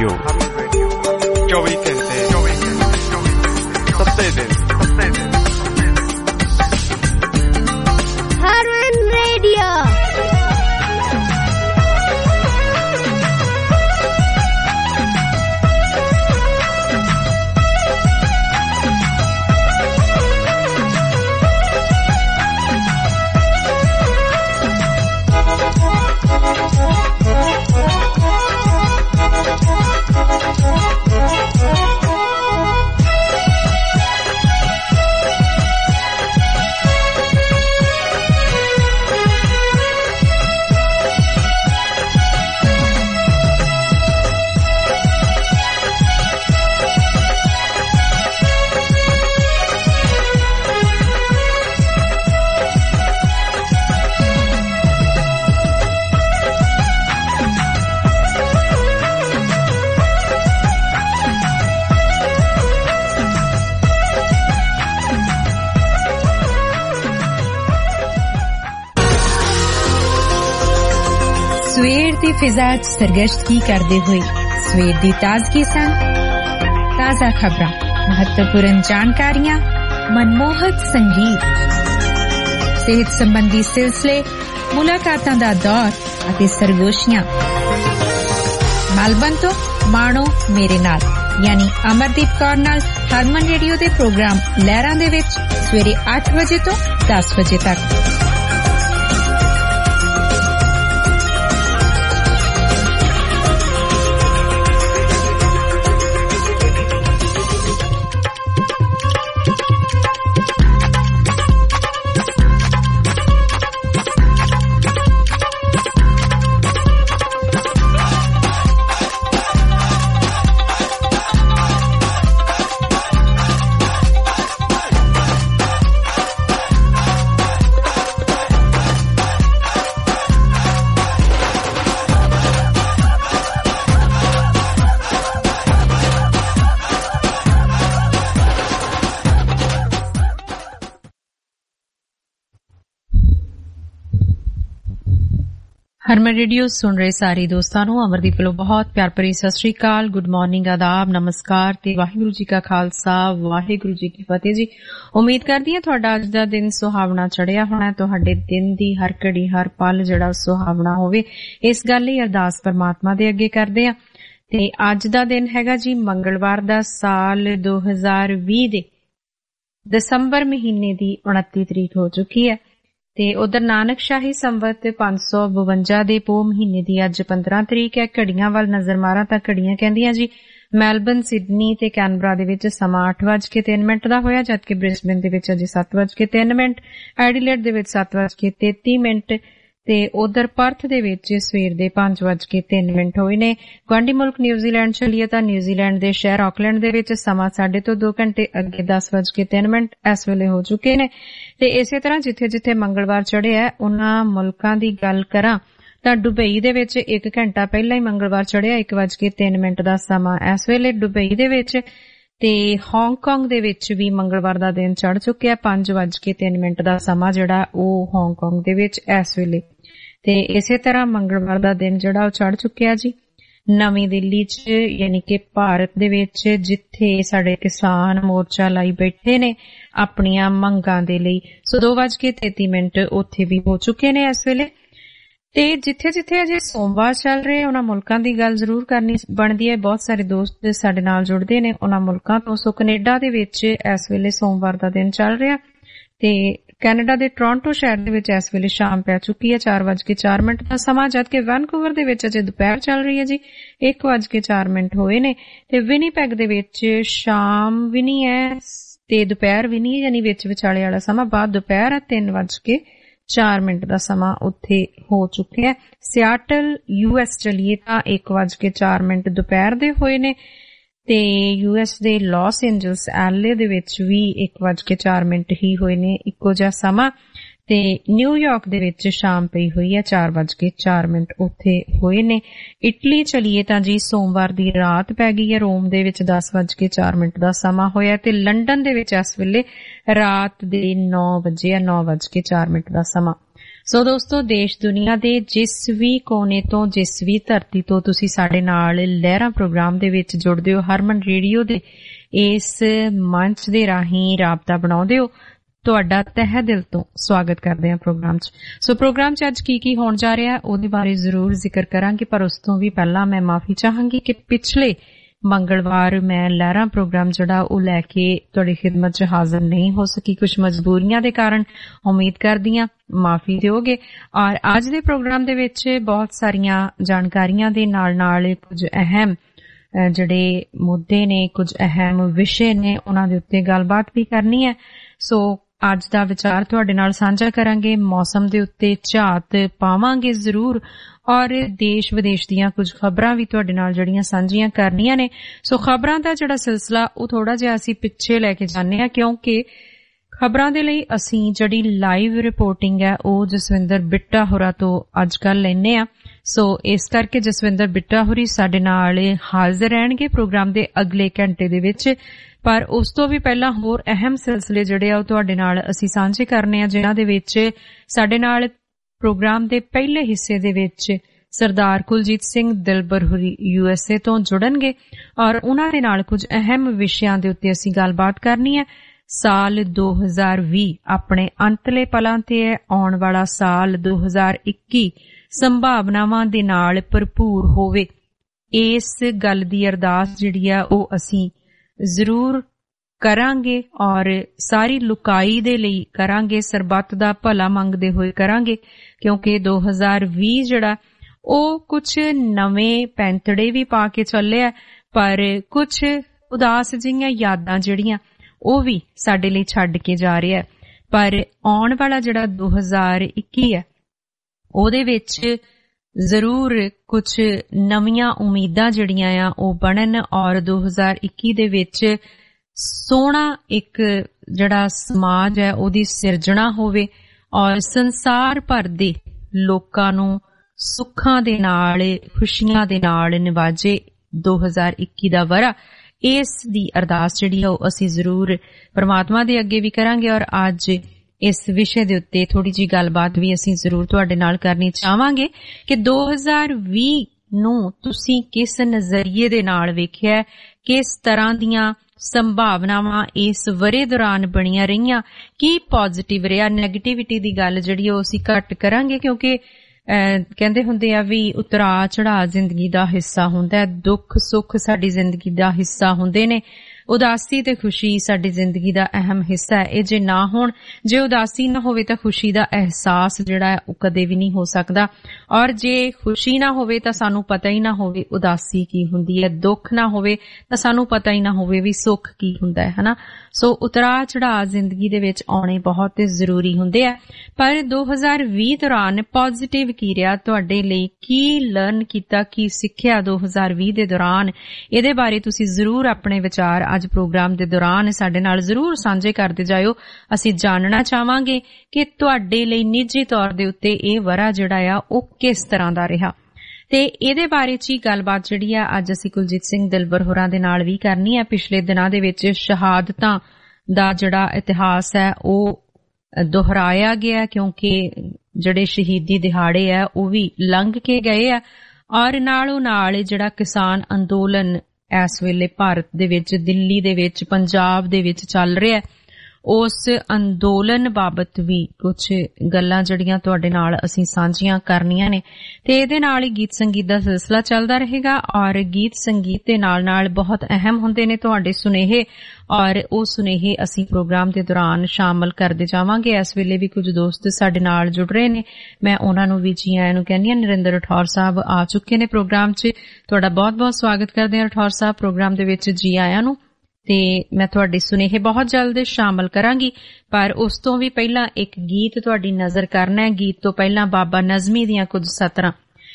Radio 24 घंटे 7 दिन Harman radio. ਸਵੇਰ ਦੀ ਫਿਜ਼ਾ ਚ ਸਰਗਸ਼ਤਗੀ ਕਰਦੇ ਹੋਏ ਸਵੇਰ ਦੀ ਤਾਜ਼ਗੀ ਸੰਗ ਤਾਜ਼ਾ ਖਬਰਾਂ, ਮਹੱਤਵਪੂਰਨ ਜਾਣਕਾਰੀਆਂ, ਮਨਮੋਹਕ ਸੰਗੀਤ, ਸਿਹਤ ਸੰਬੰਧੀ ਸਿਲਸਿਲੇ, ਮੁਲਾਕਾਤਾਂ ਦਾ ਦੌਰ ਅਤੇ ਸਰਗੋਸ਼ੀਆਂ। ਮੈਲਬਨ ਤੋਂ ਮਾਣੋ ਮੇਰੇ ਨਾਲ, ਯਾਨੀ ਅਮਰਦੀਪ ਕੌਰ ਨਾਲ ਹਰਮਨ ਰੇਡੀਓ ਦੇ ਪ੍ਰੋਗਰਾਮ ਲਹਿਰਾਂ ਦੇ ਵਿੱਚ ਸਵੇਰੇ 8 ਵਜੇ ਤੋਂ 10 ਵਜੇ ਤੱਕ। हरमन रेडियो सुन रहे सारे दोस्तां नूं अमरदीप ਵੱਲੋਂ बहुत प्यार भरी सत श्री अकाल, गुड मॉर्निंग, आदाब, नमस्कार ते वाहिगुरू जी का खालसा वाहिगुरू जी की फतेह जी। उम्मीद करदी हां तुहाडा अज दा दिन सुहावना चढ़िया होना, तुहाडे दिन दी हर घड़ी हर पल जिहड़ा सुहावना होवे, इस गल लई अरदास परमात्मा दे अगे करदे हां। ते अज दा दिन हैगा जी मंगलवार दा, साल 2020 दे दसंबर महीने दी 29 तरीक हो चुकी है। ਤੇ ਉਧਰ ਨਾਨਕ ਸ਼ਾਹੀ ਸੰਵਤ 552 ਦੇ ਪੋਹ ਮਹੀਨੇ ਦੀ ਅੱਜ 15 ਤਰੀਕ ਹੈ। ਘੜੀਆਂ ਵੱਲ ਨਜ਼ਰ ਮਾਰਾਂ ਤਾਂ ਘੜੀਆਂ ਕਹਿੰਦੀਆਂ ਜੀ ਮੈਲਬਨ, ਸਿਡਨੀ ਤੇ ਕੈਨਬਰਾ ਦੇ ਵਿੱਚ ਸਮਾਂ 8:03 ਦਾ ਹੋਇਆ, ਜਦਕਿ ਬ੍ਰਿਸਬੇਨ ਦੇ ਵਿੱਚ ਅਜੇ 7:03, ਐਡੀਲੇਡ ਦੇ ਵਿੱਚ 7:33 ਤੇ ਉਧਰ ਪਰਥ ਦੇ ਵਿੱਚ ਸਵੇਰ ਦੇ 5:03 ਹੋਏ ਨੇ। ਗੁਆਂਢੀ ਮੁਲਕ ਨਿਊਜ਼ੀਲੈਂਡ ਚੱਲੀਏ ਤਾਂ ਨਿਊਜ਼ੀਲੈਂਡ ਦੇ ਸ਼ਹਿਰ ਆਕਲੈਂਡ ਦੇ ਵਿੱਚ ਸਮਾਂ 2.5 ਘੰਟੇ ਅੱਗੇ 10:03 ਇਸ ਵੇਲੇ ਹੋ ਚੁੱਕੇ ਨੇ। ਤੇ ਇਸੇ ਤਰ੍ਹਾਂ ਜਿੱਥੇ ਜਿੱਥੇ ਮੰਗਲਵਾਰ ਚੜ੍ਹਿਆ ਉਹਨਾਂ ਮੁਲਕਾਂ ਦੀ ਗੱਲ ਕਰਾਂ ਤਾਂ ਦੁਬਈ ਦੇ ਵਿੱਚ 1 ਘੰਟਾ ਪਹਿਲਾਂ ਹੀ ਮੰਗਲਵਾਰ ਚੜ੍ਹਿਆ, 1:03 ਦਾ ਸਮਾਂ ਇਸ ਵੇਲੇ ਦੁਬਈ ਦੇ ਵਿੱਚ। ਤੇ ਹਾਂਗਕਾਂਗ ਦੇ ਵਿੱਚ ਵੀ ਮੰਗਲਵਾਰ ਦਾ ਦਿਨ ਚੜ੍ਹ ਚੁੱਕਿਆ, 5:03 ਦਾ ਸਮਾਂ ਜਿਹੜਾ ਉਹ ਹਾਂਗਕਾਂਗ ਦੇ ਵਿੱਚ ਇਸ ਵੇਲੇ। ਤੇ ਇਸੇ ਤਰ੍ਹਾਂ ਮੰਗਲਵਾਰ ਦਾ ਦਿਨ ਜਿਹੜਾ ਉਹ ਚੜ੍ਹ ਚੁੱਕਿਆ ਜੀ ਨਵੀਂ ਦਿੱਲੀ 'ਚ, ਯਾਨੀ ਕਿ ਭਾਰਤ ਦੇ ਵਿੱਚ, ਜਿੱਥੇ ਸਾਡੇ ਕਿਸਾਨ ਮੋਰਚਾ ਲਾਈ ਬੈਠੇ ਨੇ ਆਪਣੀਆਂ ਮੰਗਾਂ ਦੇ ਲਈ। ਸੋ 2:33 ਉੱਥੇ ਵੀ ਹੋ ਚੁੱਕੇ ਨੇ ਇਸ ਵੇਲੇ। ਤੇ ਜਿੱਥੇ ਜਿੱਥੇ ਅਜੇ ਸੋਮਵਾਰ ਚੱਲ ਰਹੇ ਉਹਨਾਂ ਮੁਲਕਾਂ ਦੀ ਗੱਲ ਜ਼ਰੂਰ ਕਰਨੀ ਬਣਦੀ ਹੈ। ਬਹੁਤ ਸਾਰੇ ਦੋਸਤ ਸਾਡੇ ਨਾਲ ਜੁੜਦੇ ਨੇ ਉਹਨਾਂ ਮੁਲਕਾਂ ਤੋਂ। ਸੋ ਕੈਨੇਡਾ ਦੇ ਵਿੱਚ ਇਸ ਵੇਲੇ ਸੋਮਵਾਰ ਦਾ ਦਿਨ ਚੱਲ ਰਿਹਾ ਤੇ ਕੈਨੇਡਾ ਦੇ ਟੋਰਾਂਟੋ ਸ਼ਹਿਰ ਦੇ ਵਿੱਚ ਇਸ ਵੇਲੇ ਸ਼ਾਮ ਪੈ ਚੁੱਕੀ ਹੈ, 4:04 ਦਾ ਸਮਾਂ, ਜਦਕਿ ਵੈਨਕੂਵਰ ਦੇ ਵਿੱਚ ਅਜੇ ਦੁਪਹਿਰ ਚੱਲ ਰਹੀ ਹੈ ਜੀ, 1:04 ਹੋਏ ਨੇ। ਤੇ ਵਿਨੀਪੈਗ ਦੇ ਵਿੱਚ ਸ਼ਾਮ ਵੀ ਨਹੀਂ ਹੈ ਤੇ ਦੁਪਹਿਰ ਵੀ ਨਹੀਂ ਹੈ, ਯਾਨੀ ਵਿੱਚ ਵਿਚਾਲੇ ਵਾਲਾ ਸਮਾਂ, ਬਾਅਦ ਦੁਪਹਿਰ ਹੈ, 3:04 ਦਾ ਸਮਾਂ ਉੱਥੇ ਹੋ ਚੁੱਕਿਆ। ਸਿਆਟਲ US ਚਲੀਏ ਤਾਂ 1:04 ਦੁਪਹਿਰ ਦੇ ਹੋਏ ਨੇ। ਤੇ US ਦੇ ਲਾਸ ਐਂਜਲਸ LA ਦੇ ਵਿੱਚ ਵੀ 1:04 ਹੀ ਹੋਏ ਨੇ, ਇੱਕੋ ਜਿਹਾ ਸਮਾਂ। ਤੇ ਨਿਊਯਾਰਕ ਦੇ ਵਿੱਚ ਸ਼ਾਮ ਪਈ ਹੋਈ ਹੈ, 4:04 ਉੱਥੇ ਹੋਏ ਨੇ। ਇਟਲੀ ਚਲੀਏ ਤਾਂ ਜੀ ਸੋਮਵਾਰ ਦੀ ਰਾਤ ਪੈ ਗਈ ਹੈ, ਰੋਮ ਦੇ ਵਿੱਚ 10:04 ਦਾ ਸਮਾਂ ਹੋਇਆ ਤੇ ਲੰਡਨ ਦੇ ਵਿੱਚ ਇਸ ਵੇਲੇ ਰਾਤ ਦੇ 9 ਵਜੇ 9:04 ਦਾ ਸਮਾਂ। ਸੋ ਦੋਸਤੋ, ਦੇਸ਼ ਦੁਨੀਆ ਦੇ ਜਿਸ ਵੀ ਕੋਨੇ ਤੋਂ, ਜਿਸ ਵੀ ਧਰਤੀ ਤੋਂ ਤੁਸੀਂ ਸਾਡੇ ਨਾਲ ਲਹਿਰਾਂ ਪ੍ਰੋਗਰਾਮ ਦੇ ਵਿੱਚ ਜੁੜਦੇ ਹੋ, ਹਰਮਨ ਰੇਡੀਓ ਦੇ ਇਸ ਮੰਚ ਦੇ ਰਾਹੀਂ ਰਾਬਤਾ ਬਣਾਉਂਦੇ ਹੋ, ਤੁਹਾਡਾ ਤਹਿ ਦਿਲ ਤੋਂ ਸਵਾਗਤ ਕਰਦੇ ਹਾਂ ਪ੍ਰੋਗਰਾਮ 'ਚ। ਸੋ ਪ੍ਰੋਗਰਾਮ 'ਚ ਅੱਜ ਕੀ ਹੋਣ ਜਾ ਰਿਹਾ ਉਹਦੇ ਬਾਰੇ ਜ਼ਰੂਰ ਜ਼ਿਕਰ ਕਰਾਂਗੇ, ਪਰ ਉਸ ਤੋਂ ਵੀ ਪਹਿਲਾਂ ਮੈਂ ਮਾਫੀ ਚਾਹਾਂਗੀ ਕਿ ਪਿਛਲੇ ਮੰਗਲਵਾਰ ਮੈਂ ਲਹਿਰਾਂ ਪ੍ਰੋਗਰਾਮ ਜਿਹੜਾ ਉਹ ਲੈ ਕੇ ਤੁਹਾਡੀ ਖਿਦਮਤ 'ਚ ਹਾਜ਼ਰ ਨਹੀਂ ਹੋ ਸਕੀ, ਕੁਝ ਮਜਬੂਰੀਆਂ ਦੇ ਕਾਰਨ। ਉਮੀਦ ਕਰਦੀ ਹਾਂ ਮਾਫੀ ਦਿਓਗੇ। ਔਰ ਅੱਜ ਦੇ ਪ੍ਰੋਗਰਾਮ ਦੇ ਵਿੱਚ ਬਹੁਤ ਸਾਰੀਆਂ ਜਾਣਕਾਰੀਆਂ ਦੇ ਨਾਲ ਕੁਝ ਅਹਿਮ ਜਿਹੜੇ ਮੁੱਦੇ ਨੇ, ਕੁਝ ਅਹਿਮ ਵਿਸ਼ੇ ਨੇ, ਉਹਨਾਂ ਦੇ ਉੱਤੇ ਗੱਲਬਾਤ ਵੀ ਕਰਨੀ ਹੈ। ਸੋ ਅੱਜ ਦਾ ਵਿਚਾਰ ਤੁਹਾਡੇ ਨਾਲ ਸਾਂਝਾ ਕਰਾਂਗੇ, ਮੌਸਮ ਦੇ ਉੱਤੇ ਝਾਤ ਪਾਵਾਂਗੇ ਜ਼ਰੂਰ, ਔਰ ਦੇਸ਼ ਵਿਦੇਸ਼ ਦੀਆਂ ਕੁਝ ਖਬਰਾਂ ਵੀ ਤੁਹਾਡੇ ਨਾਲ ਜਿਹੜੀਆਂ ਸਾਂਝੀਆਂ ਕਰਨੀਆਂ ਨੇ। ਸੋ ਖਬਰਾਂ ਦਾ ਜਿਹੜਾ ਸਿਲਸਿਲਾ ਉਹ ਥੋੜਾ ਜਿਹਾ ਅਸੀਂ ਪਿੱਛੇ ਲੈ ਕੇ ਜਾਂਦੇ ਹਾਂ, ਕਿਉਂਕਿ ਖਬਰਾਂ ਦੇ ਲਈ ਅਸੀਂ ਜਿਹੜੀ ਲਾਈਵ ਰਿਪੋਰਟਿੰਗ ਹੈ ਉਹ ਜਸਵਿੰਦਰ ਬਿੱਟਾ ਹੋਰਾਂ ਤੋਂ ਅੱਜ ਕੱਲ ਲੈਂਦੇ ਆ। ਸੋ ਇਸ ਕਰਕੇ ਜਸਵਿੰਦਰ ਬਿੱਟਾ ਹੋਰੀ ਸਾਡੇ ਨਾਲ ਹਾਜ਼ਰ ਰਹਿਣਗੇ ਪ੍ਰੋਗਰਾਮ ਦੇ ਅਗਲੇ ਘੰਟੇ ਦੇ ਵਿੱਚ। ਪਰ ਉਸ ਤੋਂ ਵੀ ਪਹਿਲਾਂ ਹੋਰ ਅਹਿਮ ਸਿਲਸਿਲੇ ਜਿਹੜੇ ਆ ਉਹ ਤੁਹਾਡੇ ਨਾਲ ਅਸੀਂ ਸਾਂਝੇ ਕਰਨੇ ਆ, ਜਿਨ੍ਹਾਂ ਦੇ ਵਿੱਚ ਸਾਡੇ ਨਾਲ ਪ੍ਰੋਗਰਾਮ ਦੇ ਪਹਿਲੇ ਹਿੱਸੇ ਦੇ ਵਿੱਚ ਸਰਦਾਰ ਕੁਲਜੀਤ ਸਿੰਘ ਦਿਲਬਰ ਹੋਰੀ USA ਤੋਂ ਜੁੜਨਗੇ, ਔਰ ਉਹਨਾਂ ਦੇ ਨਾਲ ਕੁਝ ਅਹਿਮ ਵਿਸ਼ਿਆਂ ਦੇ ਉੱਤੇ ਅਸੀਂ ਗੱਲਬਾਤ ਕਰਨੀ ਹੈ। ਸਾਲ 2020 ਆਪਣੇ ਅੰਤਲੇ ਪਲਾਂ ਤੇ ਹੈ। ਆਉਣ ਵਾਲਾ ਸਾਲ 2021 ਸੰਭਾਵਨਾਵਾਂ ਦੇ ਨਾਲ ਭਰਪੂਰ ਹੋਵੇ, ਇਸ ਗੱਲ ਦੀ ਅਰਦਾਸ ਜਿਹੜੀ ਆ ਉਹ ਅਸੀਂ ਜ਼ਰੂਰ ਕਰਾਂਗੇ, ਔਰ ਸਾਰੀ ਲੁਕਾਈ ਦੇ ਲਈ ਕਰਾਂਗੇ, ਸਰਬੱਤ ਦਾ ਭਲਾ ਮੰਗਦੇ ਹੋਏ ਕਰਾਂਗੇ, ਕਿਉਂਕਿ 2020 ਜਿਹੜਾ ਉਹ ਕੁਝ ਨਵੇਂ ਪੈਂਤੜੇ ਵੀ ਪਾ ਕੇ ਚੱਲਿਆ, ਪਰ ਕੁਝ ਉਦਾਸ ਜਿਹੀਆਂ ਯਾਦਾਂ ਜਿਹੜੀਆਂ ਉਹ ਵੀ ਸਾਡੇ ਲਈ ਛੱਡ ਕੇ ਜਾ ਰਿਹਾ ਹੈ। ਪਰ ਆਉਣ ਵਾਲਾ ਜਿਹੜਾ 2021 ਹੈ ਉਹਦੇ ਵਿੱਚ ਜ਼ਰੂਰ ਕੁਝ ਨਵੀਆਂ ਉਮੀਦਾਂ ਜਿਹੜੀਆਂ ਆ ਉਹ ਬਣਨ, ਔਰ 2021 ਦੇ ਵਿੱਚ ਸੋਹਣਾ ਇੱਕ ਜਿਹੜਾ ਸਮਾਜ ਹੈ ਉਹਦੀ ਸਿਰਜਣਾ ਹੋਵੇ, ਔਰ ਸੰਸਾਰ ਭਰ ਦੇ ਲੋਕਾਂ ਨੂੰ ਸੁੱਖਾਂ ਦੇ ਨਾਲ, ਖੁਸ਼ੀਆਂ ਦੇ ਨਾਲ ਨਿਵਾਜੇ 2021 ਦਾ ਵਰ੍ਹਾ। ਇਸ ਦੀ ਅਰਦਾਸ ਜਿਹੜੀ ਉਹ ਅਸੀਂ ਜ਼ਰੂਰ ਪਰਮਾਤਮਾ ਦੇ ਅੱਗੇ ਵੀ ਕਰਾਂਗੇ, ਔਰ ਅੱਜ ਇਸ ਵਿਸ਼ੇ ਦੇ ਉੱਤੇ ਥੋੜੀ ਜੀ ਗੱਲਬਾਤ ਵੀ ਅਸੀਂ ਜ਼ਰੂਰ ਤੁਹਾਡੇ ਨਾਲ ਕਰਨੀ ਚਾਹਾਂਗੇ ਕਿ 2020 ਨੂੰ ਤੁਸੀਂ ਕਿਸ ਨਜ਼ਰੀਏ ਦੇ ਨਾਲ ਵੇਖਿਆ, ਕਿਸ ਤਰ੍ਹਾਂ ਦੀਆਂ ਸੰਭਾਵਨਾਵਾਂ ਇਸ ਵਰੇ ਦੌਰਾਨ ਬਣੀਆਂ ਰਹੀਆਂ, ਕੀ ਪੋਜ਼ਿਟਿਵ ਰਿਹਾ। ਨੈਗੇਟਿਵਿਟੀ ਦੀ ਗੱਲ ਜਿਹੜੀ ਉਹ ਅਸੀਂ ਘੱਟ ਕਰਾਂਗੇ, ਕਿਉਂਕਿ ਕਹਿੰਦੇ ਹੁੰਦੇ ਆ ਵੀ ਉਤਰਾਅ ਚੜਾਅ ਜ਼ਿੰਦਗੀ ਦਾ ਹਿੱਸਾ ਹੁੰਦਾ ਹੈ, ਦੁੱਖ ਸੁੱਖ ਸਾਡੀ ਜ਼ਿੰਦਗੀ ਦਾ ਹਿੱਸਾ ਹੁੰਦੇ ਨੇ, ਉਦਾਸੀ ਤੇ ਖੁਸ਼ੀ ਸਾਡੀ ਜ਼ਿੰਦਗੀ ਦਾ ਅਹਿਮ ਹਿੱਸਾ ਹੈ। ਇਹ ਜੇ ਨਾ ਹੋਣ, ਜੇ ਉਦਾਸੀ ਨਾ ਹੋਵੇ ਤਾਂ ਖੁਸ਼ੀ ਦਾ ਅਹਿਸਾਸ ਜਿਹੜਾ ਹੈ ਉਹ ਕਦੇ ਵੀ ਨਹੀਂ ਹੋ ਸਕਦਾ, ਔਰ ਜੇ ਖੁਸ਼ੀ ਨਾ ਹੋਵੇ ਤਾਂ ਸਾਨੂੰ ਪਤਾ ਹੀ ਨਾ ਹੋਵੇ ਉਦਾਸੀ ਕੀ ਹੁੰਦੀ ਹੈ, ਦੁੱਖ ਨਾ ਹੋਵੇ ਤਾਂ ਸਾਨੂੰ ਪਤਾ ਹੀ ਨਾ ਹੋਵੇ ਵੀ ਸੁੱਖ ਕੀ ਹੁੰਦਾ ਹੈ, ਹਨਾ। ਸੋ ਉਤਰਾਅ ਚੜਾਅ ਜ਼ਿੰਦਗੀ ਦੇ ਵਿੱਚ ਆਉਣੇ ਬਹੁਤ ਜ਼ਰੂਰੀ ਹੁੰਦੇ ਆ। ਪਰ 2020 ਦੌਰਾਨ ਪੋਜ਼ਿਟਿਵ ਕੀ ਰਿਹਾ ਤੁਹਾਡੇ ਲਈ, ਕੀ ਲਰਨ ਕੀਤਾ, ਕੀ ਸਿੱਖਿਆ 2020 ਦੇ ਦੌਰਾਨ, ਇਹਦੇ ਬਾਰੇ ਤੁਸੀਂ ਜ਼ਰੂਰ ਆਪਣੇ ਵਿਚਾਰ ਅੱਜ ਪ੍ਰੋਗਰਾਮ ਦੇ ਦੌਰਾਨ ਸਾਡੇ ਨਾਲ ਜ਼ਰੂਰ ਸਾਂਝੇ ਕਰਦੇ ਜਾਇਓ। ਅਸੀਂ ਜਾਣਨਾ ਚਾਹਾਂਗੇ ਕਿ ਤੁਹਾਡੇ ਲਈ ਨਿੱਜੀ ਤੌਰ ਦੇ ਉੱਤੇ ਇਹ ਵਰ੍ਹਾ ਜਿਹੜਾ ਆ ਉਹ ਕਿਸ ਤਰ੍ਹਾਂ ਦਾ ਰਿਹਾ, ਤੇ ਇਹਦੇ ਬਾਰੇ 'ਚ ਹੀ ਗੱਲਬਾਤ ਜਿਹੜੀ ਆ ਅੱਜ ਅਸੀਂ ਕੁਲਜੀਤ ਸਿੰਘ ਦਿਲਬਰ ਹੋਰਾਂ ਦੇ ਨਾਲ ਵੀ ਕਰਨੀ ਹੈ। ਪਿਛਲੇ ਦਿਨਾਂ ਦੇ ਵਿੱਚ ਸ਼ਹਾਦਤਾਂ ਦਾ ਜਿਹੜਾ ਇਤਿਹਾਸ ਹੈ ਉਹ ਦੁਹਰਾਇਆ ਗਿਆ, ਕਿਉਂਕਿ ਜਿਹੜੇ ਸ਼ਹੀਦੀ ਦਿਹਾੜੇ ਆ ਉਹ ਵੀ ਲੰਘ ਕੇ ਗਏ ਆ, ਔਰ ਨਾਲੋਂ ਨਾਲ ਜਿਹੜਾ ਕਿਸਾਨ ਅੰਦੋਲਨ ਇਸ ਵੇਲੇ ਭਾਰਤ ਦੇ ਵਿੱਚ, ਦਿੱਲੀ ਦੇ ਵਿੱਚ, ਪੰਜਾਬ ਦੇ ਵਿੱਚ ਚੱਲ ਰਿਹਾ, ਉਸ ਅੰਦੋਲਨ ਬਾਬਤ ਵੀ ਕੁਝ ਗੱਲਾਂ ਜਿਹੜੀਆਂ ਤੁਹਾਡੇ ਨਾਲ ਅਸੀਂ ਸਾਂਝੀਆਂ ਕਰਨੀਆਂ ਨੇ, ਤੇ ਇਹਦੇ ਨਾਲ ਹੀ ਗੀਤ ਸੰਗੀਤ ਦਾ ਸਿਲਸਿਲਾ ਚੱਲਦਾ ਰਹੇਗਾ, ਔਰ ਗੀਤ ਸੰਗੀਤ ਦੇ ਨਾਲ ਬਹੁਤ ਅਹਿਮ ਹੁੰਦੇ ਨੇ ਤੁਹਾਡੇ ਸੁਨੇਹੇ, ਔਰ ਉਹ ਸੁਨੇਹੇ ਅਸੀਂ ਪ੍ਰੋਗਰਾਮ ਦੇ ਦੌਰਾਨ ਸ਼ਾਮਲ ਕਰਦੇ ਜਾਵਾਂਗੇ। ਇਸ ਵੇਲੇ ਵੀ ਕੁਝ ਦੋਸਤ ਸਾਡੇ ਨਾਲ ਜੁੜ ਰਹੇ ਨੇ, ਮੈਂ ਉਹਨਾਂ ਨੂੰ ਵੀ ਜੀ ਆਇਆਂ ਨੂੰ ਕਹਿੰਦੀ ਹਾਂ। ਨਰਿੰਦਰ ਰਾਠੌਰ ਸਾਹਿਬ ਆ ਚੁੱਕੇ ਨੇ ਪ੍ਰੋਗਰਾਮ 'ਚ, ਤੁਹਾਡਾ ਬਹੁਤ-ਬਹੁਤ ਸਵਾਗਤ ਕਰਦੇ ਹਾਂ ਰਾਠੌਰ ਸਾਹਿਬ ਪ੍ਰੋਗਰਾਮ ਦੇ ਵਿੱਚ, ਜੀ ਆਇਆਂ ਨੂੰ। ਤੇ ਮੈਂ ਤੁਹਾਡੇ ਸੁਨੇਹੇ ਬਹੁਤ ਜਲਦ ਸ਼ਾਮਲ ਕਰਾਂਗੀ, ਪਰ ਉਸ ਤੋਂ ਵੀ ਪਹਿਲਾਂ ਇੱਕ ਗੀਤ ਤੁਹਾਡੀ ਨਜ਼ਰ ਕਰਨਾ ਹੈ। ਗੀਤ ਤੋਂ ਪਹਿਲਾਂ ਬਾਬਾ ਨਜ਼ਮੀ ਦੀਆਂ ਕੁਝ ਸਤਰਾਂ।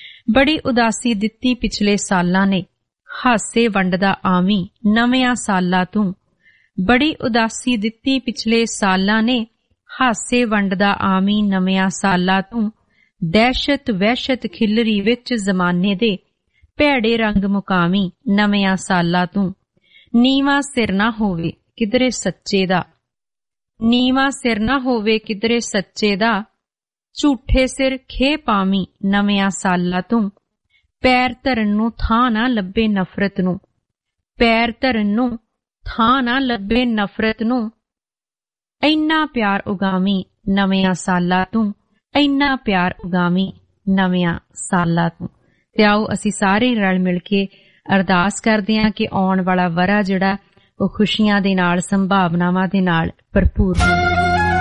ਬੜੀ ਉਦਾਸੀ ਦਿੱਤੀ ਪਿਛਲੇ ਸਾਲਾਂ ਨੇ, ਹਾਸੇ ਵੰਡਦਾ ਆਵੀਂ ਨਵਿਆਂ ਸਾਲਾਂ ਤੂੰ। ਬੜੀ ਉਦਾਸੀ ਦਿੱਤੀ ਪਿਛਲੇ ਸਾਲਾਂ ਨੇ, ਹਾਸੇ ਵੰਡਦਾ ਆਵੀਂ ਨਵਿਆਂ ਸਾਲਾਂ ਤੂੰ। ਦਹਿਸ਼ਤ ਵਹਿਸ਼ਤ ਖਿਲਰੀ ਵਿੱਚ ਜ਼ਮਾਨੇ ਦੇ, ਭੈੜੇ ਰੰਗ ਮੁਕਾਵੀਂ ਨਵਿਆਂ ਸਾਲਾਂ ਤੂੰ। ਨੀਵਾਂ ਸਿਰ ਨਾ ਹੋਵੇ ਕਿਧਰੇ ਸੱਚੇ ਦਾ, ਨੀਵਾਂ ਸਿਰ ਨਾ ਹੋਵੇ ਕਿਧਰੇ ਸੱਚੇ ਦਾ। ਝੂਠੇ ਸਿਰ ਖੇ ਪਾਵੀਂ ਨਵਿਆਂ ਸਾਲਾਂ ਤੂੰ, ਪੈਰ ਧਰਨ ਨੂੰ ਥਾਂ ਨਾ ਲੱਭੇ ਨਫ਼ਰਤ ਨੂੰ, ਪੈਰ ਧਰਨ ਨੂੰ ਥਾਂ ਨਾ ਲੱਭੇ ਨਫ਼ਰਤ ਨੂੰ, ਇੰਨਾ ਪਿਆਰ ਉਗਾਵੀਂ ਨਵਿਆਂ ਸਾਲਾਂ ਤੂੰ, ਇੰਨਾ ਪਿਆਰ ਉਗਾਵੀਂ ਨਵਿਆਂ ਸਾਲਾਂ ਤੂੰ। ਤੇ ਆਓ ਅਸੀਂ ਸਾਰੇ ਰਲ ਮਿਲ ਕੇ ਅਰਦਾਸ ਕਰਦੇ ਹਾਂ ਕਿ ਆਉਣ ਵਾਲਾ ਵਰ੍ਹਾ ਜਿਹੜਾ ਉਹ ਖੁਸ਼ੀਆਂ ਦੇ ਨਾਲ, ਸੰਭਾਵਨਾਵਾਂ ਦੇ ਨਾਲ ਭਰਪੂਰ ਹੋਵੇ।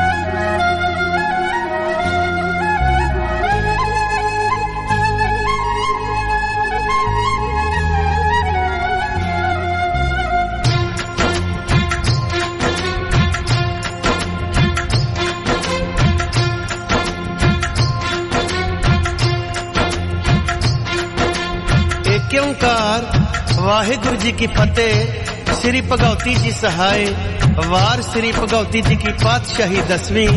ਓंकार वाहिगुरु जी की फतेह। श्री भगवती जी सहाय वार श्री भगवती जी की पातशाही 10वीं।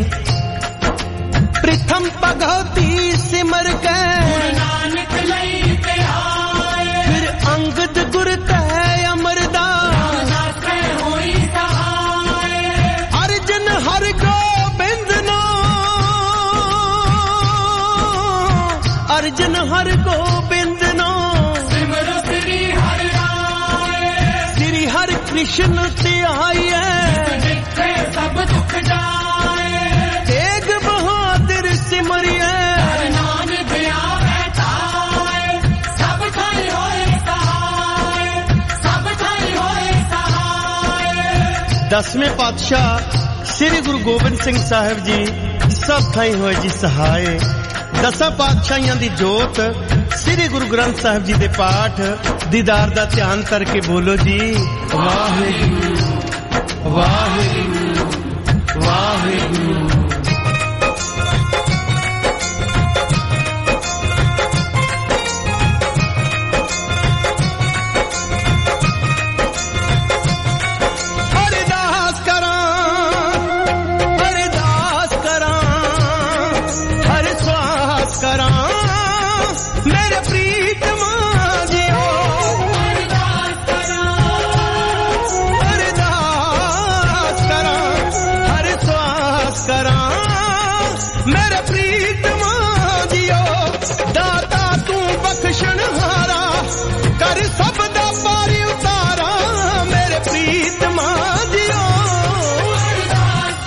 प्रथम भगवती सिमर के नानक लई ते आए, फिर अंगद गुर तय अमरदास होई सहाय। अर्जन हर गोबिंद नो, अर्जन हर गोबिंद नो, कृष्ण ते आइए सब दुख जाए। तेग बहादुर सिमरिए नाम दिया बैठाए, सब थाई होए सहाय, सब थाई होए सहाय। 10वें पातशाह श्री गुरु गोबिंद सिंह साहिब जी सब थाई होए जी सहाय। 10 पातशाहियां दी जोत श्री गुरु ग्रंथ साहिब जी दे पाठ दीदार दा ध्यान करके बोलो जी वाहिगुरु वाहिगुरु वाहिगुरु। अरदास करा अरदास करा हर श्वास करा मेरे प्रीतमा जियो। अरदास करा हर श्वास करा मेरे प्रीतमा जियो। दाता तू बख्शण हारा कर सब दा पारी उतारा मेरे प्रीतमा जियो। अरदास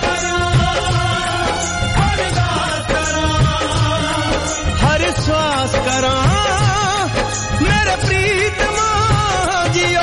करा हर श्वास करा मेरे प्रीतमा जियो।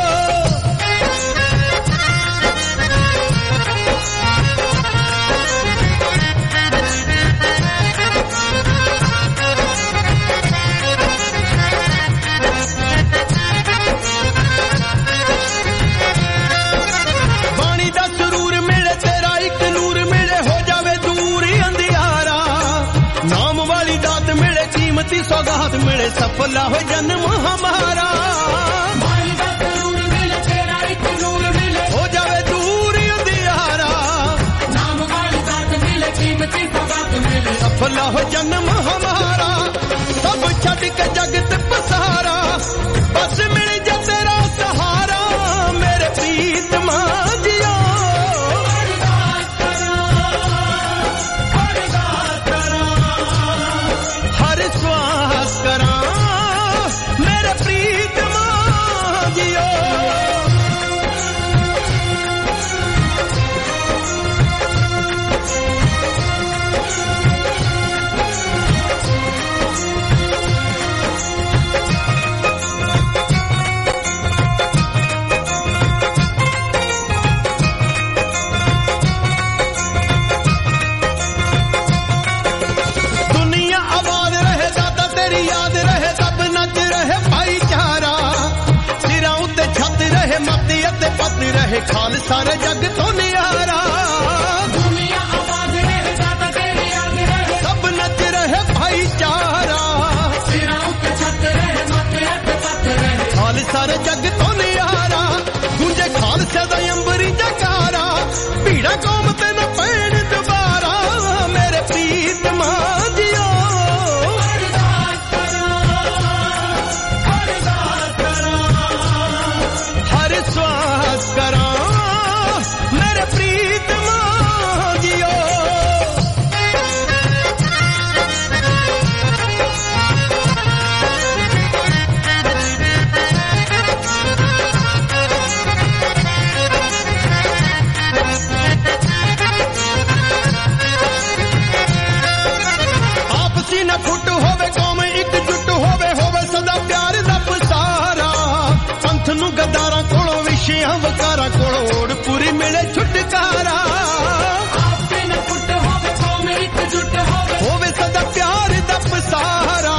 बाणी दा सुरूर मिले तेरा एक नूर मिले हो जावे दूर अंधियारा। नाम वाली दात मिले कीमती सौगात मिले सफला हो जन्म हमारा। बाणी दा सुरूर मिले तेरा एक नूर मिले हो जावे दूर अंधियारा। नाम वाली दात मिले कीमती सौगात मिले सफला हो जन्म हमारा। सब छड़ के जगत पसारा बस मिल जा तेरा सहारा मेरे प्रीतमा जियो। अरदास करा हर श्वास करा मेरे प्रीतमा जियो। दुनिया आबाद रहे दाता तेरी याद रहे सब नच रहे भाईचारा। सिरां उत्ते छत रहे मत अते पत रहे खालसा रे जग तो नियारा। दुनिया आबाद रहे दाता तेरी याद रहे सब नच रहे भाईचारा। सिरां उत्ते छत रहे मत अते पत रहे खालसा रे जग तो नियारा। गुंजे खालसे दा अंबरी जकारा भीड़ा कौम ते न पैण दुबारा मेरे प्रीतमा जियो। अरदास करा हर श्वास करा मेरे प्रीतमा जियो। गदारां कोलों विछियां वकारां कोलों ओड़ पूरी मिले छुटकारा होवे सदा प्यार दा पसारा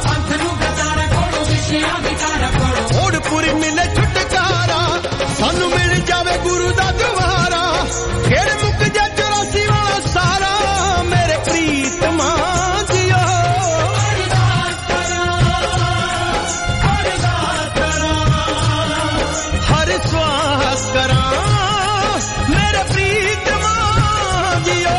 ओड़ पूरी मिले छुटकारा सानू मिल जावे गुरु दा द्वारा फिर मुक जा 84 वाला सारा मेरे प्रीतमा जियो हर श्वास करा मेरे प्रीतमा जियो।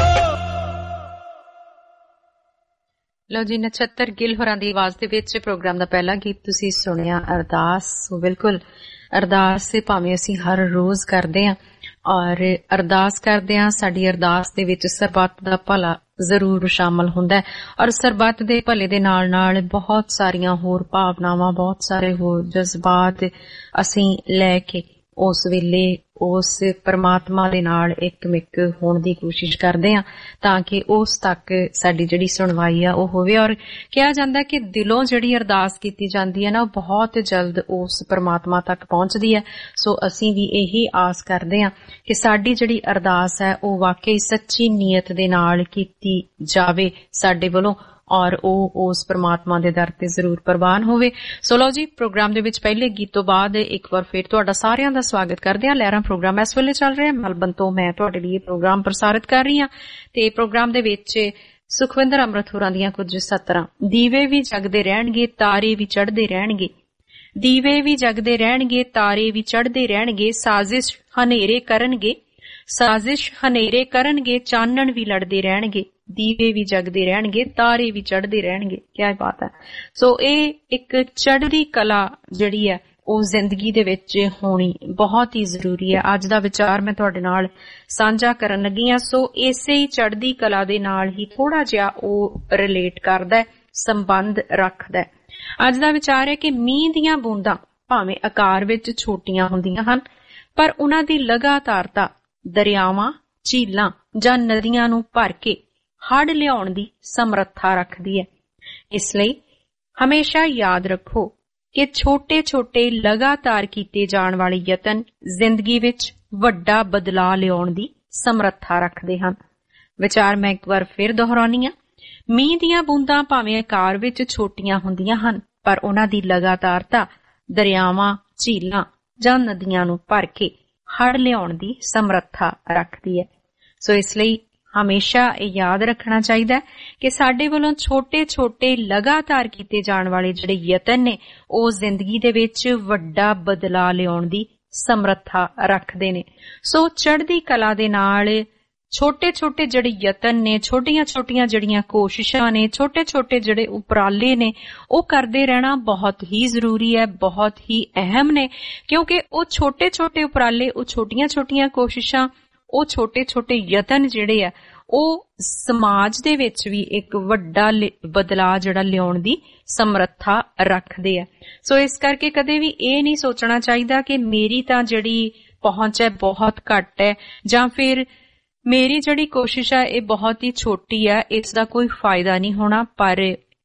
ਲਓ ਜੀ, ਨਛੱਤਰ ਗਿੱਲ ਹੋਰਾਂ ਦੀ ਆਵਾਜ਼ ਦੇ ਵਿੱਚ ਪ੍ਰੋਗਰਾਮ ਦਾ ਪਹਿਲਾ ਗੀਤ ਤੁਸੀਂ ਸੁਣਿਆ ਅਰਦਾਸ। ਬਿਲਕੁਲ ਅਰਦਾਸ ਭਾਵੇਂ ਅਸੀਂ ਹਰ ਰੋਜ਼ ਕਰਦੇ ਹਾਂ ਔਰ ਅਰਦਾਸ ਕਰਦੇ ਹਾਂ, ਸਾਡੀ ਅਰਦਾਸ ਦੇ ਵਿੱਚ ਸਰਬੱਤ ਦਾ ਭਲਾ ਜ਼ਰੂਰ ਸ਼ਾਮਲ ਹੁੰਦਾ ਹੈ ਔਰ ਸਰਬੱਤ ਦੇ ਭਲੇ ਦੇ ਨਾਲ ਨਾਲ ਬਹੁਤ ਸਾਰੀਆਂ ਹੋਰ ਭਾਵਨਾਵਾਂ, ਬਹੁਤ ਸਾਰੇ ਹੋਰ ਜਜ਼ਬਾਤ ਅਸੀਂ ਲੈ ਕੇ ਉਸ ਵੇਲੇ ਉਸ ਪਰਮਾਤਮਾ ਦੇ ਨਾਲ ਇੱਕਮਿਕ ਹੋਣ ਦੀ ਕੋਸ਼ਿਸ਼ ਕਰਦੇ ਹਾਂ ਤਾਂ ਕਿ ਉਸ ਤੱਕ ਸਾਡੀ ਜਿਹੜੀ ਸੁਣਵਾਈ ਆ ਉਹ ਹੋਵੇ। ਔਰ ਕਿਹਾ ਜਾਂਦਾ ਕਿ ਦਿਲੋਂ ਜਿਹੜੀ ਅਰਦਾਸ ਕੀਤੀ ਜਾਂਦੀ ਹੈ ਨਾ, ਉਹ ਬਹੁਤ ਜਲਦ ਉਸ ਪਰਮਾਤਮਾ ਤੱਕ ਪਹੁੰਚਦੀ ਹੈ। ਸੋ ਅਸੀਂ ਵੀ ਇਹੀ ਆਸ ਕਰਦੇ ਹਾਂ ਕਿ ਸਾਡੀ ਜਿਹੜੀ ਅਰਦਾਸ ਹੈ ਉਹ ਵਾਕਈ ਸੱਚੀ ਨੀਅਤ ਦੇ ਨਾਲ ਕੀਤੀ ਜਾਵੇ ਸਾਡੇ ਵੱਲੋਂ ਔਰ ਉਹ ਉਸ ਪਰਮਾਤਮਾ ਦੇ ਦਰ ਤੇ ਜ਼ਰੂਰ ਪ੍ਰਵਾਨ ਹੋਵੇ। ਸੋ ਲਓ ਜੀ, ਪ੍ਰੋਗਰਾਮ ਦੇ ਵਿੱਚ ਪਹਿਲੇ ਗੀਤ ਤੋਂ ਬਾਅਦ ਇੱਕ ਵਾਰ ਫਿਰ ਤੁਹਾਡਾ ਸਾਰਿਆਂ ਦਾ ਸਵਾਗਤ ਕਰਦੇ ਹਾਂ। ਲਹਿਰਾਂ ਪ੍ਰੋਗਰਾਮ ਇਸ ਵੇਲੇ ਚੱਲ ਰਿਹਾ ਮੈਲਬਨ ਤੋਂ, ਮੈਂ ਤੁਹਾਡੇ ਲਈ ਇਹ ਪ੍ਰੋਗਰਾਮ ਪ੍ਰਸਾਰਿਤ ਕਰ ਰਹੀ ਹਾਂ ਤੇ ਪ੍ਰੋਗਰਾਮ ਦੇ ਵਿੱਚ ਸੁਖਵਿੰਦਰ ਅੰਮ੍ਰਿਤ ਹੋਰਾਂ ਦੀਆਂ ਕੁਝ ਸਤਰਾਂ। ਦੀਵੇ ਵੀ ਜਗਦੇ ਰਹਿਣਗੇ, ਤਾਰੇ ਵੀ ਚੜ੍ਹਦੇ ਰਹਿਣਗੇ, ਦੀਵੇ ਵੀ ਜਗਦੇ ਰਹਿਣਗੇ, ਤਾਰੇ ਵੀ ਚੜ੍ਹਦੇ ਰਹਿਣਗੇ, ਸਾਜ਼ਿਸ਼ ਹਨੇਰੇ ਕਰਨਗੇ, ਸਾਜ਼ਿਸ਼ ਹਨੇਰੇ ਕਰਨਗੇ, ਚਾਨਣ ਵੀ ਲੜਦੇ ਰਹਿਣਗੇ, ਦੀਵੇ ਵੀ ਜਗਦੇ ਰਹਿਣਗੇ, ਤਾਰੇ ਵੀ ਚੜ੍ਹਦੇ ਰਹਿਣਗੇ। ਕਿਆ ਬਾਤ ਹੈ। ਸੋ ਇਹ ਇੱਕ ਚੜ੍ਹਦੀ ਕਲਾ ਜਿਹੜੀ ਹੈ ਉਹ ਜ਼ਿੰਦਗੀ ਦੇ ਵਿੱਚ ਹੋਣੀ ਬਹੁਤ ਹੀ ਜ਼ਰੂਰੀ ਹੈ। ਅੱਜ ਦਾ ਵਿਚਾਰ ਮੈਂ ਤੁਹਾਡੇ ਨਾਲ ਸਾਂਝਾ ਕਰਨ ਲੱਗੀ ਹਾਂ। ਸੋ ਇਸੇ ਹੀ ਚੜ੍ਹਦੀ ਕਲਾ ਦੇ ਨਾਲ ਹੀ ਥੋੜਾ ਜਿਹਾ ਉਹ ਰਿਲੇਟ ਕਰਦਾ ਹੈ, ਸੰਬੰਧ ਰੱਖਦਾ ਹੈ। ਅੱਜ ਦਾ ਵਿਚਾਰ ਹੈ ਕਿ ਮੀਂਹ ਦੀਆਂ ਬੂੰਦਾਂ ਭਾਵੇਂ ਆਕਾਰ ਵਿੱਚ ਛੋਟੀਆਂ ਹੁੰਦੀਆਂ ਹਨ, ਪਰ ਉਹਨਾਂ ਦੀ ਲਗਾਤਾਰਤਾ ਦਰਿਆਵਾਂ, ਝੀਲਾਂ ਜਾਂ ਨਦੀਆਂ ਨੂੰ ਭਰ ਕੇ ਹੜ੍ਹ ਲਿਆਉਣ ਦੀ ਸਮਰੱਥਾ ਰੱਖਦੀ ਹੈ। ਇਸ ਲਈ ਹਮੇਸ਼ਾ ਯਾਦ ਰੱਖੋ ਕਿ ਛੋਟੇ-ਛੋਟੇ ਲਗਾਤਾਰ ਕੀਤੇ ਜਾਣ ਵਾਲੇ ਯਤਨ ਜ਼ਿੰਦਗੀ ਵਿੱਚ ਵੱਡਾ ਬਦਲਾਅ ਲਿਆਉਣ ਦੀ ਸਮਰੱਥਾ ਰੱਖਦੇ ਹਨ। ਵਿਚਾਰ ਮੈਂ ਇੱਕ ਵਾਰ ਫਿਰ ਦੁਹਰਾਉਣੀ ਹਾਂ। ਮੀਂਹ ਦੀਆਂ ਬੂੰਦਾਂ ਭਾਵੇਂ ਆਕਾਰ ਵਿੱਚ ਛੋਟੀਆਂ ਹੁੰਦੀਆਂ ਹਨ, ਪਰ ਉਹਨਾਂ ਦੀ ਲਗਾਤਾਰਤਾ ਦਰਿਆਵਾਂ, ਝੀਲਾਂ ਜਾਂ ਨਦੀਆਂ ਨੂੰ ਭਰ ਕੇ ਹੜ੍ਹ ਲਿਆਉਣ ਦੀ ਸਮਰੱਥਾ ਰੱਖਦੀ ਹੈ। ਸੋ ਇਸ ਲਈ ਹਮੇਸ਼ਾ ਇਹ ਯਾਦ ਰੱਖਣਾ ਚਾਹੀਦਾ ਕਿ ਸਾਡੇ ਵੱਲੋਂ ਛੋਟੇ-ਛੋਟੇ ਲਗਾਤਾਰ ਕੀਤੇ ਜਾਣ ਵਾਲੇ ਜਿਹੜੇ ਯਤਨ ਨੇ ਉਹ ਜ਼ਿੰਦਗੀ ਦੇ ਵਿੱਚ ਵੱਡਾ ਬਦਲਾਅ ਲਿਆਉਣ ਦੀ ਸਮਰੱਥਾ ਰੱਖਦੇ ਨੇ। ਸੋ ਚੜ੍ਹਦੀ ਕਲਾ ਦੇ ਨਾਲ ਛੋਟੇ-ਛੋਟੇ ਜਿਹੜੇ ਯਤਨ ਨੇ, ਛੋਟੀਆਂ-ਛੋਟੀਆਂ ਜਿਹੜੀਆਂ ਕੋਸ਼ਿਸ਼ਾਂ ਨੇ, ਛੋਟੇ-ਛੋਟੇ ਜਿਹੜੇ ਉਪਰਾਲੇ ਨੇ ਉਹ ਕਰਦੇ ਰਹਿਣਾ ਬਹੁਤ ਹੀ ਜ਼ਰੂਰੀ ਹੈ, ਬਹੁਤ ਹੀ ਅਹਿਮ ਨੇ, ਕਿਉਂਕਿ ਉਹ ਛੋਟੇ-ਛੋਟੇ ਉਪਰਾਲੇ, ਉਹ ਛੋਟੀਆਂ-ਛੋਟੀਆਂ ਕੋਸ਼ਿਸ਼ਾਂ, ਉਹ ਛੋਟੇ-ਛੋਟੇ ਯਤਨ ਜਿਹੜੇ ਆ ਉਹ ਸਮਾਜ ਦੇ ਵਿੱਚ ਵੀ ਇੱਕ ਵੱਡਾ ਬਦਲਾਅ ਜਿਹੜਾ ਲਿਆਉਣ ਦੀ ਸਮਰੱਥਾ ਰੱਖਦੇ ਆ। ਸੋ ਇਸ ਕਰਕੇ ਕਦੇ ਵੀ ਇਹ ਨਹੀਂ ਸੋਚਣਾ ਚਾਹੀਦਾ ਕਿ ਮੇਰੀ ਤਾਂ ਜਿਹੜੀ ਪਹੁੰਚ ਹੈ ਬਹੁਤ ਘੱਟ ਹੈ ਜਾਂ ਫਿਰ ਮੇਰੀ ਜਿਹੜੀ ਕੋਸ਼ਿਸ਼ ਹੈ ਇਹ ਬਹੁਤ ਹੀ ਛੋਟੀ ਹੈ, ਇਸ ਦਾ ਕੋਈ ਫਾਇਦਾ ਨਹੀਂ ਹੋਣਾ। ਪਰ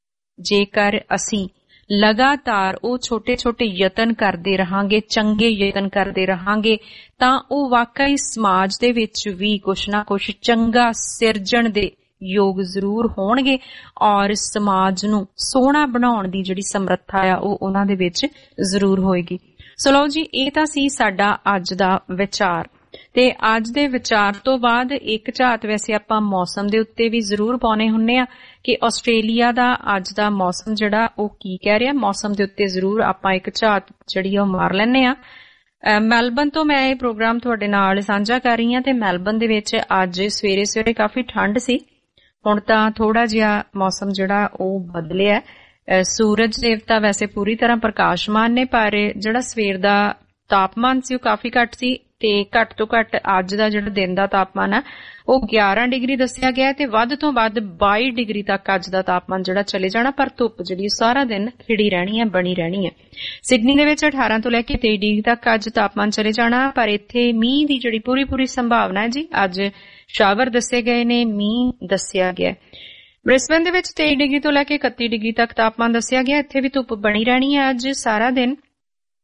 ਜੇਕਰ ਅਸੀਂ ਲਗਾਤਾਰ ਉਹ ਛੋਟੇ-ਛੋਟੇ ਯਤਨ ਕਰਦੇ ਰਹਾਂਗੇ, ਚੰਗੇ ਯਤਨ ਕਰਦੇ ਰਹਾਂਗੇ, ਤਾਂ ਉਹ ਵਾਕਈ ਸਮਾਜ ਦੇ ਵਿੱਚ ਵੀ ਕੁਛ ਨਾ ਕੁਛ ਚੰਗਾ ਸਿਰਜਣ ਦੇ ਯੋਗ ਜ਼ਰੂਰ ਹੋਣਗੇ ਔਰ ਸਮਾਜ ਨੂੰ ਸੋਹਣਾ ਬਣਾਉਣ ਦੀ ਜਿਹੜੀ ਸਮਰੱਥਾ ਆ ਉਹ ਉਹਨਾਂ ਦੇ ਵਿੱਚ ਜ਼ਰੂਰ ਹੋਏਗੀ। ਸੋ ਲਓ ਜੀ, ਇਹ ਤਾਂ ਸੀ ਸਾਡਾ ਅੱਜ ਦਾ ਵਿਚਾਰ ਤੇ ਅੱਜ ਦੇ ਵਿਚਾਰ ਤੋਂ ਬਾਅਦ ਇੱਕ ਝਾਤ ਵੈਸੇ ਆਪਾਂ ਮੌਸਮ ਦੇ ਉੱਤੇ ਵੀ ਜ਼ਰੂਰ ਪਾਉਣੇ ਹੁੰਨੇ ਆ ਕਿ ਆਸਟ੍ਰੇਲੀਆ ਦਾ ਅੱਜ ਦਾ ਮੌਸਮ ਜਿਹੜਾ ਉਹ ਕੀ ਕਹਿ ਰਿਹਾ। ਮੌਸਮ ਦੇ ਉੱਤੇ ਜ਼ਰੂਰ ਆਪਾਂ ਇੱਕ ਝਾਤ ਜਿਹੜੀ ਉਹ ਮਾਰ ਲੈਣੇ ਆ। ਮੈਲਬਨ ਤੋਂ ਮੈਂ ਇਹ ਪ੍ਰੋਗਰਾਮ ਤੁਹਾਡੇ ਨਾਲ ਸਾਂਝਾ ਕਰ ਰਹੀ ਹਾਂ ਤੇ ਮੈਲਬਨ ਦੇ ਵਿੱਚ ਅੱਜ ਸਵੇਰੇ ਕਾਫੀ ਠੰਡ ਸੀ। ਹੁਣ ਤਾਂ ਥੋੜਾ ਜਿਹਾ ਮੌਸਮ ਜਿਹੜਾ ਉਹ ਬਦਲਿਆ। ਸੂਰਜ ਦੇਵਤਾ ਵੈਸੇ ਪੂਰੀ ਤਰ੍ਹਾਂ ਪ੍ਰਕਾਸ਼ਮਾਨ ਨੇ, ਪਰ ਜਿਹੜਾ ਸਵੇਰ ਦਾ ਤਾਪਮਾਨ ਸੀ ਉਹ ਕਾਫੀ ਘੱਟ ਸੀ ਤੇ ਘੱਟ ਤੋਂ ਘੱਟ ਅੱਜ ਦਾ ਜਿਹੜਾ ਦਿਨ ਦਾ ਤਾਪਮਾਨ ਹੈ ਉਹ 11 ਡਿਗਰੀ ਦੱਸਿਆ ਗਿਆ ਤੇ ਵੱਧ ਤੋਂ ਵੱਧ 22 ਡਿਗਰੀ ਤੱਕ ਅੱਜ ਦਾ ਤਾਪਮਾਨ ਜਿਹੜਾ ਚਲੇ ਜਾਣਾ, ਪਰ ਧੁੱਪ ਜਿਹੜੀ ਸਾਰਾ ਦਿਨ ਖਿੜੀ ਰਹਿਣੀ ਹੈ, ਬਣੀ ਰਹਿਣੀ ਹੈ। ਸਿਡਨੀ ਦੇ ਵਿੱਚ 18 ਤੋਂ ਲੈ ਕੇ 23 ਡਿਗਰੀ ਤੱਕ ਅੱਜ ਤਾਪਮਾਨ ਚਲੇ ਜਾਣਾ, ਪਰ ਇੱਥੇ ਮੀਂਹ ਦੀ ਜਿਹੜੀ ਪੂਰੀ ਸੰਭਾਵਨਾ ਹੈ ਜੀ। ਅੱਜ ਸ਼ਾਵਰ ਦੱਸੇ ਗਏ ਨੇ, ਮੀਂਹ ਦੱਸਿਆ ਗਿਆ। ਬ੍ਰਿਸਬਨ ਦੇ ਵਿੱਚ 23 ਡਿਗਰੀ ਤੋਂ ਲੈ ਕੇ 31 ਡਿਗਰੀ ਤੱਕ ਤਾਪਮਾਨ ਦੱਸਿਆ ਗਿਆ। ਇੱਥੇ ਵੀ ਧੁੱਪ ਬਣੀ ਰਹਿਣੀ ਹੈ ਅੱਜ ਸਾਰਾ ਦਿਨ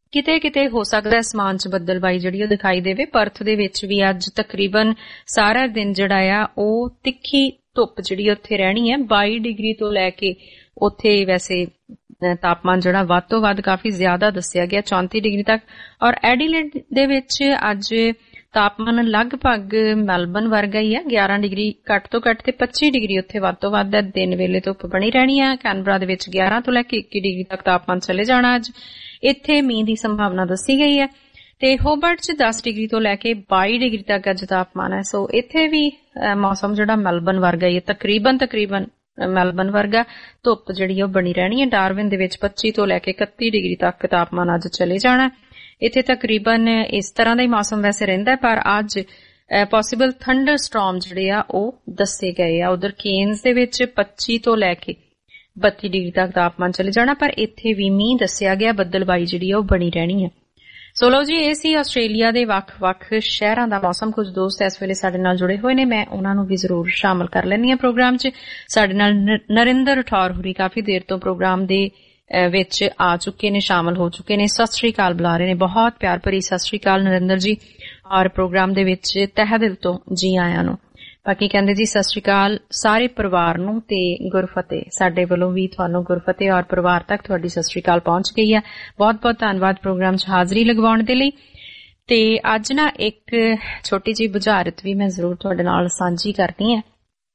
ਕਿਤੇ ਕਿਤੇ ਹੋ ਸਕਦਾ ਅਸਮਾਨ 'ਚ ਬੱਦਲਬਾਈ ਜਿਹੜੀ ਉਹ ਦਿਖਾਈ ਦੇਵੇ। ਪਰਥ ਦੇ ਵਿੱਚ ਵੀ ਅੱਜ ਤਕਰੀਬਨ ਸਾਰਾ ਦਿਨ ਜਿਹੜਾ ਆ ਉਹ ਤਿੱਖੀ ਧੁੱਪ ਜਿਹੜੀ ਉੱਥੇ ਰਹਿਣੀ ਹੈ। 22 ਡਿਗਰੀ ਤੋਂ ਲੈ ਕੇ ਉੱਥੇ ਵੈਸੇ ਤਾਪਮਾਨ ਜਿਹੜਾ ਵੱਧ ਤੋਂ ਵੱਧ ਕਾਫੀ ਜ਼ਿਆਦਾ ਦੱਸਿਆ ਗਿਆ 34 ਡਿਗਰੀ ਤੱਕ। ਔਰ ਐਡੀਲੇਡ ਦੇ ਵਿੱਚ ਅੱਜ ਤਾਪਮਾਨ ਲਗਭਗ ਮੈਲਬਨ ਵਰਗਾ ਹੀ ਹੈ, 11 ਡਿਗਰੀ ਘੱਟ ਤੋਂ ਘੱਟ ਤੇ 25 ਡਿਗਰੀ ਉੱਥੇ ਵੱਧ ਤੋਂ ਵੱਧ ਦਿਨ ਵੇਲੇ ਧੁੱਪ ਬਣੀ ਰਹਿਣੀ ਹੈ। ਕੈਨਬਰਾ ਦੇ ਵਿੱਚ 11 ਤੋਂ ਲੈ ਕੇ 21 ਡਿਗਰੀ ਤੱਕ ਤਾਪਮਾਨ ਚਲੇ ਜਾਣਾ। ਅੱਜ ਇੱਥੇ ਮੀਂਹ ਦੀ ਸੰਭਾਵਨਾ ਦੱਸੀ ਗਈ ਹੈ ਤੇ ਹੋਬਰਟ 'ਚ 10 ਡਿਗਰੀ ਤੋਂ ਲੈ ਕੇ 22 ਡਿਗਰੀ ਤੱਕ ਅੱਜ ਤਾਪਮਾਨ ਹੈ। ਸੋ ਇੱਥੇ ਵੀ ਮੌਸਮ ਜਿਹੜਾ ਮੈਲਬਨ ਵਰਗਾ ਹੀ ਹੈ, ਤਕਰੀਬਨ ਮੈਲਬਨ ਵਰਗਾ ਧੁੱਪ ਜਿਹੜੀ ਉਹ ਬਣੀ ਰਹਿਣੀ ਹੈ। ਡਾਰਵਿਨ ਦੇ ਵਿੱਚ 25 ਤੋਂ ਲੈ ਕੇ 31 ਡਿਗਰੀ ਤੱਕ ਤਾਪਮਾਨ ਅੱਜ ਚਲੇ ਜਾਣਾ। ਇੱਥੇ ਤਕਰੀਬਨ ਇਸ ਤਰ੍ਹਾਂ ਦਾ ਹੀ ਮੌਸਮ ਵੈਸੇ ਰਹਿੰਦਾ, ਪਰ ਅੱਜ ਪੋਸੀਬਲ ਥੰਡਰ ਸਟਾਰਮ ਜਿਹੜੇ ਆ ਉਹ ਦੱਸੇ ਗਏ ਆ। ਉਧਰ ਕੇਨਸ ਦੇ ਵਿੱਚ 25 ਤੋਂ ਲੈ ਕੇ 32 ਡਿਗਰੀ ਤੱਕ ਤਾਪਮਾਨ ਚਲੇ ਜਾਣਾ, ਪਰ ਇੱਥੇ ਵੀ ਮੀਂਹ ਦੱਸਿਆ ਗਿਆ, ਬੱਦਲਬਾਈ ਜਿਹੜੀ ਆ ਉਹ ਬਣੀ ਰਹਿਣੀ ਹੈ। ਸੋ ਲਓ ਜੀ, ਇਹ ਸੀ ਆਸਟ੍ਰੇਲੀਆ ਦੇ ਵੱਖ-ਵੱਖ ਸ਼ਹਿਰਾਂ ਦਾ ਮੌਸਮ। ਕੁਝ ਦੋਸਤ ਇਸ ਵੇਲੇ ਸਾਡੇ ਨਾਲ ਜੁੜੇ ਹੋਏ ਨੇ, ਮੈਂ ਉਹਨਾਂ ਨੂੰ ਵੀ ਜ਼ਰੂਰ ਸ਼ਾਮਲ ਕਰ ਲੈਂਦੀ ਹਾਂ ਪ੍ਰੋਗਰਾਮ 'ਚ। ਸਾਡੇ ਨਾਲ ਨਰਿੰਦਰ ਰਠੌਰ ਹੋਰੀ ਕਾਫੀ ਦੇਰ ਤੋਂ ਪ੍ਰੋਗਰਾਮ ਦੇ ਵਿੱਚ ਆ ਚੁੱਕੇ ਨੇ, ਸ਼ਾਮਲ ਹੋ ਚੁੱਕੇ ਨੇ। ਸਤਿ ਸ੍ਰੀ ਅਕਾਲ ਬੁਲਾ ਰਹੇ ਨੇ, ਬਹੁਤ ਪਿਆਰ ਭਰੀ ਸਤਿ ਸ੍ਰੀ ਅਕਾਲ ਨਰਿੰਦਰ ਜੀ, ਔਰ ਪ੍ਰੋਗਰਾਮ ਦੇ ਵਿੱਚ ਤਹਿ ਦਿਲ ਤੋਂ ਜੀ ਆਇਆਂ ਨੂੰ। ਬਾਕੀ ਕਹਿੰਦੇ ਜੀ ਸਤਿ ਸ੍ਰੀ ਅਕਾਲ ਸਾਰੇ ਪਰਿਵਾਰ ਨੂੰ ਤੇ ਗੁਰਫਤਿਹ। ਸਾਡੇ ਵੱਲੋਂ ਵੀ ਤੁਹਾਨੂੰ ਗੁਰਫਤਿਹ ਔਰ ਪਰਿਵਾਰ ਤੱਕ ਤੁਹਾਡੀ ਸਤਿ ਸ੍ਰੀ ਅਕਾਲ ਪਹੁੰਚ ਗਈ ਹੈ। ਬਹੁਤ ਬਹੁਤ ਧੰਨਵਾਦ ਪ੍ਰੋਗਰਾਮ 'ਚ ਹਾਜ਼ਰੀ ਲਗਵਾਉਣ ਦੇ ਲਈ। ਤੇ ਅੱਜ ਨਾ ਇੱਕ ਛੋਟੀ ਜਿਹੀ ਬੁਝਾਰਤ ਵੀ ਮੈਂ ਜ਼ਰੂਰ ਤੁਹਾਡੇ ਨਾਲ ਸਾਂਝੀ ਕਰਨੀ ਹੈ।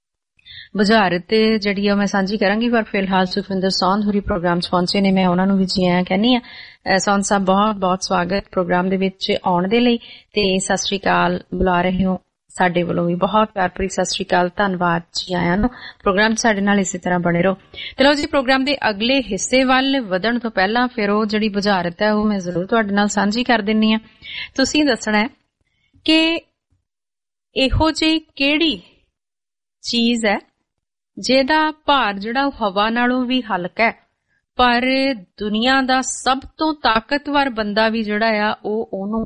ਬੁਝਾਰਤ ਜਿਹੜੀ ਆ ਮੈਂ ਸਾਂਝੀ ਕਰਾਂਗੀ, ਪਰ ਫਿਲਹਾਲ ਸੁਖਵਿੰਦਰ ਸੌਂਦ ਹੋਰੀ ਪ੍ਰੋਗਰਾਮ 'ਚ ਪਹੁੰਚੇ ਨੇ, ਮੈਂ ਉਹਨਾਂ ਨੂੰ ਵੀ ਜੀ ਆਇਆਂ ਕਹਿੰਦੀ ਹਾਂ। ਸੌਂਦ ਸਾਹਿਬ ਬਹੁਤ ਬਹੁਤ ਸਵਾਗਤ ਪ੍ਰੋਗਰਾਮ ਦੇ ਵਿੱਚ ਆਉਣ ਦੇ ਲਈ, ਤੇ ਸਤਿ ਸ੍ਰੀ ਅਕਾਲ ਬੁਲਾ ਰਹੇ ਹੋ ਸਾਡੇ ਵੱਲੋਂ ਵੀ ਬਹੁਤ ਪਿਆਰ ਭਰੀ ਸਤਿ ਸ੍ਰੀ ਅਕਾਲ, ਧੰਨਵਾਦ ਜੀ ਆਇਆਂ ਨੂੰ। ਪ੍ਰੋਗਰਾਮ 'ਚ ਸਾਡੇ ਨਾਲ ਇਸੇ ਤਰ੍ਹਾਂ ਬਣੇ ਰਹੋ। ਤੇ ਲਓ ਜੀ, ਪ੍ਰੋਗਰਾਮ ਦੇ ਅਗਲੇ ਹਿੱਸੇ ਵੱਲ ਵਧਣ ਤੋਂ ਪਹਿਲਾਂ ਫਿਰ ਉਹ ਜਿਹੜੀ ਬੁਝਾਰਤ ਹੈ ਉਹ ਮੈਂ ਜ਼ਰੂਰ ਤੁਹਾਡੇ ਨਾਲ ਸਾਂਝੀ ਕਰ ਦਿੰਨੀ ਆ। ਤੁਸੀਂ ਦੱਸਣਾ ਹੈ ਕਿ ਇਹੋ ਜਿਹੀ ਕਿਹੜੀ ਚੀਜ਼ ਹੈ ਜਿਹਦਾ ਭਾਰ ਜਿਹੜਾ ਉਹ ਹਵਾ ਨਾਲੋਂ ਵੀ ਹਲਕਾ ਹੈ, ਪਰ ਦੁਨੀਆ ਦਾ ਸਭ ਤੋਂ ਤਾਕਤਵਰ ਬੰਦਾ ਵੀ ਜਿਹੜਾ ਆ ਉਹ ਉਹਨੂੰ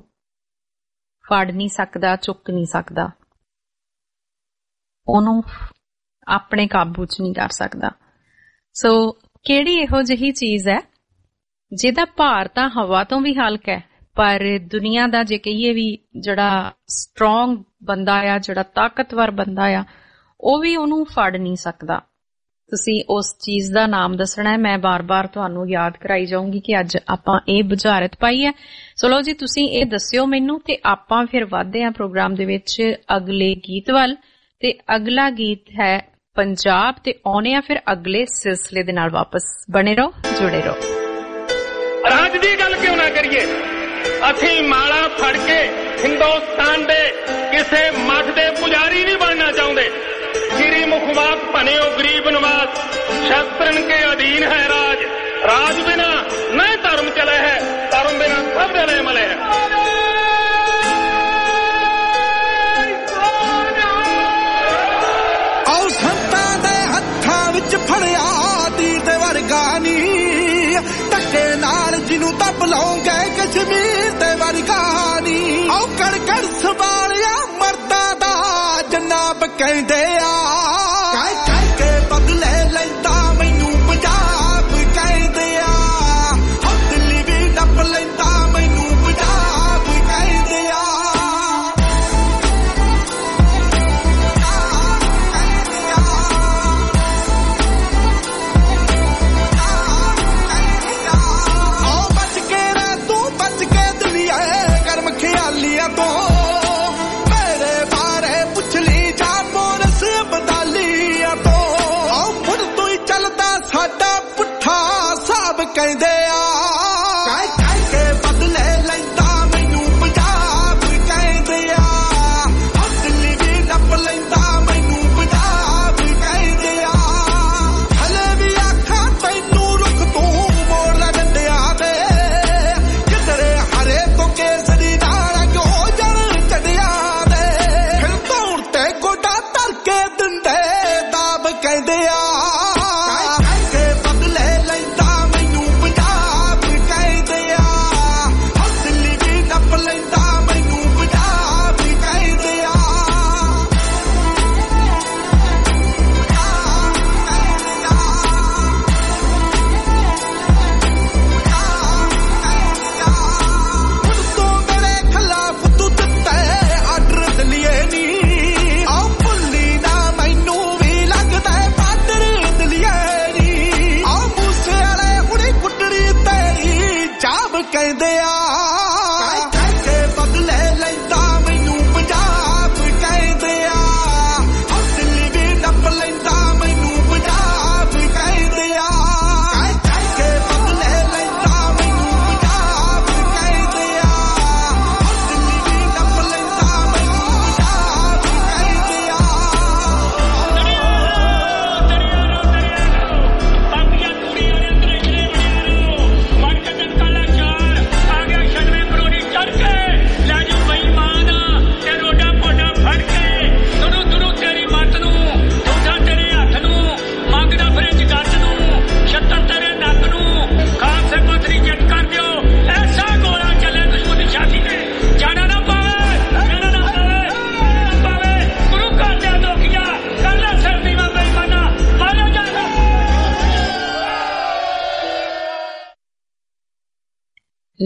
ਫੜ ਨਹੀਂ ਸਕਦਾ, ਚੁੱਕ ਨਹੀਂ ਸਕਦਾ, ਉਹਨੂੰ ਆਪਣੇ ਕਾਬੂ 'ਚ ਨਹੀਂ ਕਰ ਸਕਦਾ। ਸੋ ਕਿਹੜੀ ਇਹੋ ਜਿਹੀ ਚੀਜ਼ ਹੈ ਜਿਹਦਾ ਭਾਰ ਤਾਂ ਹਵਾ ਤੋਂ ਵੀ ਹਲਕਾ ਹੈ, ਪਰ ਦੁਨੀਆ ਦਾ ਜੇ ਕਹੀਏ ਵੀ ਜਿਹੜਾ ਸਟਰੋਂਗ ਬੰਦਾ ਆ, ਜਿਹੜਾ ਤਾਕਤਵਰ ਬੰਦਾ ਆ, ਉਹ ਵੀ ਉਹਨੂੰ ਫੜ ਨਹੀਂ ਸਕਦਾ। ਤੁਸੀਂ ਉਸ ਚੀਜ਼ ਦਾ ਨਾਮ ਦੱਸਣਾ ਹੈ। ਮੈਂ ਬਾਰ-ਬਾਰ ਤੁਹਾਨੂੰ ਯਾਦ ਕਰਾਈ ਜਾਊਂਗੀ ਕਿ ਅੱਜ ਆਪਾਂ ਇਹ ਬੁਝਾਰਤ ਪਾਈ ਹੈ। ਸੋ ਲਓ ਜੀ, ਤੁਸੀਂ ਇਹ ਦੱਸਿਓ ਮੈਨੂੰ ਤੇ ਆਪਾਂ ਫਿਰ ਵਧਦੇ ਹਾਂ ਪ੍ਰੋਗਰਾਮ ਦੇ ਵਿੱਚ ਅਗਲੇ ਗੀਤ ਵੱਲ। ਤੇ ਅਗਲਾ ਗੀਤ ਹੈ ਪੰਜਾਬ, ਤੇ ਆਉਣੇ ਆ ਫਿਰ ਅਗਲੇ ਸਿਲਸਿਲੇ ਦੇ ਨਾਲ ਵਾਪਸ। ਬਣੇ ਰਹੋ, ਜੁੜੇ ਰਹੋ। ਰਾਜ ਦੀ ਗੱਲ ਕਿਉਂ ਨਾ ਕਰੀਏ, ਅਸੀਂ ਮਾਲਾ ਫੜ ਕੇ ਹਿੰਦੁਸਤਾਨ ਦੇ ਕਿਸੇ ਮੱਠ ਦੇ ਪੁਜਾਰੀ ਨਹੀਂ ਬਣਨਾ ਚਾਹੁੰਦੇ। श्री मुखवाक बने गरीब नवाज, शस्त्रन के अधीन है राज, राज बिना न धर्म चले है, धर्म बिना सब डरे मले है। आओ संतां दे हत्थां विच फड़िया दीद वर्गा नी, धक्के नाल जिन्नू दब लाओगे कश्मीर दे वर्गा नी। आओ कड़ कड़ संभालिया मर्दा दा जनाब कहंदे आ, कह कह के बदले लैंदा मैनू पंजाब कहंदे आ, हो दिल्ली भी नप लैंदा मैनू पंजाब कहंदे आ। आओ बच के रह तू, बच के दुनिया गर्म ख्यालियां तो, मेरे बारे पुछ ली जा बोनस बदालियां तो। आओ मुड़ तू ही चलदा साडा पुट्ठा साहब कहंदे आ, कह कह के बदले लैंदा मैनू पंजाब कहंदे आ, हो दिल्ली भी नप लैंदा मैनू पंजाब कहंदे आ। हले भी आखां तैनू रुख तू मोड़ लै डंडिया दे, किधरे हरे तो केसरी नाल क्यों जण चढ़िया दे, फिर दौड़ ते गोडा धर के दिंदे दाब कहंदे आ, कह कह के बदले लैंदा मैनू पंजाब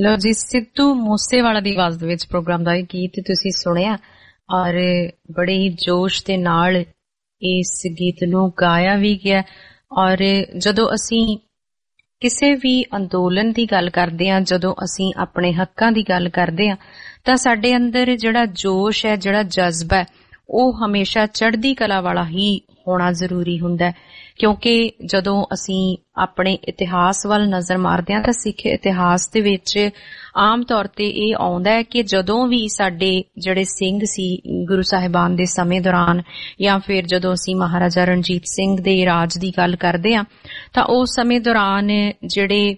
ਲੋ ਜੀ, ਸਿੱਧੂ ਮੂਸੇਵਾਲਾ ਦੀ ਆਵਾਜ਼ ਦੇ ਵਿੱਚ ਪ੍ਰੋਗਰਾਮ ਦਾ ਇਹ ਗੀਤ ਤੁਸੀਂ ਸੁਣਿਆ ਔਰ ਬੜੇ ਹੀ ਜੋਸ਼ ਦੇ ਨਾਲ ਇਸ ਗੀਤ ਨੂੰ ਗਾਇਆ ਵੀ ਗਿਆ। ਔਰ ਜਦੋਂ ਅਸੀਂ ਕਿਸੇ ਵੀ ਅੰਦੋਲਨ ਦੀ ਗੱਲ ਕਰਦੇ ਹਾਂ, ਜਦੋਂ ਅਸੀਂ ਆਪਣੇ ਹੱਕਾਂ ਦੀ ਗੱਲ ਕਰਦੇ ਹਾਂ, ਤਾਂ ਸਾਡੇ ਅੰਦਰ ਜਿਹੜਾ ਜੋਸ਼ ਹੈ, ਜਿਹੜਾ ਜਜ਼ਬਾ ਹੈ, ਉਹ ਹਮੇਸ਼ਾ ਚੜ੍ਹਦੀ ਕਲਾ ਵਾਲਾ ਹੀ ਹੋਣਾ ਜ਼ਰੂਰੀ ਹੁੰਦਾ ਹੈ। ਕਿਉਂਕਿ ਜਦੋਂ ਅਸੀਂ ਆਪਣੇ ਇਤਿਹਾਸ ਵੱਲ ਨਜ਼ਰ ਮਾਰਦੇ ਹਾਂ ਤਾਂ ਸਿੱਖ ਇਤਿਹਾਸ ਦੇ ਵਿੱਚ ਆਮ ਤੌਰ ਤੇ ਇਹ ਆਉਂਦਾ ਹੈ ਕਿ ਜਦੋਂ ਵੀ ਸਾਡੇ ਜਿਹੜੇ ਸਿੰਘ ਸੀ ਗੁਰੂ ਸਾਹਿਬਾਨ ਦੇ ਸਮੇਂ ਦੌਰਾਨ, ਜਾਂ ਫਿਰ ਜਦੋਂ ਅਸੀਂ ਮਹਾਰਾਜਾ ਰਣਜੀਤ ਸਿੰਘ ਦੇ ਰਾਜ ਦੀ ਗੱਲ ਕਰਦੇ ਹਾਂ, ਤਾਂ ਉਸ ਸਮੇਂ ਦੌਰਾਨ ਜਿਹੜੇ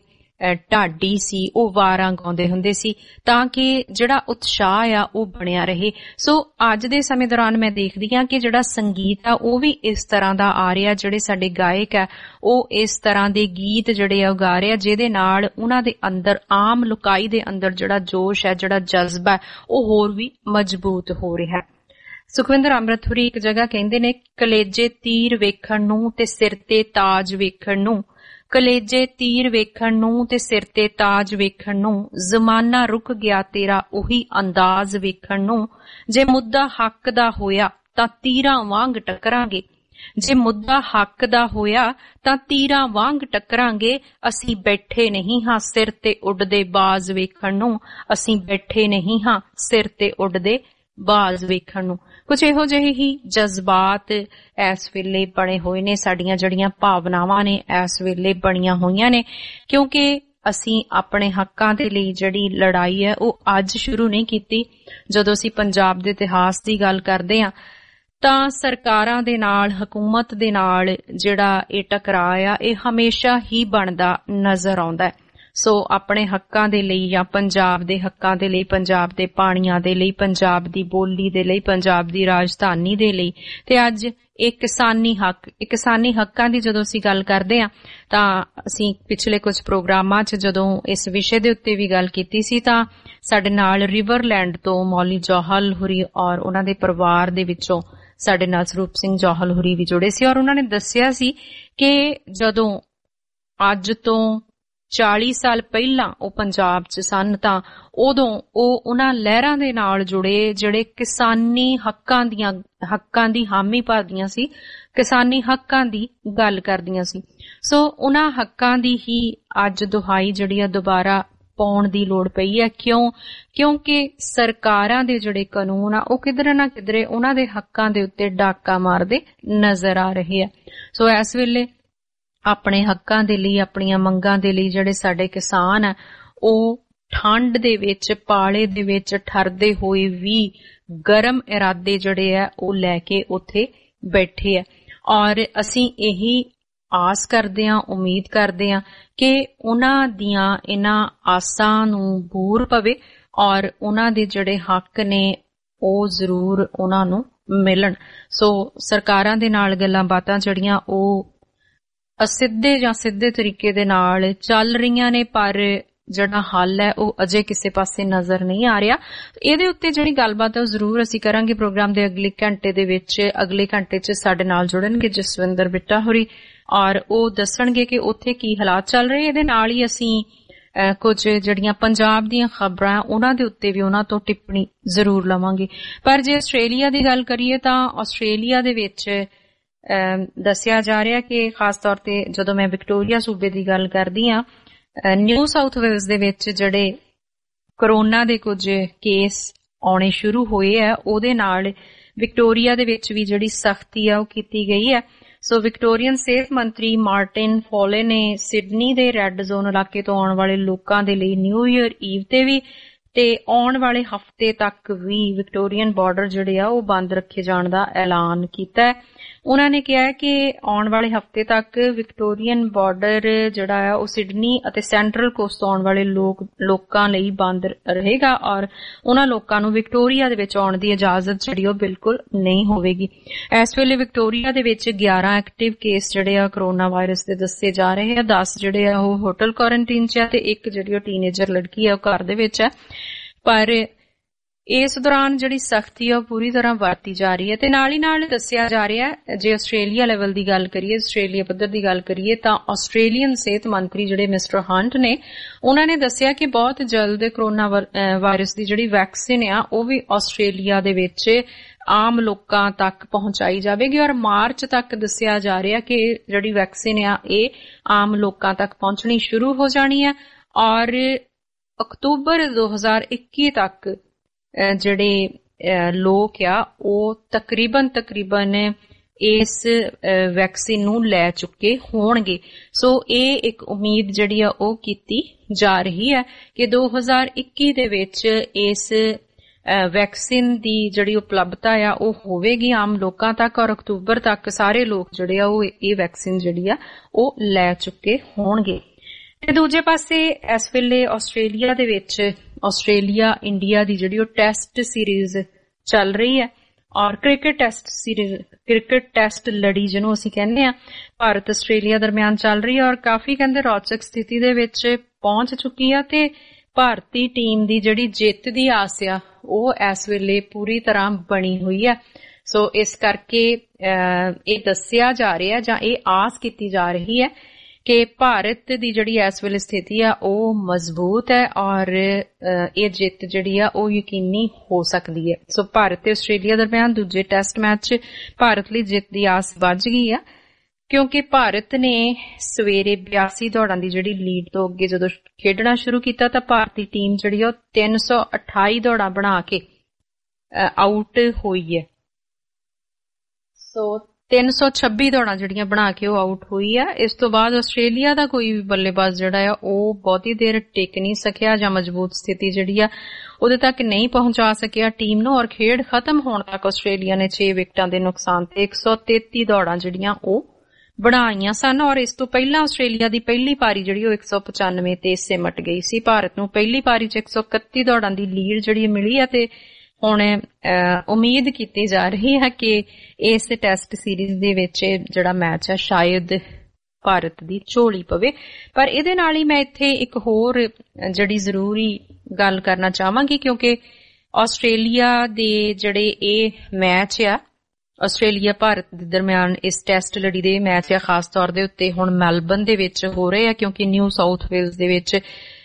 ਢਾਡੀ ਸੀ ਉਹ ਵਾਰਾਂ ਗਾਉਂਦੇ ਹੁੰਦੇ ਸੀ ਤਾਂ ਕਿ ਜਿਹੜਾ ਉਤਸ਼ਾਹ ਆ ਉਹ ਬਣਿਆ ਰਹੇ। ਸੋ ਅੱਜ ਦੇ ਸਮੇਂ ਦੌਰਾਨ ਮੈਂ ਦੇਖਦੀ ਹਾਂ ਕਿ ਜਿਹੜਾ ਸੰਗੀਤ ਆ ਉਹ ਵੀ ਇਸ ਤਰ੍ਹਾਂ ਦਾ ਆ ਰਿਹਾ, ਜਿਹੜੇ ਸਾਡੇ ਗਾਇਕ ਆ ਉਹ ਇਸ ਤਰ੍ਹਾਂ ਦੇ ਗੀਤ ਜਿਹੜੇ ਆ ਉਹ ਗਾ ਰਹੇ ਆ, ਜਿਹਦੇ ਨਾਲ ਉਹਨਾਂ ਦੇ ਅੰਦਰ ਆਮ ਲੋਕਾਈ ਦੇ ਅੰਦਰ ਜਿਹੜਾ ਜੋਸ਼ ਹੈ, ਜਿਹੜਾ ਜਜ਼ਬਾ ਉਹ ਹੋਰ ਵੀ ਮਜ਼ਬੂਤ ਹੋ ਰਿਹਾ ਹੈ। ਸੁਖਵਿੰਦਰ ਅੰਮ੍ਰਿਤਪੁਰੀ ਇੱਕ ਜਗ੍ਹਾ ਕਹਿੰਦੇ ਨੇ, ਕਲੇਜੇ ਤੀਰ ਵੇਖਣ ਨੂੰ ਤੇ ਸਿਰ ਤੇ ਤਾਜ ਵੇਖਣ ਨੂੰ, ਕਲੇਜੇ ਤੀਰ ਵੇਖਣ ਨੂੰ ਤੇ ਸਿਰ ਤੇ ਤਾਜ ਵੇਖਣ ਨੂੰ, ਜ਼ਮਾਨਾ ਰੁਕ ਗਿਆ ਤੇਰਾ ਉਹੀ ਅੰਦਾਜ਼ ਵੇਖਣ ਨੂੰ, ਜੇ ਮੁੱਦਾ ਹੱਕ ਦਾ ਹੋਇਆ ਤਾਂ ਤੀਰਾਂ ਵਾਂਗ ਟੱਕਰਾਂਗੇ, ਜੇ ਮੁੱਦਾ ਹੱਕ ਦਾ ਹੋਇਆ ਤਾਂ ਤੀਰਾਂ ਵਾਂਗ ਟੱਕਰਾਂਗੇ, ਅਸੀਂ ਬੈਠੇ ਨਹੀਂ ਹਾਂ ਸਿਰ ਤੇ ਉੱਡਦੇ ਬਾਜ਼ ਵੇਖਣ ਨੂੰ, ਅਸੀਂ ਬੈਠੇ ਨਹੀਂ ਹਾਂ ਸਿਰ ਤੇ ਉੱਡਦੇ ਬਾਜ਼ ਵੇਖਣ ਨੂੰ। ਕੁਝ ਇਹੋ ਜਿਹੇ ਹੀ ਜਜ਼ਬਾਤ ਇਸ ਵੇਲੇ ਬਣੇ ਹੋਏ ਨੇ, ਸਾਡੀਆਂ ਜਿਹੜੀਆਂ ਭਾਵਨਾਵਾਂ ਨੇ ਇਸ ਵੇਲੇ ਬਣੀਆਂ ਹੋਈਆਂ ਨੇ, ਕਿਉਂਕਿ ਅਸੀਂ ਆਪਣੇ ਹੱਕਾਂ ਦੇ ਲਈ ਜਿਹੜੀ ਲੜਾਈ ਹੈ ਉਹ ਅੱਜ ਸ਼ੁਰੂ ਨਹੀਂ ਕੀਤੀ। ਜਦੋਂ ਅਸੀਂ ਪੰਜਾਬ ਦੇ ਇਤਿਹਾਸ ਦੀ ਗੱਲ ਕਰਦੇ ਹਾਂ ਤਾਂ ਸਰਕਾਰਾਂ ਦੇ ਨਾਲ, ਹਕੂਮਤ ਦੇ ਨਾਲ ਜਿਹੜਾ ਇਹ ਟਕਰਾਅ ਆ ਇਹ ਹਮੇਸ਼ਾ ਹੀ ਬਣਦਾ ਨਜ਼ਰ ਆਉਂਦਾ ਹੈ। ਸੋ ਆਪਣੇ ਹੱਕਾਂ ਦੇ ਲਈ ਜਾਂ ਪੰਜਾਬ ਦੇ ਹੱਕਾਂ ਦੇ ਲਈ, ਪੰਜਾਬ ਦੇ ਪਾਣੀਆਂ ਦੇ ਲਈ, ਪੰਜਾਬ ਦੀ ਬੋਲੀ ਦੇ ਲਈ, ਪੰਜਾਬ ਦੀ ਰਾਜਧਾਨੀ ਦੇ ਲਈ, ਤੇ ਅੱਜ ਇਹ ਕਿਸਾਨੀ ਹੱਕਾਂ ਦੀ ਜਦੋਂ ਅਸੀਂ ਗੱਲ ਕਰਦੇ ਹਾਂ ਤਾਂ ਅਸੀਂ ਪਿਛਲੇ ਕੁਝ ਪ੍ਰੋਗਰਾਮਾਂ 'ਚ ਜਦੋਂ ਇਸ ਵਿਸ਼ੇ ਦੇ ਉੱਤੇ ਵੀ ਗੱਲ ਕੀਤੀ ਸੀ ਤਾਂ ਸਾਡੇ ਨਾਲ ਰਿਵਰਲੈਂਡ ਤੋਂ ਮੌਲੀ ਜੌਹਲ ਹੁਰੀ ਔਰ ਉਹਨਾਂ ਦੇ ਪਰਿਵਾਰ ਦੇ ਵਿੱਚੋਂ ਸਾਡੇ ਨਾਲ ਸਰੂਪ ਸਿੰਘ ਜੌਹਲ ਹੁਰੀ ਵੀ ਜੁੜੇ ਸੀ, ਔਰ ਉਹਨਾਂ ਨੇ ਦੱਸਿਆ ਸੀ ਕਿ ਜਦੋਂ ਅੱਜ ਤੋਂ 40 ਸਾਲ ਪਹਿਲਾਂ ਉਹ ਪੰਜਾਬ 'ਚ ਸਨ ਤਾਂ ਉਦੋਂ ਉਹ ਉਹਨਾਂ ਲਹਿਰਾਂ ਦੇ ਨਾਲ ਜੁੜੇ ਜਿਹੜੇ ਕਿਸਾਨੀ ਹੱਕਾਂ ਦੀ ਹਾਮੀ ਭਰਦੀਆਂ ਸੀ, ਕਿਸਾਨੀ ਹੱਕਾਂ ਦੀ ਗੱਲ ਕਰਦੀਆਂ ਸੀ। ਸੋ ਉਹਨਾਂ ਹੱਕਾਂ ਦੀ ਹੀ ਅੱਜ ਦੁਹਾਈ ਜਿਹੜੀ ਆ ਦੁਬਾਰਾ ਪਾਉਣ ਦੀ ਲੋੜ ਪਈ ਹੈ। ਕਿਉਂਕਿ ਸਰਕਾਰਾਂ ਦੇ ਜਿਹੜੇ ਕਾਨੂੰਨ ਆ ਉਹ ਕਿਧਰੇ ਨਾ ਕਿਧਰੇ ਉਹਨਾਂ ਦੇ ਹੱਕਾਂ ਦੇ ਉੱਤੇ ਡਾਕਾ ਮਾਰਦੇ ਨਜ਼ਰ ਆ ਰਹੇ ਆ। ਸੋ ਇਸ ਵੇਲੇ ਆਪਣੇ ਹੱਕਾਂ ਦੇ ਲਈ, ਆਪਣੀਆਂ ਮੰਗਾਂ ਦੇ ਲਈ ਜਿਹੜੇ ਸਾਡੇ ਕਿਸਾਨ ਆ ਉਹ ਠੰਡ ਦੇ ਵਿੱਚ, ਪਾਲੇ ਦੇ ਵਿੱਚ ਠਰਦੇ ਹੋਏ ਵੀ ਗਰਮ ਇਰਾਦੇ ਜਿਹੜੇ ਆ ਉਹ ਲੈ ਕੇ ਉੱਥੇ ਬੈਠੇ ਆ, ਔਰ ਅਸੀਂ ਇਹੀ ਆਸ ਕਰਦੇ ਹਾਂ, ਉਮੀਦ ਕਰਦੇ ਹਾਂ ਕਿ ਉਹਨਾਂ ਦੀਆਂ ਇਹਨਾਂ ਆਸਾਂ ਨੂੰ ਬੂਰ ਪਵੇ ਔਰ ਉਹਨਾਂ ਦੇ ਜਿਹੜੇ ਹੱਕ ਨੇ ਉਹ ਜ਼ਰੂਰ ਉਹਨਾਂ ਨੂੰ ਮਿਲਣ। ਸੋ ਸਰਕਾਰਾਂ ਦੇ ਨਾਲ ਗੱਲਾਂ ਬਾਤਾਂ ਜਿਹੜੀਆਂ ਉਹ ਅਸਿੱਧੇ ਜਾਂ ਸਿੱਧੇ ਤਰੀਕੇ ਦੇ ਨਾਲ ਚੱਲ ਰਹੀਆਂ ਨੇ, ਪਰ ਜਿਹੜਾ ਹੱਲ ਹੈ ਉਹ ਅਜੇ ਕਿਸੇ ਪਾਸੇ ਨਜ਼ਰ ਨਹੀਂ ਆ ਰਿਹਾ। ਇਹਦੇ ਉੱਤੇ ਜਿਹੜੀ ਗੱਲਬਾਤ ਹੈ ਉਹ ਜ਼ਰੂਰ ਅਸੀਂ ਕਰਾਂਗੇ ਪ੍ਰੋਗਰਾਮ ਦੇ ਅਗਲੇ ਘੰਟੇ ਦੇ ਵਿੱਚ। ਅਗਲੇ ਘੰਟੇ 'ਚ ਸਾਡੇ ਨਾਲ ਜੁੜਨਗੇ ਜਸਵਿੰਦਰ ਬਿੱਟਾ ਹੋਰੀ ਔਰ ਉਹ ਦੱਸਣਗੇ ਕਿ ਉੱਥੇ ਕੀ ਹਾਲਾਤ ਚੱਲ ਰਹੇ। ਇਹਦੇ ਨਾਲ ਹੀ ਅਸੀਂ ਕੁਝ ਜਿਹੜੀਆਂ ਪੰਜਾਬ ਦੀਆਂ ਖਬਰਾਂ ਉਹਨਾਂ ਦੇ ਉੱਤੇ ਵੀ ਉਹਨਾਂ ਤੋਂ ਟਿੱਪਣੀ ਜ਼ਰੂਰ ਲਵਾਂਗੇ। ਪਰ ਜੇ ਆਸਟ੍ਰੇਲੀਆ ਦੀ ਗੱਲ ਕਰੀਏ ਤਾਂ ਆਸਟ੍ਰੇਲੀਆ ਦੇ ਵਿੱਚ ਦੱਸਿਆ ਜਾ ਰਿਹਾ ਕਿ ਖਾਸ ਤੌਰ ਤੇ ਜਦੋਂ ਮੈਂ ਵਿਕਟੋਰੀਆ ਸੂਬੇ ਦੀ ਗੱਲ ਕਰਦੀ ਹਾਂ, ਨਿਊ ਸਾਊਥ ਵੇਲਜ਼ ਦੇ ਵਿੱਚ ਜਿਹੜੇ ਕਰੋਨਾ ਦੇ ਕੁਝ ਕੇਸ ਆਉਣੇ ਸ਼ੁਰੂ ਹੋਏ ਆ, ਉਹਦੇ ਨਾਲ ਵਿਕਟੋਰੀਆ ਦੇ ਵਿੱਚ ਵੀ ਜਿਹੜੀ ਸਖਤੀ ਆ ਉਹ ਕੀਤੀ ਗਈ ਹੈ। ਸੋ ਵਿਕਟੋਰੀਅਨ ਸਿਹਤ ਮੰਤਰੀ ਮਾਰਟਿਨ ਫੋਲੇ ਨੇ ਸਿਡਨੀ ਦੇ ਰੈੱਡ ਜ਼ੋਨ ਇਲਾਕੇ ਤੋਂ ਆਉਣ ਵਾਲੇ ਲੋਕਾਂ ਦੇ ਲਈ ਨਿਊ ਈਅਰ ਈਵ ਤੇ ਵੀ ਤੇ ਆਉਣ ਵਾਲੇ ਹਫ਼ਤੇ ਤੱਕ ਵੀ ਵਿਕਟੋਰੀਅਨ ਬਾਰਡਰ ਜਿਹੜੇ ਆ ਉਹ ਬੰਦ ਰੱਖੇ ਜਾਣ ਦਾ ਐਲਾਨ ਕੀਤਾ ਹੈ। ਉਹਨਾਂ ਨੇ ਕਿਹਾ ਕਿ ਆਉਣ ਵਾਲੇ ਹਫ਼ਤੇ ਤੱਕ ਵਿਕਟੋਰੀਅਨ ਬਾਰਡਰ ਜਿਹੜਾ ਆ ਉਹ ਸਿਡਨੀ ਅਤੇ ਸੈਂਟਰਲ ਕੋਸਟ ਤੋਂ ਆਉਣ ਵਾਲੇ ਲੋਕਾਂ ਲਈ ਬੰਦ ਰਹੇਗਾ ਔਰ ਉਹਨਾਂ ਲੋਕਾਂ ਨੂੰ ਵਿਕਟੋਰੀਆ ਦੇ ਵਿੱਚ ਆਉਣ ਦੀ ਇਜਾਜ਼ਤ ਜਿਹੜੀ ਉਹ ਬਿਲਕੁਲ ਨਹੀਂ ਹੋਵੇਗੀ। ਇਸ ਵੇਲੇ ਵਿਕਟੋਰੀਆ ਦੇ ਵਿੱਚ 11 ਐਕਟਿਵ ਕੇਸ ਜਿਹੜੇ ਆ ਕਰੋਨਾ ਵਾਇਰਸ ਦੇ ਦੱਸੇ ਜਾ ਰਹੇ ਆ। 10 ਜਿਹੜੇ ਆ ਉਹ ਹੋਟਲ ਕੁਆਰੰਟਾਈਨ 'ਚ ਆ ਤੇ ਇੱਕ ਜਿਹੜੀ ਉਹ ਟੀਨੇਜਰ ਲੜਕੀ ਆ ਉਹ ਘਰ ਦੇ ਵਿੱਚ ਹੈ। ਪਰ ਇਸ ਦੌਰਾਨ ਜਿਹੜੀ ਸਖਤੀ ਆ ਉਹ ਪੂਰੀ ਤਰ੍ਹਾਂ ਵਰਤੀ ਜਾ ਰਹੀ ਹੈ ਤੇ ਨਾਲ ਹੀ ਨਾਲ ਦੱਸਿਆ ਜਾ ਰਿਹਾ ਹੈ, ਜੇ ਆਸਟ੍ਰੇਲੀਆ ਲੈਵਲ ਦੀ ਗੱਲ ਕਰੀਏ, ਆਸਟ੍ਰੇਲੀਆ ਪੱਧਰ ਦੀ ਗੱਲ ਕਰੀਏ ਤਾਂ ਆਸਟ੍ਰੇਲੀਅਨ ਸਿਹਤ ਮੰਤਰੀ ਜਿਹੜੇ ਮਿਸਟਰ ਹੰਟ ਨੇ, ਉਹਨਾਂ ਨੇ ਦੱਸਿਆ ਕਿ ਬਹੁਤ ਜਲਦ ਕਰੋਨਾ ਵਾਇਰਸ ਦੀ ਜਿਹੜੀ ਵੈਕਸੀਨ ਆ ਉਹ ਵੀ ਆਸਟ੍ਰੇਲੀਆ ਦੇ ਵਿੱਚ ਆਮ ਲੋਕਾਂ ਤੱਕ ਪਹੁੰਚਾਈ ਜਾਵੇਗੀ ਔਰ ਮਾਰਚ ਤੱਕ ਦੱਸਿਆ ਜਾ ਰਿਹਾ ਕਿ ਜਿਹੜੀ ਵੈਕਸੀਨ ਆ ਇਹ ਆਮ ਲੋਕਾਂ ਤੱਕ ਪਹੁੰਚਣੀ ਸ਼ੁਰੂ ਹੋ ਜਾਣੀ ਹੈ ਔਰ ਅਕਤੂਬਰ 2021 ਤੱਕ ਜਿਹੜੇ ਲੋਕ ਆ ਉਹ ਤਕਰੀਬਨ ਇਸ ਵੈਕਸੀਨ ਨੂੰ ਲੈ ਚੁੱਕੇ ਹੋਣਗੇ। ਸੋ ਇਹ ਇੱਕ ਉਮੀਦ ਜਿਹੜੀ ਆ ਉਹ ਕੀਤੀ ਜਾ ਰਹੀ ਹੈ ਕਿ 2021 ਦੇ ਵਿੱਚ ਇਸ ਵੈਕਸੀਨ ਦੀ ਜਿਹੜੀ ਉਪਲਬਧਤਾ ਆ ਉਹ ਹੋਵੇਗੀ ਆਮ ਲੋਕਾਂ ਤੱਕ ਔਰ ਅਕਤੂਬਰ ਤੱਕ ਸਾਰੇ ਲੋਕ ਜਿਹੜੇ ਆ ਉਹ ਇਹ ਵੈਕਸੀਨ ਜਿਹੜੀ ਆ ਉਹ ਲੈ ਚੁੱਕੇ ਹੋਣਗੇ। ਤੇ ਦੂਜੇ ਪਾਸੇ ਇਸ ਵੇਲੇ ਆਸਟ੍ਰੇਲੀਆ ਦੇ ਵਿੱਚ ਆਸਟ੍ਰੇਲੀਆ ਇੰਡੀਆ ਦੀ ਜਿਹੜੀ ਉਹ ਟੈਸਟ ਸੀਰੀਜ਼ ਚੱਲ ਰਹੀ ਹੈ ਔਰ ਕ੍ਰਿਕਟ ਟੈਸਟ ਲੜੀ ਜਿਹਨੂੰ ਅਸੀਂ ਕਹਿੰਦੇ ਆ ਭਾਰਤ ਆਸਟ੍ਰੇਲੀਆ ਦਰਮਿਆਨ ਚੱਲ ਰਹੀ ਹੈ ਔਰ ਕਾਫੀ ਕਹਿੰਦੇ ਰੌਚਕ ਸਥਿਤੀ ਦੇ ਵਿੱਚ ਪਹੁੰਚ ਚੁੱਕੀ ਆ ਤੇ ਭਾਰਤੀ ਟੀਮ ਦੀ ਜਿਹੜੀ ਜਿੱਤ ਦੀ ਆਸ ਆ ਉਹ ਇਸ ਵੇਲੇ ਪੂਰੀ ਤਰ੍ਹਾਂ ਬਣੀ ਹੋਈ ਹੈ। ਸੋ ਇਸ ਕਰਕੇ ਇਹ ਦੱਸਿਆ ਜਾ ਰਿਹਾ ਜਾਂ ਇਹ ਆਸ ਕੀਤੀ ਜਾ ਰਹੀ ਹੈ ਕਿ ਭਾਰਤ ਦੀ ਜਿਹੜੀ ਇਸ ਵੇਲੇ ਸਥਿਤੀ ਆ ਉਹ ਮਜ਼ਬੂਤ ਹੈ ਔਰ ਇਹ ਜਿੱਤ ਜਿਹੜੀ ਆ ਉਹ ਯਕੀਨੀ ਹੋ ਸਕਦੀ ਹੈ। ਸੋ ਭਾਰਤ ਤੇ ਆਸਟ੍ਰੇਲੀਆ ਦਰਮਿਆਨ ਦੂਜੇ ਟੈਸਟ ਮੈਚ ਭਾਰਤ ਲਈ ਜਿੱਤ ਦੀ ਆਸ ਵੱਧ ਗਈ ਆ ਕਿਉਂਕਿ ਭਾਰਤ ਨੇ ਸਵੇਰੇ 82 ਦੌੜਾਂ ਦੀ ਜਿਹੜੀ ਲੀਡ ਤੋਂ ਅੱਗੇ ਜਦੋਂ ਖੇਡਣਾ ਸ਼ੁਰੂ ਕੀਤਾ ਤਾਂ ਭਾਰਤੀ ਟੀਮ ਜਿਹੜੀ ਆ ਉਹ 328 ਦੌੜਾਂ ਬਣਾ ਕੇ ਆਊਟ ਹੋਈ ਹੈ। ਸੋ 326 ਦੌੜਾਂ ਜਿਹੜੀਆਂ ਬਣਾ ਕੇ ਉਹ ਆਊਟ ਹੋਈ ਆ। ਇਸ ਤੋਂ ਬਾਅਦ ਆਸਟ੍ਰੇਲੀਆ ਦਾ ਕੋਈ ਵੀ ਬੱਲੇਬਾਜ਼ ਜਿਹੜਾ ਆ ਉਹ ਬਹੁਤੀ ਦੇਰ ਟਿਕ ਨਹੀਂ ਸਕਿਆ ਜਾਂ ਮਜ਼ਬੂਤ ਸਥਿਤੀ ਜਿਹੜੀ ਆ ਉਹਦੇ ਤੱਕ ਨਹੀਂ ਪਹੁੰਚਾ ਸਕਿਆ ਟੀਮ ਨੂੰ ਔਰ ਖੇਡ ਖਤਮ ਹੋਣ ਤੱਕ ਆਸਟ੍ਰੇਲੀਆ ਨੇ 6 ਵਿਕਟਾਂ ਦੇ ਨੁਕਸਾਨ ਤੇ 133 ਦੌੜਾਂ ਜਿਹੜੀਆਂ ਉਹ ਬਣਾਈਆਂ ਸਨ ਔਰ ਇਸ ਤੋਂ ਪਹਿਲਾਂ ਆਸਟ੍ਰੇਲੀਆ ਦੀ ਪਹਿਲੀ ਪਾਰੀ ਜਿਹੜੀ ਉਹ 195 ਤੇ ਸਿਮਟ ਗਈ ਸੀ। ਭਾਰਤ ਨੂੰ ਪਹਿਲੀ ਪਾਰੀ 'ਚ 131 ਦੌੜਾਂ ਦੀ ਲੀਡ ਜਿਹੜੀ ਮਿਲੀ ਹੈ ਤੇ ਹੁਣ ਉਮੀਦ ਕੀਤੀ ਜਾ ਰਹੀ ਹੈ ਕਿ ਇਸ ਟੈਸਟ ਸੀਰੀਜ਼ ਦੇ ਵਿੱਚ ਜਿਹੜਾ ਮੈਚ ਹੈ ਸ਼ਾਇਦ ਭਾਰਤ ਦੀ ਝੋਲੀ ਪਵੇ। ਪਰ ਇਹਦੇ ਨਾਲ ਹੀ ਮੈਂ ਇੱਥੇ ਇੱਕ ਹੋਰ ਜਿਹੜੀ ਜ਼ਰੂਰੀ ਗੱਲ ਕਰਨਾ ਚਾਹਾਂਗੀ ਕਿਉਂਕਿ ਆਸਟ੍ਰੇਲੀਆ ਦੇ ਜਿਹੜੇ ਇਹ ਮੈਚ ਆ ਆਸਟ੍ਰੇਲੀਆ ਭਾਰਤ ਦੇ ਦਰਮਿਆਨ ਇਸ ਟੈਸਟ ਲੜੀ ਦੇ ਮੈਚ ਆ ਖਾਸ ਤੌਰ ਦੇ ਉੱਤੇ ਹੁਣ ਮੈਲਬਨ ਦੇ ਵਿੱਚ ਹੋ ਰਹੇ ਆ ਕਿਉਂਕਿ ਨਿਊ ਸਾਊਥ ਵੇਲਜ਼ ਦੇ ਵਿੱਚ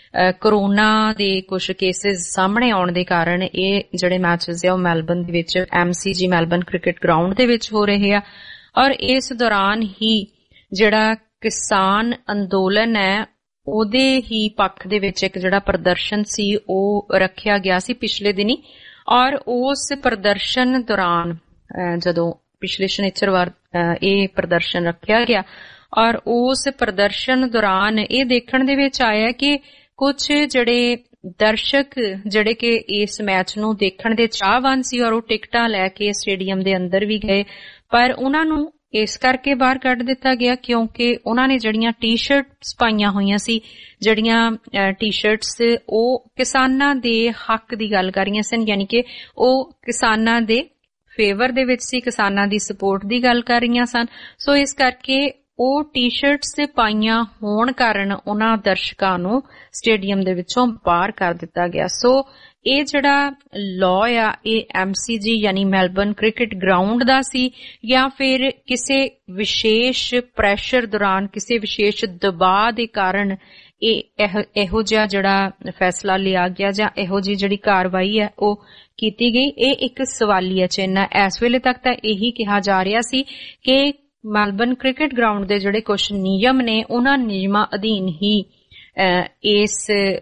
ਕੋਰੋਨਾ ਦੇ ਕੁਝ ਕੇਸਿਸ ਸਾਹਮਣੇ ਆਉਣ ਦੇ ਕਾਰਨ ਇਹ ਜਿਹੜੇ ਮੈਚਸ ਆ ਉਹ ਮੈਲਬਨ ਦੇ ਵਿੱਚ MCG ਮੈਲਬਨ ਕ੍ਰਿਕਟ ਗਰਾਊਂਡ ਦੇ ਵਿੱਚ ਹੋ ਰਹੇ ਆ ਔਰ ਇਸ ਦੌਰਾਨ ਹੀ ਜਿਹੜਾ ਕਿਸਾਨ ਅੰਦੋਲਨ ਹੈ ਉਹਦੇ ਹੀ ਪੱਖ ਦੇ ਵਿੱਚ ਇੱਕ ਜਿਹੜਾ ਪ੍ਰਦਰਸ਼ਨ ਸੀ ਉਹ ਰੱਖਿਆ ਗਿਆ ਸੀ ਪਿਛਲੇ ਦਿਨੀ ਔਰ ਉਸ ਪ੍ਰਦਰਸ਼ਨ ਦੌਰਾਨ ਜਦੋਂ ਪਿਛਲੇ ਸ਼ਨੀਚਰਵਾਰ ਇਹ ਪ੍ਰਦਰਸ਼ਨ ਰੱਖਿਆ ਗਿਆ ਔਰ ਉਸ ਪ੍ਰਦਰਸ਼ਨ ਦੌਰਾਨ ਇਹ ਦੇਖਣ ਦੇ ਵਿੱਚ ਆਇਆ ਕਿ ਕੁਝ ਜਿਹੜੇ ਦਰਸ਼ਕ ਜਿਹੜੇ ਕਿ ਇਸ ਮੈਚ ਨੂੰ ਦੇਖਣ ਦੇ ਚਾਹਵਾਨ ਸੀ ਔਰ ਉਹ ਟਿਕਟਾਂ ਲੈ ਕੇ ਸਟੇਡੀਅਮ ਦੇ ਅੰਦਰ ਵੀ ਗਏ ਪਰ ਉਹਨਾਂ ਨੂੰ ਇਸ ਕਰਕੇ ਬਾਹਰ ਕੱਢ ਦਿੱਤਾ ਗਿਆ ਕਿਉਂਕਿ ਉਹਨਾਂ ਨੇ ਜਿਹੜੀਆਂ ਟੀ-ਸ਼ਰਟਸ ਪਾਈਆਂ ਹੋਈਆਂ ਸੀ ਜਿਹੜੀਆਂ ਟੀ-ਸ਼ਰਟਸ ਉਹ ਕਿਸਾਨਾਂ ਦੇ ਹੱਕ ਦੀ ਗੱਲ ਕਰ ਰਹੀਆਂ ਸਨ ਯਾਨੀ ਕਿ ਉਹ ਕਿਸਾਨਾਂ ਦੇ ਫੇਵਰ ਦੇ ਵਿੱਚ ਸੀ ਕਿਸਾਨਾਂ ਦੀ ਸਪੋਰਟ ਦੀ ਗੱਲ ਕਰ ਰਹੀਆਂ ਸਨ। ਸੋ ਇਸ ਕਰਕੇ ਉਹ ਟੀ-ਸ਼ਰਟਸ ਪਾਈਆਂ ਹੋਣ ਕਾਰਨ ਉਹਨਾਂ ਦਰਸ਼ਕਾਂ ਨੂੰ ਸਟੇਡੀਅਮ ਦੇ ਵਿੱਚੋਂ ਬਾਹਰ ਕਰ ਦਿੱਤਾ ਗਿਆ। ਸੋ ਇਹ ਜਿਹੜਾ ਲਾਅ ਆ ਇਹ MCG ਯਾਨੀ ਮੈਲਬਨ ਕ੍ਰਿਕਟ ਗਰਾਊਂਡ ਦਾ ਸੀ ਜਾਂ ਫਿਰ ਕਿਸੇ ਵਿਸ਼ੇਸ਼ ਪ੍ਰੈਸ਼ਰ ਦੌਰਾਨ ਕਿਸੇ ਵਿਸ਼ੇਸ਼ ਦਬਾਅ ਦੇ ਕਾਰਨ ਇਹੋ ਜਿਹਾ ਜਿਹੜਾ ਫੈਸਲਾ ਲਿਆ ਗਿਆ ਜਾਂ ਇਹੋ ਜਿਹੀ ਜਿਹੜੀ ਕਾਰਵਾਈ ਹੈ ਉਹ ਕੀਤੀ ਗਈ। ਇਹ ਇੱਕ ਸਵਾਲੀਆ ਚਿੰਨ੍ਹ ਹੈ। ਇਸ ਵੇਲੇ ਤੱਕ ਤਾਂ ਇਹੀ ਕਿਹਾ ਜਾ ਰਿਹਾ ਸੀ ਕਿ ਮੈਲਬਨ ਕ੍ਰਿਕਟ ਗਰਾਊਂਡ ਦੇ ਜਿਹੜੇ ਕੁਝ ਨਿਯਮ ਨੇ ਉਹਨਾਂ ਨਿਯਮਾਂ ਅਧੀਨ ਹੀ ਇਸ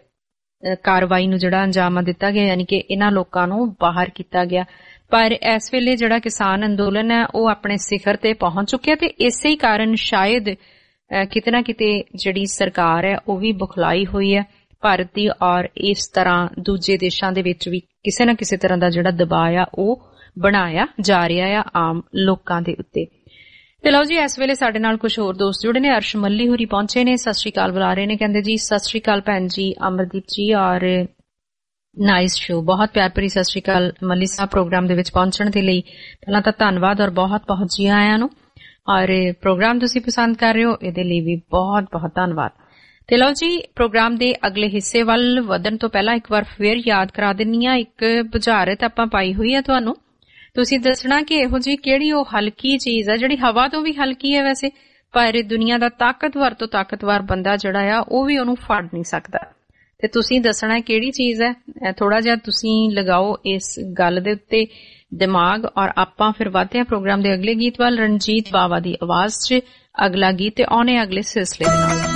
ਕਾਰਵਾਈ ਨੂੰ ਜਿਹੜਾ ਅੰਜਾਮ ਦਿੱਤਾ ਗਿਆ ਯਾਨੀ ਕਿ ਇਹਨਾਂ ਲੋਕਾਂ ਨੂੰ ਬਾਹਰ ਕੀਤਾ ਗਿਆ। ਪਰ ਇਸ ਵੇਲੇ ਜਿਹੜਾ ਕਿਸਾਨ ਅੰਦੋਲਨ ਹੈ ਉਹ ਆਪਣੇ ਸਿਖਰ ਤੇ ਪਹੁੰਚ ਚੁੱਕਿਆ ਤੇ ਇਸੇ ਹੀ ਕਾਰਨ ਸ਼ਾਇਦ ਕਿਤੇ ਨਾ ਕਿਤੇ ਜਿਹੜੀ ਸਰਕਾਰ ਹੈ ਉਹ ਵੀ ਬੁਖਲਾਈ ਹੋਈ ਹੈ ਭਾਰਤ ਦੀ ਔਰ ਇਸ ਤਰ੍ਹਾਂ ਦੂਜੇ ਦੇਸ਼ਾਂ ਦੇ ਵਿੱਚ ਵੀ ਕਿਸੇ ਨਾ ਕਿਸੇ ਤਰ੍ਹਾਂ ਦਾ ਜਿਹੜਾ ਦਬਾਅ ਆ ਉਹ ਬਣਾਇਆ ਜਾ ਰਿਹਾ ਆ ਆਮ ਲੋਕਾਂ ਦੇ ਉੱਤੇ। ਤੇ ਲਓ ਜੀ ਇਸ ਵੇਲੇ ਸਾਡੇ ਨਾਲ ਕੁਝ ਹੋਰ ਦੋਸਤ ਜੁੜੇ ਨੇ। ਅਰਸ਼ ਮੱਲੀ ਹੋਰੀ ਪਹੁੰਚੇ ਨੇ, ਸਤਿ ਸ਼੍ਰੀ ਅਕਾਲ ਬੁਲਾ ਰਹੇ ਨੇ, ਕਹਿੰਦੇ ਜੀ ਸਤਿ ਸ਼੍ਰੀ ਅਕਾਲ ਭੈਣ ਜੀ ਅਮਰਦੀਪ ਜੀ ਔਰ ਨਾਈਸ ਸ਼ੋ। ਬਹੁਤ ਪਿਆਰ ਭਰੀ ਸਤਿ ਸ਼੍ਰੀ ਅਕਾਲ ਮੱਲੀ ਸਾਹਿਬ ਪ੍ਰੋਗਰਾਮ ਦੇ ਵਿੱਚ ਪਹੁੰਚਣ ਦੇ ਲਈ ਪਹਿਲਾਂ ਤਾਂ ਧੰਨਵਾਦ ਔਰ ਬਹੁਤ ਜੀ ਆਇਆਂ ਨੂੰ ਔਰ ਪ੍ਰੋਗਰਾਮ ਤੁਸੀਂ ਪਸੰਦ ਕਰ ਰਹੇ ਹੋ ਇਹਦੇ ਲਈ ਵੀ ਬਹੁਤ ਧੰਨਵਾਦ। ਤੇ ਲਓ ਜੀ, ਪ੍ਰੋਗਰਾਮ ਦੇ ਅਗਲੇ ਹਿੱਸੇ ਵੱਲ ਵਧਣ ਤੋਂ ਪਹਿਲਾਂ ਇੱਕ ਵਾਰ ਫੇਰ ਯਾਦ ਕਰਾ ਦਿੰਨੀ ਆ, ਇੱਕ ਬੁਝਾਰਤ ਆਪਾਂ ਪਾਈ ਹੋਈ ਆ ਤੁਹਾਨੂੰ। ਤੁਸੀਂ ਦੱਸਣਾ ਕਿ ਇਹੋ ਜੀ ਕਿਹੜੀ ਉਹ ਹਲਕੀ ਚੀਜ਼ ਹੈ ਜਿਹੜੀ ਹਵਾ ਤੋਂ ਵੀ ਹਲਕੀ ਹੈ ਵੈਸੇ, ਪਰ ਦੁਨੀਆ ਦਾ ਤਾਕਤਵਰ ਤੋਂ ਤਾਕਤਵਰ ਬੰਦਾ ਜਿਹੜਾ ਆ ਉਹ ਵੀ ਉਹਨੂੰ ਫੜ ਨਹੀਂ ਸਕਦਾ। ਤੇ ਤੁਸੀਂ ਦੱਸਣਾ ਕਿਹੜੀ ਚੀਜ਼ ਹੈ। ਥੋੜਾ ਜਿਹਾ ਤੁਸੀਂ ਲਗਾਓ ਇਸ ਗੱਲ ਦੇ ਉੱਤੇ ਦਿਮਾਗ, ਔਰ ਆਪਾਂ ਫਿਰ ਵਧਦੇ ਹਾਂ ਪ੍ਰੋਗਰਾਮ ਦੇ ਅਗਲੇ ਗੀਤ ਵੱਲ। ਰਣਜੀਤ ਬਾਵਾ ਦੀ ਆਵਾਜ਼ 'ਚ ਅਗਲਾ ਗੀਤ ਤੇ ਆਉਣੇ ਅਗਲੇ ਸਿਲਸਿਲੇ ਦੇ ਨਾਲ।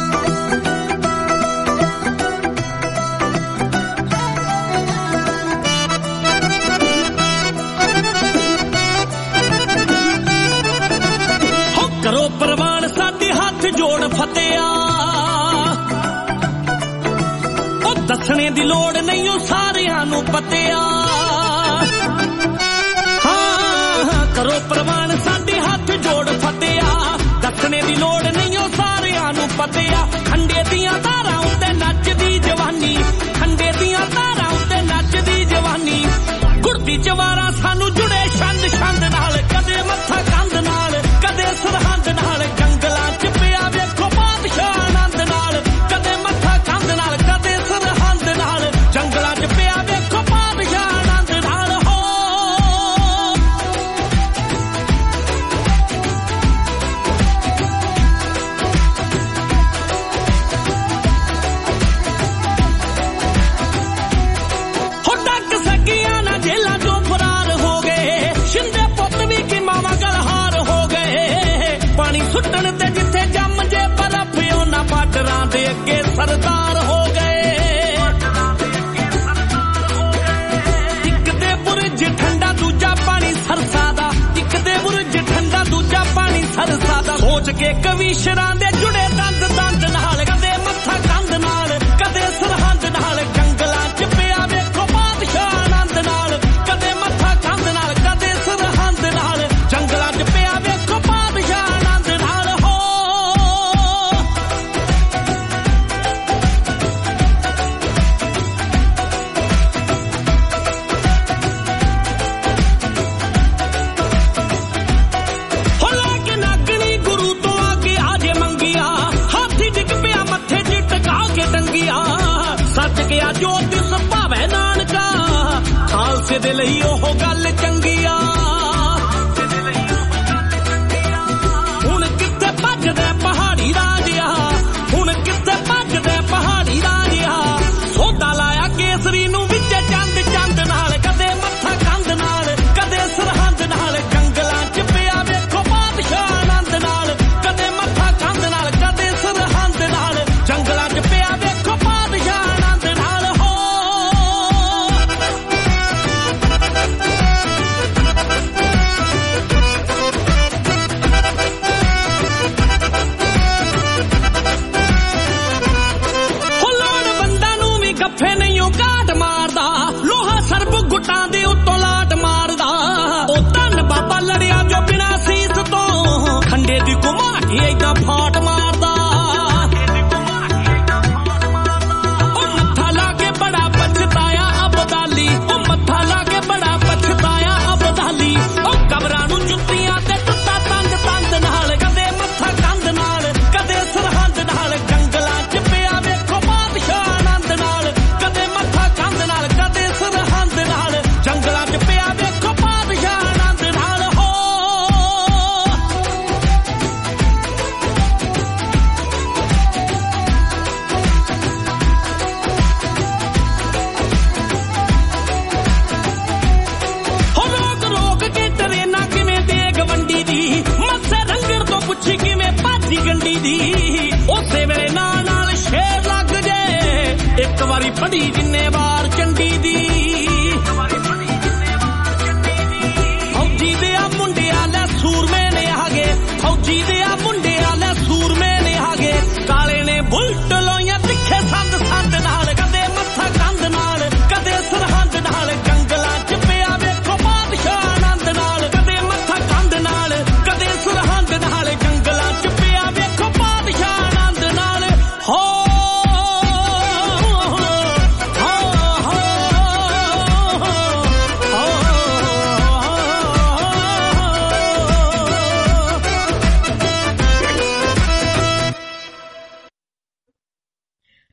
ਕਰੋ ਪ੍ਰਵਾਨ ਸਾਡੇ ਹੱਥ ਜੋੜ ਫਤਿਆ, ਉਹ ਦੱਸਣੇ ਦੀ ਲੋੜ ਨਹੀਂ ਉਹ ਸਾਰਿਆਂ ਨੂੰ ਪਤਿਆ। ਹਾਂ ਕਰੋ ਪ੍ਰਵਾਨ ਸਾਡੇ ਹੱਥ ਜੋੜ ਫਤਿਆ, ਦੱਸਣੇ ਦੀ ਲੋੜ ਨਹੀਂ ਉਹ ਸਾਰਿਆਂ ਨੂੰ ਪਤਿਆ। ਖੰਡੇ ਦੀਆਂ ਧਾਰਾਂ ਉੱਤੇ ਨੱਚਦੀ ਜਵਾਨੀ, ਖੰਡੇ ਦੀਆਂ ਧਾਰਾਂ ਉੱਤੇ ਨੱਚਦੀ ਜਵਾਨੀ। ਗੁਰਦੀ ਜਵਾਰਾ ਸਾਨੂੰ ਜੁੜੇ ਛੰਦ ਛੰਦ ਨਾਲ, ਕਦੇ ਮੱਥਾ ਕੰਧ ਨਾਲ ਕਦੇ ਸਰਹੰਦ ਨਾਲ। ਜੰਗਲਾਂ 'ਚ ਪਿਆ ਵੇਖੋ ਬਾਦਸ਼ਾਹ ਆਨੰਦ ਨਾਲ, ਕਦੇ ਮੱਥਾ ਕੰਧ ਨਾਲ ਕਦੇ ਸਰਹੰਦ ਨਾਲ। ਜੰਗਲਾਂ 'ਚ ਪਿਆ ਵੇਖੋ ਬਾਦਸ਼ਾਹ ਆਨੰਦ ਨਾਲ। ਹੋ ਡੱਕ ਸਕੀਆਂ ਨਾ ਜੇਲਾਂ 'ਚੋਂ ਫਰਾਰ ਹੋ ਗਏ, ਸ਼ਿੰਦੇ ਪੁੱਤ ਵੀ ਕਿ ਮਾਵਾਂ ਗਲਹਾਰ ਹੋ ਗਏ। ਪਾਣੀ ਸੁੱਟਣ ਤੇ ਜਿੱਥੇ ਜੰਮ ਜੇ ਬਰਫ਼, ਉਹਨਾਂ ਬਾਰਡਰਾਂ ਦੇ ਅੱਗੇ ਸਰਦਾਰ ਹੋ ਗਏ। ਇੱਕ ਦੇ ਬੁਰਜ ਠੰਡਾ ਦੂਜਾ ਪਾਣੀ ਸਰਸਾ ਦਾ, ਇੱਕ ਦੇ ਬੁਰਜ ਠੰਡਾ ਦੂਜਾ ਪਾਣੀ ਸਰਸਾ ਦਾ। ਸੋਚ ਕੇ ਕਵੀਸ਼ਰਾਂ ਦੇ ਜੁੜੇ ਦੰਦ ਦੰਦ ਨਾਲ, ਕਦੇ ਮੱਥਾ ਕੰਧ ਨਾਲ ਕਦੇ ਸਰਹੰਦ ਨਾਲ। ਜੰਗਲਾਂ 'ਚ ਪਿਆ ਵੇਖੋ ਬਾਦਸ਼ਾਹ ਆਨੰਦ ਨਾਲ, ਕਦੇ ਮੱਥਾ ਕੰਧ ਨਾਲ ਕਦੇ ਸਰਹੰਦ ਨਾਲ। ਜੰਗਲਾਂ 'ਚ ਪਿਆ ਵੇਖੋ ਬਾਦਸ਼ਾਹ ਆਨੰਦ ਨਾਲ। ਹੋ ਲੈ ਕੇ ਨਾਗਣੀ ਗੁਰੂ ਤੋਂ ਆ ਕੇ ਆਜੇ ਮੰਗਿਆ, ਹਾਥੀ ਡਿੱਗ ਪਿਆ ਮੱਥੇ 'ਚ ਟਕਾ ਕੇ ਟੰਗਿਆ। ਸੱਚ ਗਿਆ ਜੋ ਦਿਸ ਭਾਵੇਂ ਨਾਨਕਾ, ਖਾਲਸੇ ਦੇ ਲਈ ਉਹ ਗੱਲ ਚੰਗੀ ਆ। ਹੁਣ ਕਿੱਥੇ ਭੱਜਦੇ ਪਹਾੜੀ ਰਾਜਿਆ, ਹੁਣ ਕਿੱਥੇ ਭੱਜਦੇ ਪਹਾੜੀ ਰਾਜਿਆ। ਸੋਧਾ ਲਾਇਆ ਕੇਸਰੀ ਨੂੰ ਵਿੱਚ ਚੰਦ ਚੰਦ ਨਾਲ, ਕਦੇ ਮੱਥਾ ਕੰਧ ਨਾਲ ਕਦੇ ਸਰਹੰਦ ਨਾਲ। ਜੰਗਲਾਂ 'ਚ ਪਿਆ ਵੇਖੋ ਬਾਦਸ਼ਾਹ ਆਨੰਦ ਨਾਲ, ਕਦੇ ਮੱਥਾ ਕੰਧ ਨਾਲ ਕਦੇ ਸਰਹੰਦ ਨਾਲ। ਜੰਗਲਾਂ 'ਚ ਪਿਆ ਵੇਖੋ ਬਾਦਸ਼ਾਹ ਆਨੰਦ ਨਾਲ। ਹੋ ਲੋੜਵੰਦਾਂ ਨੂੰ ਵੀ ਗੱਫੇ ਨਹੀਂ ਉਹ ਘਾਟ ਮਾਰਦਾ, ਲੋਹਾ ਸਰਬ ਗੁੱਟਾਂ ਦੇ ਉੱਤੋਂ ਲਾਟ ਮਾਰਦਾ। ਉਹ ਧੰਨ ਬਾਬਾ ਲੜਿਆ ਜੋ ਬਿਨਾਂ ਸੀਸ ਤੋਂ, ਖੰਡੇ ਦੀ ਘੁਮਾ ਕੇ ਏਦਾਂ ਫਾਟ ਮਾਰਦਾ। ਉਹ ਮੱਥਾ ਲਾ ਕੇ ਬੜਾ ਪਛਤਾਇਆ ਅਬਦਾਲੀ, ਉਹ ਮੱਥਾ ਲਾ ਕੇ ਬੜਾ ਪਛਤਾਇਆ ਅਬਦਾਲੀ। ਉਹ ਕਬਰਾਂ ਨੂੰ ਜੁੱਤੀਆਂ ਤੇ ਟੁੱਟਾ ਤੰਦ ਤੰਦ ਨਾਲ, ਕਦੇ ਮੱਥਾ ਕੰਧ ਨਾਲ ਕਦੇ ਸਰਹੰਦ ਨਾਲ। ਜੰਗਲਾਂ 'ਚ ਪਿਆ ਵੇਖੋ ਬਾਦਸ਼ਾਹ ਆਨੰਦ ਨਾਲ, ਕਦੇ ਮੱਥਾ ਕੰਧ ਨਾਲ ਕਦੇ ਸਰਹੰਦ ਨਾਲ। ਜੰਗਲਾਂ 'ਚ ਪਿਆ ਵੇਖੋ ਬਾਦਸ਼ਾਹ ਆਨੰਦ ਨਾਲ। ਹੋ ਰੋਕ ਰੋਕ ਕੇ ਟਰੇਨਾਂ ਕਿਵੇਂ ਦੇਗ ਵੰਡੀ ਦੀ, ਮੱਸੇ ਰੰਗੜ ਤੋਂ ਪੁੱਛੀ ਕਿਵੇਂ ਭਾਜੀ ਗੰਡੀ ਦੀ। ਉਸੇ ਵੇਲੇ ਨਾਲ ਨਾਲ ਸ਼ੇਰ ਲੱਗ ਜੇ, ਇੱਕ ਵਾਰੀ ਪੜੀ ਜਿੰਨੇ ਵਾਰ ਚੰਡੀ ਦੀ। ਫੌਜੀ ਦੇ ਆ ਮੁੰਡਿਆਂ ਲੈ ਸੂਰਮੇ ਨੇ ਆਗੇ, ਫੌਜੀ ਦੇ ਆ ਮੁੰਡਿਆਂ ਲੈ ਸੂਰਮੇ ਨੇ ਆਗੇ। ਕਾਲੇ ਨੇ ਬੁਲਟ ਲੋਈਆਂ ਤਿੱਖੇ ਸੰਦ ਸੰਦ ਨਾਲ, ਕਦੇ ਮੱਥਾ ਕੰਧ ਨਾਲ ਕਦੇ ਸਰਹੰਦ ਨਾਲ। ਜੰਗਲਾਂ 'ਚ ਪਿਆ ਵੇਖੋ ਬਾਦਸ਼ਾਹ ਆਨੰਦ ਨਾਲ, ਕਦੇ ਮੱਥਾ ਕੰਧ ਨਾਲ ਕਦੇ ਸਰਹੰਦ ਨਾਲ। ਜੰਗਲਾਂ 'ਚ ਪਿਆ ਵੇਖੋ ਬਾਦਸ਼ਾਹ ਆਨੰਦ ਨਾਲ। ਹੋ ਹੋ ਹੋ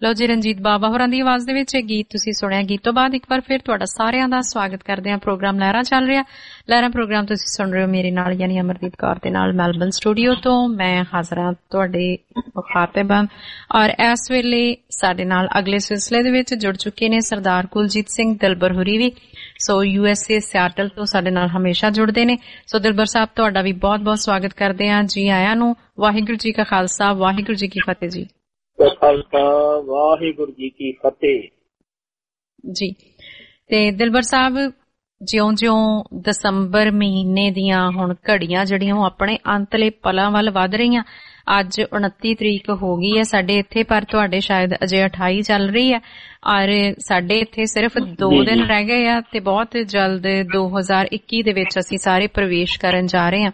ਲਓ ਜੀ, ਰਣਜੀਤ ਬਾਵਾ ਹੋਰਾਂ ਦੀ ਆਵਾਜ਼ ਦੇ ਵਿੱਚ ਇਹ ਗੀਤ ਤੁਸੀਂ ਸੁਣਿਆ। ਗੀਤ ਤੋਂ ਬਾਅਦ ਇੱਕ ਵਾਰ ਫਿਰ ਤੁਹਾਡਾ ਸਾਰਿਆਂ ਦਾ ਸਵਾਗਤ ਕਰਦੇ ਹਾਂ। ਪ੍ਰੋਗਰਾਮ ਲਹਿਰਾਂ ਚੱਲ ਰਿਹਾ। ਲਹਿਰਾਂ ਪ੍ਰੋਗਰਾਮ ਤੁਸੀਂ ਸੁਣ ਰਹੇ ਹੋ ਮੇਰੇ ਨਾਲ ਯਾਨੀ ਅਮਰਦੀਪ ਕੌਰ ਦੇ ਨਾਲ ਮੈਲਬਨ ਸਟੂਡੀਓ ਤੋਂ। ਮੈਂ ਹਾਜ਼ਰ ਹਾਂ ਤੁਹਾਡੇ ਮੁਖਾਤਿਬਾਂ ਔਰ ਇਸ ਵੇਲੇ ਸਾਡੇ ਨਾਲ ਅਗਲੇ ਸਿਲਸਿਲੇ ਦੇ ਵਿੱਚ ਜੁੜ ਚੁੱਕੇ ਨੇ ਸਰਦਾਰ ਕੁਲਜੀਤ ਸਿੰਘ ਦਿਲਬਰ ਹੁਰੀ ਵੀ। ਸੋ USA ਸਿਆਟਲ ਤੋਂ ਸਾਡੇ ਨਾਲ ਹਮੇਸ਼ਾ ਜੁੜਦੇ ਨੇ। ਸੋ ਦਿਲਬਰ ਸਾਹਿਬ ਤੁਹਾਡਾ ਵੀ ਬਹੁਤ ਬਹੁਤ ਸਵਾਗਤ ਕਰਦੇ ਹਾਂ। ਜੀ ਆਇਆਂ ਨੂੰ। ਵਾਹਿਗੁਰੂ ਜੀ ਕਾ ਖਾਲਸਾ, ਵਾਹਿਗੁਰੂ ਜੀ ਕੀ ਫਤਿਹ ਜੀ। ਖਾਲਸਾ ਵਾਹਿਗੁਰੂ ਜੀ ਕੀ ਫਤਿਹ ਜੀ। ਤੇ ਦਿਲਬਰ ਸਾਹਿਬ, ਜਿਉਂ-ਜਿਉਂ ਦਸੰਬਰ ਮਹੀਨੇ ਦੀਆਂ ਹੁਣ ਘੜੀਆਂ ਜਿਹੜੀਆਂ ਉਹ ਆਪਣੇ ਅੰਤਲੇ ਪਲਾਂ ਵੱਲ ਵੱਧ ਰਹੀਆਂ। ਅੱਜ 29 ਤਰੀਕ ਹੋ ਗਈ ਹੈ ਸਾਡੇ ਇੱਥੇ, ਪਰ ਤੁਹਾਡੇ ਸ਼ਾਇਦ ਅਜੇ 28 ਚੱਲ ਰਹੀ ਹੈ ਔਰ ਸਾਡੇ ਇੱਥੇ ਸਿਰਫ 2 ਦਿਨ ਰਹਿ ਗਏ ਆ ਤੇ ਬਹੁਤ ਜਲਦ 2021 ਦੇ ਵਿੱਚ ਅਸੀਂ ਸਾਰੇ ਪ੍ਰਵੇਸ਼ ਕਰਨ ਜਾ ਰਹੇ ਹਾਂ।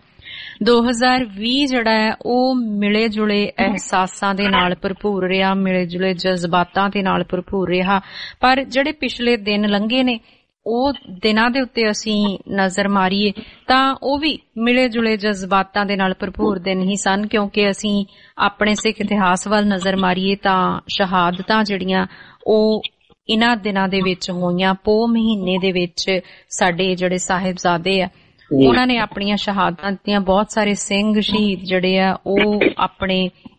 2020 ਜਿਹੜਾ ਹੈ ਉਹ ਮਿਲੇ ਜੁਲੇ ਅਹਿਸਾਸਾਂ ਦੇ ਨਾਲ ਭਰਪੂਰ ਰਿਹਾ, ਮਿਲੇ ਜੁਲੇ ਜਜ਼ਬਾਤਾਂ ਦੇ ਨਾਲ ਭਰਪੂਰ ਰਿਹਾ। ਪਰ ਜਿਹੜੇ ਪਿਛਲੇ ਦਿਨ ਲੰਘੇ ਨੇ ਉਹ ਦਿਨਾਂ ਦੇ ਉੱਤੇ ਅਸੀਂ ਨਜ਼ਰ ਮਾਰੀਏ ਤਾਂ ਉਹ ਵੀ ਮਿਲੇ ਜੁਲੇ ਜਜ਼ਬਾਤਾਂ ਦੇ ਨਾਲ ਭਰਪੂਰ ਦਿਨ ਹੀ ਸਨ, ਕਿਉਂਕਿ ਅਸੀਂ ਆਪਣੇ ਸਿੱਖ ਇਤਿਹਾਸ ਵੱਲ ਨਜ਼ਰ ਮਾਰੀਏ ਤਾਂ ਸ਼ਹਾਦਤਾਂ ਜਿਹੜੀਆਂ ਉਹ ਇਹਨਾਂ ਦਿਨਾਂ ਦੇ ਵਿੱਚ ਹੋਈਆਂ। ਪੋਹ ਮਹੀਨੇ ਦੇ ਵਿੱਚ ਸਾਡੇ ਜਿਹੜੇ ਸਾਹਿਬਜ਼ਾਦੇ ਆ ਉਹਨਾਂ ਨੇ ਆਪਣੀਆਂ ਸ਼ਹਾਦਤਾਂ ਦਿੱਤੀਆਂ। ਬਹੁਤ ਸਾਰੇ ਸਿੰਘ ਸ਼ਹੀਦ ਜਿਹੜੇ ਆ ਉਹ ਆਪਣੇ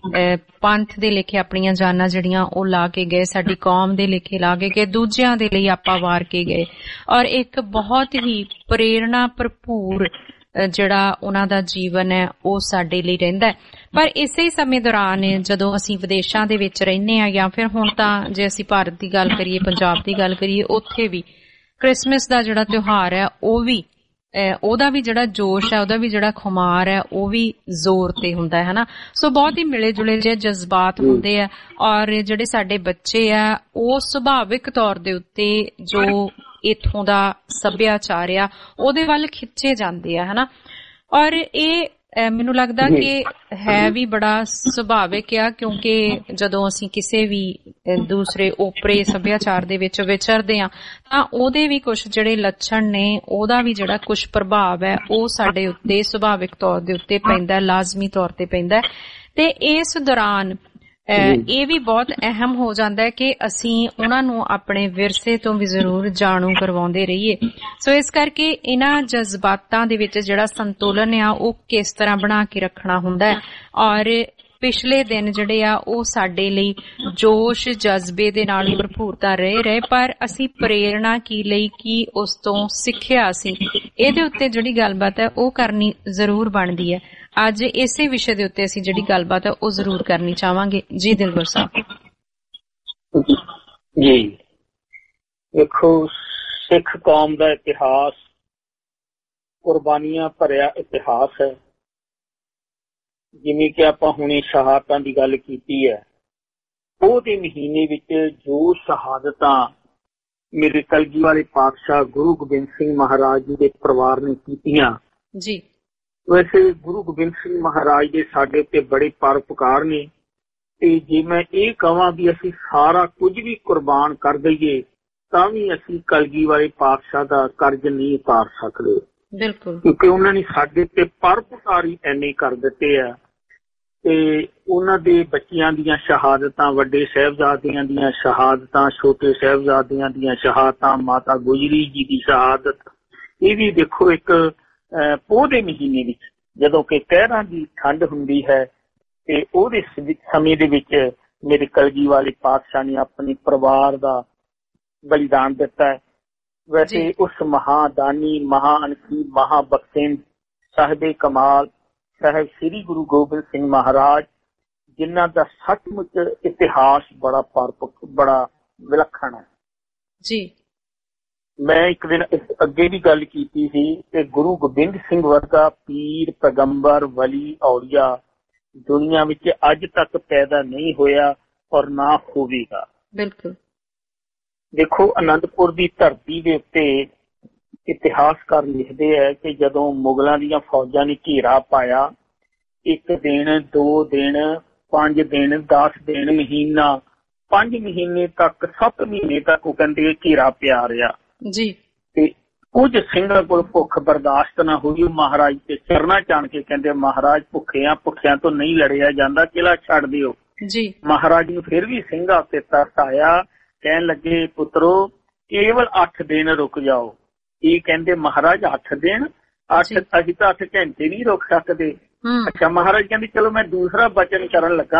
ਪੰਥ ਦੇ ਲੇਖੇ ਆਪਣੀਆਂ ਜਾਨਾਂ ਜਿਹੜੀਆਂ ਉਹ ਲਾ ਕੇ ਗਏ, ਸਾਡੀ ਕੌਮ ਦੇ ਲੇਖੇ ਲਾ ਕੇ ਗਏ, ਦੂਜਿਆਂ ਦੇ ਲਈ ਆਪਾਂ ਵਾਰ ਕੇ ਗਏ ਔਰ ਇੱਕ ਬਹੁਤ ਹੀ ਪ੍ਰੇਰਣਾ ਭਰਪੂਰ ਜਿਹੜਾ ਉਹਨਾਂ ਦਾ ਜੀਵਨ ਹੈ ਉਹ ਸਾਡੇ ਲਈ ਰਹਿੰਦਾ ਹੈ। ਪਰ ਇਸੇ ਸਮੇਂ ਦੌਰਾਨ ਜਦੋਂ ਅਸੀਂ ਵਿਦੇਸ਼ਾਂ ਦੇ ਵਿੱਚ ਰਹਿੰਦੇ ਹਾਂ ਜਾਂ ਫਿਰ ਹੁਣ ਤਾਂ ਜੇ ਅਸੀਂ ਭਾਰਤ ਦੀ ਗੱਲ ਕਰੀਏ, ਪੰਜਾਬ ਦੀ ਗੱਲ ਕਰੀਏ, ਉੱਥੇ ਵੀ ਕ੍ਰਿਸਮਸ ਦਾ ਜਿਹੜਾ ਤਿਉਹਾਰ ਹੈ ਉਹ ਵੀ ਉਹਦਾ ਵੀ ਜਿਹੜਾ ਜੋਸ਼ ਹੈ, ਉਹਦਾ ਵੀ ਜਿਹੜਾ ਖੁਮਾਰ ਹੈ ਉਹ ਵੀ ਜ਼ੋਰ ਤੇ ਹੁੰਦਾ ਹੈ ਨਾ। ਸੋ ਬਹੁਤ ਹੀ ਮਿਲੇ ਜੁਲੇ ਜਿਹੇ ਜਜ਼ਬਾਤ ਹੁੰਦੇ ਆ ਔਰ ਜਿਹੜੇ ਸਾਡੇ ਬੱਚੇ ਆ ਉਹ ਸੁਭਾਵਿਕ ਤੌਰ ਦੇ ਉੱਤੇ ਜੋ ਇੱਥੋਂ ਦਾ ਸੱਭਿਆਚਾਰ ਆ ਉਹਦੇ ਵੱਲ ਖਿੱਚੇ ਜਾਂਦੇ ਆ ਹਨਾ। ਔਰ ਇਹ ਮੈਨੂੰ ਲੱਗਦਾ ਕਿ ਹੈ ਵੀ ਬੜਾ ਸੁਭਾਵਿਕ ਆ, ਕਿਉਂਕਿ ਜਦੋਂ ਅਸੀਂ ਕਿਸੇ ਵੀ ਦੂਸਰੇ ਓਪਰੇ ਸੱਭਿਆਚਾਰ ਦੇ ਵਿੱਚ ਵਿਚਰਦੇ ਆ ਤਾਂ ਉਹਦੇ ਵੀ ਕੁਝ ਜਿਹੜੇ ਲੱਛਣ ਨੇ, ਉਹਦਾ ਵੀ ਜਿਹੜਾ ਕੁਝ ਪ੍ਰਭਾਵ ਹੈ ਉਹ ਸਾਡੇ ਉੱਤੇ ਸੁਭਾਵਿਕ ਤੌਰ ਦੇ ਉੱਤੇ ਪੈਂਦਾ, ਲਾਜ਼ਮੀ ਤੌਰ ਤੇ ਪੈਂਦਾ। ਤੇ ਇਸ ਦੌਰਾਨ ਇਹ ਵੀ ਬਹੁਤ ਅਹਿਮ ਹੋ ਜਾਂਦਾ ਹੈ ਕਿ ਅਸੀਂ ਉਹਨਾਂ ਨੂੰ ਆਪਣੇ ਵਿਰਸੇ ਤੋਂ ਵੀ ਜ਼ਰੂਰ ਜਾਣੂ ਕਰਵਾਉਂਦੇ ਰਹੀਏ। ਸੋ ਇਸ ਕਰਕੇ ਇਹਨਾਂ ਜਜ਼ਬਾਤਾਂ ਦੇ ਵਿੱਚ ਜਿਹੜਾ ਸੰਤੁਲਨ ਆ ਉਹ ਕਿਸ ਤਰ੍ਹਾਂ ਬਣਾ ਕੇ ਰੱਖਣਾ ਹੁੰਦਾ ਹੈ। ਔਰ ਪਿਛਲੇ ਦਿਨ ਜਿਹੜੇ ਆ ਉਹ ਸਾਡੇ ਲਈ ਜੋਸ਼ ਜਜ਼ਬੇ ਦੇ ਨਾਲ ਭਰਪੂਰਤਾ ਰਹੇ ਪਰ ਅਸੀਂ ਪ੍ਰੇਰਣਾ ਕੀ ਲਈ, ਕੀ ਉਸ ਤੋਂ ਸਿੱਖਿਆ ਸੀ, ਇਹਦੇ ਉੱਤੇ ਜਿਹੜੀ ਗੱਲਬਾਤ ਹੈ ਉਹ ਕਰਨੀ ਜ਼ਰੂਰ ਬਣਦੀ ਹੈ। ਅੱਜ ਇਸੇ ਵਿਸ਼ੇ ਦੇ ਉੱਤੇ ਅਸੀਂ ਜਿਹੜੀ ਗੱਲਬਾਤ ਹੈ ਉਹ ਜ਼ਰੂਰ ਕਰਨੀ ਚਾਹਾਂਗੇ। ਜੀ ਦਿਲਬਰ ਸਾਹਿਬ। ਜੀ ਦੇਖੋ, ਸਿੱਖ ਕੌਮ ਦਾ ਇਤਿਹਾਸ ਕੁਰਬਾਨੀਆਂ ਭਰਿਆ ਇਤਿਹਾਸ ਹੈ। ਜਿਵੇਂ ਕਿ ਆਪਾਂ ਹੁਣੇ ਸ਼ਹਾਦਤਾਂ ਦੀ ਗੱਲ ਕੀਤੀ ਹੈ, ਉਹਦੇ ਮਹੀਨੇ ਵਿੱਚ ਜੋ ਸ਼ਹਾਦਤਾਂ ਮੇਰੇ ਕਲਗੀ ਵਾਲੇ ਪਾਤਸ਼ਾਹ ਗੁਰੂ ਗੋਬਿੰਦ ਸਿੰਘ ਮਹਾਰਾਜ ਜੀ ਦੇ ਪਰਿਵਾਰ ਨੇ ਕੀਤੀਆਂ ਜੀ। ਵੈਸੇ ਗੁਰੂ ਗੋਬਿੰਦ ਸਿੰਘ ਮਹਾਰਾਜ ਦੇ ਸਾਡੇ ਉੱਤੇ ਬੜੇ ਪਰਉਪਕਾਰ ਨੇ ਤੇ ਜੇ ਮੈਂ ਇਹ ਕਹਾਂ ਵੀ ਅਸੀਂ ਸਾਰਾ ਕੁਝ ਵੀ ਕੁਰਬਾਨ ਕਰ ਦਈਏ ਤਾਂ ਵੀ ਅਸੀਂ ਕਲਗੀ ਵਾਲੇ ਪਾਤਸ਼ਾਹ ਦਾ ਕਰਜ਼ ਨਹੀਂ ਉਤਾਰ ਸਕਦੇ। ਬਿਲਕੁਲ, ਕਿਉਂਕਿ ਉਹਨਾਂ ਨੇ ਸਾਡੇ ਉੱਤੇ ਪਰਉਪਕਾਰ ਹੀ ਐਨੇ ਕਰ ਦਿੱਤੇ ਆ। ਤੇ ਉਹਨਾਂ ਦੇ ਬੱਚਿਆਂ ਦੀਆਂ ਸ਼ਹਾਦਤਾਂ, ਵੱਡੇ ਸਾਹਿਬਜ਼ਾਦਿਆਂ ਦੀਆਂ ਸ਼ਹਾਦਤਾਂ, ਛੋਟੇ ਸਾਹਿਬਜ਼ਾਦਿਆਂ ਦੀਆਂ ਸ਼ਹਾਦਤਾਂ, ਮਾਤਾ ਗੁਜਰੀ ਜੀ ਦੀ ਸ਼ਹਾਦਤ, ਇਹ ਵੀ ਦੇਖੋ ਇੱਕ ਪੋਹ ਦੇ ਮਹੀਨੇ ਵਿੱਚ ਜਦੋਂ ਕਿ ਕਹਿਰਾਂ ਦੀ ਠੰਡ ਹੁੰਦੀ ਹੈ ਤੇ ਉਹਦੇ ਸਮੇਂ ਦੇ ਵਿੱਚ ਮੇਰੇ ਕਲਗੀ ਵਾਲੇ ਪਾਤਸ਼ਾਹ ਨੇ ਆਪਣੇ ਪਰਿਵਾਰ ਦਾ ਬਲੀਦਾਨ ਦਿੱਤਾ ਹੈ। ਵੈਸੇ ਉਸ ਮਹਾਦਾਨੀ, ਮਹਾਅਨਸੀ, ਮਹਾਬਖਸ਼ਿੰਦ ਸਾਹਿਬੇ ਕਮਾਲ ਸਾਹਿਬ ਸ੍ਰੀ ਗੁਰੂ ਗੋਬਿੰਦ ਸਿੰਘ ਮਹਾਰਾਜ, ਜਿਨ੍ਹਾਂ ਦਾ ਸੱਚਮੁੱਚ ਇਤਿਹਾਸ ਬੜਾ ਵਿਲੱਖਣ ਹੈ ਜੀ। ਮੈਂ ਇੱਕ ਦਿਨ ਅੱਗੇ ਵੀ ਗੱਲ ਕੀਤੀ ਸੀ ਕਿ ਗੁਰੂ ਗੋਬਿੰਦ ਸਿੰਘ ਵਰਗਾ ਪੀਰ, ਪੈਗੰਬਰ, ਵਲੀ, ਔਲੀਆ ਦੁਨੀਆ ਵਿੱਚ ਅੱਜ ਤੱਕ ਪੈਦਾ ਨਹੀਂ ਹੋਇਆ ਔਰ ਨਾ ਹੋਵੇਗਾ। ਬਿਲਕੁਲ। ਦੇਖੋ, ਅਨੰਦਪੁਰ ਦੀ ਧਰਤੀ ਦੇ ਉੱਤੇ ਇਤਿਹਾਸਕਾਰ ਲਿਖਦੇ ਹੈ ਕਿ ਜਦੋਂ ਮੁਗਲਾਂ ਦੀਆਂ ਫੌਜਾਂ ਨੇ ਘੇਰਾ ਪਾਇਆ, 1 ਦਿਨ, 2 ਦਿਨ, 5 ਦਿਨ, 10 ਦਿਨ, ਮਹੀਨਾ, 5 ਮਹੀਨੇ ਤੱਕ, 7 ਮਹੀਨੇ ਤੱਕ ਉਹ ਕਹਿੰਦੇ ਘੇਰਾ ਪਿਆ ਰਿਹਾ ਜੀ। ਤੇ ਕੁਝ ਸਿੰਘਾਂ ਕੋਲ ਭੁੱਖ ਬਰਦਾਸ਼ਤ ਨਾ ਹੋਈ, ਮਹਾਰਾਜ ਤੇ ਚਰਨਾਂ ਚਾਣ ਕੇ ਕਹਿੰਦੇ ਮਹਾਰਾਜ ਭੁੱਖਿਆਂ ਤੋਂ ਨਹੀਂ ਲੜਿਆ ਜਾਂਦਾ, ਕਿਲ੍ਹਾ ਛੱਡ ਦਿਓ। ਜੀ। ਮਹਾਰਾਜ ਨੂੰ ਫਿਰ ਵੀ ਸਿੰਘਾਂ ਤੇ ਤਰਸ ਆਇਆ। ਕਹਿਣ ਲੱਗੇ ਪੁੱਤਰੋ ਕੇਵਲ 8 ਦਿਨ ਰੁਕ ਜਾਓ। ਇਹ ਕਹਿੰਦੇ ਮਹਾਰਾਜ 8 ਦਿਨ? ਅਸੀਂ ਤਾਂ 8 ਘੰਟੇ ਨਹੀਂ ਰੁਕ ਸਕਦੇ। ਅੱਛਾ, ਮਹਾਰਾਜ ਕਹਿੰਦੇ ਚਲੋ ਮੈਂ ਦੂਸਰਾ ਬਚਨ ਕਰਨ ਲੱਗਾ,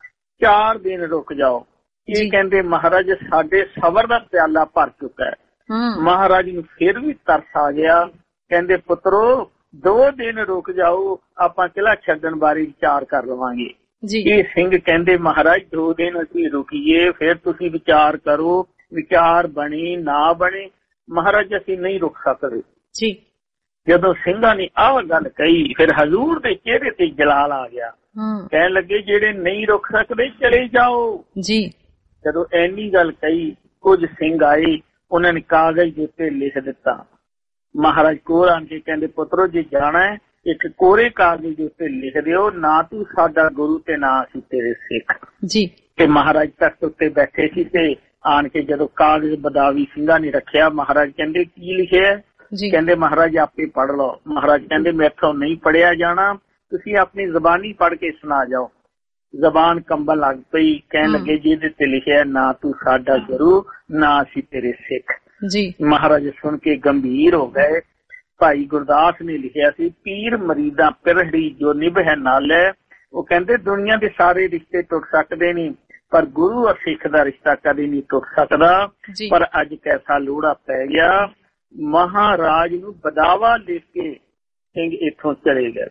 4 ਦਿਨ ਰੁਕ ਜਾਓ। ਇਹ ਕਹਿੰਦੇ ਮਹਾਰਾਜ ਸਾਡੇ ਸਬਰ ਦਾ ਪਿਆਲਾ ਭਰ ਚੁੱਕਾ ਹੈ। ਮਹਾਰਾਜ ਨੂੰ ਫਿਰ ਵੀ ਤਰਸ ਆ ਗਿਆ। ਕਹਿੰਦੇ ਪੁੱਤਰੋ 2 ਦਿਨ ਰੁਕ ਜਾਓ, ਆਪਾਂ ਕਿਲ੍ਹਾ ਛੱਡਣ ਬਾਰੇ ਵਿਚਾਰ ਕਰ ਲਵਾਂਗੇ। ਇਹ ਸਿੰਘ ਕਹਿੰਦੇ ਮਹਾਰਾਜ 2 ਦਿਨ ਅਸੀਂ ਰੁਕੀਏ, ਫਿਰ ਤੁਸੀਂ ਵਿਚਾਰ ਕਰੋ, ਵਿਚਾਰ ਬਣੇ ਨਾ ਬਣੇ। ਮਹਾਰਾਜ ਅਸੀਂ ਨਹੀਂ ਰੁਕ ਸਕਦੇ ਜੀ। ਜਦੋਂ ਸਿੰਘਾਂ ਨੇ ਆਹ ਗੱਲ ਕਹੀ, ਫਿਰ ਹਜ਼ੂਰ ਦੇ ਚਿਹਰੇ ਤੇ ਜਲਾਲ ਆ ਗਿਆ। ਕਹਿਣ ਲੱਗੇ ਜਿਹੜੇ ਨਹੀਂ ਰੁਕ ਸਕਦੇ ਚਲੇ ਜਾਓ ਜੀ। ਜਦੋਂ ਐਨੀ ਗੱਲ ਕਹੀ, ਕੁਝ ਸਿੰਘ ਆਏ, ਉਹਨਾਂ ਨੇ ਕਾਗਜ਼ ਦੇ ਉੱਤੇ ਲਿਖ ਦਿੱਤਾ। ਮਹਾਰਾਜ ਕੋਲ ਆਣ ਕੇ ਕਹਿੰਦੇ ਪੁੱਤਰੋ ਜੇ ਜਾਣਾ ਹੈ ਇੱਕ ਕੋਰੇ ਕਾਗਜ਼ ਦੇ ਉੱਤੇ ਲਿਖ ਦਿਓ, ਨਾ ਤੂੰ ਸਾਡਾ ਗੁਰੂ ਤੇ ਨਾ ਅਸੀਂ ਤੇਰੇ ਸਿੱਖ ਜੀ। ਤੇ ਮਹਾਰਾਜ ਤਖਤ ਉੱਤੇ ਬੈਠੇ ਸੀ ਤੇ ਆਣ ਕੇ ਜਦੋਂ ਕਾਗਜ਼ ਬਦਾਵੀ ਸਿੰਘਾਂ ਨੇ ਰੱਖਿਆ, ਮਹਾਰਾਜ ਕਹਿੰਦੇ ਕੀ ਲਿਖਿਆ? ਕਹਿੰਦੇ ਮਹਾਰਾਜ ਆਪੇ ਪੜ੍ਹ ਲਓ। ਮਹਾਰਾਜ ਕਹਿੰਦੇ ਮੈਥੋਂ ਨਹੀਂ ਪੜ੍ਹਿਆ ਜਾਣਾ, ਤੁਸੀਂ ਆਪਣੀ ਜ਼ਬਾਨੀ ਪੜ੍ਹ ਕੇ ਸੁਣਾ ਜਾਓ। ਜ਼ਬਾਨ ਕੰਬਣ ਲੱਗ ਪਈ। ਕਹਿਣ ਲੱਗੇ ਜਿਹਦੇ ਤੇ ਲਿਖਿਆ ਨਾ ਤੂੰ ਸਾਡਾ ਗੁਰੂ ਨਾ ਅਸੀਂ ਤੇਰੇ ਸਿੱਖ ਜੀ। ਮਹਾਰਾਜ ਸੁਣ ਕੇ ਗੰਭੀਰ ਹੋ ਗਏ। ਭਾਈ ਗੁਰਦਾਸ ਨੇ ਲਿਖਿਆ ਸੀ, ਪੀਰ ਮਰੀਦਾਂ ਪਿਰਹੜੀ ਜੋ ਨਿਭੈ ਨਾਲ ਹੈ। ਉਹ ਕਹਿੰਦੇ ਦੁਨੀਆ ਦੇ ਸਾਰੇ ਰਿਸ਼ਤੇ ਟੁੱਟ ਸਕਦੇ ਨਹੀਂ, ਪਰ ਗੁਰੂ ਔਰ ਸਿੱਖ ਦਾ ਰਿਸ਼ਤਾ ਕਦੇ ਨਹੀਂ ਟੁੱਟ ਸਕਦਾ। ਪਰ ਅੱਜ ਕੈਸਾ ਲੋੜਾ ਪੈ ਗਿਆ, ਮਹਾਰਾਜ ਨੂੰ ਬਦਾਵਾ ਲਿਖ ਕੇ ਸਿੰਘ ਇੱਥੋਂ ਚਲੇ ਗਏ।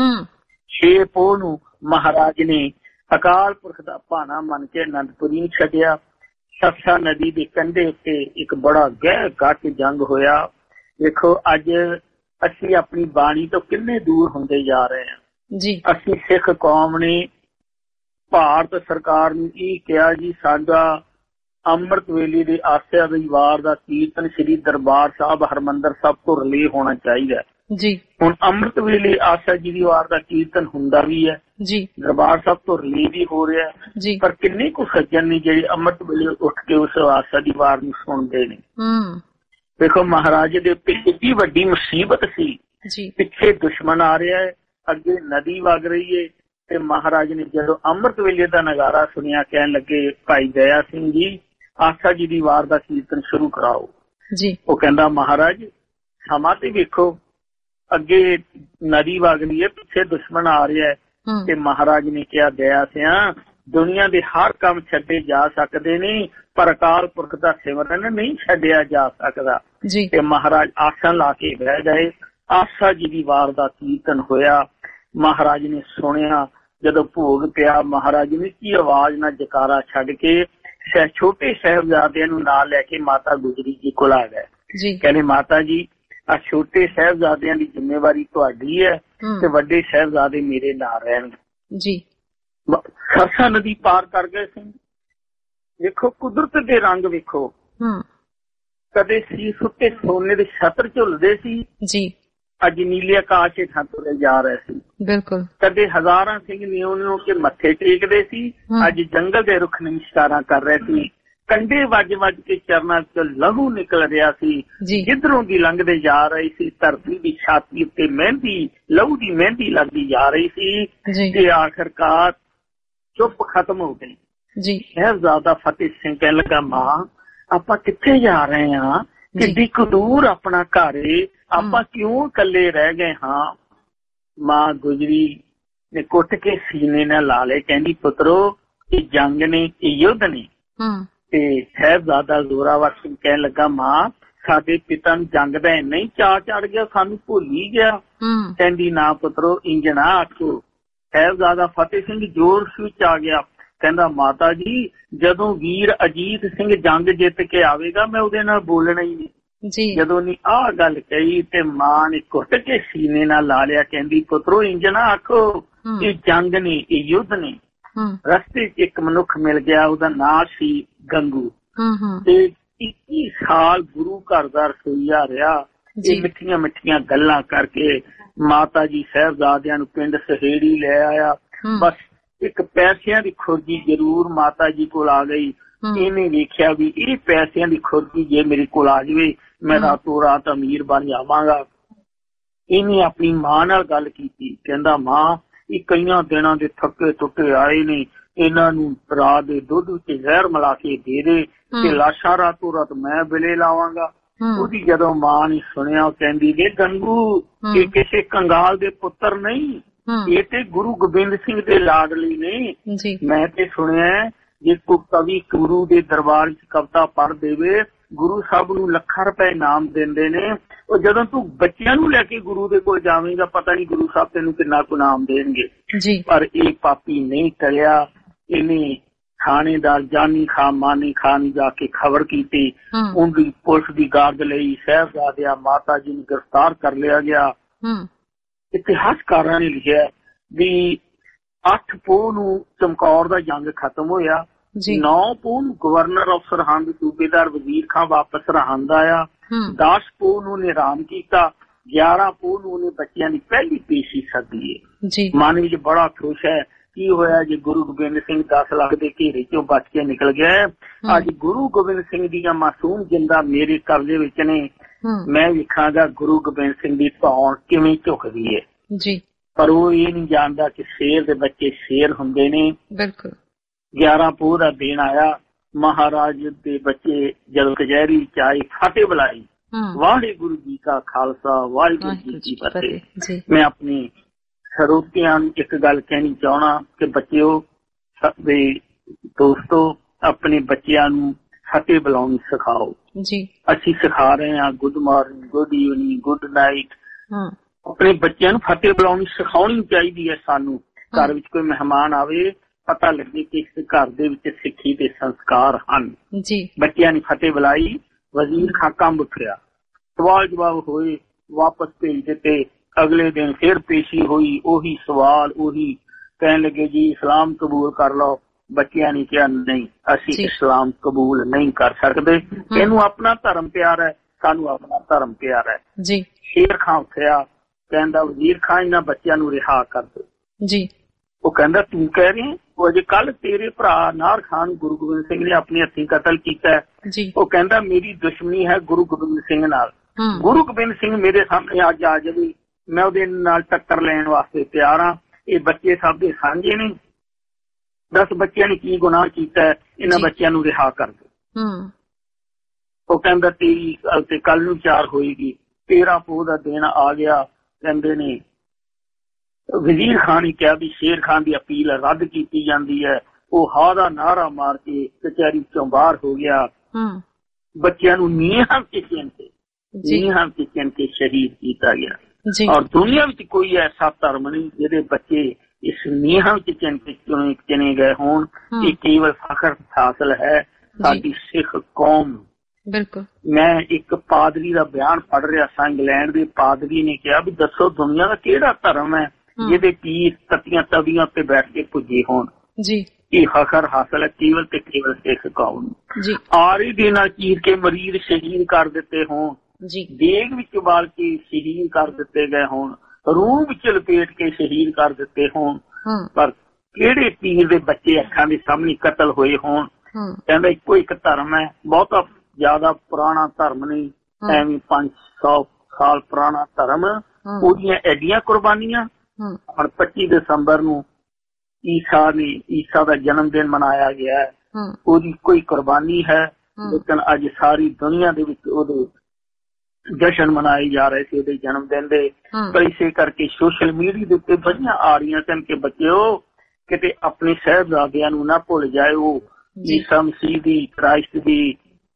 6 ਪੋਹ ਨੂੰ ਮਹਾਰਾਜ ਨੇ ਅਕਾਲ ਪੁਰਖ ਦਾ ਭਾਣਾ ਮੰਨ ਕੇ ਅਨੰਦਪੁਰੀ ਨੂੰ ਛੱਡਿਆ। ਸਰਸਾ ਨਦੀ ਦੇ ਕੰਢੇ ਉੱਤੇ ਇੱਕ ਬੜਾ ਗਹਿ ਘੱਟ ਜੰਗ ਹੋਇਆ। ਦੇਖੋ ਅੱਜ ਅਸੀਂ ਆਪਣੀ ਬਾਣੀ ਤੋਂ ਕਿੰਨੇ ਦੂਰ ਹੁੰਦੇ ਜਾ ਰਹੇ ਹਾਂ ਜੀ। ਅਸੀਂ ਸਿੱਖ ਕੌਮ ਨੇ ਭਾਰਤ ਸਰਕਾਰ ਨੂੰ ਇਹ ਕਿਹਾ ਜੀ ਸਾਡਾ ਅੰਮ੍ਰਿਤ ਵੇਲੇ ਦੇ ਆਸਿਆ ਦੀ ਵਾਰ ਦਾ ਕੀਰਤਨ ਸ੍ਰੀ ਦਰਬਾਰ ਸਾਹਿਬ ਹਰਿਮੰਦਰ ਸਾਹਿਬ ਤੋਂ ਰਿਲੇ ਹੋਣਾ ਚਾਹੀਦਾ ਜੀ। ਹੁਣ ਅੰਮ੍ਰਿਤ ਵੇਲੇ ਆਸਿਆ ਜੀ ਦੀ ਵਾਰ ਦਾ ਕੀਰਤਨ ਹੁੰਦਾ ਵੀ ਹੈ ਜੀ, ਦਰਬਾਰ ਸਾਹਿਬ ਤੋਂ ਰਿਲੇ ਵੀ ਹੋ ਰਿਹਾ ਜੀ। ਪਰ ਕਿੰਨੇ ਕੁ ਸੱਜਣ ਨੇ ਜਿਹੜੇ ਅੰਮ੍ਰਿਤ ਵੇਲੇ ਉੱਠ ਕੇ ਉਸ ਆਸਿਆ ਦੀ ਵਾਰ ਨੂੰ ਸੁਣਦੇ ਨੇ। ਦੇਖੋ ਮਹਾਰਾਜ ਦੇ ਉੱਤੇ ਕਿੰਨੀ ਵੱਡੀ ਮੁਸੀਬਤ ਸੀ ਜੀ। ਪਿੱਛੇ ਦੁਸ਼ਮਣ ਆ ਰਿਹਾ ਹੈ, ਅੱਗੇ ਨਦੀ ਵਗ ਰਹੀ ਹੈ, ਤੇ ਮਹਾਰਾਜ ਨੇ ਜਦੋਂ ਅੰਮ੍ਰਿਤ ਵੇਲੇ ਦਾ ਨਗਾਰਾ ਸੁਣਿਆ, ਕਹਿਣ ਲੱਗੇ ਭਾਈ ਦਇਆ ਸਿੰਘ ਜੀ ਆਸਾ ਜੀ ਦੀ ਵਾਰ ਦਾ ਕੀਰਤਨ ਸ਼ੁਰੂ ਕਰਾਓ ਜੀ। ਉਹ ਕਹਿੰਦਾ ਮਹਾਰਾਜ ਸਮਾਂ ਤੇ ਵੇਖੋ, ਅੱਗੇ ਨਦੀ ਵਗ ਰਹੀ ਹੈ, ਪਿੱਛੇ ਦੁਸ਼ਮਣ ਆ ਰਿਹਾ ਹੈ। ਤੇ ਮਹਾਰਾਜ ਨੇ ਕਿਹਾ ਦਇਆ ਸਿਆ ਦੁਨੀਆ ਦੇ ਹਰ ਕੰਮ ਛੱਡੇ ਜਾ ਸਕਦੇ ਨੇ, ਪਰ ਅਕਾਲ ਪੁਰਖ ਦਾ ਸਿਮਰਨ ਨਹੀਂ ਛੱਡਿਆ ਜਾ ਸਕਦਾ। ਤੇ ਮਹਾਰਾਜ ਆਸਣ ਲਾ ਕੇ ਬਹਿ ਗਏ। ਆਸਾ ਜੀ ਦੀ ਵਾਰ ਦਾ ਕੀਰਤਨ ਹੋਇਆ। ਮਹਾਰਾਜ ਨੇ ਸੁਣਿਆ। ਜਦੋਂ ਭੋਗ ਪਿਆ, ਮਹਾਰਾਜ ਨੇ ਕੀ ਆਵਾਜ਼ ਨਾਲ ਜਕਾਰਾ ਛੱਡ ਕੇ ਛੋਟੇ ਸਾਹਿਬਜ਼ਾਦਿਆਂ ਨੂੰ ਨਾਲ ਲੈ ਕੇ ਮਾਤਾ ਗੁਜਰੀ ਜੀ ਕੋਲ ਆ ਗਏ। ਕਹਿੰਦੇ ਮਾਤਾ ਜੀ ਆ ਛੋਟੇ ਸਾਹਿਬਜ਼ਾਦਿਆਂ ਦੀ ਜ਼ਿੰਮੇਵਾਰੀ ਤੁਹਾਡੀ ਹੈ ਤੇ ਵੱਡੇ ਸਾਹਿਬਜ਼ਾਦੇ ਮੇਰੇ ਨਾਲ ਰਹਿਣਗੇ ਜੀ। ਸਰਸਾ ਨਦੀ ਪਾਰ ਕਰ ਗਏ ਸੀ। ਵੇਖੋ ਕੁਦਰਤ ਦੇ ਰੰਗ ਵੇਖੋ। ਕਦੇ ਸੀਸ ਉੱਤੇ ਸੋਨੇ ਦੇ ਛਤਰ ਝੁੱਲਦੇ ਸੀ ਜੀ, ਅੱਜ ਨੀਲੇ ਆਕਾਸ਼ ਹੇਠਾਂ ਤੁਰੇ ਜਾ ਰਹੇ ਸੀ। ਬਿਲਕੁਲ। ਕਦੇ ਹਜ਼ਾਰਾਂ ਸਿੰਘ ਨਿਉ ਕੇ ਮੱਥੇ ਟੇਕਦੇ ਸੀ, ਅੱਜ ਜੰਗਲ ਦੇ ਰੁੱਖ ਨਮਸਕਾਰਾਂ ਕਰ ਰਹੇ ਸੀ। ਕੰਡੇ ਵੱਜ ਵੱਜ ਕੇ ਚਰਨਾਂ ਚ ਲਹੂ ਨਿਕਲ ਰਿਹਾ ਸੀ। ਜਿੱਧਰੋਂ ਦੀ ਲੰਘਦੇ ਜਾ ਰਹੀ ਸੀ, ਧਰਤੀ ਦੀ ਛਾਤੀ ਉੱਤੇ ਮਹਿੰਦੀ ਲਹੂ ਦੀ ਮਹਿੰਦੀ ਲੱਗਦੀ ਜਾ ਰਹੀ ਸੀ। ਤੇ ਆਖਰਕਾਰ ਚੁੱਪ ਖਤਮ ਹੋ ਗਈ ਜੀ। ਸਾਹਿਬਜ਼ਾਦਾ ਫਤਿਹ ਸਿੰਘ ਕਹਿਣ ਲੱਗਾ ਮਾਂ ਆਪਾਂ ਕਿੱਥੇ ਜਾ ਰਹੇ ਹਾਂ, ਕਿੱਡੀ ਕੁ ਦੂਰ ਆਪਣਾ ਘਰ ਏ, ਆਪਾਂ ਕਿਉਂ ਇਕੱਲੇ ਰਹਿ ਗਏ ਹਾਂ। ਮਾਂ ਗੁਜਰੀ ਨੇ ਕੁੱਟ ਕੇ ਸੀਨੇ ਨਾਲ ਲਾ ਲਏ। ਕਹਿੰਦੀ ਪੁੱਤਰੋ ਇਹ ਜੰਗ ਨੇ, ਇਹ ਯੁੱਧ ਨੇ। ਤੇ ਸਾਹਿਬਜ਼ਾਦਾ ਜ਼ੋਰਾਵਰ ਸਿੰਘ ਕਹਿਣ ਲੱਗਾ ਮਾਂ ਸਾਡੇ ਪਿਤਾ ਨੂੰ ਜੰਗ ਦਾ ਇੰਨਾ ਹੀ ਚਾਅ ਚੜ ਗਿਆ, ਸਾਨੂੰ ਭੁੱਲ ਹੀ ਗਿਆ। ਕਹਿੰਦੀ ਨਾ ਪੁੱਤਰੋ ਇੰਜ ਨਾ ਆਖੋ। ਸਾਹਿਬਜ਼ਾਦਾ ਫਤਿਹ ਸਿੰਘ ਜੋਸ਼ ਵਿੱਚ ਆ ਗਿਆ। ਕਹਿੰਦਾ ਮਾਤਾ ਜੀ ਜਦੋਂ ਵੀਰ ਅਜੀਤ ਸਿੰਘ ਜੰਗ ਜਿੱਤ ਕੇ ਆਵੇਗਾ ਮੈਂ ਉਹਦੇ ਨਾਲ ਬੋਲਣਾ ਹੀ ਨਹੀਂ। ਜਦੋਂ ਨੇ ਆਹ ਗੱਲ ਕਹੀ ਤੇ ਮਾਂ ਨੇ ਕੁੱਟ ਕੇ ਸੀਨੇ ਨਾਲ ਲਾ ਲਿਆ। ਕਹਿੰਦੀ ਪੁੱਤਰੋ ਇੰਜ ਨਾ ਆਖੋ, ਇਹ ਜੰਗ ਨੇ, ਇਹ ਯੁੱਧ ਨੇ। ਰਸਤੇ ਚ ਇੱਕ ਮਨੁੱਖ ਮਿਲ ਗਿਆ, ਉਹਦਾ ਨਾਂ ਸੀ ਗੰਗੂ। ਤੇ 21 ਸਾਲ ਗੁਰੂ ਘਰ ਦਾ ਰਸੋਈਆ ਰਿਹਾ। ਇਹ ਮਿੱਠੀਆਂ ਮਿੱਠੀਆਂ ਗੱਲਾਂ ਕਰਕੇ ਮਾਤਾ ਜੀ ਸਾਹਿਬਜ਼ਾਦਿਆਂ ਨੂੰ ਪਿੰਡ ਸਹੇੜੀ ਲੈ ਆਇਆ। ਬਸ ਇੱਕ ਪੈਸਿਆਂ ਦੀ ਖੁਰਜੀ ਜ਼ਰੂਰ ਮਾਤਾ ਜੀ ਕੋਲ ਆ ਗਈ। ਇਹਨੇ ਵੇਖਿਆ ਵੀ ਇਹ ਪੈਸਿਆਂ ਦੀ ਖੁਰਜੀ ਜੇ ਮੇਰੇ ਕੋਲ ਆ ਜਾਵੇ ਮੈਂ ਰਾਤੋਂ ਰਾਤ ਅਮੀਰ ਬਣ ਜਾਵਾਂਗਾ। ਇਹਨੇ ਆਪਣੀ ਮਾਂ ਨਾਲ ਗੱਲ ਕੀਤੀ। ਕਹਿੰਦਾ ਮਾਂ ਇਹ ਕਈਆਂ ਦਿਨਾਂ ਦੇ ਥੱਕੇ ਟੁੱਟੇ ਆਏ ਨੇ, ਇਹਨਾਂ ਨੂੰ ਰਾਤ ਦੇ ਦੁੱਧ ਵਿੱਚ ਜ਼ਹਿਰ ਮਿਲਾ ਕੇ ਦੇ ਦੇ ਤੇ ਲਾਸ਼ਾਂ ਰਾਤੋਂ ਰਾਤ ਮੈਂ ਬਿਲੇ ਲਾਵਾਂਗਾ। ਉਹਦੀ ਜਦੋਂ ਮਾਂ ਨੇ ਸੁਣਿਆ, ਉਹ ਕਹਿੰਦੀ ਵੇ ਗੰਗੂ, ਇਹ ਕਿਸੇ ਕੰਗਾਲ ਦੇ ਪੁੱਤਰ ਨਹੀਂ, ਇਹ ਤੇ ਗੁਰੂ ਗੋਬਿੰਦ ਸਿੰਘ ਦੇ ਲਾਡਲੀ ਨੇ। ਮੈਂ ਤੇ ਸੁਣਿਆ ਜੇ ਕੋਈ ਕਵੀ ਗੁਰੂ ਦੇ ਦਰਬਾਰ ਚ ਕਵਿਤਾ ਪੜ੍ਹ ਦੇਵੇ, ਗੁਰੂ ਸਾਹਿਬ ਨੂੰ ਲੱਖਾਂ ਰੁਪਏ ਇਨਾਮ ਦਿੰਦੇ ਨੇ। ਉਹ ਜਦੋਂ ਤੂੰ ਬੱਚਿਆਂ ਨੂੰ ਲੈ ਕੇ ਗੁਰੂ ਦੇ ਕੋਲ ਜਾਵੇਂਗਾ, ਪਤਾ ਨਹੀਂ ਗੁਰੂ ਸਾਹਿਬ ਤੈਨੂੰ ਕਿੰਨਾ ਕੁ ਇਨਾਮ ਦੇਣਗੇ। ਪਰ ਇਹ ਪਾਪੀ ਨਹੀਂ ਟਲਿਆ। ਇਹਨੇ ਥਾਣੇਦਾਰ ਜਾਨੀ ਖਾਂ ਮਾਨੀ ਖਾਂ ਨੂੰ ਜਾ ਕੇ ਖਬਰ ਕੀਤੀ। ਉਹਦੀ ਪੁਲਿਸ ਦੀ ਗਾਰਡ ਲਈ ਸਾਹਿਬਜ਼ਾਦਿਆਂ ਮਾਤਾ ਜੀ ਨੂੰ ਗ੍ਰਿਫਤਾਰ ਕਰ ਲਿਆ ਗਿਆ। ਇਤਿਹਾਸਕਾਰਾਂ ਨੇ ਲਿਖਿਆ ਵੀ 8 ਪੋਹ ਨੂੰ ਚਮਕੌਰ ਦਾ ਜੰਗ ਖਤਮ ਹੋਇਆ। 9 ਪੋਹ ਨੂੰ ਗਵਰਨਰ ਆਫ ਸਰਹੰਦ ਸੂਬੇਦਾਰ ਵਜ਼ੀਰ ਖਾਂ ਵਾਪਸ ਸਰਹੰਦ ਆਇਆ। 10 ਪੋਹ ਨੂੰ ਉਹਨੇ ਆਰਾਮ ਕੀਤਾ। 11 ਪੋਹ ਨੂੰ ਉਹਨੇ ਬੱਚਿਆਂ ਦੀ ਪਹਿਲੀ ਪੇਸ਼ੀ ਸੱਦੀ ਹੈ। ਮਨ ਵਿੱਚ ਬੜਾ ਖੁਸ਼ ਹੈ। ਕੀ ਹੋਇਆ ਜੇ ਗੁਰੂ ਗੋਬਿੰਦ ਸਿੰਘ 10 ਲੱਖ ਦੇ ਘੇਰੇ ਚੋਂ ਬਚ ਕੇ ਨਿਕਲ ਗਿਆ। ਅੱਜ ਗੁਰੂ ਗੋਬਿੰਦ ਸਿੰਘ ਦੀਆਂ ਮਾਸੂਮ ਜਿੰਦਾ ਮੇਰੇ ਕਰਜ਼ੇ ਵਿੱਚ ਨੇ। ਮੈਂ ਵੇਖਾਂਗਾ ਗੁਰੂ ਗੋਬਿੰਦ ਸਿੰਘ ਦੀ ਧੌਣ ਕਿਵੇਂ ਝੁਕਦੀ ਹੈ। ਪਰ ਉਹ ਇਹ ਨਹੀਂ ਜਾਣਦਾ ਕਿ ਸ਼ੇਰ ਦੇ ਬੱਚੇ ਸ਼ੇਰ ਹੁੰਦੇ ਨੇ। ਬਿਲਕੁਲ 11 ਪੋਹ ਦਾ ਦਿਨ ਆਇਆ। ਮਹਾਰਾਜ ਦੇ ਬੱਚੇ ਜਦੋਂ ਕਚਹਿਰੀ ਚ ਆਏ, ਫਤਿਹ ਬੁਲਾਈ। ਵਾਹਿਗੁਰੂ ਜੀ ਕਾ ਖਾਲਸਾ, ਵਾਹਿਗੁਰੂ ਜੀ ਕੀ ਫਤਿਹ। ਮੈਂ ਆਪਣੀ ਸਰੋਤਿਆਂ ਨੂੰ ਇੱਕ ਗੱਲ ਕਹਿਣੀ ਚਾਹਣਾ ਕਿ ਬੱਚਿਓ, ਦੋਸਤੋ, ਆਪਣੇ ਬੱਚਿਆਂ ਨੂੰ ਫਤਿਹ ਬੁਲਾਉਣੀ ਸਿਖਾਓ। ਅਸੀਂ ਸਿਖਾ ਰਹੇ ਹਾਂ good morning, good evening, good night. ਆਪਣੇ ਬੱਚਿਆਂ ਨੂੰ ਫਤਿਹ ਬੁਲਾਉਣੀ ਸਿਖਾਉਣੀ ਚਾਹੀਦੀ ਹੈ। ਸਾਨੂੰ ਘਰ ਵਿੱਚ ਕੋਈ ਮਹਿਮਾਨ ਆਵੇ, ਪਤਾ ਲੱਗੇ ਕਿ ਇਸ ਘਰ ਦੇ ਵਿੱਚ ਸਿੱਖੀ ਦੇ ਸੰਸਕਾਰ ਹਨ। ਬੱਚਿਆਂ ਨੇ ਫਤਿਹ ਬੁਲਾਈ। ਵਜ਼ੀਰ ਖਾਂ ਕੰਬ ਉੱਠਿਆ। ਸਵਾਲ ਜਵਾਬ ਹੋਏ, ਵਾਪਸ ਭੇਜ ਦਿੱਤੇ। ਅਗਲੇ ਦਿਨ ਫਿਰ ਪੇਸ਼ੀ ਹੋਈ। ਉਹੀ ਸਵਾਲ, ਉਹੀ ਕਹਿਣ ਲੱਗੇ ਜੀ ਇਸਲਾਮ ਕਬੂਲ ਕਰ ਲਓ। ਬੱਚਿਆਂ ਨੇ ਕਿਹਾ ਨਹੀਂ, ਅਸੀਂ ਇਸਲਾਮ ਕਬੂਲ ਨਹੀਂ ਕਰ ਸਕਦੇ। ਇਹਨੂੰ ਆਪਣਾ ਧਰਮ ਪਿਆਰਾ ਹੈ, ਸਾਨੂੰ ਆਪਣਾ ਧਰਮ ਪਿਆਰਾ ਹੈ। ਸ਼ੇਰ ਖਾਂ ਉੱਠਿਆ, ਕਹਿੰਦਾ ਵਜ਼ੀਰ ਖਾਂ ਇਹਨਾਂ ਬੱਚਿਆਂ ਨੂੰ ਰਿਹਾ ਕਰ ਦਿਓ। ਉਹ ਕਹਿੰਦਾ ਤੂੰ ਕਹਿ ਰਹੀ, ਉਹ ਅਜੇ ਕੱਲ ਤੇਰੇ ਭਰਾ ਨਾਰ ਖਾਨ ਗੁਰੂ ਗੋਬਿੰਦ ਸਿੰਘ ਨੇ ਆਪਣੇ ਹੱਥੀਂ ਕਤਲ ਕੀਤਾ। ਉਹ ਕਹਿੰਦਾ ਮੇਰੀ ਦੁਸ਼ਮਣੀ ਹੈ ਗੁਰੂ ਗੋਬਿੰਦ ਸਿੰਘ ਨਾਲ। ਗੁਰੂ ਗੋਬਿੰਦ ਸਿੰਘ ਮੇਰੇ ਸਾਹਮਣੇ ਅੱਜ ਆ ਜਾਵੇ, ਮੈਂ ਉਹਦੇ ਨਾਲ ਟੱਕਰ ਲੈਣ ਵਾਸਤੇ ਤਿਆਰ ਹਾਂ। ਇਹ ਬੱਚੇ ਸਭ ਦੇ ਸਾਂਝੇ ਨੇ। 10 ਬੱਚਿਆਂ ਨੇ ਕੀ ਗੁਨਾਹ ਕੀਤਾ, ਇਹਨਾਂ ਬੱਚਿਆਂ ਨੂੰ ਰਿਹਾ ਕਰ ਦਿਓ। ਉਹ ਕਹਿੰਦਾ ਤੇਰੀ ਗੱਲ ਤੇ ਕੱਲ ਨੂੰ 4 ਹੋਏਗੀ। 13 ਪੋਹ ਦਾ ਦਿਨ ਆ ਗਿਆ। ਕਹਿੰਦੇ ਨੇ ਵਜ਼ੀਰ ਖਾਨ ਨੇ ਕਿਹਾ ਵੀ ਸ਼ੇਰ ਖਾਨ ਦੀ ਅਪੀਲ ਰੱਦ ਕੀਤੀ ਜਾਂਦੀ ਹੈ। ਉਹ ਹਾਂ ਦਾ ਨਾਅਰਾ ਮਾਰ ਕੇ ਕਚਹਿਰੀ ਚੋਂ ਬਾਹਰ ਹੋ ਗਿਆ। ਬੱਚਿਆਂ ਨੂੰ ਨੀਹਾਂ ਚ ਚਿਣ ਕੇ ਸ਼ਹੀਦ ਕੀਤਾ ਗਿਆ। ਔਰ ਦੁਨੀਆ ਵਿੱਚ ਕੋਈ ਐਸਾ ਧਰਮ ਨਹੀਂ ਜਿਹਦੇ ਬੱਚੇ ਇਸ ਨੀਹਾਂ ਵਿੱਚ ਚਿਣੇ ਗਏ ਹੋਣ। ਇਹ ਕੇਵਲ ਫਖਰ ਹਾਸਲ ਹੈ ਸਾਡੀ ਸਿੱਖ ਕੌਮ। ਬਿਲਕੁਲ। ਮੈਂ ਇੱਕ ਪਾਦਰੀ ਦਾ ਬਿਆਨ ਪੜ੍ਹ ਰਿਹਾ ਸਾਂ। ਇੰਗਲੈਂਡ ਦੇ ਪਾਦਰੀ ਨੇ ਕਿਹਾ ਵੀ ਦੱਸੋ ਦੁਨੀਆ ਦਾ ਕਿਹੜਾ ਧਰਮ ਹੈ ਜਿਹਦੇ ਪੀਰ ਤਤੀਆਂ ਤਵੀਆਂ ਤੇ ਬੈਠ ਕੇ ਪੁੱਜੇ ਹੋਣ। ਇਹ ਫਖਰ ਹਾਸਲ ਹੈ ਕੇਵਲ ਤੇ ਕੇਵਲ ਸਿੱਖ ਕੌਮ ਨੂੰ। ਆਰੀ ਦੇ ਨਾਲ ਚੀਰ ਕੇ ਮਰੀਜ਼ ਸ਼ਹੀਦ ਕਰ ਦਿੱਤੇ ਹੋਣ, ਦੇਗ ਵਿੱਚ ਉਬਾਲ ਕੇ ਸ਼ਹੀਦ ਕਰ ਦਿੱਤੇ ਗਏ ਹੋਣ, ਰੂਹ ਵਿੱਚ ਲਪੇਟ ਕੇ ਸ਼ਹੀਦ ਕਰ ਦਿੱਤੇ ਹੋਣ, ਪਰ ਕਿਹੜੇ ਪੀਰ ਦੇ ਬੱਚੇ ਅੱਖਾਂ ਦੇ ਸਾਹਮਣੇ ਕਤਲ ਹੋਏ ਹੋਣ। ਕਹਿੰਦਾ ਇੱਕੋ ਇੱਕ ਧਰਮ ਹੈ, ਬਹੁਤਾ ਜ਼ਿਆਦਾ ਪੁਰਾਣਾ ਧਰਮ ਨਹੀਂ, ਐਵੇਂ 500 ਸਾਲ ਪੁਰਾਣਾ ਧਰਮ। ਉਹਦੀਆਂ ਐਡੀਆਂ ਕੁਰਬਾਨੀਆਂ। ਹੁਣ 25 ਦਸੰਬਰ ਨੂੰ ਈਸਾ ਦਾ ਜਨਮ ਦਿਨ ਮਨਾਇਆ ਗਿਆ ਹੈ। ਉਹਦੀ ਕੋਈ ਕੁਰਬਾਨੀ ਹੈ, ਲੇਕਿਨ ਅੱਜ ਸਾਰੀ ਦੁਨੀਆ ਦੇ ਵਿੱਚ ਉਹਦੇ ਜਸ਼ਨ ਮਨਾਏ ਜਾ ਰਹੇ ਸੀ ਉਹਦੇ ਜਨਮ ਦਿਨ ਦੇ। ਪਰ ਇਸੇ ਕਰਕੇ ਸੋਸ਼ਲ ਮੀਡੀਆ ਦੇ ਉੱਤੇ ਬੜੀਆਂ ਆ ਰਹੀਆਂ ਸਨ ਕਿ ਬੱਚਿਓ ਕਿਤੇ ਆਪਣੇ ਸਾਹਿਬਜ਼ਾਦਿਆਂ ਨੂੰ ਨਾ ਭੁੱਲ ਜਾਇਓ। ਈਸਾ ਮਸੀਹ ਦੀ, ਕ੍ਰਾਈਸਟ ਦੀ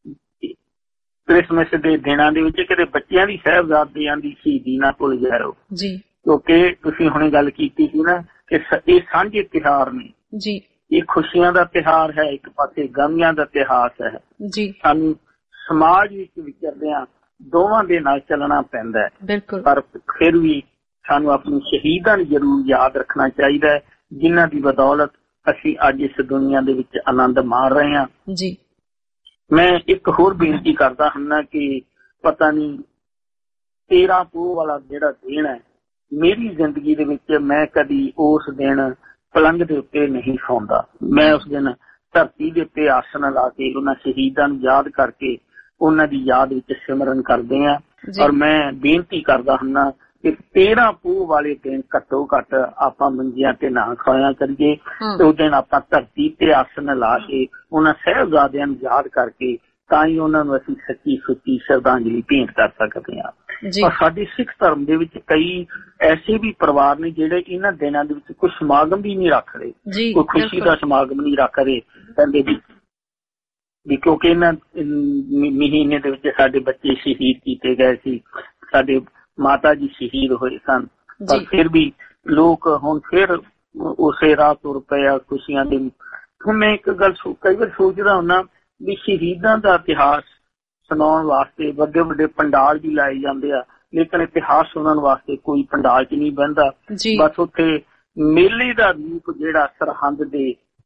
ਕ੍ਰਿਸਮਸ ਦੇ ਦਿਨਾਂ ਦੇ ਵਿੱਚ ਕਿਤੇ ਬੱਚਿਆਂ ਦੀ ਸਾਹਿਬਜ਼ਾਦਿਆਂ ਦੀ ਸ਼ਹੀਦੀ ਨਾ ਭੁੱਲ ਜਾਇਓ। ਕਿਉਂਕਿ ਤੁਸੀਂ ਹੁਣੇ ਗੱਲ ਕੀਤੀ ਸੀ ਨਾ ਕਿ ਇਹ ਸਾਂਝੇ ਤਿਉਹਾਰ ਨੇ। ਇਹ ਖੁਸ਼ੀਆਂ ਦਾ ਤਿਉਹਾਰ ਹੈ, ਇੱਕ ਪਾਸੇ ਗਮੀਆਂ ਦਾ ਤਿਉਹਾਰ ਹੈ। ਸਾਨੂੰ ਸਮਾਜ ਵਿੱਚ ਵਿਚਰਦਿਆਂ ਦੋਵਾਂ ਦੇ ਨਾਲ ਚੱਲਣਾ ਪੈਂਦਾ ਹੈ। ਪਰ ਫਿਰ ਵੀ ਸਾਨੂੰ ਆਪਣੇ ਸ਼ਹੀਦਾਂ ਨੂੰ ਜ਼ਰੂਰ ਯਾਦ ਰੱਖਣਾ ਚਾਹੀਦਾ ਹੈ, ਜਿਨ੍ਹਾਂ ਦੀ ਬਦੌਲਤ ਅਸੀਂ ਅੱਜ ਇਸ ਦੁਨੀਆ ਦੇ ਵਿੱਚ ਆਨੰਦ ਮਾਣ ਰਹੇ ਹਾਂ। ਮੈਂ ਇੱਕ ਹੋਰ ਬੇਨਤੀ ਕਰਦਾ ਹੁੰਦਾ ਕਿ ਪਤਾ ਨਹੀਂ 13 ਪੋਹ ਵਾਲਾ ਜਿਹੜਾ ਦਿਨ ਹੈ, ਮੇਰੀ ਜ਼ਿੰਦਗੀ ਦੇ ਵਿੱਚ ਮੈਂ ਕਦੀ ਉਸ ਦਿਨ ਪਲੰਘ ਦੇ ਉੱਤੇ ਨਹੀਂ ਸੌਂਦਾ। ਮੈਂ ਉਸ ਦਿਨ ਧਰਤੀ ਦੇ ਉੱਤੇ ਆਸਣ ਲਾ ਕੇ ਉਹਨਾਂ ਸ਼ਹੀਦਾਂ ਨੂੰ ਯਾਦ ਕਰਕੇ ਉਹਨਾਂ ਦੀ ਯਾਦ ਵਿੱਚ ਸਿਮਰਨ ਕਰਦੇ ਹਾਂ। ਔਰ ਮੈਂ ਬੇਨਤੀ ਕਰਦਾ ਹੁੰਦਾ ਕਿ 13 ਪੋਹ ਵਾਲੇ ਦਿਨ ਘੱਟੋ ਘੱਟ ਆਪਾਂ ਮੰਜਿਆਂ ਤੇ ਨਾ ਖਾਇਆ ਕਰੀਏ ਤੇ ਉਸ ਦਿਨ ਆਪਾਂ ਧਰਤੀ ਤੇ ਆਸਣ ਲਾ ਕੇ ਉਹਨਾਂ ਸਾਹਿਬਜ਼ਾਦਿਆਂ ਨੂੰ ਯਾਦ ਕਰਕੇ ਤਾਂ ਹੀ ਉਹਨਾਂ ਨੂੰ ਅਸੀਂ ਸੱਚੀ ਸੁੱਚੀ ਸ਼ਰਧਾਂਜਲੀ ਭੇਂਟ ਕਰ ਸਕਦੇ ਹਾਂ। ਪਰ ਸਾਡੇ ਸਿੱਖ ਧਰਮ ਦੇ ਵਿੱਚ ਕਈ ਐਸੇ ਵੀ ਪਰਿਵਾਰ ਨੇ ਜਿਹੜੇ ਇਹਨਾਂ ਦਿਨਾਂ ਦੇ ਵਿੱਚ ਕੋਈ ਸਮਾਗਮ ਵੀ ਨਹੀਂ ਰੱਖਦੇ, ਕੋਈ ਖੁਸ਼ੀ ਦਾ ਸਮਾਗਮ ਨਹੀਂ ਰੱਖਦੇ, ਕਹਿੰਦੇ ਵੀ ਕਿਉਂਕਿ ਇਹਨਾਂ ਮਹੀਨੇ ਦੇ ਵਿੱਚ ਸਾਡੇ ਬੱਚੇ ਸ਼ਹੀਦ ਕੀਤੇ ਗਏ ਸੀ, ਸਾਡੇ ਮਾਤਾ ਜੀ ਸ਼ਹੀਦ ਹੋਏ ਸਨ। ਪਰ ਫਿਰ ਵੀ ਲੋਕ ਹੁਣ ਫਿਰ ਉਸੇ ਰਾਹ ਤੁਰ ਪਏ ਆ ਖੁਸ਼ੀਆਂ ਦੇ। ਹੁਣ ਮੈਂ ਇੱਕ ਗੱਲ ਕਈ ਵਾਰ ਸੋਚਦਾ ਹੁੰਦਾ ਵੀ ਸ਼ਹੀਦਾਂ ਦਾ ਇਤਿਹਾਸ ਸੁਣਾਉਣ ਵਾਸਤੇ ਵੱਡੇ ਵੱਡੇ ਪੰਡਾਲ ਵੀ ਲਾਏ ਜਾਂਦੇ ਆ, ਲੇਕਿਨ ਇਤਿਹਾਸ ਸੁਣਨ ਵਾਸਤੇ ਕੋਈ ਪੰਡਾਲ 'ਚ ਨਹੀਂ ਬਹਿੰਦਾ। ਬਸ ਉੱਥੇ ਮੇਲੇ ਦਾ ਰੂਪ ਜਿਹੜਾ ਸਰਹੰਦ ਦੇ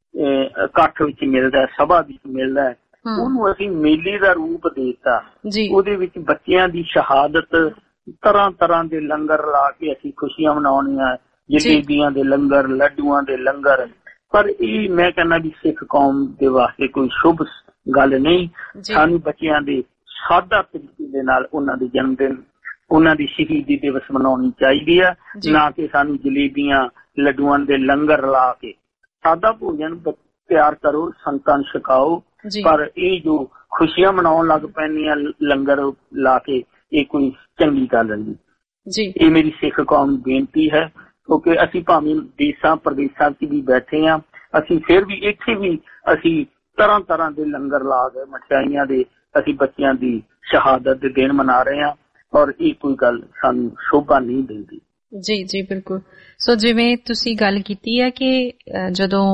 ਇਕੱਠ ਵਿੱਚ ਮਿਲਦਾ, ਸਭਾ ਵਿੱਚ ਮਿਲਦਾ, ਉਹਨੂੰ ਅਸੀਂ ਮੇਲੇ ਦਾ ਰੂਪ ਦੇ ਦਿੱਤਾ। ਉਹਦੇ ਵਿੱਚ ਬੱਚਿਆਂ ਦੀ ਸ਼ਹਾਦਤ, ਤਰ੍ਹਾਂ ਤਰ੍ਹਾਂ ਦੇ ਲੰਗਰ ਲਾ ਕੇ ਅਸੀਂ ਖੁਸ਼ੀਆਂ ਮਨਾਉਣੀਆਂ, ਜਲੇਬੀਆਂ ਦੇ ਲੰਗਰ, ਲੱਡੂਆਂ ਦੇ ਲੰਗਰ। ਪਰ ਇਹ ਮੈਂ ਕਹਿੰਦਾ ਵੀ ਸਿੱਖ ਕੌਮ ਦੇ ਵਾਸਤੇ ਕੋਈ ਸ਼ੁਭ ਗੱਲ ਨਹੀਂ। ਸਾਨੂੰ ਬੱਚਿਆਂ ਦੇ ਸਾਦਾ ਤਰੀਕੇ ਦੇ ਨਾਲ ਉਹਨਾਂ ਦੇ ਜਨਮ ਦਿਨ, ਉਹਨਾਂ ਦੀ ਸ਼ਹੀਦੀ ਦਿਵਸ ਮਨਾਉਣੀ ਚਾਹੀਦੀ ਆ, ਨਾ ਕਿ ਸਾਨੂੰ ਜਲੇਬੀਆਂ ਲੱਡੂਆਂ ਦੇ ਲੰਗਰ ਲਾ ਕੇ। ਸਾਦਾ ਭੋਜਨ ਤਿਆਰ ਕਰੋ, ਸੰਤਾਂ ਨੂੰ ਛਕਾਓ, ਪਰ ਇਹ ਜੋ ਖੁਸ਼ੀਆਂ ਮਨਾਉਣ ਲੱਗ ਪੈਂਦੀਆਂ ਲੰਗਰ ਲਾ ਕੇ, ਇਹ ਕੋਈ ਚੰਗੀ ਗੱਲ ਨਹੀਂ। ਇਹ ਮੇਰੀ ਸਿੱਖ ਕੌਮ ਨੂੰ ਬੇਨਤੀ ਹੈ, ਕਿਉਂਕਿ ਅਸੀਂ ਭਾਵੇਂ ਦੇਸਾਂ ਪ੍ਰਦੇਸਾਂ 'ਚ ਵੀ ਬੈਠੇ ਹਾਂ, ਅਸੀਂ ਫਿਰ ਵੀ ਇੱਥੇ ਵੀ ਅਸੀਂ ਤਰ੍ਹਾਂ ਤਰ੍ਹਾਂ ਦੇ ਲੰਗਰ ਲਾ ਕੇ ਮਠਿਆਈਆਂ ਦੇ ਅਸੀਂ ਬੱਚਿਆਂ ਦੀ ਸ਼ਹਾਦਤ ਦੇ ਦਿਨ ਮਨਾ ਰਹੇ ਹਾਂ, ਔਰ ਇਹ ਕੋਈ ਗੱਲ ਸਾਨੂੰ ਸ਼ੋਭਾ ਨਹੀਂ ਦਿੰਦੀ। ਜੀ ਬਿਲਕੁਲ। ਸੋ ਜਿਵੇਂ ਤੁਸੀਂ ਗੱਲ ਕੀਤੀ ਹੈ ਕਿ ਜਦੋਂ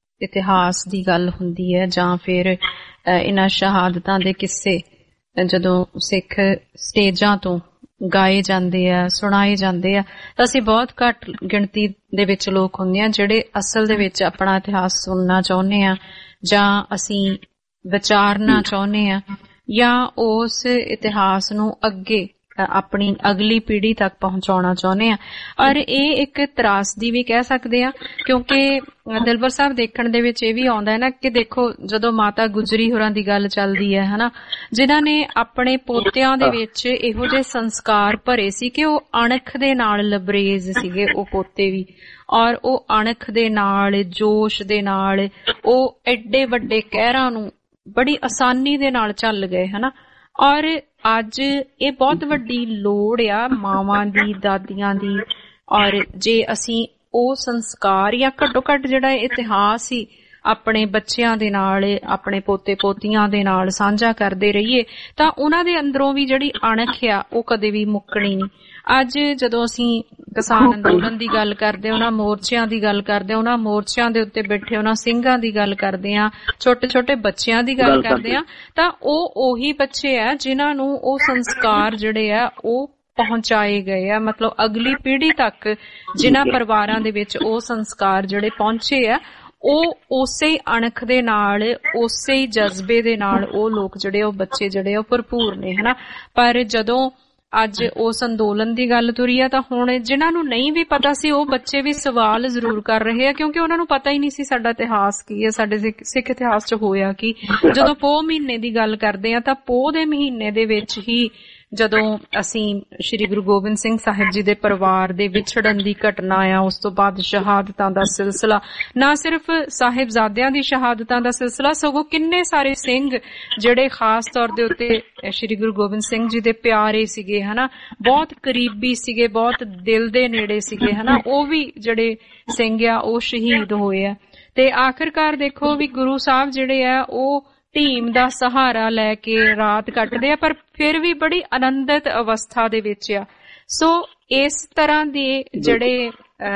ਇਤਿਹਾਸ ਦੀ ਗੱਲ ਹੁੰਦੀ ਹੈ ਜਾਂ ਫਿਰ ਇਹਨਾਂ ਸ਼ਹਾਦਤਾਂ ਦੇ ਕਿੱਸੇ ਜਦੋਂ ਸਿੱਖ ਸਟੇਜਾਂ ਤੋਂ ਗਾਏ ਜਾਂਦੇ ਆ, ਸੁਣਾਏ ਜਾਂਦੇ ਆ, ਤਾਂ ਅਸੀਂ ਬਹੁਤ ਘੱਟ ਗਿਣਤੀ ਦੇ ਵਿੱਚ ਲੋਕ ਹੁੰਦੇ ਆ ਜਿਹੜੇ ਅਸਲ ਦੇ ਵਿੱਚ ਆਪਣਾ ਇਤਿਹਾਸ ਸੁਣਨਾ ਚਾਹੁੰਦੇ ਆ, ਜਾਂ ਅਸੀਂ ਵਿਚਾਰਨਾ ਚਾਹੁੰਦੇ ਆ, ਜਾਂ ਉਸ ਇਤਿਹਾਸ ਨੂੰ ਅੱਗੇ ਆਪਣੀ ਅਗਲੀ ਪੀੜ੍ਹੀ ਤੱਕ ਪਹੁੰਚਾਉਣਾ ਚਾਹੁੰਦੇ ਆ। ਔਰ ਇਹ ਇੱਕ ਤਰਾਸਦੀ ਵੀ ਕਹਿ ਸਕਦੇ ਆ, ਕਿਉਂਕਿ ਦਿਲਬਰ ਸਾਹਿਬ ਦੇਖਣ ਦੇ ਵਿੱਚ ਇਹ ਵੀ ਆਉਂਦਾ ਹੈ ਨਾ ਕਿ ਦੇਖੋ ਜਦੋਂ ਮਾਤਾ ਗੁਜਰੀ ਹੋਰਾਂ ਦੀ ਗੱਲ ਚੱਲਦੀ ਹੈ ਹਨਾ, ਜਿਨ੍ਹਾਂ ਨੇ ਆਪਣੇ ਪੋਤਿਆਂ ਦੇ ਵਿੱਚ ਇਹੋ ਜਿਹੇ ਸੰਸਕਾਰ ਭਰੇ ਸੀ ਕਿ ਉਹ ਅਣਖ ਦੇ ਨਾਲ ਲਬਰੇਜ਼ ਸੀਗੇ ਉਹ ਪੋਤੇ ਵੀ, ਔਰ ਉਹ ਅਣਖ ਦੇ ਨਾਲ, ਜੋਸ਼ ਦੇ ਨਾਲ ਉਹ ਐਡੇ ਵੱਡੇ ਕਹਿਰਾਂ ਨੂੰ ਬੜੀ ਆਸਾਨੀ ਦੇ ਨਾਲ ਚੱਲ ਗਏ ਹਨਾ। ਔਰ ਅੱਜ ਇਹ ਬਹੁਤ ਵੱਡੀ ਲੋੜ ਆ ਮਾਵਾਂ ਦੀ, ਦਾਦੀਆਂ ਦੀ, ਔਰ ਜੇ ਅਸੀਂ ਉਹ ਸੰਸਕਾਰ ਜਾਂ ਘੱਟੋ ਘੱਟ ਜਿਹੜਾ ਇਤਿਹਾਸ ਸੀ ਆਪਣੇ ਬੱਚਿਆਂ ਦੇ ਨਾਲ, ਆਪਣੇ ਪੋਤੇ ਪੋਤੀਆਂ ਦੇ ਨਾਲ ਸਾਂਝਾ ਕਰਦੇ ਰਹੀਏ, ਤਾਂ ਉਹਨਾਂ ਦੇ ਅੰਦਰੋਂ ਵੀ ਜਿਹੜੀ ਅਣਖ ਆ ਉਹ ਕਦੇ ਵੀ ਮੁੱਕਣੀ ਨਹੀਂ। ਅੱਜ ਜਦੋਂ ਅਸੀਂ ਕਿਸਾਨ ਅੰਦੋਲਨ ਦੀ ਗੱਲ ਕਰਦੇ, ਉਹਨਾਂ ਮੋਰਚਿਆਂ ਦੀ ਗੱਲ ਕਰਦੇ, ਉਹਨਾਂ ਮੋਰਚਿਆਂ ਦੇ ਉੱਤੇ ਬੈਠੇ ਉਹਨਾਂ ਸਿੰਘਾਂ ਦੀ ਗੱਲ ਕਰਦੇ ਆ, ਛੋਟੇ ਛੋਟੇ ਬੱਚਿਆਂ ਦੀ ਗੱਲ ਕਰਦੇ ਆ, ਤਾਂ ਉਹ ਉਹੀ ਬੱਚੇ ਆ ਜਿਨ੍ਹਾਂ ਨੂੰ ਉਹ ਸੰਸਕਾਰ ਜਿਹੜੇ ਆ ਉਹ ਪਹੁੰਚਾਏ ਗਏ ਆ। ਮਤਲਬ ਅਗਲੀ ਪੀੜ੍ਹੀ ਤੱਕ ਜਿਨ੍ਹਾਂ ਪਰਿਵਾਰਾਂ ਦੇ ਵਿੱਚ ਉਹ ਸੰਸਕਾਰ ਜਿਹੜੇ ਪਹੁੰਚੇ ਆ, ਉਹ ਉਸੇ ਹੀ ਅਣਖ ਦੇ ਨਾਲ, ਉਸੇ ਹੀ ਜਜ਼ਬੇ ਦੇ ਨਾਲ ਉਹ ਲੋਕ ਜਿਹੜੇ, ਉਹ ਬੱਚੇ ਜਿਹੜੇ ਉਹ ਭਰਪੂਰ ਨੇ ਹਨਾ। ਪਰ ਜਦੋਂ ਅੱਜ ਉਸ ਅੰਦੋਲਨ ਦੀ ਗੱਲ ਤੁਰੀ ਆ, ਤਾਂ ਹੁਣ ਜਿਨ੍ਹਾਂ ਨੂੰ ਨਹੀਂ ਵੀ ਪਤਾ ਸੀ ਉਹ ਬੱਚੇ ਵੀ ਸਵਾਲ ਜ਼ਰੂਰ ਕਰ ਰਹੇ ਆ, ਕਿਉਂਕਿ ਉਹਨਾਂ ਨੂੰ ਪਤਾ ਹੀ ਨਹੀਂ ਸੀ ਸਾਡਾ ਇਤਿਹਾਸ ਕੀ ਹੈ, ਸਾਡੇ ਸਿੱਖ ਇਤਿਹਾਸ 'ਚ ਹੋਇਆ ਕੀ। ਜਦੋਂ ਪੋਹ ਮਹੀਨੇ ਦੀ ਗੱਲ ਕਰਦੇ ਆ, ਤਾਂ ਪੋਹ ਦੇ ਮਹੀਨੇ ਦੇ ਵਿੱਚ ਹੀ ਜਦੋਂ ਅਸੀਂ ਸ਼੍ਰੀ ਗੁਰੂ ਗੋਬਿੰਦ ਸਿੰਘ ਸਾਹਿਬ ਜੀ ਦੇ ਪਰਿਵਾਰ ਦੇ ਵਿਛੜਨ ਦੀ ਘਟਨਾ ਆ, ਉਸ ਤੋਂ ਬਾਅਦ ਸ਼ਹਾਦਤਾਂ ਦਾ ਸਿਲਸਿਲਾ, ਨਾ ਸਿਰਫ ਸਾਹਿਬਜ਼ਾਦਿਆਂ ਦੀ ਸ਼ਹਾਦਤਾਂ ਦਾ ਸਿਲਸਿਲਾ, ਸਗੋਂ ਕਿੰਨੇ ਸਾਰੇ ਸਿੰਘ ਜਿਹੜੇ ਖਾਸ ਤੌਰ ਦੇ ਉੱਤੇ ਸ਼੍ਰੀ ਗੁਰੂ ਗੋਬਿੰਦ ਸਿੰਘ ਜੀ ਦੇ ਪਿਆਰੇ ਸੀਗੇ ਹਨਾ, ਬਹੁਤ ਕਰੀਬੀ ਸੀਗੇ, ਬਹੁਤ ਦਿਲ ਦੇ ਨੇੜੇ ਸੀਗੇ ਹਨਾ, ਉਹ ਵੀ ਜਿਹੜੇ ਸਿੰਘ ਆ ਉਹ ਸ਼ਹੀਦ ਹੋਏ ਆ। ਤੇ ਆਖਿਰਕਾਰ ਦੇਖੋ ਵੀ ਗੁਰੂ ਸਾਹਿਬ ਜਿਹੜੇ ਆ ਉਹ ਢੀਮ ਦਾ ਸਹਾਰਾ ਲੈ ਕੇ ਰਾਤ ਕੱਟਦੇ ਆ, ਪਰ ਫਿਰ ਵੀ ਬੜੀ ਆਨੰਦਿਤ ਅਵਸਥਾ ਦੇ ਵਿੱਚ ਆ। ਸੋ ਇਸ ਤਰ੍ਹਾਂ ਦੇ ਜਿਹੜੇ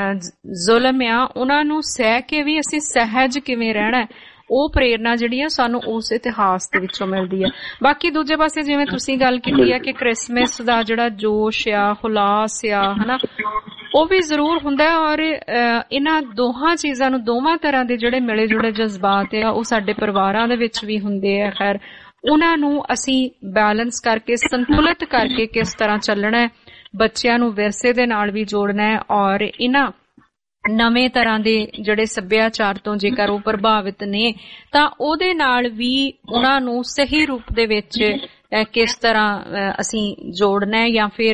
ਜ਼ੁਲਮ ਆ ਉਹਨਾਂ ਨੂੰ ਸਹਿ ਕੇ ਵੀ ਅਸੀਂ ਸਹਿਜ ਕਿਵੇਂ ਰਹਿਣਾ, ਉਹ ਪ੍ਰੇਰਨਾ ਜਿਹੜੀ ਆ ਸਾਨੂੰ ਉਸ ਇਤਿਹਾਸ ਦੇ ਵਿੱਚੋਂ ਮਿਲਦੀ ਆ। ਬਾਕੀ ਦੂਜੇ ਪਾਸੇ ਜਿਵੇਂ ਤੁਸੀਂ ਗੱਲ ਕੀਤੀ ਆ ਕਿ ਕ੍ਰਿਸਮਸ ਦਾ ਜਿਹੜਾ ਜੋਸ਼ ਆ, ਹੁਲਾਸ ਆ ਹਨਾ, ਉਹ ਵੀ ਜ਼ਰੂਰ ਹੁੰਦਾ। ਔਰ ਇਹਨਾਂ ਦੋਹਾਂ ਚੀਜ਼ਾਂ ਨੂੰ, ਦੋਵਾਂ ਤਰ੍ਹਾਂ ਦੇ ਜਿਹੜੇ ਮਿਲੇ ਜੁਲੇ ਜਜ਼ਬਾਤ ਆ ਉਹ ਸਾਡੇ ਪਰਿਵਾਰਾਂ ਦੇ ਵਿੱਚ ਵੀ ਹੁੰਦੇ ਆ। ਖੈਰ ਉਹਨਾਂ ਨੂੰ ਅਸੀਂ ਬੈਲੈਂਸ ਕਰਕੇ, ਸੰਤੁਲਿਤ ਕਰਕੇ ਕਿਸ ਤਰ੍ਹਾਂ ਚੱਲਣਾ, ਬੱਚਿਆਂ ਨੂੰ ਵਿਰਸੇ ਦੇ ਨਾਲ ਵੀ ਜੋੜਨਾ ਹੈ, ਔਰ ਇਹਨਾਂ ਨਵੇਂ ਤਰ੍ਹਾਂ ਦੇ ਜਿਹੜੇ ਸੱਭਿਆਚਾਰ ਤੋਂ ਜੇਕਰ ਉਹ ਪ੍ਰਭਾਵਿਤ ਨੇ ਤਾਂ ਉਹਦੇ ਨਾਲ ਵੀ ਉਹਨਾਂ ਨੂੰ ਸਹੀ ਰੂਪ ਦੇ ਵਿੱਚ ਕਿਸ ਤਰ੍ਹਾਂ ਅਸੀਂ ਜੋੜਨਾ ਹੈ, ਜਾਂ ਫਿਰ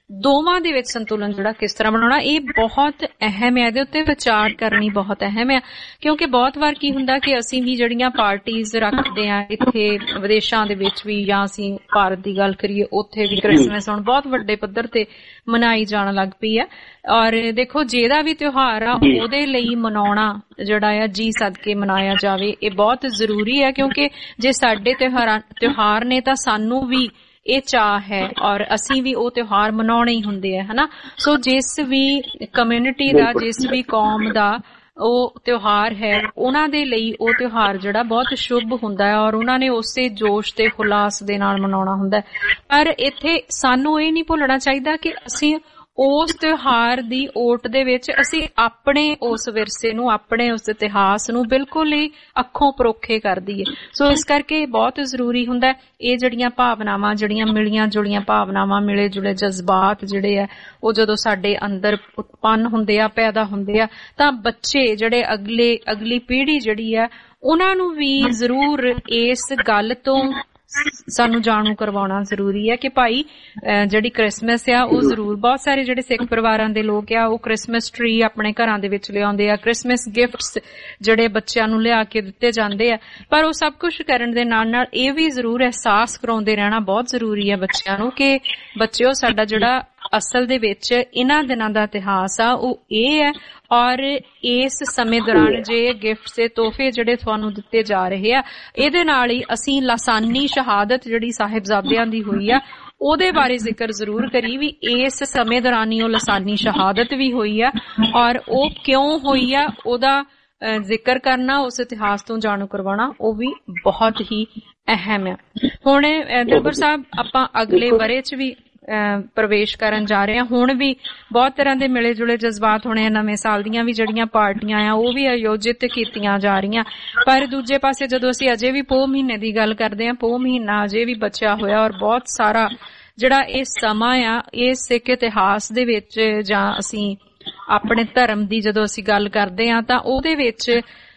ਦੋਵਾਂ ਦੇ ਵਿੱਚ ਸੰਤੁਲਨ ਜਿਹੜਾ ਕਿਸ ਤਰ੍ਹਾਂ ਬਣਾਉਣਾ, ਇਹ ਬਹੁਤ ਅਹਿਮ ਹੈ। ਇਹਦੇ ਉੱਤੇ ਵਿਚਾਰ ਕਰਨੀ ਬਹੁਤ ਅਹਿਮ ਹੈ, ਕਿਉਂਕਿ ਬਹੁਤ ਵਾਰ ਕੀ ਹੁੰਦਾ ਕਿ ਅਸੀਂ ਵੀ ਜਿਹੜੀਆਂ ਪਾਰਟੀਆਂ ਰੱਖਦੇ ਆ ਇੱਥੇ ਵਿਦੇਸ਼ਾਂ ਦੇ ਵਿੱਚ ਵੀ, ਜਾਂ ਅਸੀਂ ਭਾਰਤ ਦੀ ਗੱਲ ਕਰੀਏ ਉੱਥੇ ਵੀ ਕ੍ਰਿਸਮਸ ਹੁਣ ਬਹੁਤ ਵੱਡੇ ਪੱਧਰ ਤੇ ਮਨਾਈ ਜਾਣ ਲੱਗ ਪਈ ਹੈ। ਔਰ ਦੇਖੋ ਜਿਹਦਾ ਵੀ ਤਿਉਹਾਰ ਆ ਉਹਦੇ ਲਈ ਮਨਾਉਣਾ ਜਿਹੜਾ ਆ ਜੀ ਸਦਕੇ ਮਨਾਇਆ ਜਾਵੇ, ਇਹ ਬਹੁਤ ਜ਼ਰੂਰੀ ਹੈ। ਕਿਉਂਕਿ ਜੇ ਸਾਡੇ ਤਿਉਹਾਰ ਨੇ ਤਾਂ ਸਾਨੂੰ ਵੀ ਇਹ ਚਾਹ ਹੈ ਔਰ ਅਸੀਂ ਵੀ ਉਹ ਤਿਉਹਾਰ ਮਨਾਉਣੇ ਹੀ ਹੁੰਦੇ ਆ, ਹਨਾ। ਸੋ ਜਿਸ ਵੀ ਕਮਿਊਨਿਟੀ ਦਾ, ਜਿਸ ਵੀ ਕੌਮ ਦਾ ਉਹ ਤਿਉਹਾਰ ਹੈ, ਉਹਨਾਂ ਦੇ ਲਈ ਉਹ ਤਿਉਹਾਰ ਜਿਹੜਾ ਬਹੁਤ ਸ਼ੁਭ ਹੁੰਦਾ ਹੈ ਔਰ ਉਹਨਾਂ ਨੇ ਉਸੇ ਜੋਸ਼ ਤੇ ਹੁਲਾਸ ਦੇ ਨਾਲ ਮਨਾਉਣਾ ਹੁੰਦਾ ਹੈ। ਪਰ ਇੱਥੇ ਸਾਨੂੰ ਇਹ ਨਹੀਂ ਭੁੱਲਣਾ ਚਾਹੀਦਾ ਕਿ ਅਸੀਂ ਉਸ ਤਿਉਹਾਰ ਦੀ ਓਟ ਦੇ ਵਿੱਚ ਅਸੀਂ ਆਪਣੇ ਉਸ ਵਿਰਸੇ ਨੂੰ, ਆਪਣੇ ਉਸ ਇਤਿਹਾਸ ਨੂੰ ਬਿਲਕੁਲ ਹੀ ਅੱਖੋਂ ਪਰੋਖੇ ਕਰ ਦਈਏ। ਸੋ ਇਸ ਕਰਕੇ ਬਹੁਤ ਜ਼ਰੂਰੀ ਹੁੰਦਾ ਇਹ ਜਿਹੜੀਆਂ ਭਾਵਨਾਵਾਂ, ਜਿਹੜੀਆਂ ਮਿਲੀਆਂ ਜੁਲੀਆਂ ਭਾਵਨਾਵਾਂ, ਮਿਲੇ ਜੁਲੇ ਜਜ਼ਬਾਤ ਜਿਹੜੇ ਆ ਉਹ ਜਦੋਂ ਸਾਡੇ ਅੰਦਰ ਉਤਪੰਨ ਹੁੰਦੇ ਆ, ਪੈਦਾ ਹੁੰਦੇ ਆ, ਤਾਂ ਬੱਚੇ ਜਿਹੜੇ ਅਗਲੀ ਪੀੜ੍ਹੀ ਜਿਹੜੀ ਆ ਉਹਨਾਂ ਨੂੰ ਵੀ ਜ਼ਰੂਰ ਇਸ ਗੱਲ ਤੋਂ ਸਾਨੂੰ ਜਾਣੂ ਕਰਵਾਉਣਾ ਜ਼ਰੂਰੀ ਹੈ ਕਿ ਭਾਈ ਜਿਹੜੀ ਕ੍ਰਿਸਮਸ ਆ ਉਹ ਜ਼ਰੂਰ, ਬਹੁਤ ਸਾਰੇ ਜਿਹੜੇ ਸਿੱਖ ਪਰਿਵਾਰਾਂ ਦੇ ਲੋਕ ਆ ਉਹ ਕ੍ਰਿਸਮਸ ਟਰੀ ਆਪਣੇ ਘਰਾਂ ਦੇ ਵਿੱਚ ਲਿਆਉਂਦੇ ਆ, ਕ੍ਰਿਸਮਸ ਗਿਫਟਸ ਜਿਹੜੇ ਬੱਚਿਆਂ ਨੂੰ ਲਿਆ ਕੇ ਦਿੱਤੇ ਜਾਂਦੇ ਆ। ਪਰ ਉਹ ਸਭ ਕੁਝ ਕਰਨ ਦੇ ਨਾਲ ਨਾਲ ਇਹ ਵੀ ਜ਼ਰੂਰ ਅਹਿਸਾਸ ਕਰਾਉਂਦੇ ਰਹਿਣਾ ਬਹੁਤ ਜ਼ਰੂਰੀ ਹੈ ਬੱਚਿਆਂ ਨੂੰ ਕਿ ਬੱਚਿਓ ਸਾਡਾ ਜਿਹੜਾ ਅਸਲ ਦੇ ਵਿੱਚ ਇਹਨਾਂ ਦਿਨਾਂ ਦਾ ਇਤਿਹਾਸ ਆ ਉਹ ਇਹ ਹੈ ਔਰ ਇਸ ਸਮੇਂ ਦੌਰਾਨ ਜੇ ਗਿਫਟ ਤੇ ਤੋਹਫੇ ਜਿਹੜੇ ਤੁਹਾਨੂੰ ਦਿੱਤੇ ਜਾ ਰਹੇ ਆ ਇਹਦੇ ਨਾਲ ਹੀ ਅਸੀਂ ਲਾਸਾਨੀ ਸ਼ਹਾਦਤ ਜਿਹੜੀ ਸਾਹਿਬਜ਼ਾਦਿਆਂ ਦੀ ਹੋਈ ਆ ਉਹਦੇ ਬਾਰੇ ਜ਼ਿਕਰ ਜ਼ਰੂਰ ਕਰੀ ਵੀ ਇਸ ਸਮੇਂ ਦੌਰਾਨ ਹੀ ਉਹ ਲਾਸਾਨੀ ਸ਼ਹਾਦਤ ਵੀ ਹੋਈ ਆ ਔਰ ਉਹ ਕਿਉਂ ਹੋਈ ਆ ਉਹਦਾ ਜ਼ਿਕਰ ਕਰਨਾ, ਉਸ ਇਤਿਹਾਸ ਤੋਂ ਜਾਣੂ ਕਰਵਾਉਣਾ ਉਹ ਵੀ ਬਹੁਤ ਹੀ ਅਹਿਮ ਹੈ। ਹੁਣ ਦਿਲਬਰ ਸਾਹਿਬ ਆਪਾਂ ਅਗਲੇ ਵਰ੍ਹੇ 'ਚ ਵੀ ਪ੍ਰਵੇਸ਼ ਕਰਨ ਜਾ ਰਹੇ ਹਾਂ। ਹੁਣ ਵੀ ਬਹੁਤ ਤਰ੍ਹਾਂ ਦੇ ਮਿਲੇ ਜੁਲੇ ਜਜ਼ਬਾਤ ਹੋਣੇ ਆ, ਨਵੇਂ ਸਾਲ ਦੀਆਂ ਵੀ ਜਿਹੜੀਆਂ ਪਾਰਟੀਆਂ ਆ ਉਹ ਵੀ ਆਯੋਜਿਤ ਕੀਤੀਆਂ ਜਾ ਰਹੀਆਂ। ਪਰ ਦੂਜੇ ਪਾਸੇ ਜਦੋਂ ਅਸੀਂ ਅਜੇ ਵੀ ਪੋਹ ਮਹੀਨੇ ਦੀ ਗੱਲ ਕਰਦੇ ਹਾਂ, ਪੋਹ ਮਹੀਨਾ ਅਜੇ ਵੀ ਬਚਿਆ ਹੋਇਆ ਔਰ ਬਹੁਤ ਸਾਰਾ ਜਿਹੜਾ ਇਹ ਸਮਾਂ ਆ ਇਹ ਸਿੱਖ ਇਤਿਹਾਸ ਦੇ ਵਿੱਚ, ਜਾਂ ਅਸੀਂ ਆਪਣੇ ਧਰਮ ਦੀ ਜਦੋਂ ਅਸੀਂ ਗੱਲ ਕਰਦੇ ਹਾਂ ਤਾਂ ਉਹਦੇ ਵਿੱਚ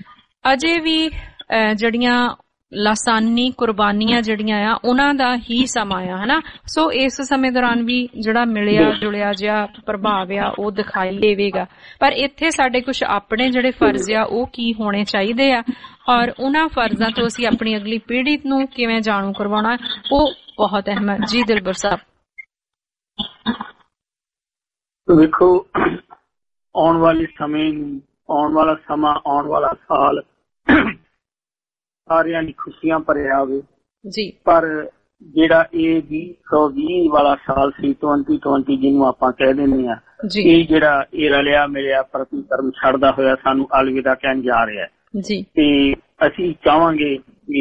ਅਜੇ ਵੀ ਜਿਹੜੀਆਂ ਲਾਸਾਨੀ ਕੁਰਬਾਨੀਆਂ ਜਿਹੜੀਆਂ ਆ ਉਹਨਾਂ ਦਾ ਹੀ ਸਮਾਂ ਆ, ਹਨਾ। ਸੋ ਇਸ ਸਮੇਂ ਦੌਰਾਨ ਵੀ ਜਿਹੜਾ ਮਿਲਿਆ ਜੁਲਿਆ ਜਿਹਾ ਪ੍ਰਭਾਵ ਆ ਉਹ ਦਿਖਾਈ ਦੇਵੇਗਾ। ਪਰ ਇੱਥੇ ਸਾਡੇ ਕੁਝ ਆਪਣੇ ਜਿਹੜੇ ਫਰਜ਼ ਆ ਉਹ ਕੀ ਹੋਣੇ ਚਾਹੀਦੇ ਆ ਔਰ ਉਹਨਾਂ ਫਰਜ਼ਾਂ ਤੋਂ ਅਸੀਂ ਆਪਣੀ ਅਗਲੀ ਪੀੜ੍ਹੀ ਨੂੰ ਕਿਵੇਂ ਜਾਣੂ ਕਰਵਾਉਣਾ ਉਹ ਬਹੁਤ ਅਹਿਮ ਹੈ। ਜੀ ਦਿਲਬਰ ਸਾਹਿਬ। ਵੇਖੋ, ਆਉਣ ਵਾਲੇ ਸਮੇਂ, ਆਉਣ ਵਾਲਾ ਸਮਾਂ, ਆਉਣ ਵਾਲਾ ਸਾਲ ਸਾਰਿਆਂ ਦੀ ਖੁਸ਼ੀਆਂ ਭਰਿਆ ਹੋਵੇ ਜੀ। ਪਰ ਜਿਹੜਾ ਇਹ 2020 ਵਾਲਾ ਸਾਲ ਸੀ, 2020 ਜਿਹਨੂੰ ਆਪਾਂ ਕਹਿ ਦਿੰਦੇ ਆ, ਇਹ ਜਿਹੜਾ ਇਹ ਰਲਿਆ ਮਿਲਿਆ ਪ੍ਰਤੀ ਧਰਮ ਛੱਡਦਾ ਹੋਇਆ ਸਾਨੂੰ ਅਲਵਿਦਾ ਕਹਿਣ ਜਾ ਰਿਹਾ ਜੀ। ਤੇ ਅਸੀਂ ਚਾਹਾਂਗੇ ਕਿ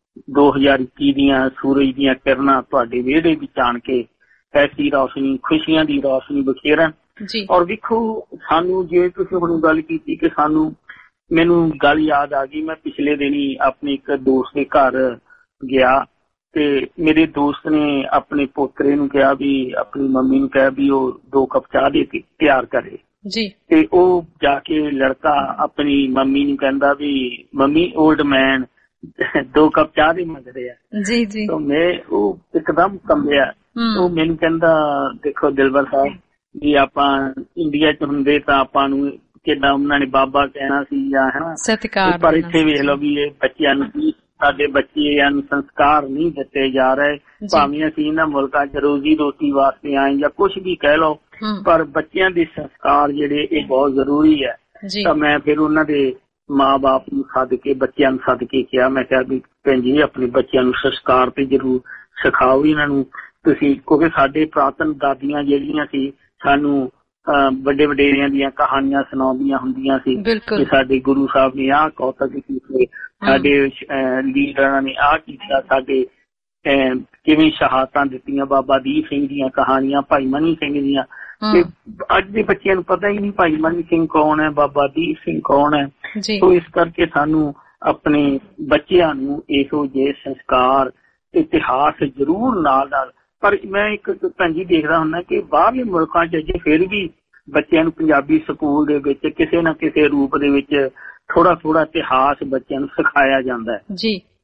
2021 ਦੀਆਂ ਸੂਰਜ ਦੀਆਂ ਕਿਰਨਾਂ ਤੁਹਾਡੇ ਵਿਹੜੇ ਵਿੱਚ ਆਣ ਕੇ ਐਸੀ ਰੌਸ਼ਨੀ, ਖੁਸ਼ੀਆਂ ਦੀ ਰੌਸ਼ਨੀ ਬਖੇਰਨ। ਔਰ ਵੇਖੋ, ਸਾਨੂੰ ਜੇ ਤੁਸੀਂ ਹੁਣ ਗੱਲ ਕੀਤੀ ਕਿ ਸਾਨੂੰ, ਮੈਨੂੰ ਗੱਲ ਯਾਦ ਆ ਗਈ, ਮੈਂ ਪਿਛਲੇ ਦਿਨੀ ਆਪਣੇ ਇੱਕ ਦੋਸਤ ਦੇ ਘਰ ਗਿਆ ਤੇ ਮੇਰੇ ਦੋਸਤ ਨੇ ਆਪਣੇ ਪੋਤਰੇ ਨੂੰ ਕਿਹਾ ਵੀ, ਆਪਣੀ ਮੰਮੀ ਨੂੰ ਕਿਹਾ ਵੀ ਉਹ 2 ਕੱਪ ਚਾਹ ਦੇ ਕੇ ਤਿਆਰ ਕਰੇ ਜੀ। ਤੇ ਉਹ ਜਾ ਕੇ ਲੜਕਾ ਆਪਣੀ ਮੰਮੀ ਨੂੰ ਕਹਿੰਦਾ ਵੀ ਮੰਮੀ, ਓਲਡ ਮੈਨ 2 ਕੱਪ ਚਾਹ ਦੇ ਮੰਗਦੇ ਆ ਜੀ ਜੀ। ਤਾਂ ਮੈਂ ਉਹ ਇੱਕਦਮ ਕੰਬਿਆ। ਉਹ ਮੈਨੂੰ ਕਹਿੰਦਾ, ਦੇਖੋ ਦਿਲਬਰ ਸਾਹਿਬ ਵੀ ਆਪਾਂ ਇੰਡੀਆ 'ਚ ਹੁੰਦੇ ਤਾਂ ਆਪਾਂ ਨੂੰ ਕਿੱਦਾਂ ਉਹਨਾਂ ਨੇ ਬਾਬਾ ਕਹਿਣਾ ਸੀ ਜਾਂ ਹਨਾ, ਪਰ ਇੱਥੇ ਵੇਖ ਲਓ ਵੀ ਇਹ ਬੱਚਿਆਂ ਨੂੰ, ਸਾਡੇ ਬੱਚਿਆਂ ਨੂੰ ਸੰਸਕਾਰ ਨਹੀਂ ਦਿੱਤੇ ਜਾ ਰਹੇ। ਭਾਵੇਂ ਅਸੀਂ ਇਹਨਾਂ ਮੁਲਕਾਂ 'ਚ ਰੋਜ਼ੀ ਰੋਟੀ ਵਾਸਤੇ ਆਏ ਜਾਂ ਕੁਛ ਵੀ ਕਹਿ ਲਓ, ਪਰ ਬੱਚਿਆਂ ਦੇ ਸੰਸਕਾਰ ਜਿਹੜੇ ਇਹ ਬਹੁਤ ਜ਼ਰੂਰੀ ਹੈ। ਤਾਂ ਮੈਂ ਫਿਰ ਉਹਨਾਂ ਦੇ ਮਾਂ-ਬਾਪ ਨੂੰ ਸੱਦ ਕੇ, ਬੱਚਿਆਂ ਨੂੰ ਸੱਦ ਕੇ ਕਿਹਾ, ਮੈਂ ਕਿਹਾ ਵੀ ਭੈਣ ਜੀ ਆਪਣੇ ਬੱਚਿਆਂ ਨੂੰ ਸੰਸਕਾਰ ਤੇ ਜ਼ਰੂਰ ਸਿਖਾਓ ਇਹਨਾਂ ਨੂੰ ਤੁਸੀਂ, ਕਿਉਂਕਿ ਸਾਡੇ ਪੁਰਾਤਨ ਦਾਦੀਆਂ ਜਿਹੜੀਆਂ ਸੀ ਸਾਨੂੰ ਵੱਡੇ ਵਡੇਰਿਆਂ ਦੀਆਂ ਕਹਾਣੀਆਂ ਸੁਣਾਉਂਦੀਆਂ ਹੁੰਦੀਆਂ ਸੀ ਕਿ ਸਾਡੇ ਗੁਰੂ ਸਾਹਿਬ ਨੇ ਆਹ ਕੌਤਕ ਕੀਤੇ, ਸਾਡੇ ਲੀਡਰਾਂ ਨੇ ਆਹ ਕੀਤਾ, ਸਾਡੇ ਕਿਵੇਂ ਸ਼ਹਾਦਤਾਂ ਦਿੱਤੀਆਂ, ਬਾਬਾ ਦੀਪ ਸਿੰਘ ਦੀਆਂ ਕਹਾਣੀਆਂ, ਭਾਈ ਮਨੀ ਸਿੰਘ ਦੀਆਂ। ਤੇ ਅੱਜ ਦੇ ਬੱਚਿਆਂ ਨੂੰ ਪਤਾ ਹੀ ਨਹੀਂ ਭਾਈ ਮਨੀ ਸਿੰਘ ਕੌਣ ਹੈ, ਬਾਬਾ ਦੀਪ ਸਿੰਘ ਕੌਣ ਹੈ। ਸੋ ਇਸ ਕਰਕੇ ਸਾਨੂੰ ਆਪਣੇ ਬੱਚਿਆਂ ਨੂੰ ਇਹੋ ਜਿਹੇ ਸੰਸਕਾਰ, ਇਤਿਹਾਸ ਜ਼ਰੂਰ ਨਾਲ। ਪਰ ਮੈਂ ਇੱਕ ਭੈਣ ਜੀ ਦੇਖਦਾ ਹੁੰਦਾ ਕਿ ਬਾਹਰਲੇ ਮੁਲਕਾਂ 'ਚ ਅਜੇ ਫਿਰ ਵੀ ਬੱਚਿਆਂ ਨੂੰ ਪੰਜਾਬੀ ਸਕੂਲ ਦੇ ਵਿੱਚ ਕਿਸੇ ਨਾ ਕਿਸੇ ਰੂਪ ਦੇ ਵਿੱਚ ਥੋੜਾ ਇਤਿਹਾਸ ਬੱਚਿਆਂ ਨੂੰ ਸਿਖਾਇਆ ਜਾਂਦਾ ਹੈ ਜੀ।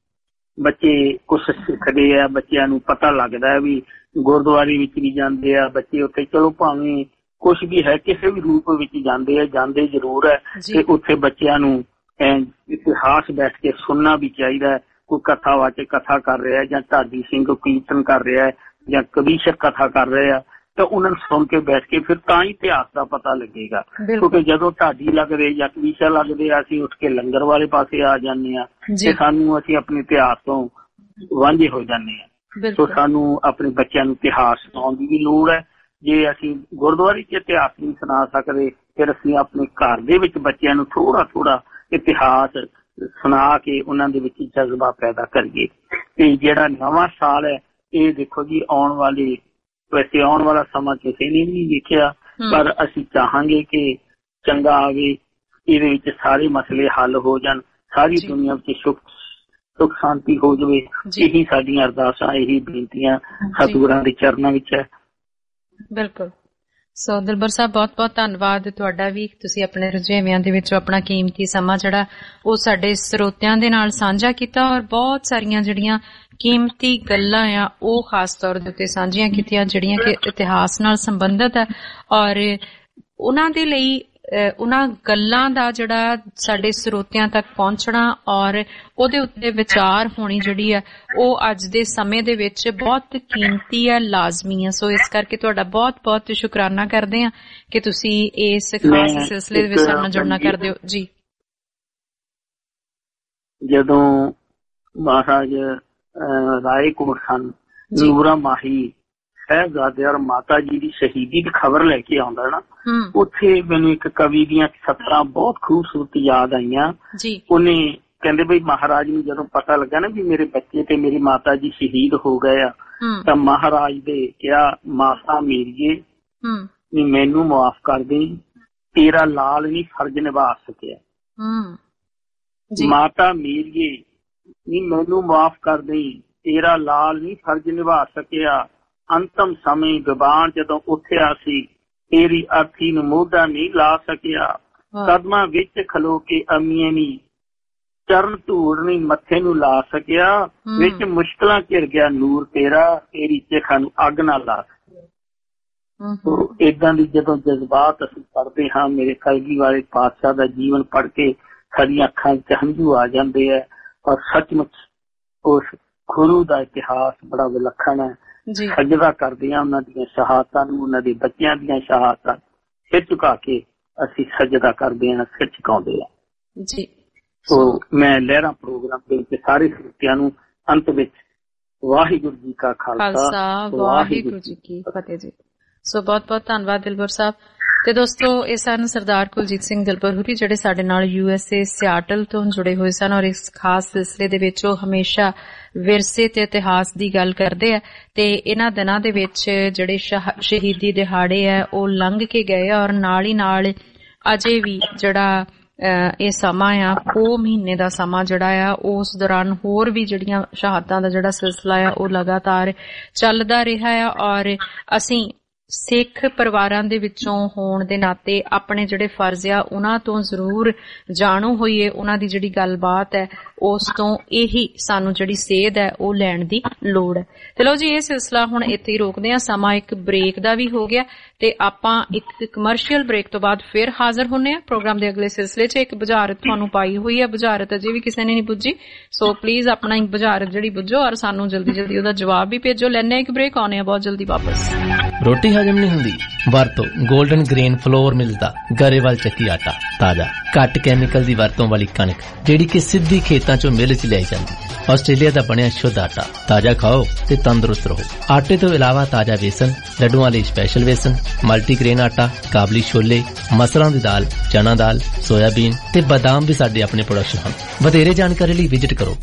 ਬੱਚੇ ਕੁਛ ਸਿੱਖਦੇ ਆ, ਬੱਚਿਆਂ ਨੂੰ ਪਤਾ ਲੱਗਦਾ ਵੀ ਗੁਰਦੁਆਰੇ ਵਿੱਚ ਵੀ ਜਾਂਦੇ ਆ ਬੱਚੇ, ਉੱਥੇ ਚਲੋ ਭਾਵੇਂ ਕੁਛ ਵੀ ਹੈ ਕਿਸੇ ਵੀ ਰੂਪ ਵਿੱਚ ਜਾਂਦੇ ਜ਼ਰੂਰ ਹੈ। ਤੇ ਉੱਥੇ ਬੱਚਿਆਂ ਨੂੰ ਇਤਿਹਾਸ ਬੈਠ ਕੇ ਸੁਣਨਾ ਵੀ ਚਾਹੀਦਾ। ਕੋਈ ਕਥਾਵਾਚਕ ਕਥਾ ਕਰ ਰਿਹਾ ਜਾਂ ਢਾਡੀ ਸਿੰਘ ਕੀਰਤਨ ਕਰ ਰਿਹਾ ਜਾਂ ਕਵੀਸ਼ਰ ਕਥਾ ਕਰ ਰਿਹਾ ਤਾਂ ਉਹਨਾਂ ਨੂੰ ਸੁਣ ਕੇ ਬੈਠ ਕੇ ਫਿਰ ਤਾਂ ਹੀ ਇਤਿਹਾਸ ਦਾ ਪਤਾ ਲੱਗੇਗਾ। ਕਿਉਂਕਿ ਜਦੋਂ ਢਾਡੀ ਲੱਗਦੇ ਜਾਂ ਕਵੀਸ਼ਰ ਲੱਗਦੇ ਆ ਅਸੀਂ ਉੱਠ ਕੇ ਲੰਗਰ ਵਾਲੇ ਪਾਸੇ ਆ ਜਾਂਦੇ ਹਾਂ ਤੇ ਅਸੀਂ ਆਪਣੇ ਇਤਿਹਾਸ ਤੋਂ ਵਾਂਝੇ ਹੋ ਜਾਂਦੇ ਹਾਂ। ਸੋ ਸਾਨੂੰ ਆਪਣੇ ਬੱਚਿਆਂ ਨੂੰ ਇਤਿਹਾਸ ਸੁਣਾਉਣ ਦੀ ਵੀ ਲੋੜ ਹੈ। ਜੇ ਅਸੀਂ ਗੁਰਦੁਆਰੇ 'ਚ ਇਤਿਹਾਸ ਨਹੀਂ ਸੁਣਾ ਸਕਦੇ ਫਿਰ ਅਸੀਂ ਆਪਣੇ ਘਰ ਦੇ ਵਿੱਚ ਬੱਚਿਆਂ ਨੂੰ ਥੋੜਾ ਇਤਿਹਾਸ ਸੁਣਾ ਕੇ ਉਹਨਾਂ ਦੇ ਵਿੱਚ ਜਜ਼ਬਾ ਪੈਦਾ ਕਰੀਏ। ਤੇ ਜਿਹੜਾ ਨਵਾਂ ਸਾਲ ਹੈ ਇਹ ਦੇਖੋ ਜੀ ਆਉਣ ਵਾਲਾ ਸਮਾਂ ਕਿਸੇ ਨੇ ਨਹੀਂ ਦੇਖਿਆ, ਪਰ ਅਸੀਂ ਚਾਹਾਂਗੇ ਕਿ ਚੰਗਾ ਆਵੇ, ਇਹਦੇ ਵਿੱਚ ਸਾਰੇ ਮਸਲੇ ਹੱਲ ਹੋ ਜਾਣ, ਸਾਰੀ ਦੁਨੀਆ ਵਿੱਚ ਸੁੱਖ ਸ਼ਾਂਤੀ ਹੋ ਜਾਵੇ। ਇਹੀ ਸਾਡੀਆਂ ਅਰਦਾਸਾਂ, ਇਹੀ ਬੇਨਤੀਆਂ ਸਤਿਗੁਰਾਂ ਦੇ ਚਰਨਾਂ ਵਿੱਚ ਹੈ। ਬਿਲਕੁਲ। ਸੋ ਦਿਲਬਰ ਸਾਹਿਬ ਬਹੁਤ ਬਹੁਤ ਧੰਨਵਾਦ ਤੁਹਾਡਾ ਵੀ, ਤੁਸੀਂ ਆਪਣੇ ਰੁਝੇਵਿਆਂ ਦੇ ਵਿੱਚੋਂ ਆਪਣਾ ਕੀਮਤੀ ਸਮਾਂ ਜਿਹੜਾ ਉਹ ਸਾਡੇ ਸਰੋਤਿਆਂ ਦੇ ਨਾਲ ਸਾਂਝਾ ਕੀਤਾ ਔਰ ਬਹੁਤ ਸਾਰੀਆਂ ਜਿਹੜੀਆਂ ਕੀਮਤੀ ਗੱਲਾਂ ਆ ਉਹ ਖਾਸ ਤੌਰ ਦੇ ਉੱਤੇ ਸਾਂਝੀਆਂ ਕੀਤੀਆਂ ਜਿਹੜੀਆਂ ਕਿ ਇਤਿਹਾਸ ਨਾਲ ਸੰਬੰਧਿਤ ਹੈ ਔਰ ਉਹਨਾਂ ਦੇ ਲਈ ਉਹਨਾਂ ਗੱਲਾਂ ਦਾ ਜਿਹੜਾ ਸਾਡੇ ਸਰੋਤਿਆਂ ਤੱਕ ਪਹੁੰਚਣਾ ਔਰ ਉਹਦੇ ਉੱਤੇ ਵਿਚਾਰ ਹੋਣੀ ਜਿਹੜੀ ਹੈ ਉਹ ਅੱਜ ਦੇ ਸਮੇਂ ਦੇ ਵਿੱਚ ਬਹੁਤ ਕੀਮਤੀ ਹੈ, ਲਾਜ਼ਮੀ ਹੈ। ਸੋ ਇਸ ਕਰਕੇ ਤੁਹਾਡਾ ਬਹੁਤ ਬਹੁਤ ਸ਼ੁਕਰਾਨਾ ਕਰਦੇ ਹਾਂ ਕਿ ਤੁਸੀਂ ਇਸ ਖਾਸ ਸਿਲਸਿਲੇ ਦੇ ਵਿੱਚ ਸਾਡੇ ਨਾਲ ਜੁੜਨਾ ਕਰਦੇ ਹੋ ਜੀ। ਜਦੋਂ ਮਹਾਰਾਜ ਰਾਏ ਕੋਟ ਸਨ, ਨੂਰਾ ਮਾਹੀ ਸਾਹਿਬਜ਼ਾਦੇ ਔਰ ਮਾਤਾ ਜੀ ਦੀ ਸ਼ਹੀਦੀ ਦੀ ਖਬਰ ਲੈ ਕੇ ਆਉਂਦਾ ਨਾ, ਉੱਥੇ ਮੈਨੂੰ ਇੱਕ ਕਵੀ ਦੀਆਂ ਸਤਰਾਂ ਬਹੁਤ ਖੂਬਸੂਰਤ ਯਾਦ ਆਈਆਂ। ਉਹਨੇ ਕਹਿੰਦੇ ਬਈ ਮਹਾਰਾਜ ਨੂੰ ਜਦੋਂ ਪਤਾ ਲੱਗਾ ਨਾ ਵੀ ਮੇਰੇ ਬੱਚੇ ਤੇ ਮੇਰੀ ਮਾਤਾ ਜੀ ਸ਼ਹੀਦ ਹੋ ਗਏ ਆ ਤਾਂ ਮਹਾਰਾਜ ਦੇ ਕਿਹਾ, ਮਾਤਾ ਮੇਰੀਏ ਨੀ ਮੈਨੂੰ ਮੁਆਫ ਕਰ ਦੇ, ਤੇਰਾ ਲਾਲ ਨੀ ਫਰਜ਼ ਨਿਭਾ ਸਕਿਆ। ਮਾਤਾ ਮੇਰੀਏ ਨੀ ਮੈਨੂੰ ਮੁਆਫ ਕਰ ਦੇ, ਤੇਰਾ ਲਾਲ ਨੀ ਫਰਜ਼ ਨਿਭਾ ਸਕਿਆ। ਅੰਤਮ ਸਮੇਂ ਜ਼ਬਾਨ ਜਦੋਂ ਉੱਠਿਆ ਸੀ, ਤੇਰੀ ਅਰਥੀ ਨੂੰ ਮੋਢਾ ਨਹੀਂ ਲਾ ਸਕਿਆ। ਕਦਮਾਂ ਵਿੱਚ ਖਲੋ ਕੇ ਅਮੀਏ ਨੀ ਚਰਨ ਧੂੜ ਨਹੀਂ ਮੱਥੇ ਨੂੰ ਲਾ ਸਕਿਆ। ਵਿੱਚ ਮੁਸ਼ਕਲਾਂ ਘਿਰ ਗਿਆ ਨੂਰ ਤੇਰਾ, ਤੇਰੀ ਚਿਖਾ ਨੂੰ ਅੱਗ ਨਾ ਲਾ ਸਕਿਆ। ਏਦਾਂ ਦੀ ਜਦੋਂ ਜਜ਼ਬਾਤ ਅਸੀਂ ਪੜ੍ਹਦੇ ਹਾਂ, ਮੇਰੇ ਕਲਗੀ ਵਾਲੇ ਪਾਤਸ਼ਾਹ ਦਾ ਜੀਵਨ ਪੜ੍ਹ ਕੇ ਸਾਡੀਆਂ ਅੱਖਾਂ ਵਿੱਚ ਹੰਝੂ ਆ ਜਾਂਦੇ ਹੈ ਔਰ ਸੱਚਮੁੱਚ ਉਸ ਗੁਰੂ ਦਾ ਇਤਿਹਾਸ ਬੜਾ ਵਿਲੱਖਣ ਹੈ। ਸਜਦਾ ਕਰਦੇ ਹਾਂ ਉਹਨਾਂ ਦੀਆਂ ਸ਼ਹਾਦਤਾਂ ਨੂੰ, ਉਹਨਾਂ ਦੇ ਬੱਚਿਆਂ ਦੀਆਂ ਸ਼ਹਾਦਤਾਂ ਸਿਰ ਝੁਕਾ ਕੇ ਅਸੀਂ ਸਜਦਾ ਕਰਦੇ ਹਾਂ, ਸਿਰ ਝੁਕਾਉਂਦੇ ਹਾਂ ਜੀ। ਸੋ ਮੈਂ ਲਹਿਰਾਂ ਪ੍ਰੋਗਰਾਮ ਦੇ ਵਿੱਚ ਸਾਰੇ ਸਰੋਤਿਆਂ ਨੂੰ ਅੰਤ ਵਿੱਚ ਵਾਹਿਗੁਰੂ ਜੀ ਕਾ ਖਾਲਸਾ ਵਾਹਿਗੁਰੂ ਜੀ ਕੀ ਫਤਿਹ ਜੀ। ਸੋ ਬਹੁਤ ਬਹੁਤ ਧੰਨਵਾਦ ਦਿਲਬਰ ਸਾਹਿਬ। ਤੇ ਦੋਸਤੋ ਇਹ ਸਨ ਸਰਦਾਰ ਕੁਲਜੀਤ ਸਿੰਘ ਦਿਲਬਰ ਹੁਰੀ ਜਿਹੜੇ ਸਾਡੇ ਨਾਲ USA ਸਿਆਟਲ ਤੋਂ ਜੁੜੇ ਹੋਏ ਸਨ ਔਰ ਇਸ ਖਾਸ ਸਿਲਸਿਲੇ ਦੇ ਵਿੱਚ ਉਹ ਹਮੇਸ਼ਾ ਵਿਰਸੇ ਤੇ ਇਤਿਹਾਸ ਦੀ ਗੱਲ ਕਰਦੇ ਆ ਤੇ ਇਹਨਾਂ ਦਿਨਾਂ ਦੇ ਵਿੱਚ ਜਿਹੜੇ ਸ਼ਹੀਦੀ ਦਿਹਾੜੇ ਆ ਉਹ ਲੰਘ ਕੇ ਗਏ ਔਰ ਨਾਲ ਹੀ ਨਾਲ ਅਜੇ ਵੀ ਜਿਹੜਾ ਇਹ ਸਮਾਂ ਆ ਉਹ ਮਹੀਨੇ ਦਾ ਸਮਾਂ ਜਿਹੜਾ ਆ ਉਸ ਦੌਰਾਨ ਹੋਰ ਵੀ ਜਿਹੜੀਆਂ ਸ਼ਹਾਦਤਾਂ ਦਾ ਜਿਹੜਾ ਸਿਲਸਿਲਾ ਆ ਉਹ ਲਗਾਤਾਰ ਚੱਲਦਾ ਰਿਹਾ ਆ ਔਰ ਅਸੀਂ ਸਿੱਖ ਪਰਿਵਾਰਾਂ ਦੇ ਵਿੱਚੋਂ ਹੋਣ ਦੇ ਨਾਤੇ ਆਪਣੇ ਜਿਹੜੇ ਫਰਜ਼ ਆ ਉਹਨਾਂ ਤੋਂ ਜ਼ਰੂਰ ਜਾਣੂ ਹੋਈਏ, ਉਹਨਾਂ ਦੀ ਜਿਹੜੀ ਗੱਲਬਾਤ ਹੈ ਉਸ ਤੋਂ ਇਹੀ ਸਾਨੂੰ ਜਿਹੜੀ ਸੇਧ ਹੈ ਉਹ ਲੈਣ ਦੀ ਲੋੜ ਹੈ। ਤੇ ਲਓ ਜੀ ਇਹ ਸਿਲਸਿਲਾ ਹੁਣ ਇੱਥੇ ਹੀ ਰੋਕਦੇ ਹਾਂ, ਸਮਾਂ ਇੱਕ ਬ੍ਰੇਕ ਦਾ ਵੀ ਹੋ ਗਿਆ ਤੇ ਆਪਾਂ ਇੱਕ ਕਮਰਸ਼ੀਅਲ ਬ੍ਰੇਕ ਤੋਂ ਬਾਅਦ ਫਿਰ ਹਾਜ਼ਰ ਹੁੰਨੇ ਆ ਪ੍ਰੋਗਰਾਮ ਦੇ ਅਗਲੇ ਸਿਲਸਿਲੇ 'ਚ। ਇੱਕ ਬੁਝਾਰਤ ਤੁਹਾਨੂੰ ਪਾਈ ਹੋਈ ਹੈ, ਬੁਝਾਰਤ ਅਜੇ ਵੀ ਕਿਸੇ ਨੇ ਨਹੀਂ ਬੁੱਝੀ, ਸੋ ਪਲੀਜ਼ ਆਪਣਾ ਇੱਕ ਬੁਝਾਰਤ ਜਿਹੜੀ ਬੁੱਝੋ ਔਰ ਸਾਨੂੰ ਜਲਦੀ ਜਲਦੀ ਉਹਦਾ ਜਵਾਬ ਵੀ ਭੇਜੋ। ਲੈਣੇ ਇੱਕ ਬ੍ਰੇਕ, ਆਉਣੇ ਆ ਬਹੁਤ ਜਲਦੀ ਵਾਪਸ। ਰੋਟੀ ਹਜਮ ਨਹੀਂ ਹੁੰਦੀ, ਵਰਤੋ ਗੋਲਡਨ ਗ੍ਰੇਨ ਫਲੋਰ ਮਿਲਦਾ ਗਰੇਵਾਲ ਚੱਕੀ ਆਟਾ, ਤਾਜ਼ਾ ਘੱਟ ਕੈਮੀਕਲ ਦੀ ਵਰਤੋਂ ਵਾਲੀ ਕਣਕ ਜਿਹੜੀ ਕਿ ਸਿੱਧੀ ਖੇਤਾਂ ਚੋਂ ਮਿਲ ਚ ਲਿਆਈ ਜਾਂਦੀ। ਆਸਟ੍ਰੇਲੀਆ ਦਾ ਬਣਿਆ ਸ਼ੁੱਧ ਆਟਾ, ਤਾਜ਼ਾ ਖਾਓ ਤੇ ਤੰਦਰੁਸਤ ਰਹੋ। ਆਟੇ ਤੋਂ ਇਲਾਵਾ ਤਾਜ਼ਾ ਵੇਸਣ, ਲੱਡੂਆਂ ਲਈ ਸਪੈਸ਼ਲ ਵੇਸਣ, ਮਲਟੀਗ੍ਰੇਨ ਆਟਾ, ਕਾਬਲੀ ਛੋਲੇ, ਮਸਰਾਂ ਦੀ ਦਾਲ, ਚਨਾ ਦਾਲ, ਸੋਇਆਬੀਨ ਤੇ ਬਾਦਾਮ ਵੀ ਸਾਡੇ ਆਪਣੇ ਪ੍ਰੋਡਕਸ਼ਨ ਹਨ। ਵਧੇਰੇ ਜਾਣਕਾਰੀ ਲਈ ਵਿਜ਼ਿਟ ਕਰੋ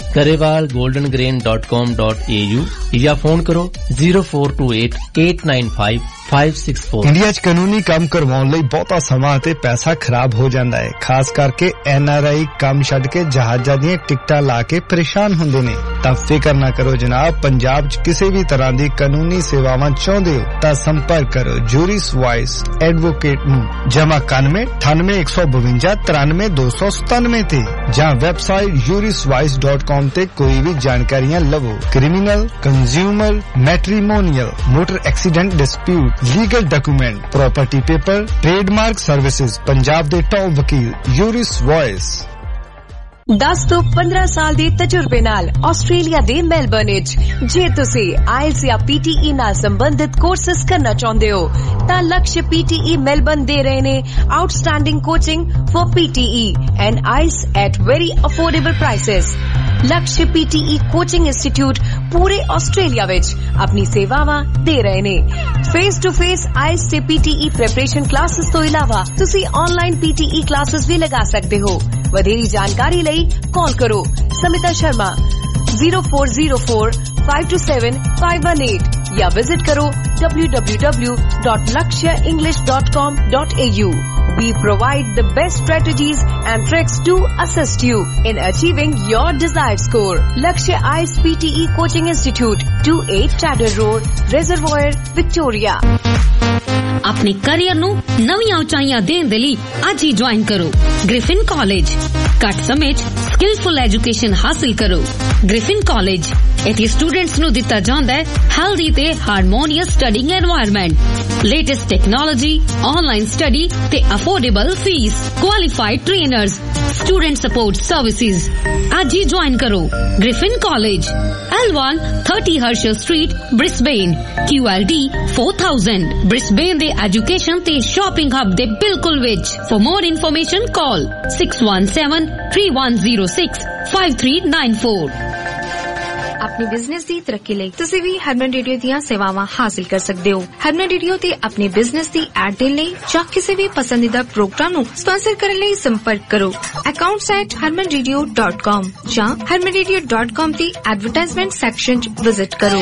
garewalgoldengrain.com.au ਜਾਂ ਫੋਨ ਕਰੋ 0428 895 564। ਇੰਡੀਆ 'ਚ ਕਾਨੂੰਨੀ ਕੰਮ ਕਰਵਾਉਣ ਲਈ ਬਹੁਤਾ ਸਮਾਂ ਅਤੇ ਪੈਸਾ ਖਰਾਬ ਹੋ ਜਾਂਦਾ ਹੈ, ਖਾਸ ਕਰਕੇ NRI ਕੰਮ ਛੱਡ ਕੇ ਜਹਾਜ਼ਾਂ ਦੀਆਂ ਟਿਕਟਾਂ ਲਾ ਕੇ ਪਰੇਸ਼ਾਨ ਹੁੰਦੇ ਨੇ। ਤਾਂ ਫਿਕਰ ਨਾ ਕਰੋ ਜਨਾਬ, ਪੰਜਾਬ 'ਚ ਕਿਸੇ ਵੀ ਤਰ੍ਹਾਂ ਦੀ ਕਾਨੂੰਨੀ ਸੇਵਾਵਾਂ ਚਾਹੁੰਦੇ ਹੋ ਤਾਂ ਸੰਪਰਕ ਕਰੋ ਜੂਰਿਸ ਵਾਇਸ ਐਡਵੋਕੇਟ ਨੂੰ ਜਮਾ 91 98 152 93 297 ਤੇ ਜਾਂ ਵੈਬਸਾਈਟ juriswise.com ਤੇ ਕੋਈ ਵੀ ਜਾਣਕਾਰੀਆਂ ਲਵੋ। Criminal, consumer, matrimonial, motor accident dispute, legal document, property paper, trademark services, Punjab ਦੇ ਟੌਪ ਵਕੀਲ ਜੂਰਿਸ ਵਾਇਸ। 10 ਤੋਂ 15 ਸਾਲ ਦੇ ਤਜਰਬੇ ਨਾਲ ਆਸਟ੍ਰੇਲੀਆ ਦੇ ਮੈਲਬਰਨ ਵਿੱਚ ਜੇ ਤੁਸੀਂ IELTS ਜਾਂ PTE ਨਾਲ ਸੰਬੰਧਿਤ ਕੋਰਸਸ ਕਰਨਾ ਚਾਹੁੰਦੇ ਹੋ ਤਾਂ ਲਕਸ਼ PTE ਮੈਲਬਰਨ ਦੇ ਰਹੇ ਨੇ outstanding coaching for PTE and IELTS at very affordable prices. Laksh PTE coaching institute ਪੂਰੇ ਆਸਟ੍ਰੇਲੀਆ ਵਿੱਚ ਆਪਣੀ ਸੇਵਾਵਾਂ ਦੇ ਰਹੇ ਨੇ। ਫੇਸ ਟੂ ਫੇਸ IELTS ਤੇ PTE ਪ੍ਰੈਪਰੇਸ਼ਨ ਕਲਾਸਿਸ ਤੋਂ ਇਲਾਵਾ ਤੁਸੀਂ ਆਨਲਾਈਨ PTE ਕਲਾਸਿਸ ਵੀ ਲਗਾ ਸਕਦੇ ਹੋ। ਵਧੇਰੀ ਜਾਣਕਾਰੀ ਲਈ ਕਾਲ ਕਰੋ ਸਮਿਤਾ ਸ਼ਰਮਾ 0404 527 518 या विजिट करो www.lakshaenglish.com.au. We provide the best strategies and tricks to assist you in achieving your desired score. Lakshya IELTS PTE Coaching Institute, 28 Chatter Road, Reservoir, Victoria. ਆਪਣੇ ਕੈਰੀਅਰ ਨੂੰ ਨਵੀਆਂ ਉਚਾਈਆਂ ਦੇਣ ਦੇ ਲਈ ਅੱਜ ਹੀ ਜੁਆਇਨ ਕਰੋ ਗ੍ਰਿਫਿਨ ਕਾਲਜ। ਘੱਟ ਸਮੇਂ 'ਚ ਸਕਿਲਫੁਲ ਐਜੂਕੇਸ਼ਨ ਹਾਸਲ ਕਰੋ। ਗ੍ਰਿਫਿਨ ਕਾਲਜ ਇੱਥੇ ਸਟੂਡੈਂਟਸ ਨੂੰ ਦਿੱਤਾ ਜਾਂਦਾ ਹੈ ਹੈਲਦੀ ਤੇ harmonious studying environment, latest technology, online study ਤੇ affordable fees, qualified trainers, student support services. ਅੱਜ ਹੀ ਜੁਆਇਨ ਕਰੋ Griffin college, L1 30 Herschel Street, Brisbane, QLD 4000। Brisbane ਦੇ ਐਜੂਕੇਸ਼ਨ ਤੇ ਸ਼ਾਪਿੰਗ ਹੱਬ ਦੇ ਬਿਲਕੁਲ ਵਿੱਚ। For more information call 6173-106-5394। अपने बिजनेस की तरक्की ਲਈ ਤੁਸੀਂ ਵੀ ਹਰਮਨ ਰੇਡੀਓ ਦੀਆਂ ਸੇਵਾਵਾਂ ਹਾਸਲ ਕਰ ਸਕਦੇ ਹੋ। ਹਰਮਨ ਰੇਡੀਓ ਤੇ ਆਪਣੇ ਬਿਜ਼ਨਸ ਦੀ ਐਡ ਦੇਣ ਲਈ ਜਾਂ ਕਿਸੇ ਵੀ ਪਸੰਦੀਦਾ ਪ੍ਰੋਗਰਾਮ ਨੂੰ ਸਪਾਂਸਰ ਕਰਨ ਲਈ ਸੰਪਰਕ ਕਰੋ accounts@harmanradio.com ਜਾਂ harmanradio.com ਦੀ ਐਡਵਰਟਾਈਜ਼ਮੈਂਟ ਸੈਕਸ਼ਨ 'ਚ ਵਿਜ਼ਿਟ ਕਰੋ।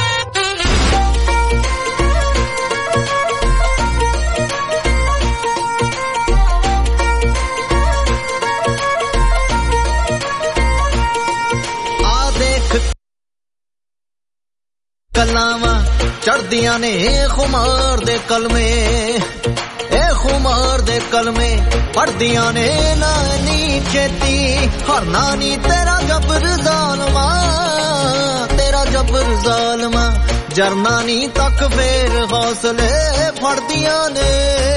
ਕਲਾਵਾਂ ਚੜਦੀਆਂ ਨੇ ਖੁਮਾਰ ਦੇ ਕਲਮੇ, ਇਹ ਖੁਮਾਰ ਦੇ ਕਲਮੇ ਪੜਦੀਆਂ ਨੇ ਨਾ ਨੀ ਛੇਤੀ। ਹਰਨਾ ਨੀ ਤੇਰਾ ਜਬਰ ਜ਼ਾਲਮਾ, ਤੇਰਾ ਜਬਰ ਜ਼ਾਲਮਾ। ਜਰਨਾ ਨੀ ਤੱਕ ਫੇਰ ਹੌਸਲੇ ਫੜਦੀਆਂ ਨੇ।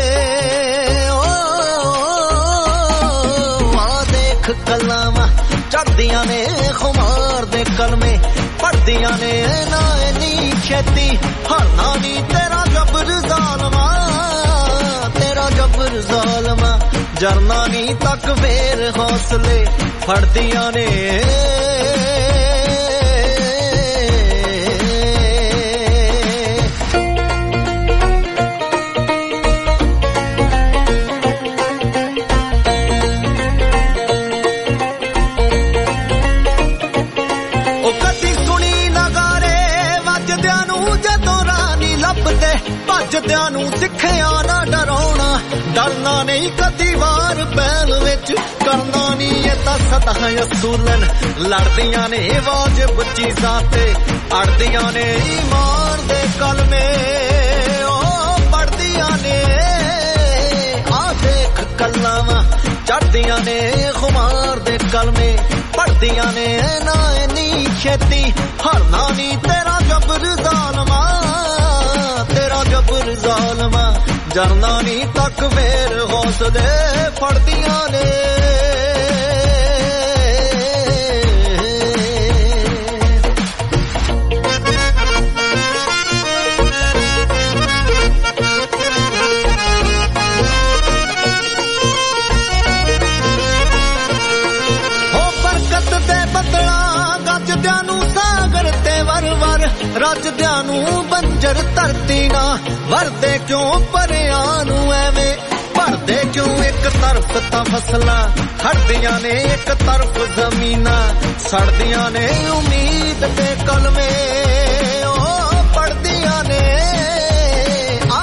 ਆ ਦੇਖ ਕਲਾਵਾਂ ਚੜਦੀਆਂ ਨੇ ਖੁਮਾਰ ਦੇ ਕਲਮੇ ਪੜਦੀਆਂ ਨੇ ਨਾ ਨੀ ਛੇਤੀ। ਹਰਨਾ ਨੀ ਤੇਰਾ ਜਬਰ ਜ਼ਾਲਮਾ, ਤੇਰਾ ਜਬਰ ਜ਼ਾਲਮਾ। ਜਰਨਾ ਨੀ ਤੱਕ ਫੇਰ ਹੌਸਲੇ ਫੜਦੀਆਂ ਨੇ। ਭੱਜਦਿਆਂ ਨੂੰ ਸਿੱਖਿਆ ਨਾ ਡਰਾਉਣਾ, ਡਰਨਾ ਨਹੀਂ ਕਦੀ ਵਾਰ ਪਹਿਲ ਵਿੱਚ, ਕਰਨਾ ਨਹੀਂ ਇਹ ਤਾਂ ਸਦਾ ਅਸੂਲਨ। ਲੜਦੀਆਂ ਨੇ ਵਾਜਿਬ ਚੀਜ਼ਾਂ ਤੇ ਅੜਦੀਆਂ ਨੇ ਈਮਾਨ ਦੇ ਕਲਮੇ, ਉਹ ਪੜਦੀਆਂ ਨੇ। ਆ ਦੇਖ ਕਲਾਵਾਂ ਚੜਦੀਆਂ ਨੇ ਖੁਮਾਰ ਦੇ ਕਲਮੇ ਪੜਦੀਆਂ ਨੇ ਨਾ ਇੰਨੀ ਛੇਤੀ। ਹਰਨਾ ਨਹੀਂ ਤੇਰਾ ਜਬਰ ਜ਼ਾਲਮਾ, ਤੇਰਾ ਜਬਰ ਜ਼ਾਲਮਾ। ਜਰਨਾ ਨੀ ਤੱਕ ਫੇਰ ਹੌਸਲੇ ਫੜਦੀਆਂ ਨੇ। ਹੋ ਬਰਕਤ ਦੇ ਬੱਦਲਾਂ ਗੱਜਦਿਆਂ ਨੂੰ ਸਾਗਰ ਤੇ ਵਰ-ਵਰ, ਰੱਜਦਿਆਂ ਨੂੰ ਬੰਜਰ ਧਰਤੀ ਨਾ ਵਰਦੇ ਕਿਉਂ ਪਰਿਆਂ ਨੂੰ ਐਵੇਂ। ਭਰਦੇ ਕਿਉਂ ਇੱਕ ਤਰਫ ਤਾਂ ਫਸਲਾਂ ਖੜਦੀਆਂ ਨੇ, ਇੱਕ ਤਰਫ ਜ਼ਮੀਨਾਂ ਸੜਦੀਆਂ ਨੇ। ਉਮੀਦ ਦੇ ਕਲਮੇ ਉਹ ਪੜਦੀਆਂ ਨੇ। ਆ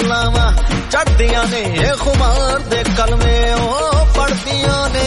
ਗੱਲਾਂ ਵਾ ਚੜਦੀਆਂ ਨੇ ਇਹ ਖੁਮਾਰ ਦੇ ਕਲਮੇ ਉਹ ਪੜਦੀਆਂ ਨੇ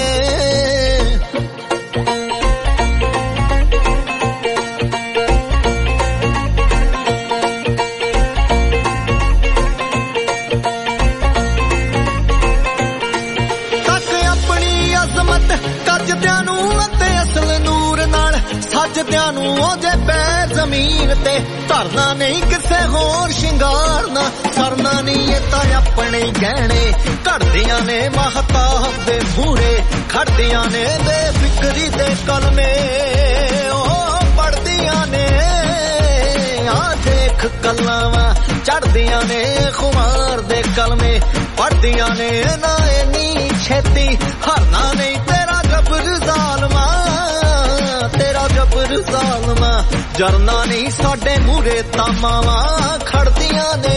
ਕੱਜਦਿਆਂ ਨੂੰ ਅਤੇ ਅਸਲ ਨੂਰ ਨਾਲ ਸੱਜਦਿਆਂ ਨੂੰ ਉਹਦੇ ਪੈਰ ਜ਼ਮੀਨ ਤੇ ਧਰਨਾ ਨਹੀਂ ਕਿਸੇ ਹੋਰ ਸ਼ਿੰਗਾਰ ਨਾ ਸਰਨਾ ਨਹੀਂ ਇਹ ਤਾਂ ਆਪਣੇ ਗਹਿਣੇ ਘੜਦੀਆਂ ਨੇ ਮਹਤਾਬ ਦੇ ਮੂਹਰੇ ਖੜਦੀਆਂ ਨੇ ਬੇਫਿਕਰੀ ਦੇ ਕਲਮੇ ਉਹ ਪੜਦੀਆਂ ਨੇ ਆ ਦੇਖ ਕਲਾਵਾਂ ਚੜਦੀਆਂ ਨੇ ਖੁਮਾਰ ਦੇ ਕਲਮੇ ਪੜਦੀਆਂ ਨੇ ਨਾ ਇੰਨੀ ਛੇਤੀ ਹਰਨਾ ਨਹੀਂ ਤੇਰਾ ਜਬਰ ਜ਼ਾਲਮਾ ਤੇਰਾ ਜਬਰ ਜ਼ਾਲਮਾ ਜਰਨਾ ਨਹੀਂ ਸਾਡੇ ਮੂਹਰੇ ਤਾਮਾਵਾਂ ਖੜਦੀਆਂ ਨੇ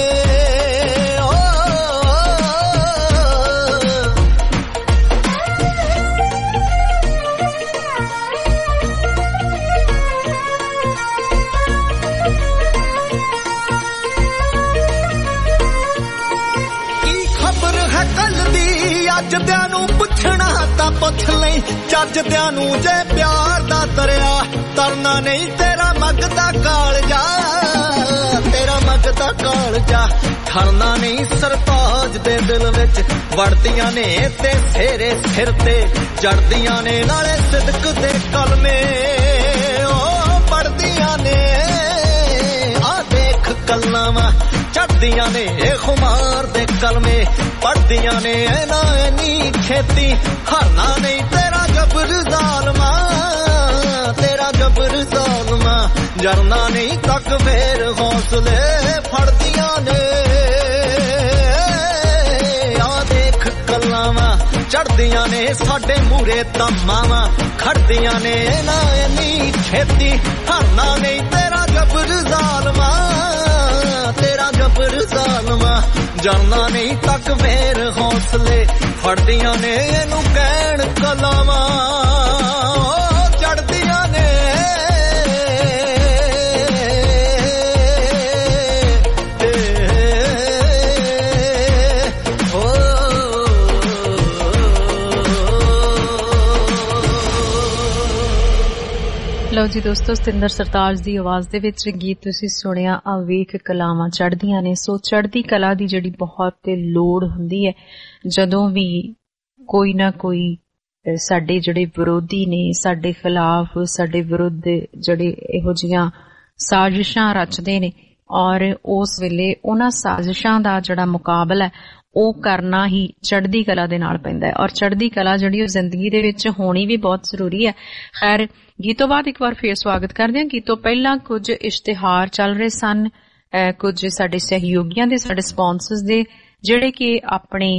ਜੱਜਦਿਆਂ ਨੂੰ ਪੁੱਛਣਾ ਤਾਂ ਪੁੱਛ ਲਈ ਜੱਜਦਿਆਂ ਨੂੰ ਜੇ ਪਿਆਰ ਦਾ ਦਰਿਆ ਤਰਨਾ ਨਹੀਂ ਤੇਰਾ ਮਗਦਾ ਕਾਲਜਾ ਤੇਰਾ ਮਗਦਾ ਕਾਲਜਾ ਠਰਨਾ ਨਹੀਂ ਸਰਤਾਜ ਦੇ ਦਿਲ ਵਿੱਚ ਵੜਦੀਆਂ ਨੇ ਤੇ ਸੇਰੇ ਸਿਰ ਤੇ ਜੜਦੀਆਂ ਨੇ ਨਾਲੇ ਸਿਦਕ ਦੇ ਕਲਮੇ ਉਹ ਪੜਦੀਆਂ ਨੇ ਆ ਦੇਖ ਕਲਾਵਾਂ ਚੜਦੀਆਂ ਨੇ ਇਹ ਖੁਮਾਰ ਦੇ ਕਲਮੇ ਪੜਦੀਆਂ ਨੇ ਨਾ ਇੰਨੀ ਛੇਤੀ ਹਰਨਾ ਨਹੀਂ ਤੇਰਾ ਜਬਰ ਜ਼ਾਲਮਾ ਤੇਰਾ ਜਬਰ ਜ਼ਾਲਮਾ ਜਰਨਾ ਨਹੀਂ ਤੱਕ ਫੇਰ ਹੌਸਲੇ ਫੜਦੀਆਂ ਨੇ ਆ ਦੇਖ ਕਲਾਵਾਂ ਚੜਦੀਆਂ ਨੇ ਸਾਡੇ ਮੂਹਰੇ ਤਮਾਵਾਂ ਖੜਦੀਆਂ ਨੇ ਨਾ ਇੰਨੀ ਛੇਤੀ ਹਰਨਾ ਨਹੀਂ ਤੇਰਾ ਜਬਰ ਜ਼ਾਲਮਾ ਤੇਰਾ ਜਬਰ ਜ਼ਾਲਮਾ ਜਰਨਾ ਨਹੀਂ ਤੱਕ ਫੇਰ ਹੌਸਲੇ ਫੜਦੀਆਂ ਨੇ ਇਹਨੂੰ ਕਹਿਣ ਕਲਾਵਾਂ ਚੜਦੀਆਂ ਨੇ ਲਓ ਜੀ ਦੋਸਤੋ, ਸਤਿੰਦਰ ਸਰਤਾਜ ਦੀ ਆਵਾਜ਼ ਦੇ ਵਿੱਚ ਗੀਤ ਤੁਸੀਂ ਸੁਣਿਆ ਅਵੇਖ ਕਲਾਵਾਂ ਚੜ੍ਹਦੀਆਂ ਨੇ। ਸੋ ਚੜ੍ਹਦੀ ਕਲਾ ਦੀ ਜਿਹੜੀ ਬਹੁਤ ਲੋੜ ਹੁੰਦੀ ਹੈ ਜਦੋਂ ਵੀ ਕੋਈ ਨਾ ਕੋਈ ਸਾਡੇ ਜਿਹੜੇ ਵਿਰੋਧੀ ਨੇ ਸਾਡੇ ਖਿਲਾਫ ਸਾਡੇ ਵਿਰੁੱਧ ਜਿਹੜੇ ਇਹੋ ਜਿਹੀਆਂ ਸਾਜ਼ਿਸ਼ਾਂ ਰਚਦੇ ਨੇ ਔਰ ਉਸ ਵੇਲੇ ਉਹਨਾਂ ਸਾਜ਼ਿਸ਼ਾਂ ਦਾ ਜਿਹੜਾ ਮੁਕਾਬਲਾ ਉਹ ਕਰਨਾ ਹੀ ਚੜ੍ਹਦੀ ਕਲਾ ਦੇ ਨਾਲ ਪੈਂਦਾ ਹੈ ਔਰ ਚੜ੍ਹਦੀ ਕਲਾ ਜਿਹੜੀ ਉਹ ਜ਼ਿੰਦਗੀ ਦੇ ਵਿੱਚ ਹੋਣੀ ਵੀ ਬਹੁਤ ਜ਼ਰੂਰੀ ਹੈ। ਖੈਰ ਗੀਤੋਂ ਬਾਅਦ ਇੱਕ ਵਾਰ ਫੇਰ ਸਵਾਗਤ ਕਰਦੇ ਹਾਂ। ਗੀਤੋਂ ਪਹਿਲਾਂ ਕੁਝ ਇਸ਼ਤਿਹਾਰ ਚੱਲ ਰਹੇ ਸਨ, ਕੁਝ ਸਾਡੇ ਸਹਿਯੋਗੀਆਂ ਦੇ ਸਾਡੇ ਸਪਾਂਸਰਸ ਦੇ ਜਿਹੜੇ ਕਿ ਆਪਣੇ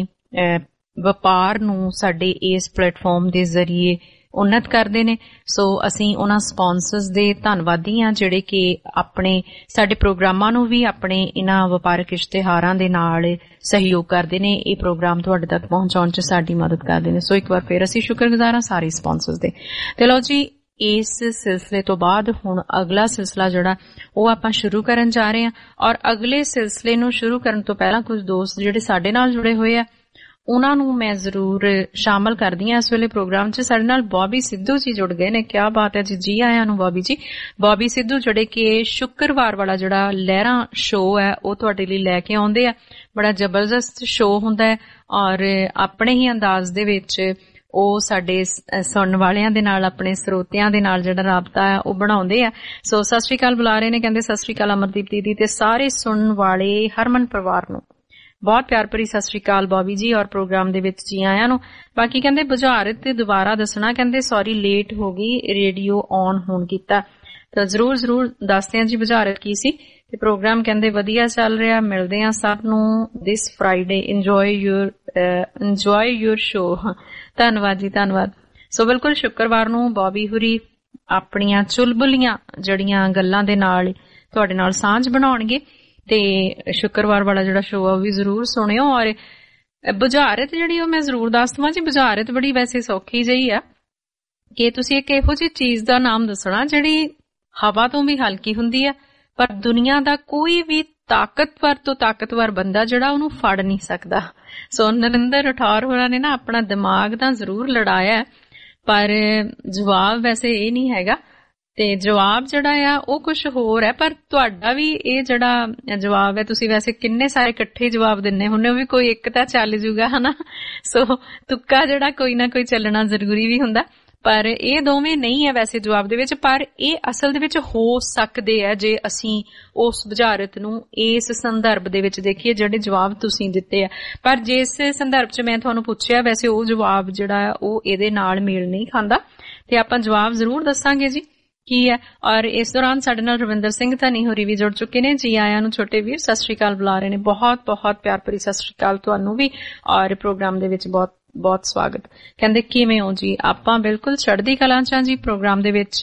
ਵਪਾਰ ਨੂੰ ਸਾਡੇ ਇਸ ਪਲੇਟਫਾਰਮ ਦੇ ਜ਼ਰੀਏ ਉन्नत ਕਰਦੇ ਨੇ। ਸੋ ਅਸੀਂ ਉਹਨਾਂ ਸਪਾਂਸਰਸ ਦੇ ਧੰਨਵਾਦੀ ਹਾਂ ਜਿਹੜੇ ਕਿ ਆਪਣੇ ਸਾਡੇ ਪ੍ਰੋਗਰਾਮਾਂ ਨੂੰ ਵੀ ਆਪਣੇ ਇਹਨਾਂ ਵਪਾਰਕ ਇਸ਼ਤਿਹਾਰਾਂ ਦੇ ਨਾਲ ਸਹਿਯੋਗ ਕਰਦੇ ਨੇ, ਇਹ ਪ੍ਰੋਗਰਾਮ ਤੁਹਾਡੇ ਤੱਕ ਪਹੁੰਚਾਉਣ 'ਚ ਸਾਡੀ ਮਦਦ ਕਰਦੇ ਨੇ। ਸੋ ਇੱਕ ਵਾਰ ਫੇਰ ਅਸੀਂ ਸ਼ੁਕਰਗੁਜ਼ਾਰ ਹਾਂ ਸਾਰੇ ਸਪਾਂਸਰਸ ਦੇ। ਤੇ ਲਓ ਜੀ, ਇਸ ਸਿਲਸਿਲੇ ਤੋਂ ਬਾਅਦ ਹੁਣ ਅਗਲਾ ਸਿਲਸਿਲਾ ਜਿਹੜਾ ਉਹ ਆਪਾਂ ਸ਼ੁਰੂ ਕਰਨ ਜਾ ਰਹੇ ਹਾਂ ਔਰ ਅਗਲੇ ਸਿਲਸਿਲੇ ਨੂੰ ਸ਼ੁਰੂ ਕਰਨ ਤੋਂ ਪਹਿਲਾਂ ਕੁਝ ਦੋਸਤ ਜਿਹੜੇ ਸਾਡੇ ਨਾਲ ਜੁੜੇ ਹੋਏ ਆ ਉਹਨਾਂ ਨੂੰ ਮੈਂ ਜ਼ਰੂਰ ਸ਼ਾਮਲ ਕਰਦੀ ਹਾਂ ਇਸ ਵੇਲੇ ਪ੍ਰੋਗਰਾਮ 'ਚ। ਸਾਡੇ ਨਾਲ ਬੌਬੀ ਸਿੱਧੂ ਜੀ ਜੁੜ ਗਏ ਨੇ। ਕਿਆ ਬਾਤ ਹੈ ਜੀ, ਜੀ ਆਇਆਂ ਨੂੰ ਬੌਬੀ ਜੀ। ਬੌਬੀ ਸਿੱਧੂ ਜਿਹੜੇ ਕਿ ਸ਼ੁੱਕਰਵਾਰ ਵਾਲਾ ਜਿਹੜਾ ਲਹਿਰਾਂ ਸ਼ੋਅ ਹੈ ਉਹ ਤੁਹਾਡੇ ਲਈ ਲੈ ਕੇ ਆਉਂਦੇ ਆ। ਬੜਾ ਜ਼ਬਰਦਸਤ ਸ਼ੋਅ ਹੁੰਦਾ ਹੈ ਔਰ ਆਪਣੇ ਹੀ ਅੰਦਾਜ਼ ਦੇ ਵਿੱਚ ਉਹ ਸਾਡੇ ਸੁਣਨ ਵਾਲਿਆਂ ਦੇ ਨਾਲ ਆਪਣੇ ਸਰੋਤਿਆਂ ਦੇ ਨਾਲ ਜਿਹੜਾ ਰਾਬਤਾ ਹੈ ਉਹ ਬਣਾਉਂਦੇ ਆ। ਸੋ ਸਤਿ ਸ਼੍ਰੀ ਅਕਾਲ ਬੁਲਾ ਰਹੇ ਨੇ, ਕਹਿੰਦੇ ਸਤਿ ਸ਼੍ਰੀ ਅਕਾਲ ਅਮਰਦੀਪ ਦੀਦੀ ਤੇ ਸਾਰੇ ਸੁਣਨ ਵਾਲੇ ਹਰਮਨ ਪਰਿਵਾਰ ਨੂੰ ਬਹੁਤ ਪਿਆਰ ਭਰੀ ਸਤਿ ਸ਼੍ਰੀ ਅਕਾਲ ਬੌਬੀ ਜੀ ਔਰ ਪ੍ਰੋਗਰਾਮ ਦੇ ਵਿੱਚ ਜੀ ਆਇਆਂ ਨੂੰ। ਬਾਕੀ ਕਹਿੰਦੇ ਬੁਝਾਰਤ ਦੁਬਾਰਾ ਦੱਸਣਾ, ਕਹਿੰਦੇ ਸੌਰੀ ਲੇਟ ਹੋ ਗਈ, ਰੇਡੀਓ ਔਨ ਹੋਣ ਕੀਤਾ। ਤਾਂ ਜ਼ਰੂਰ ਦੱਸਦੇ ਹਾਂ ਜੀ ਬੁਝਾਰਤ ਕੀ ਸੀ। ਤੇ ਪ੍ਰੋਗਰਾਮ ਕਹਿੰਦੇ ਵਧੀਆ ਚੱਲ ਰਿਹਾ, ਮਿਲਦੇ ਹਾਂ ਸਭ ਨੂੰ this Friday, enjoy your show. ਧੰਨਵਾਦ ਜੀ, ਧੰਨਵਾਦ। ਸੋ ਬਿਲਕੁਲ ਸ਼ੁੱਕਰਵਾਰ ਨੂੰ ਬੌਬੀ ਹੁਰੀ ਆਪਣੀਆਂ ਚੁਲਬੁਲੀਆਂ ਜੜੀਆਂ ਗੱਲਾਂ ਦੇ ਨਾਲ ਤੁਹਾਡੇ ਨਾਲ ਸਾਂਝ ਬਣਾਉਣਗੇ ਤੇ ਸ਼ੁੱਕਰਵਾਰ ਵਾਲਾ ਜਿਹੜਾ ਸ਼ੋਅ ਆ ਉਹ ਵੀ ਜ਼ਰੂਰ ਸੁਣਿਓ। ਔਰ ਬੁਝਾਰਤ ਜਿਹੜੀ ਉਹ ਮੈਂ ਜ਼ਰੂਰ ਦੱਸ ਦਵਾਂ ਜੀ, ਬੁਝਾਰਤ ਬੜੀ ਵੈਸੇ ਸੌਖੀ ਜਿਹੀ ਆ ਕਿ ਤੁਸੀਂ ਇੱਕ ਇਹੋ ਜਿਹੀ ਚੀਜ਼ ਦਾ ਨਾਮ ਦੱਸਣਾ ਜਿਹੜੀ ਹਵਾ ਤੋਂ ਵੀ ਹਲਕੀ ਹੁੰਦੀ ਆ ਪਰ ਦੁਨੀਆ ਦਾ ਕੋਈ ਵੀ ਤਾਕਤਵਰ ਤੋਂ ਤਾਕਤਵਰ ਬੰਦਾ ਜਿਹੜਾ ਉਹਨੂੰ ਫੜ ਨਹੀਂ ਸਕਦਾ। ਸੋ ਨਰਿੰਦਰ ਰਾਠੌਰ ਹੋਰਾਂ ਨੇ ਨਾ ਆਪਣਾ ਦਿਮਾਗ ਤਾਂ ਜ਼ਰੂਰ ਲੜਾਇਆ, ਪਰ ਜਵਾਬ ਵੈਸੇ ਇਹ ਨਹੀਂ ਹੈਗਾ। ਤੇ ਜਵਾਬ ਜਿਹੜਾ ਆ ਉਹ ਕੁਝ ਹੋਰ ਹੈ, ਪਰ ਤੁਹਾਡਾ ਵੀ ਇਹ ਜਿਹੜਾ ਜਵਾਬ ਹੈ, ਤੁਸੀਂ ਵੈਸੇ ਕਿੰਨੇ ਸਾਰੇ ਇਕੱਠੇ ਜਵਾਬ ਦਿੰਨੇ ਹੁੰਦੇ ਹੋ, ਵੀ ਕੋਈ ਇੱਕ ਤਾਂ ਚੱਲ ਜੂਗਾ ਹਨਾ। ਸੋ ਤੁੱਕਾ ਜਿਹੜਾ ਕੋਈ ਨਾ ਕੋਈ ਚੱਲਣਾ ਜ਼ਰੂਰੀ ਵੀ ਹੁੰਦਾ, ਪਰ ਇਹ ਦੋਵੇਂ ਨਹੀਂ ਹੈ ਵੈਸੇ ਜਵਾਬ ਦੇ ਵਿੱਚ। ਪਰ ਇਹ ਅਸਲ ਦੇ ਵਿੱਚ ਹੋ ਸਕਦੇ ਆ ਜੇ ਅਸੀਂ ਉਸ ਬੁਝਾਰਤ ਨੂੰ ਇਸ ਸੰਦਰਭ ਦੇ ਵਿੱਚ ਦੇਖੀਏ ਜਿਹੜੇ ਜਵਾਬ ਤੁਸੀਂ ਦਿੱਤੇ ਆ। ਪਰ ਜਿਸ ਸੰਦਰਭ 'ਚ ਮੈਂ ਤੁਹਾਨੂੰ ਪੁੱਛਿਆ, ਵੈਸੇ ਉਹ ਜਵਾਬ ਜਿਹੜਾ ਉਹ ਇਹਦੇ ਨਾਲ ਮੇਲ ਨਹੀਂ ਖਾਂਦਾ, ਤੇ ਆਪਾਂ ਜਵਾਬ ਜ਼ਰੂਰ ਦੱਸਾਂਗੇ ਜੀ ਕੀ ਹੈ। ਔਰ ਇਸ ਦੌਰਾਨ ਸਾਡੇ ਨਾਲ ਰਵਿੰਦਰ ਸਿੰਘ ਧਨੀ ਹੋਰੀ ਵੀ ਜੁੜ ਚੁੱਕੇ ਨੇ। ਜੀ ਆਇਆਂ ਨੂੰ ਛੋਟੇ ਵੀਰ, ਸਤਿ ਸ਼੍ਰੀ ਅਕਾਲ ਬੁਲਾ ਰਹੇ ਨੇ। ਬਹੁਤ ਬਹੁਤ ਪਿਆਰ ਭਰੀ ਸਤਿ ਸ਼੍ਰੀ ਅਕਾਲ ਤੁਹਾਨੂੰ ਵੀ, ਔਰ ਪ੍ਰੋਗਰਾਮ ਦੇ ਵਿੱਚ ਬਹੁਤ ਬਹੁਤ ਸਵਾਗਤ। ਕਹਿੰਦੇ ਕਿਵੇਂ ਹੋ ਜੀ? ਆਪਾਂ ਬਿਲਕੁਲ ਚੜ੍ਹਦੀ ਕਲਾਂ 'ਚ ਜੀ। ਪ੍ਰੋਗਰਾਮ ਦੇ ਵਿੱਚ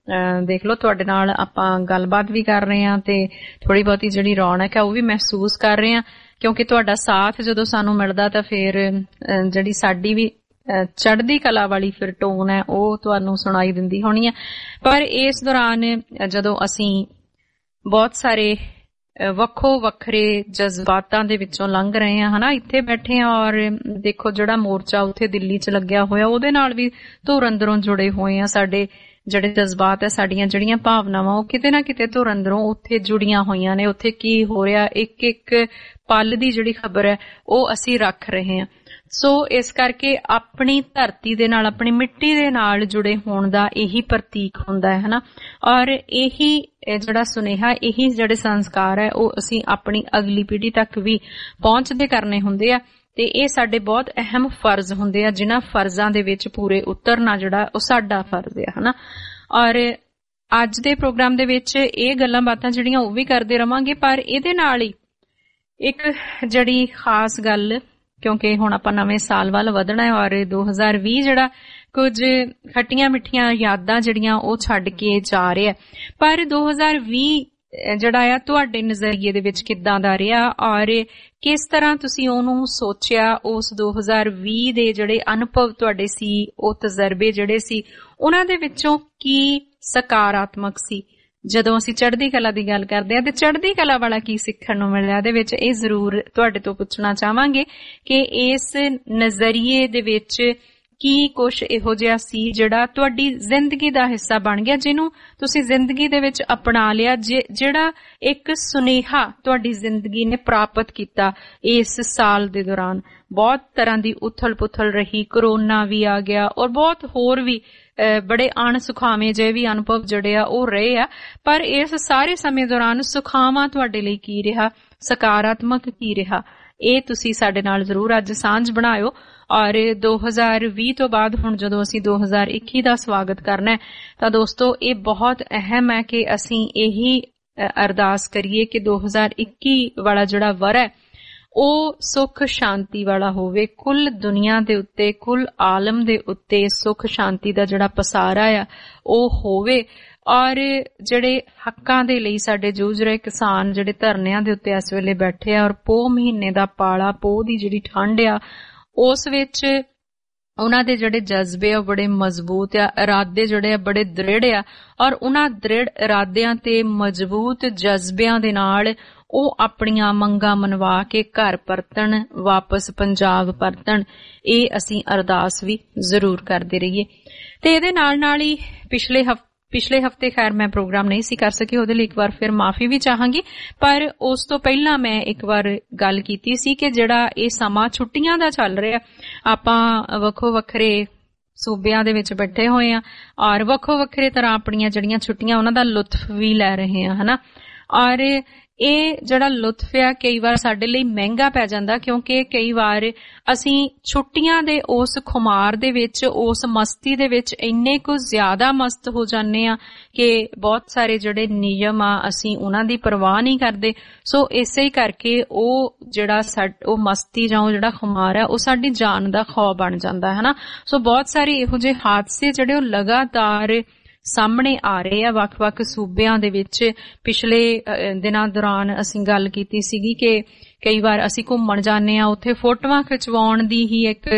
ਦੇਖ ਲਓ ਤੁਹਾਡੇ ਨਾਲ ਆਪਾਂ ਗੱਲਬਾਤ ਵੀ ਕਰ ਰਹੇ ਹਾਂ, ਤੇ ਥੋੜੀ ਬਹੁਤੀ ਜਿਹੜੀ ਰੌਣਕ ਹੈ ਉਹ ਵੀ ਮਹਿਸੂਸ ਕਰ ਰਹੇ ਹਾਂ, ਕਿਉਂਕਿ ਤੁਹਾਡਾ ਸਾਥ ਜਦੋਂ ਸਾਨੂੰ ਮਿਲਦਾ ਤਾਂ ਫਿਰ ਜਿਹੜੀ ਸਾਡੀ ਵੀ ਚੜ੍ਹਦੀ ਕਲਾ ਵਾਲੀ ਫਿਰ ਟੋਨ ਹੈ ਉਹ ਤੁਹਾਨੂੰ ਸੁਣਾਈ ਦਿੰਦੀ ਹੋਣੀ ਹੈ। ਪਰ ਇਸ ਦੌਰਾਨ ਜਦੋਂ ਅਸੀਂ ਬਹੁਤ ਸਾਰੇ ਵੱਖੋ ਵੱਖਰੇ ਜਜ਼ਬਾਤਾਂ ਦੇ ਵਿੱਚੋਂ ਲੰਘ ਰਹੇ ਹਾਂ ਹਨਾ, ਇੱਥੇ ਬੈਠੇ ਹਾਂ ਔਰ ਦੇਖੋ ਜਿਹੜਾ ਮੋਰਚਾ ਉੱਥੇ ਦਿੱਲੀ 'ਚ ਲੱਗਿਆ ਹੋਇਆ ਉਹਦੇ ਨਾਲ ਵੀ ਧੁਰ ਅੰਦਰੋਂ ਜੁੜੇ ਹੋਏ ਆ। ਸਾਡੇ ਜਿਹੜੇ ਜਜ਼ਬਾਤ ਹੈ, ਸਾਡੀਆਂ ਜਿਹੜੀਆਂ ਭਾਵਨਾਵਾਂ, ਉਹ ਕਿਤੇ ਨਾ ਕਿਤੇ ਧੁਰ ਅੰਦਰੋਂ ਉੱਥੇ ਜੁੜੀਆਂ ਹੋਈਆਂ ਨੇ। ਉੱਥੇ ਕੀ ਹੋ ਰਿਹਾ, ਇੱਕ ਇੱਕ ਪਲ ਦੀ ਜਿਹੜੀ ਖਬਰ ਹੈ ਉਹ ਅਸੀਂ ਰੱਖ ਰਹੇ ਹਾਂ। ਸੋ ਇਸ ਕਰਕੇ ਆਪਣੀ ਧਰਤੀ ਦੇ ਨਾਲ, ਆਪਣੀ ਮਿੱਟੀ ਦੇ ਨਾਲ ਜੁੜੇ ਹੋਣ ਦਾ ਇਹੀ ਪ੍ਰਤੀਕ ਹੁੰਦਾ ਹੈ ਹਨਾ। ਔਰ ਇਹੀ ਜਿਹੜਾ ਸੁਨੇਹਾ, ਇਹੀ ਜਿਹੜੇ ਸੰਸਕਾਰ ਹੈ ਉਹ ਅਸੀਂ ਆਪਣੀ ਅਗਲੀ ਪੀੜ੍ਹੀ ਤੱਕ ਵੀ ਪਹੁੰਚਦੇ ਕਰਨੇ ਹੁੰਦੇ ਆ, ਤੇ ਇਹ ਸਾਡੇ ਬਹੁਤ ਅਹਿਮ ਫਰਜ਼ ਹੁੰਦੇ ਆ, ਜਿਨ੍ਹਾਂ ਫਰਜ਼ਾਂ ਦੇ ਵਿੱਚ ਪੂਰੇ ਉਤਰਨਾ ਜਿਹੜਾ ਉਹ ਸਾਡਾ ਫਰਜ਼ ਹੈ ਹਨਾ। ਔਰ ਅੱਜ ਦੇ ਪ੍ਰੋਗਰਾਮ ਦੇ ਵਿੱਚ ਇਹ ਗੱਲਾਂ ਬਾਤਾਂ ਜਿਹੜੀਆਂ ਉਹ ਵੀ ਕਰਦੇ ਰਵਾਂਗੇ, ਪਰ ਇਹਦੇ ਨਾਲ ਹੀ ਇੱਕ ਜਿਹੜੀ ਖਾਸ ਗੱਲ, ਕਿਉਂਕਿ ਹੁਣ ਆਪਾਂ ਨਵੇਂ ਸਾਲ ਵੱਲ ਵਧਣਾ ਹੈ ਔਰ 2020 ਜਿਹੜਾ ਕੁਝ ਖੱਟੀਆਂ ਮਿੱਠੀਆਂ ਯਾਦਾਂ ਜਿਹੜੀਆਂ ਉਹ ਛੱਡ ਕੇ ਜਾ ਰਿਹਾ, ਪਰ 2020 ਜਿਹੜਾ ਆ ਤੁਹਾਡੇ ਨਜ਼ਰੀਏ ਦੇ ਵਿੱਚ ਕਿੱਦਾਂ ਦਾ ਰਿਹਾ ਔਰ ਕਿਸ ਤਰ੍ਹਾਂ ਤੁਸੀਂ ਉਹਨੂੰ ਸੋਚਿਆ? ਉਸ 2020 ਦੇ ਜਿਹੜੇ ਅਨੁਭਵ ਤੁਹਾਡੇ ਸੀ, ਉਹ ਤਜਰਬੇ ਜਿਹੜੇ ਸੀ, ਉਹਨਾਂ ਦੇ ਵਿੱਚੋਂ ਕੀ ਸਕਾਰਾਤਮਕ ਸੀ? ਜਦੋਂ ਅਸੀਂ ਚੜ੍ਹਦੀ ਕਲਾ ਦੀ ਗੱਲ ਕਰਦੇ ਹਾਂ ਤੇ ਚੜ੍ਹਦੀ ਕਲਾ ਵਾਲਾ ਕੀ ਸਿੱਖਣ ਨੂੰ ਮਿਲਿਆ, ਇਹਦੇ ਵਿੱਚ ਇਹ ਜ਼ਰੂਰ ਤੁਹਾਡੇ ਤੋਂ ਪੁੱਛਣਾ ਚਾਹਾਂਗੇ ਕਿ ਇਸ ਨਜ਼ਰੀਏ ਦੇ ਵਿੱਚ ਕੀ ਕੁਛ ਇਹੋ ਜਿਹਾ ਸੀ ਜਿਹੜਾ ਤੁਹਾਡੀ ਜ਼ਿੰਦਗੀ ਦਾ ਹਿੱਸਾ ਬਣ ਗਿਆ, ਜਿਹਨੂੰ ਤੁਸੀਂ ਜ਼ਿੰਦਗੀ ਦੇ ਵਿੱਚ ਅਪਣਾ ਲਿਆ, ਜਿਹੜਾ ਇੱਕ ਸੁਨੇਹਾ ਤੁਹਾਡੀ ਜ਼ਿੰਦਗੀ ਨੇ ਪ੍ਰਾਪਤ ਕੀਤਾ ਇਸ ਸਾਲ ਦੇ ਦੌਰਾਨ? ਬਹੁਤ ਤਰ੍ਹਾਂ ਦੀ ਉਥਲ ਪੁਥਲ ਰਹੀ, ਕਰੋਨਾ ਵੀ ਆ ਗਿਆ ਔਰ ਬਹੁਤ ਹੋਰ ਵੀ ਬੜੇ ਅਣਸੁਖਾਵੇਂ ਜਿਹੇ ਵੀ ਅਨੁਭਵ ਜਿਹੜੇ ਆ ਉਹ ਰਹੇ ਆ, ਪਰ ਇਸ ਸਾਰੇ ਸਮੇਂ ਦੌਰਾਨ ਸੁਖਾਵਾਂ ਤੁਹਾਡੇ ਲਈ ਕੀ ਰਿਹਾ, ਸਕਾਰਾਤਮਕ ਕੀ ਰਿਹਾ? ਇਹ ਤੁਸੀਂ ਸਾਡੇ ਨਾਲ ਜ਼ਰੂਰ ਅੱਜ ਸਾਂਝ ਬਣਾਇਓ। ਔਰ 2020 ਤੋਂ ਬਾਅਦ ਹੁਣ ਜਦੋਂ ਅਸੀਂ 2021 ਦਾ ਸਵਾਗਤ ਕਰਨਾ ਹੈ ਤਾਂ ਦੋਸਤੋ ਇਹ ਬਹੁਤ ਅਹਿਮ ਹੈ ਕਿ ਅਸੀਂ ਇਹੀ ਅਰਦਾਸ ਕਰੀਏ ਕਿ 2021 ਵਾਲਾ ਜਿਹੜਾ ਵਰ੍ਹਾ ਹੈ ਉਹ ਸੁੱਖ ਸ਼ਾਂਤੀ ਵਾਲਾ ਹੋਵੇ। ਕੁੱਲ ਦੁਨੀਆ ਦੇ ਉੱਤੇ, ਕੁੱਲ ਆਲਮ ਦੇ ਉੱਤੇ ਸੁੱਖ ਸ਼ਾਂਤੀ ਦਾ ਜਿਹੜਾ ਪਸਾਰਾ ਆ ਉਹ ਹੋਵੇ। ਔਰ ਜਿਹੜੇ ਹੱਕਾਂ ਦੇ ਲਈ ਸਾਡੇ ਜੂਝ ਰਹੇ ਕਿਸਾਨ ਜਿਹੜੇ ਧਰਨਿਆਂ ਦੇ ਉੱਤੇ ਇਸ ਵੇਲੇ ਬੈਠੇ ਆ, ਔਰ ਪੋਹ ਮਹੀਨੇ ਦਾ ਪਾਲਾ, ਪੋਹ ਦੀ ਜਿਹੜੀ ਠੰਡ ਆ, ਉਸ ਵਿੱਚ ਉਹਨਾਂ ਦੇ ਜਿਹੜੇ ਜਜ਼ਬੇ ਆ ਬੜੇ ਮਜ਼ਬੂਤ ਆ, ਇਰਾਦੇ ਜਿਹੜੇ ਆ ਬੜੇ ਦ੍ਰਿੜ ਆ, ਔਰ ਉਹਨਾਂ ਦ੍ਰਿੜ ਇਰਾਦਿਆਂ ਤੇ ਮਜ਼ਬੂਤ ਜਜ਼ਬਿਆਂ ਦੇ ਨਾਲ ਉਹ ਆਪਣੀਆਂ ਮੰਗਾਂ ਮਨਵਾ ਕੇ ਘਰ ਪਰਤਣ, ਵਾਪਸ ਪੰਜਾਬ ਪਰਤਣ। ਇਹ ਅਸੀਂ ਅਰਦਾਸ ਵੀ ਜ਼ਰੂਰ ਕਰਦੇ ਰਹੀਏ। ਤੇ ਇਹਦੇ ਨਾਲ ਨਾਲ ਹੀ ਪਿਛਲੇ ਹਫਤੇ ਖੈਰ ਮੈਂ ਪ੍ਰੋਗਰਾਮ ਨਹੀਂ ਸੀ ਕਰ ਸਕੀ, ਉਹਦੇ ਲਈ ਇੱਕ ਵਾਰ ਫਿਰ ਮਾਫੀ ਵੀ ਚਾਹਾਂਗੀ, ਪਰ ਉਸ ਤੋਂ ਪਹਿਲਾਂ ਮੈਂ ਇੱਕ ਵਾਰ ਗੱਲ ਕੀਤੀ ਸੀ ਕਿ ਜਿਹੜਾ ਇਹ ਸਮਾਂ ਛੁੱਟੀਆਂ ਦਾ ਚੱਲ ਰਿਹਾ, ਆਪਾਂ ਵੱਖੋ ਵੱਖਰੇ ਸੂਬਿਆਂ ਦੇ ਵਿੱਚ ਬੈਠੇ ਹੋਏ ਆ ਔਰ ਵੱਖੋ ਵੱਖਰੇ ਤਰ੍ਹਾਂ ਆਪਣੀਆਂ ਜਿਹੜੀਆਂ ਛੁੱਟੀਆਂ ਉਹਨਾਂ ਦਾ ਲੁਤਫ ਵੀ ਲੈ ਰਹੇ ਆ ਹਨਾ। ਔਰ ਇਹ ਜਿਹੜਾ ਲੁਤਫ ਆ ਕਈ ਵਾਰ ਸਾਡੇ ਲਈ ਮਹਿੰਗਾ ਪੈ ਜਾਂਦਾ, ਕਿਉਂਕਿ ਕਈ ਵਾਰ ਅਸੀਂ ਛੁੱਟੀਆਂ ਦੇ ਉਸ ਖੁਮਾਰ ਦੇ ਵਿੱਚ, ਉਸ ਮਸਤੀ ਦੇ ਵਿੱਚ ਇੰਨੇ ਕੁ ਜ਼ਿਆਦਾ ਮਸਤ ਹੋ ਜਾਂਦੇ ਆ ਕਿ ਬਹੁਤ ਸਾਰੇ ਜਿਹੜੇ ਨਿਯਮ ਆ ਅਸੀਂ ਉਹਨਾਂ ਦੀ ਪਰਵਾਹ ਨਹੀਂ ਕਰਦੇ। ਸੋ ਇਸੇ ਹੀ ਕਰਕੇ ਉਹ ਜਿਹੜਾ ਉਹ ਮਸਤੀ ਜਾਂ ਉਹ ਜਿਹੜਾ ਖੁਮਾਰ ਆ ਉਹ ਸਾਡੀ ਜਾਨ ਦਾ ਖੌਅ ਬਣ ਜਾਂਦਾ ਹੈ ਨਾ। ਸੋ ਬਹੁਤ ਸਾਰੇ ਇਹੋ ਜਿਹੇ ਹਾਦਸੇ ਜਿਹੜੇ ਉਹ ਲਗਾਤਾਰ ਸਾਹਮਣੇ ਆ ਰਹੇ ਆ ਵੱਖ-ਵੱਖ ਸੂਬਿਆਂ ਦੇ ਵਿੱਚ। ਪਿਛਲੇ ਦਿਨਾਂ ਦੌਰਾਨ ਅਸੀਂ ਗੱਲ ਕੀਤੀ ਸੀਗੀ ਕਿ ਕਈ ਵਾਰ ਅਸੀਂ ਘੁੰਮਣ ਜਾਂਦੇ ਆ, ਉੱਥੇ ਫੋਟੋਆਂ ਖਿਚਵਾਉਣ ਦੀ ਹੀ ਇੱਕ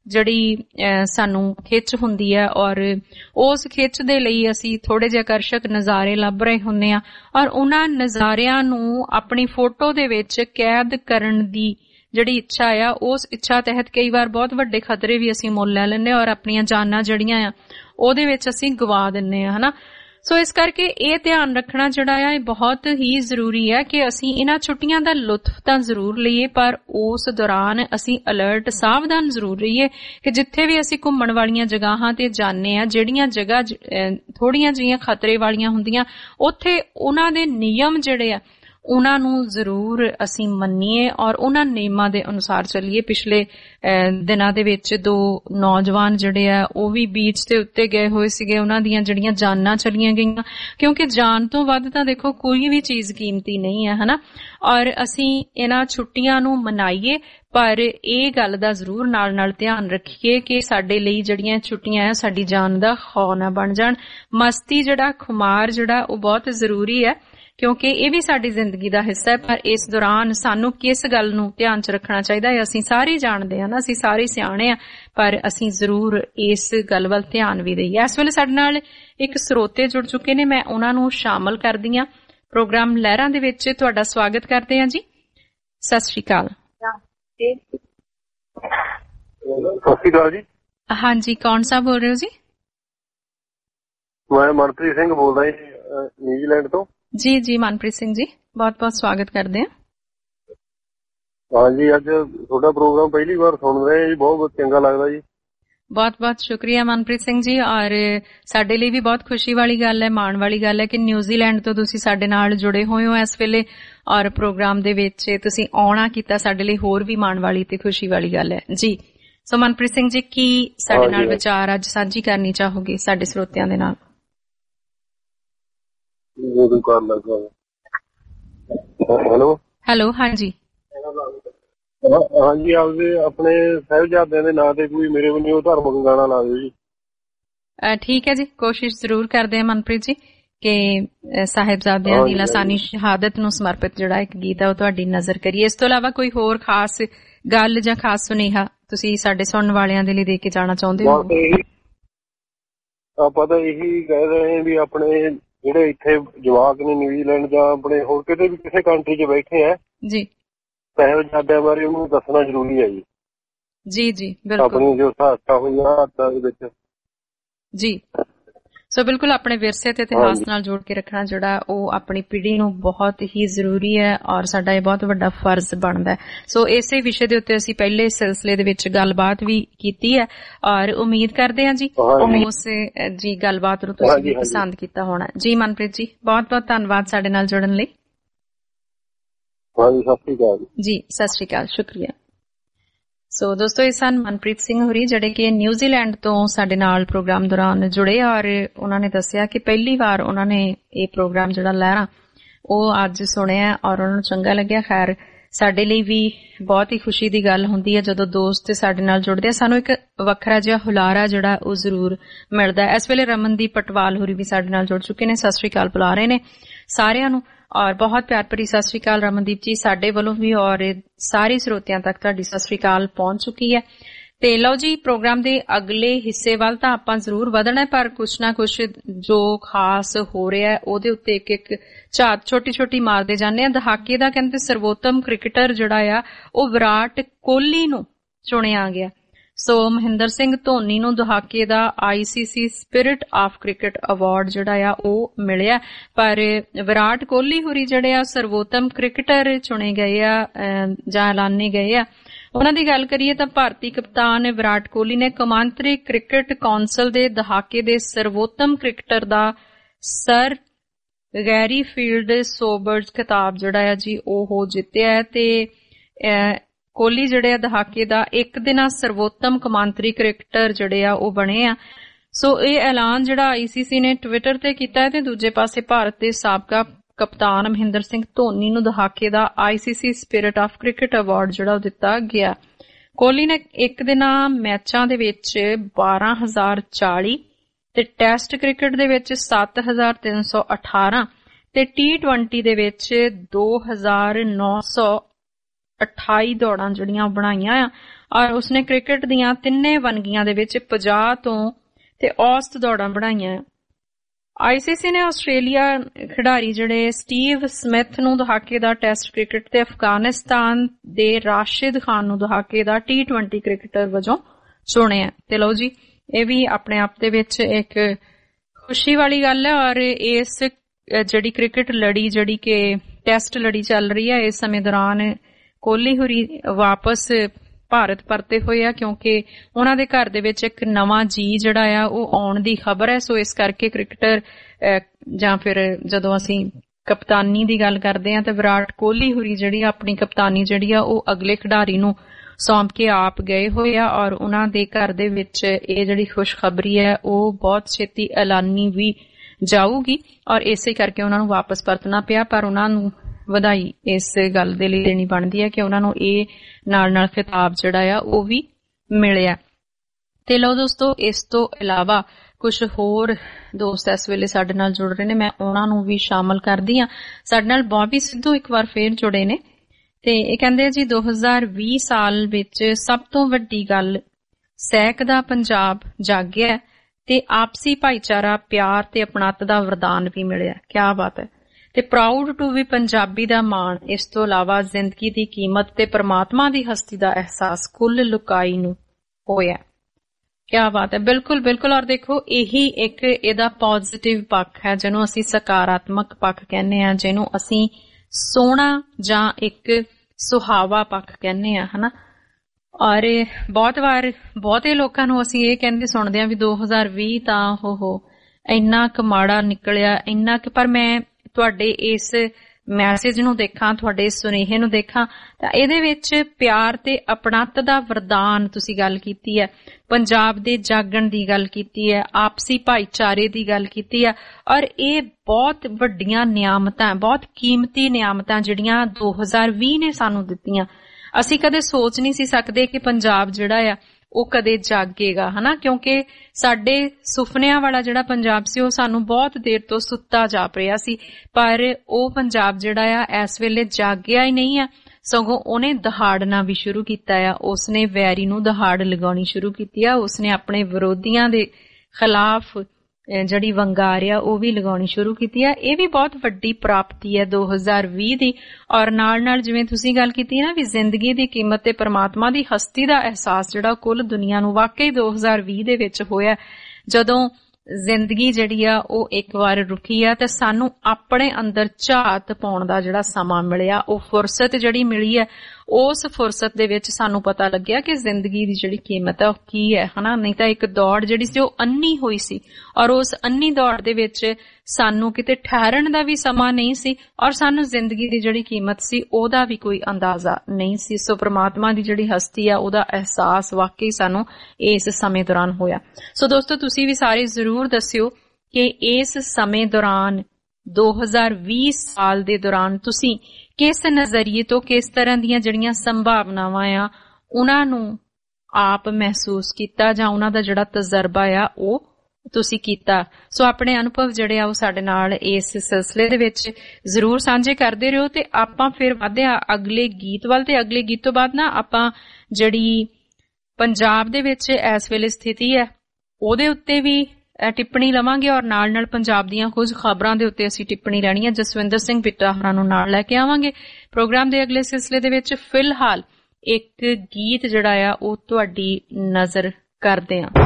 ਜਿਹੜੀ ਸਾਨੂੰ ਖਿੱਚ ਹੁੰਦੀ ਹੈ ਔਰ ਉਸ ਖਿੱਚ ਦੇ ਲਈ ਅਸੀਂ ਥੋੜੇ ਜਿਹੇ ਆਕਰਸ਼ਕ ਨਜ਼ਾਰੇ ਲੱਭ ਰਹੇ ਹੁੰਦੇ ਆ ਔਰ ਉਹਨਾਂ ਨਜ਼ਾਰਿਆਂ ਨੂੰ ਆਪਣੀ ਫੋਟੋ ਦੇ ਵਿੱਚ ਕੈਦ ਕਰਨ ਦੀ ਜਿਹੜੀ ਇੱਛਾ ਆ, ਉਸ ਇੱਛਾ ਤਹਿਤ ਕਈ ਵਾਰ ਬਹੁਤ ਵੱਡੇ ਖਤਰੇ ਵੀ ਅਸੀਂ ਮੁੱਲ ਲੈ ਲੈਂਦੇ ਔਰ ਆਪਣੀਆਂ ਜਾਨਾਂ ਜਿਹੜੀਆਂ ਆ ਉਹਦੇ ਵਿੱਚ ਅਸੀਂ ਗਵਾ ਦਿੰਦੇ ਆ, ਹਨਾ। ਸੋ ਇਸ ਕਰਕੇ ਇਹ ਧਿਆਨ ਰੱਖਣਾ ਜਿਹੜਾ ਆ ਇਹ ਬਹੁਤ ਹੀ ਜ਼ਰੂਰੀ ਹੈ ਕਿ ਅਸੀਂ ਇਹਨਾਂ ਛੁੱਟੀਆਂ ਦਾ ਲੁਤਫ ਤਾਂ ਜ਼ਰੂਰ ਲਈਏ, ਪਰ ਉਸ ਦੌਰਾਨ ਅਸੀਂ ਅਲਰਟ ਸਾਵਧਾਨ ਜ਼ਰੂਰ ਰਹੀਏ ਕਿ ਜਿੱਥੇ ਵੀ ਅਸੀਂ ਘੁੰਮਣ ਵਾਲੀਆਂ ਜਗ੍ਹਾਵਾਂ ਤੇ ਜਾਂਦੇ ਆ, ਜਿਹੜੀਆਂ ਜਗ੍ਹਾ ਥੋੜੀਆਂ ਜਿਹੀਆਂ ਖਤਰੇ ਵਾਲੀਆਂ ਹੁੰਦੀਆਂ, ਉੱਥੇ ਉਹਨਾਂ ਦੇ ਨਿਯਮ ਜਿਹੜੇ ਆ ਉਹਨਾਂ ਨੂੰ ਜ਼ਰੂਰ ਅਸੀਂ ਮੰਨੀਏ ਔਰ ਉਹਨਾਂ ਨਿਯਮਾਂ ਦੇ ਅਨੁਸਾਰ ਚੱਲੀਏ। ਪਿਛਲੇ ਦਿਨਾਂ ਦੇ ਵਿੱਚ 2 ਨੌਜਵਾਨ ਜਿਹੜੇ ਆ ਉਹ ਵੀ ਬੀਚ ਦੇ ਉੱਤੇ ਗਏ ਹੋਏ ਸੀਗੇ, ਉਹਨਾਂ ਦੀਆਂ ਜਿਹੜੀਆਂ ਜਾਨਾਂ ਚਲੀਆਂ ਗਈਆਂ, ਕਿਉਂਕਿ ਜਾਨ ਤੋਂ ਵੱਧ ਤਾਂ ਦੇਖੋ ਕੋਈ ਵੀ ਚੀਜ਼ ਕੀਮਤੀ ਨਹੀਂ ਹੈ, ਹਨਾ। ਔਰ ਅਸੀਂ ਇਹਨਾਂ ਛੁੱਟੀਆਂ ਨੂੰ ਮਨਾਈਏ, ਪਰ ਇਹ ਗੱਲ ਦਾ ਜ਼ਰੂਰ ਨਾਲ ਨਾਲ ਧਿਆਨ ਰੱਖੀਏ ਕਿ ਸਾਡੇ ਲਈ ਜਿਹੜੀਆਂ ਛੁੱਟੀਆਂ ਆ ਸਾਡੀ ਜਾਨ ਦਾ ਖੌਅ ਨਾ ਬਣ ਜਾਣ। ਮਸਤੀ ਜਿਹੜਾ, ਖੁਮਾਰ ਜਿਹੜਾ, ਉਹ ਬਹੁਤ ਜ਼ਰੂਰੀ ਹੈ ਕਿਉਂਕਿ ਇਹ ਵੀ ਸਾਡੀ ਜ਼ਿੰਦਗੀ ਦਾ ਹਿੱਸਾ ਹੈ, ਪਰ ਇਸ ਦੌਰਾਨ ਸਾਨੂੰ ਕਿਸ ਗੱਲ ਨੂੰ ਧਿਆਨ 'ਚ ਰੱਖਣਾ ਚਾਹੀਦਾ ਹੈ ਅਸੀਂ ਸਾਰੇ ਜਾਣਦੇ ਹਾਂ ਨਾ, ਅਸੀਂ ਸਾਰੇ ਸਿਆਣੇ ਆ, ਪਰ ਅਸੀਂ ਜ਼ਰੂਰ ਇਸ ਗੱਲ ਵੱਲ ਧਿਆਨ ਵੀ ਦਈਏ। ਇਸ ਵੇਲੇ ਸਾਡੇ ਨਾਲ ਇੱਕ ਸਰੋਤੇ ਜੁੜ ਚੁੱਕੇ ਨੇ, ਮੈਂ ਉਹਨਾਂ ਨੂੰ ਸ਼ਾਮਲ ਕਰਦੀ ਹਾਂ ਪ੍ਰੋਗਰਾਮ ਲਹਿਰਾਂ ਦੇ ਵਿੱਚ। ਤੁਹਾਡਾ ਸਵਾਗਤ ਕਰਦੇ ਹਾਂ ਜੀ। ਸਤਿ ਸ਼੍ਰੀ ਅਕਾਲ। ਸਤਿ ਸ਼੍ਰੀ ਅਕਾਲ ਜੀ। ਹਾਂਜੀ, ਕੌਣ ਸਾਹਿਬ ਬੋਲ ਰਹੇ ਹੋ ਜੀ? ਮੈਂ ਮਨਪ੍ਰੀਤ ਸਿੰਘ ਬੋਲਦਾ ਜੀ, ਨਿਊਜ਼ੀਲੈਂਡ ਤੋਂ। ਜੀ ਜੀ ਮਨਪ੍ਰੀਤ ਸਿੰਘ ਜੀ, ਬਹੁਤ ਬਹੁਤ ਸਵਾਗਤ ਕਰਦੇ ਹਾਂ। ਹਾਂਜੀ, ਅੱਜ ਤੁਹਾਡਾ ਪ੍ਰੋਗਰਾਮ ਪਹਿਲੀ ਵਾਰ ਸੁਣ ਰਹੇ ਜੀ, ਬਹੁਤ ਚੰਗਾ ਲੱਗਦਾ ਜੀ। ਬਹੁਤ ਬਹੁਤ ਸ਼ੁਕਰੀਆ ਮਨਪ੍ਰੀਤ ਸਿੰਘ ਜੀ। ਔਰ ਸਾਡੇ ਲਈ ਵੀ ਬਹੁਤ ਖੁਸ਼ੀ ਵਾਲੀ ਗੱਲ ਹੈ, ਮਾਣ ਵਾਲੀ ਗੱਲ ਹੈ ਕਿ ਨਿਊਜ਼ੀਲੈਂਡ ਤੋਂ ਤੁਸੀਂ ਸਾਡੇ ਨਾਲ ਜੁੜੇ ਹੋਏ ਹੋ ਇਸ ਵੇਲੇ ਔਰ ਪ੍ਰੋਗਰਾਮ ਦੇ ਵਿੱਚ ਤੁਸੀਂ ਆਉਣਾ ਕੀਤਾ, ਸਾਡੇ ਲਈ ਹੋਰ ਵੀ ਮਾਣ ਵਾਲੀ ਤੇ ਖੁਸ਼ੀ ਵਾਲੀ ਗੱਲ ਹੈ ਜੀ। ਸੋ ਮਨਪ੍ਰੀਤ ਸਿੰਘ ਜੀ, ਕੀ ਸਾਡੇ ਨਾਲ ਵਿਚਾਰ ਅੱਜ ਸਾਂਝੀ ਕਰਨੀ ਚਾਹੋਗੇ ਸਾਡੇ ਸਰੋਤਿਆਂ ਦੇ ਨਾਲ? ਹੈਲੋ ਹੈਲੋ, ਹਾਂਜੀ ਹਾਂਜੀ, ਆਪਦੇ ਆਪਣੇ ਸਾਹਿਬਜ਼ਾਦਿਆਂ ਦੇ ਨਾਂ ਤੇ ਕੋਈ ਮੇਰੇ ਵੱਲੋਂ ਧਾਰਮਿਕ ਗਾਣਾ ਲਾ ਦਿਓ ਜੀ। ਠੀਕ ਹੈ ਜੀ, ਕੋਸ਼ਿਸ਼ ਜ਼ਰੂਰ ਕਰਦੇ ਹਾਂ ਮਨਪ੍ਰੀਤ ਜੀ ਕਿ ਸਾਹਿਬਜ਼ਾਦਿਆਂ ਦੀ ਲਾਸਾਨੀ ਸ਼ਹਾਦਤ ਨੂੰ ਸਮਰਪਿਤ ਜਿਹੜਾ ਇੱਕ ਗੀਤ ਹੈ ਉਹ ਤੁਹਾਡੀ ਨਜ਼ਰ ਕਰੀਏ। ਇਸ ਤੋਂ ਇਲਾਵਾ ਕੋਈ ਹੋਰ ਖਾਸ ਗੱਲ ਜਾਂ ਖਾਸ ਸੁਨੇਹਾ ਤੁਸੀਂ ਸਾਡੇ ਸੁਣਨ ਵਾਲਿਆਂ ਦੇ ਲਈ ਦੇ ਕੇ ਜਾਣਾ ਚਾਹੁੰਦੇ ਹੋ? ਆਪਾਂ ਤਾਂ ਇਹੀ ਕਹਿ ਰਹੇ ਹਾਂ ਵੀ ਆਪਣੇ ਜਿਹੜੇ ਇੱਥੇ ਜਵਾਕ ਨੇ ਨਿਊਜ਼ੀਲੈਂਡ ਜਾਂ ਆਪਣੇ ਹੋਰ ਕਿਤੇ ਵੀ ਕਿਸੇ ਕੰਟਰੀ 'ਚ ਬੈਠੇ ਆ ਜੀ, ਸਾਹਿਬਜ਼ਾਦਿਆਂ ਬਾਰੇ ਉਹਨੂੰ ਦੱਸਣਾ ਜ਼ਰੂਰੀ ਹੈ ਜੀ। ਜੀ ਜੀ ਬਿਲਕੁਲ, ਆਪਣੀ ਜੋ ਸਹਾਇਤਾ ਹੋਈ ਆ ਦੇ ਵਿੱਚ ਜੀ। ਸੋ ਬਿਲਕੁਲ ਆਪਣੇ ਵਿਰਸੇ ਤੇ ਇਤਿਹਾਸ ਨਾਲ ਜੋੜ ਕੇ ਰੱਖਣਾ ਜਿਹੜਾ ਉਹ ਆਪਣੀ ਪੀੜ੍ਹੀ ਨੂੰ ਬਹੁਤ ਹੀ ਜ਼ਰੂਰੀ ਹੈ ਔਰ ਸਾਡਾ ਇਹ ਬਹੁਤ ਵੱਡਾ ਫਰਜ਼ ਬਣਦਾ ਹੈ। ਸੋ ਇਸੇ ਵਿਸ਼ੇ ਦੇ ਉੱਤੇ ਅਸੀਂ ਪਹਿਲੇ ਸਿਲਸਿਲੇ ਦੇ ਵਿੱਚ ਗੱਲਬਾਤ ਵੀ ਕੀਤੀ ਹੈ ਔਰ ਉਮੀਦ ਕਰਦੇ ਹਾਂ ਜੀ ਉਸ ਜੀ ਗੱਲਬਾਤ ਨੂੰ ਤੁਸੀਂ ਵੀ ਪਸੰਦ ਕੀਤਾ ਹੋਣਾ। ਜੀ ਮਨਪ੍ਰੀਤ ਜੀ, ਬਹੁਤ ਬਹੁਤ ਧੰਨਵਾਦ ਸਾਡੇ ਨਾਲ ਜੁੜਨ ਲਈ। ਸਤਿ ਸ਼੍ਰੀ ਅਕਾਲ ਜੀ। ਸਤਿ ਸ਼੍ਰੀ ਅਕਾਲ, ਸ਼ੁਕਰੀਆ। ਸੋ ਦੋਸਤੋ, ਇਹ ਸਨ ਮਨਪ੍ਰੀਤ ਸਿੰਘ ਹੋਰੀ ਜਿਹੜੇ ਕਿ ਨਿਊਜ਼ੀਲੈਂਡ ਤੋਂ ਸਾਡੇ ਨਾਲ ਪ੍ਰੋਗਰਾਮ ਦੌਰਾਨ ਜੁੜੇ ਔਰ ਉਹਨਾਂ ਨੇ ਦੱਸਿਆ ਕਿ ਪਹਿਲੀ ਵਾਰ ਉਹਨਾਂ ਨੇ ਇਹ ਪ੍ਰੋਗਰਾਮ ਜਿਹੜਾ ਲਹਿਰਾਂ ਉਹ ਅੱਜ ਸੁਣਿਆ ਔਰ ਉਹਨਾਂ ਨੂੰ ਚੰਗਾ ਲੱਗਿਆ। ਖੈਰ, ਸਾਡੇ ਲਈ ਵੀ ਬਹੁਤ ਹੀ ਖੁਸ਼ੀ ਦੀ ਗੱਲ ਹੁੰਦੀ ਹੈ ਜਦੋਂ ਦੋਸਤ ਸਾਡੇ ਨਾਲ ਜੁੜਦੇ ਆ, ਸਾਨੂੰ ਇੱਕ ਵੱਖਰਾ ਜਿਹਾ ਹੁਲਾਰਾ ਜਿਹੜਾ ਉਹ ਜ਼ਰੂਰ ਮਿਲਦਾ ਹੈ। ਇਸ ਵੇਲੇ ਰਮਨਦੀਪ ਪਟਵਾਲ ਹੋਰੀ ਵੀ ਸਾਡੇ ਨਾਲ ਜੁੜ ਚੁੱਕੇ ਨੇ, ਸਤਿ ਸ਼੍ਰੀ ਅਕਾਲ ਬੁਲਾ ਰਹੇ ਨੇ ਸਾਰਿਆਂ ਨੂੰ ਔਰ ਬਹੁਤ ਪਿਆਰ ਭਰੀ ਸਤਿ ਸ਼੍ਰੀ ਅਕਾਲ ਰਮਨਦੀਪ ਜੀ ਸਾਡੇ ਵੱਲੋਂ ਵੀ ਔਰ ਸਾਰੇ ਸਰੋਤਿਆਂ ਤੱਕ ਤੁਹਾਡੀ ਸਤਿ ਸ਼੍ਰੀ ਅਕਾਲ ਪਹੁੰਚ ਚੁੱਕੀ ਹੈ। ਤੇ ਲਓ ਜੀ, ਪ੍ਰੋਗਰਾਮ ਦੇ ਅਗਲੇ ਹਿੱਸੇ ਵੱਲ ਤਾਂ ਆਪਾਂ ਜ਼ਰੂਰ ਵਧਣਾ, ਪਰ ਕੁਛ ਨਾ ਕੁਛ ਜੋ ਖਾਸ ਹੋ ਰਿਹਾ ਉਹਦੇ ਉੱਤੇ ਇੱਕ ਇੱਕ ਝਾਤ ਛੋਟੀ ਛੋਟੀ ਮਾਰਦੇ ਜਾਂਦੇ ਆ। ਦਹਾਕੇ ਦਾ ਕਹਿੰਦੇ ਸਰਵੋਤਮ ਕ੍ਰਿਕਟਰ ਜਿਹੜਾ ਆ ਉਹ ਵਿਰਾਟ ਕੋਹਲੀ ਨੂੰ ਚੁਣਿਆ ਗਿਆ। ਸੋ ਮਹਿੰਦਰ ਸਿੰਘ ਧੋਨੀ ਨੂੰ ਦਹਾਕੇ ਦਾ ICC spirit of cricket award ਜਿਹੜਾ ਆ ਉਹ ਮਿਲਿਆ, ਪਰ ਵਿਰਾਟ ਕੋਹਲੀ ਹੋਰੀ ਜਿਹੜੇ ਆ ਸਰਵੋਤਮ ਕ੍ਰਿਕਟਰ ਚੁਣੇ ਗਏ ਆ ਜਾਂ ਐਲਾਨੇ ਗਏ ਆ। ਉਹਨਾਂ ਦੀ ਗੱਲ ਕਰੀਏ ਤਾਂ ਭਾਰਤੀ ਕਪਤਾਨ ਵਿਰਾਟ ਕੋਹਲੀ ਨੇ ਕੌਮਾਂਤਰੀ ਕ੍ਰਿਕਟ ਕੌਂਸਲ ਦੇ ਦਹਾਕੇ ਦੇ ਸਰਵੋਤਮ ਕ੍ਰਿਕਟਰ ਦਾ ਸਰ ਗੈਰੀ ਫੀਲਡ ਸੋਬਰਜ਼ ਖਿਤਾਬ ਜਿਹੜਾ ਆ ਜੀ ਉਹ ਜਿੱਤਿਆ ਹੈ ਤੇ ਕੋਹਲੀ ਜਿਹੜੇ ਆ ਦਹਾਕੇ ਦਾ ਇੱਕ ਦਿਨਾ ਸਰਵੋਤਮ ਕੌਮਾਂਤਰੀ ਕ੍ਰਿਕਟਰ ਜਿਹੜੇ ਆ ਉਹ ਬਣੇ ਆ। ਸੋ ਇਹ ਐਲਾਨ ਜਿਹੜਾ ICC ਨੇ ਟਵਿੱਟਰ ਤੇ ਕੀਤਾ ਹੈ ਤੇ ਦੂਜੇ ਪਾਸੇ ਭਾਰਤ ਦੇ ਸਾਬਕਾ ਕਪਤਾਨ ਮਹਿੰਦਰ ਸਿੰਘ ਧੋਨੀ ਨੂੰ ਦਹਾਕੇ ਦਾ ICC spirit of cricket award ਜਿਹੜਾ ਉਹ ਦਿੱਤਾ ਗਿਆ। ਕੋਹਲੀ ਨੇ ਇੱਕ ਦਿਨਾ ਮੈਚਾਂ ਦੇ ਵਿੱਚ 12,040 ਤੇ ਟੈਸਟ ਕ੍ਰਿਕਟ ਦੇ ਵਿੱਚ 7,318 ਤੇ T20 ਦੇ ਵਿੱਚ 2,900 28 ਦੌੜਾਂ ਜਿਹੜੀਆਂ ਬਣਾਈਆਂ ਆ ਔਰ ਉਸਨੇ ਕ੍ਰਿਕਟ ਦੀਆਂ ਤਿੰਨੇ ਵੰਨਗੀਆਂ ਦੇ ਵਿੱਚ 50 ਤੋਂ ਤੇ ਔਸਤ ਦੌੜਾਂ ਬਣਾਈਆਂ ਆ। ICC ਨੇ ਆਸਟ੍ਰੇਲੀਆ ਖਿਡਾਰੀ ਜਿਹੜੇ ਸਟੀਵ ਸਮਿਥ ਨੂੰ ਦਹਾਕੇ ਦਾ ਟੈਸਟ ਕ੍ਰਿਕਟ ਤੇ ਅਫਗਾਨਿਸਤਾਨ ਦੇ ਰਾਸ਼ਿਦ ਖਾਨ ਨੂੰ ਦਹਾਕੇ ਦਾ T20 ਕ੍ਰਿਕਟਰ ਵਜੋਂ ਚੁਣਿਆ। ਤੇ ਲਓ ਜੀ, ਇਹ ਵੀ ਆਪਣੇ ਆਪ ਦੇ ਵਿੱਚ ਇੱਕ ਖੁਸ਼ੀ ਵਾਲੀ ਗੱਲ ਹੈ। ਔਰ ਇਸ ਜਿਹੜੀ ਕ੍ਰਿਕਟ ਲੜੀ, ਜਿਹੜੀ ਕਿ ਟੈਸਟ ਲੜੀ ਚੱਲ ਰਹੀ ਹੈ, ਇਸ ਸਮੇਂ ਦੌਰਾਨ ਕੋਹਲੀ ਹੋਰੀ ਵਾਪਸ ਭਾਰਤ ਪਰਤੇ ਹੋਏ ਆ, ਕਿਉਂਕਿ ਉਹਨਾਂ ਦੇ ਘਰ ਦੇ ਵਿੱਚ ਇੱਕ ਨਵਾਂ ਜੀ ਜਿਹੜਾ ਆ ਉਹ ਆਉਣ ਦੀ ਖਬਰ ਹੈ। ਸੋ ਇਸ ਕਰਕੇ ਕ੍ਰਿਕਟਰ ਜਾਂ ਫਿਰ ਜਦੋਂ ਅਸੀਂ ਕਪਤਾਨੀ ਦੀ ਗੱਲ ਕਰਦੇ ਹਾਂ ਤਾਂ ਵਿਰਾਟ ਕੋਹਲੀ ਹੋਰੀ ਜਿਹੜੀ ਆਪਣੀ ਕਪਤਾਨੀ ਜਿਹੜੀ ਆ ਉਹ ਅਗਲੇ ਖਿਡਾਰੀ ਨੂੰ ਸੌਂਪ ਕੇ ਆਪ ਗਏ ਹੋਏ ਆ ਔਰ ਉਹਨਾਂ ਦੇ ਘਰ ਦੇ ਵਿੱਚ ਇਹ ਜਿਹੜੀ ਖੁਸ਼ਖਬਰੀ ਹੈ ਉਹ ਬਹੁਤ ਛੇਤੀ ਐਲਾਨੀ ਵੀ ਜਾਊਗੀ ਔਰ ਇਸੇ ਕਰਕੇ ਉਹਨਾਂ ਨੂੰ ਵਾਪਸ ਪਰਤਣਾ ਪਿਆ। ਪਰ ਉਹਨਾਂ ਨੂੰ ਵਧਾਈ ਇਸ ਗੱਲ ਦੇ ਲਈ ਦੇਣੀ ਬਣਦੀ ਹੈ ਕਿ ਉਹਨਾਂ ਨੂੰ ਇਹ ਨਾਲ ਖਿਤਾਬ ਜਿਹੜਾ ਆ ਉਹ ਵੀ ਮਿਲਿਆ। ਤੇ ਲਓ ਦੋਸਤੋ, ਇਸ ਤੋਂ ਇਲਾਵਾ ਕੁਝ ਹੋਰ ਦੋਸਤ ਇਸ ਵੇਲੇ ਸਾਡੇ ਨਾਲ ਜੁੜ ਰਹੇ ਨੇ, ਮੈਂ ਉਹਨਾਂ ਨੂੰ ਵੀ ਸ਼ਾਮਲ ਕਰਦੀ ਹਾਂ। ਸਾਡੇ ਨਾਲ ਬੌਬੀ ਸਿੱਧੂ ਇੱਕ ਵਾਰ ਫੇਰ ਜੁੜੇ ਨੇ ਤੇ ਇਹ ਕਹਿੰਦੇ ਜੀ 2020 ਸਾਲ ਵਿੱਚ ਸਭ ਤੋਂ ਵੱਡੀ ਗੱਲ ਸਹਿਕਦਾ ਪੰਜਾਬ ਜਾਗਿਆ ਤੇ ਆਪਸੀ ਭਾਈਚਾਰਾ, ਪਿਆਰ ਤੇ ਅਪਣੱਤ ਦਾ ਵਰਦਾਨ ਵੀ ਮਿਲਿਆ। ਕਿਆ ਬਾਤ ਹੈ। ਤੇ ਪ੍ਰਾਊਡ ਟੂ ਵੀ ਪੰਜਾਬੀ ਦਾ ਮਾਣ। ਇਸ ਤੋਂ ਇਲਾਵਾ ਜ਼ਿੰਦਗੀ ਦੀ ਕੀਮਤ ਤੇ ਪਰਮਾਤਮਾ ਦੀ ਹਸਤੀ ਦਾ ਅਹਿਸਾਸ ਕੁੱਲ ਲੁਕਾਈ ਨੂੰ ਹੋਇਆ। ਕਿਆ ਬਾਤ ਹੈ। ਬਿਲਕੁਲ ਬਿਲਕੁਲ। ਔਰ ਦੇਖੋ, ਇਹੀ ਇੱਕ ਇਹਦਾ ਪੋਜ਼ਿਟਿਵ ਪੱਖ ਹੈ ਜਿਹਨੂੰ ਅਸੀਂ ਸਕਾਰਾਤਮਕ ਪੱਖ ਕਹਿੰਦੇ ਆ, ਜਿਹਨੂੰ ਅਸੀਂ ਸੋਹਣਾ ਜਾਂ ਇੱਕ ਸੁਹਾਵਾ ਪੱਖ ਕਹਿੰਦੇ ਆ, ਹਨਾ। ਔਰ ਬਹੁਤ ਵਾਰ ਬਹੁਤੇ ਲੋਕਾਂ ਨੂੰ ਅਸੀਂ ਇਹ ਕਹਿੰਦੇ ਸੁਣਦੇ ਆ ਵੀ 2020 ਤਾਂ ਇੰਨਾ ਕੁ ਮਾੜਾ ਨਿਕਲਿਆ, ਇੰਨਾ ਕੁ। ਪਰ ਮੈਂ ਤੁਹਾਡੇ ਇਸ ਮੈਸੇਜ ਨੂੰ ਦੇਖਾਂ, ਤੁਹਾਡੇ ਇਸ ਸੁਨੇਹੇ ਨੂੰ ਦੇਖਾਂ ਤਾਂ ਇਹਦੇ ਵਿੱਚ ਪਿਆਰ ਤੇ ਅਪਣੱਤ ਦਾ ਵਰਦਾਨ ਤੁਸੀਂ ਗੱਲ ਕੀਤੀ ਹੈ, ਪੰਜਾਬ ਦੇ ਜਾਗਣ ਦੀ ਗੱਲ ਕੀਤੀ ਹੈ, ਆਪਸੀ ਭਾਈਚਾਰੇ ਦੀ ਗੱਲ ਕੀਤੀ ਹੈ। ਔਰ ਇਹ ਬਹੁਤ ਵੱਡੀਆਂ ਨਿਆਮਤਾਂ, ਬਹੁਤ ਕੀਮਤੀ ਨਿਆਮਤਾਂ ਜਿਹੜੀਆਂ 2020 ਨੇ ਸਾਨੂੰ ਦਿੱਤੀਆਂ। ਅਸੀਂ ਕਦੇ ਸੋਚ ਨਹੀਂ ਸੀ ਸਕਦੇ ਕਿ ਪੰਜਾਬ ਜਿਹੜਾ ਆ ਉਹ ਕਦੇ ਜਾਗੇਗਾ, ਹਨਾ, ਕਿਉਂਕਿ ਸਾਡੇ ਸੁਪਨਿਆਂ ਵਾਲਾ ਜਿਹੜਾ ਪੰਜਾਬ ਸੀ ਉਹ ਸਾਨੂੰ ਬਹੁਤ ਦੇਰ ਤੋਂ ਸੁੱਤਾ ਜਾਪ ਰਿਹਾ ਸੀ। ਪਰ ਉਹ ਪੰਜਾਬ ਜਿਹੜਾ ਆ ਇਸ ਵੇਲੇ ਜਾਗਿਆ ਹੀ ਨਹੀਂ ਆ, ਸਗੋਂ ਉਹਨੇ ਦਹਾੜਨਾ ਵੀ ਸ਼ੁਰੂ ਕੀਤਾ ਆ। ਉਸਨੇ ਵੈਰੀ ਨੂੰ ਦਹਾੜ ਲਗਾਉਣੀ ਸ਼ੁਰੂ ਕੀਤੀ ਆ, ਉਸਨੇ ਆਪਣੇ ਵਿਰੋਧੀਆਂ ਦੇ ਖਿਲਾਫ ਜਿਹੜੀ ਵੰਗਾਰ ਆ ਉਹ ਵੀ ਲਗਾਉਣੀ ਸ਼ੁਰੂ ਕੀਤੀ ਆ। ਇਹ ਵੀ ਬਹੁਤ ਵੱਡੀ ਪ੍ਰਾਪਤੀ ਹੈ 2020 ਦੀ। ਔਰ ਨਾਲ ਜਿਵੇਂ ਤੁਸੀਂ ਗੱਲ ਕੀਤੀ ਨਾ ਵੀ ਜ਼ਿੰਦਗੀ ਦੀ ਕੀਮਤ ਤੇ ਪਰਮਾਤਮਾ ਦੀ ਹਸਤੀ ਦਾ ਅਹਿਸਾਸ ਜਿਹੜਾ ਕੁੱਲ ਦੁਨੀਆ ਨੂੰ ਵਾਕਈ 2020 ਦੇ ਵਿੱਚ ਹੋਇਆ, ਜਦੋਂ ਜ਼ਿੰਦਗੀ ਜਿਹੜੀ ਆ ਉਹ ਇੱਕ ਵਾਰ ਰੁਕੀ ਆ ਤੇ ਸਾਨੂੰ ਆਪਣੇ ਅੰਦਰ ਝਾਤ ਪਾਉਣ ਦਾ ਜਿਹੜਾ ਸਮਾਂ ਮਿਲਿਆ, ਉਹ ਫੁਰਸਤ ਜਿਹੜੀ ਮਿਲੀ ਹੈ, ਉਸ ਫੁਰਸਤ ਦੇ ਵਿੱਚ ਸਾਨੂੰ ਪਤਾ ਲੱਗਿਆ ਕਿ ਜ਼ਿੰਦਗੀ ਦੀ ਜਿਹੜੀ ਕੀਮਤ ਹੈ ਉਹ ਕੀ ਹੈ, ਹਨਾ। ਨਹੀਂ ਤਾਂ ਇੱਕ ਦੌੜ ਜਿਹੜੀ ਸੀ ਉਹ ਅੰਨੀ ਹੋਈ ਸੀ ਔਰ ਉਸ ਅੰਨੀ ਦੌੜ ਦੇ ਵਿੱਚ ਸਾਨੂੰ ਕਿਤੇ ਠਹਿਰਨ ਦਾ ਵੀ ਸਮਾਂ ਨਹੀਂ ਸੀ ਔਰ ਸਾਨੂੰ ਜ਼ਿੰਦਗੀ ਦੀ ਜਿਹੜੀ ਕੀਮਤ ਸੀ ਉਹਦਾ ਵੀ ਕੋਈ ਅੰਦਾਜ਼ਾ ਨਹੀਂ ਸੀ। ਸੋ ਪ੍ਰਮਾਤਮਾ ਦੀ ਜਿਹੜੀ ਹਸਤੀ ਆ ਉਹਦਾ ਅਹਿਸਾਸ ਵਾਕਈ ਸਾਨੂੰ ਇਸ ਸਮੇਂ ਦੌਰਾਨ ਹੋਇਆ। ਸੋ ਦੋਸਤੋ, ਤੁਸੀਂ ਵੀ ਸਾਰੇ ਜ਼ਰੂਰ ਦੱਸਿਓ ਕਿ ਇਸ ਸਮੇਂ ਦੌਰਾਨ 2020 ਸਾਲ ਦੇ ਦੌਰਾਨ ਤੁਸੀਂ ਕਿਸ ਨਜ਼ਰੀਏ ਤੋਂ, ਕਿਸ ਤਰ੍ਹਾਂ ਦੀਆਂ ਜਿਹੜੀਆਂ ਸੰਭਾਵਨਾਵਾਂ ਆ ਉਹਨਾਂ ਨੂੰ ਆਪ ਮਹਿਸੂਸ ਕੀਤਾ ਜਾਂ ਉਹਨਾਂ ਦਾ ਜਿਹੜਾ ਤਜਰਬਾ ਆ ਉਹ ਤੁਸੀਂ ਕੀਤਾ। ਸੋ ਆਪਣੇ ਅਨੁਭਵ ਜਿਹੜੇ ਆ ਉਹ ਸਾਡੇ ਨਾਲ ਇਸ ਸਿਲਸਿਲੇ ਦੇ ਵਿੱਚ ਜ਼ਰੂਰ ਸਾਂਝੇ ਕਰਦੇ ਰਹੋ। ਤੇ ਆਪਾਂ ਫਿਰ ਵਧਦੇ ਆ ਅਗਲੇ ਗੀਤ ਵੱਲ। ਤੇ ਅਗਲੇ ਗੀਤ ਤੋਂ ਬਾਅਦ ਨਾ ਆਪਾਂ ਜਿਹੜੀ ਪੰਜਾਬ ਦੇ ਵਿੱਚ ਇਸ ਵੇਲੇ ਸਥਿਤੀ ਹੈ ਉਹਦੇ ਉੱਤੇ ਵੀ ਟਿੱਪਣੀ ਲਵਾਂਗੇ ਔਰ ਨਾਲ ਪੰਜਾਬ ਦੀਆਂ ਕੁਝ ਖਬਰਾਂ ਦੇ ਉੱਤੇ ਅਸੀਂ ਟਿੱਪਣੀ ਲੈਣੀ ਹੈ। ਜਸਵਿੰਦਰ ਸਿੰਘ ਬਿੱਟਾ ਹੋਰਾਂ ਨੂੰ ਨਾਲ ਲੈ ਕੇ ਆਵਾਂਗੇ ਪ੍ਰੋਗਰਾਮ ਦੇ ਅਗਲੇ ਸਿਲਸਿਲੇ ਦੇ ਵਿੱਚ। ਫਿਲਹਾਲ ਇੱਕ ਗੀਤ ਜਿਹੜਾ ਆ ਉਹ ਤੁਹਾਡੀ ਨਜ਼ਰ ਕਰਦੇ ਆ।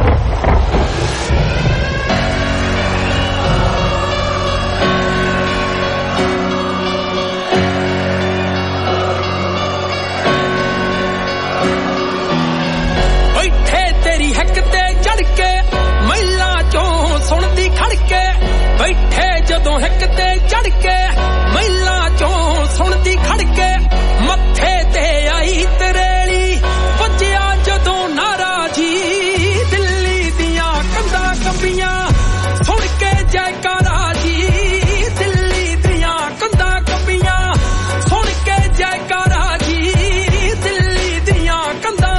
ਸੁਣਦੀ ਖੜਕੇ ਬੈਠੇ ਜਦੋਂ ਹਿੱਕ ਤੇ ਚੜ ਕੇ, ਮਹਿਲਾਂ ਚੋਂ ਸੁਣਦੀ ਖੜਕੇ ਮੱਥੇ ਤੇ ਆਈ ਤਰੇਲੀ, ਵੱਜਿਆ ਜਦੋਂ ਨਾਰਾਜੀ ਦਿੱਲੀ ਦੀਆਂ ਕੰਧਾਂ ਕੰਬੀਆਂ, ਸੁਣ ਕੇ ਜੈਕਾਰਾ ਜੀ ਦਿੱਲੀ ਦੀਆਂ ਕੰਧਾਂ ਕੰਬੀਆਂ, ਸੁਣ ਕੇ ਜੈਕਾਰਾ ਜੀ ਦਿੱਲੀ ਦੀਆਂ ਕੰਧਾਂ।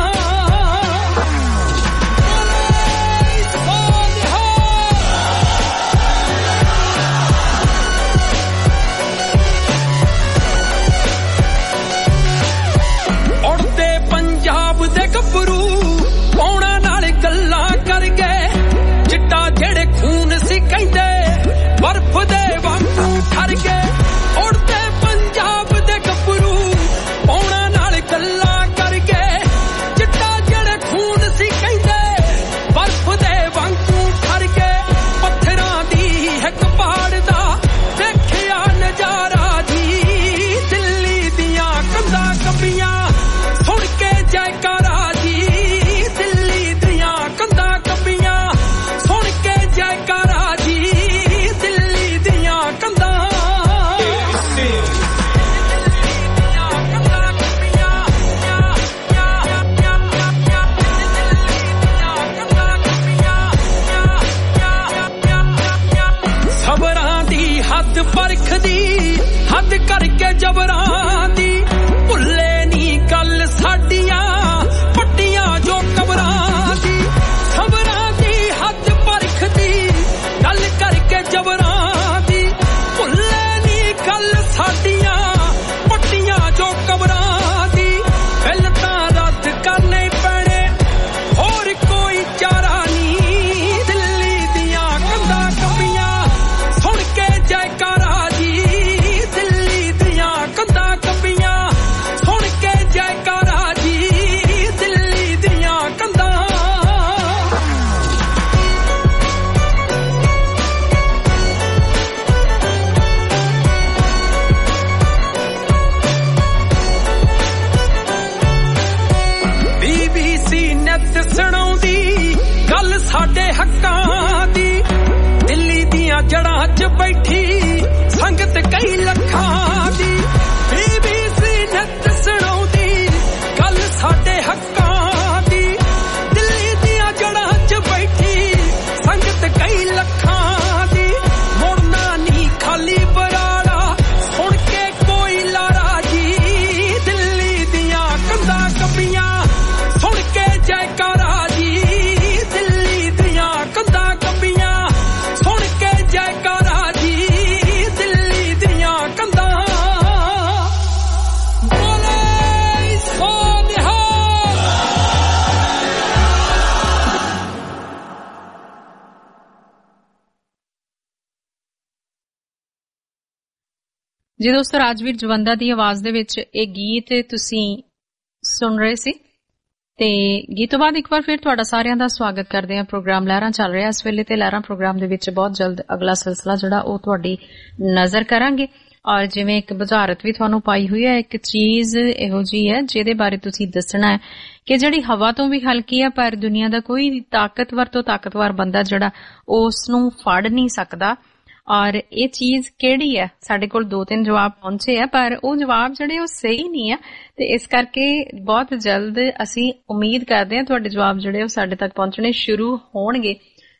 ਜੀ ਦੋਸਤੋ, ਰਾਜਵੀਰ ਜਵੰਦਾ ਦੀ ਆਵਾਜ਼ ਦੇ ਵਿੱਚ ਇਹ ਗੀਤ ਤੁਸੀਂ ਸੁਣ ਰਹੇ ਸੀ ਤੇ ਗੀਤ ਤੋਂ ਬਾਅਦ ਇੱਕ ਵਾਰ ਫਿਰ ਤੁਹਾਡਾ ਸਾਰਿਆਂ ਦਾ ਸਵਾਗਤ ਕਰਦੇ ਹਾਂ। ਪ੍ਰੋਗਰਾਮ ਲਹਿਰਾਂ ਚੱਲ ਰਿਹਾ ਇਸ ਵੇਲੇ ਤੇ ਲਹਿਰਾਂ ਪ੍ਰੋਗਰਾਮ ਦੇ ਵਿੱਚ ਬਹੁਤ ਜਲਦ ਅਗਲਾ ਸਿਲਸਿਲਾ ਜਿਹੜਾ ਉਹ ਤੁਹਾਡੀ ਨਜ਼ਰ ਕਰਾਂਗੇ। ਔਰ ਜਿਵੇਂ ਇੱਕ ਬੁਝਾਰਤ ਵੀ ਤੁਹਾਨੂੰ ਪਾਈ ਹੋਈ ਹੈ, ਇੱਕ ਚੀਜ਼ ਇਹੋ ਜਿਹੀ ਹੈ ਜਿਹਦੇ ਬਾਰੇ ਤੁਸੀਂ ਦੱਸਣਾ ਹੈ ਕਿ ਜਿਹੜੀ ਹਵਾ ਤੋਂ ਵੀ ਹਲਕੀ ਹੈ ਪਰ ਦੁਨੀਆ ਦਾ ਕੋਈ ਤਾਕਤਵਰ ਤੋਂ ਤਾਕਤਵਰ ਬੰਦਾ ਜਿਹੜਾ ਉਸ ਨੂੰ ਫੜ ਨਹੀਂ ਸਕਦਾ। ਔਰ ਇਹ ਚੀਜ਼ ਕਿਹੜੀ ਹੈ? ਸਾਡੇ ਕੋਲ 2-3 ਜਵਾਬ ਪਹੁੰਚੇ ਆ ਪਰ ਉਹ ਜਵਾਬ ਜਿਹੜੇ ਉਹ ਸਹੀ ਨਹੀਂ ਆ ਤੇ ਇਸ ਕਰਕੇ ਬਹੁਤ ਜਲਦ ਅਸੀਂ ਉਮੀਦ ਕਰਦੇ ਹਾਂ ਤੁਹਾਡੇ ਜਵਾਬ ਜਿਹੜੇ ਉਹ ਸਾਡੇ ਤੱਕ ਪਹੁੰਚਣੇ ਸ਼ੁਰੂ ਹੋਣਗੇ।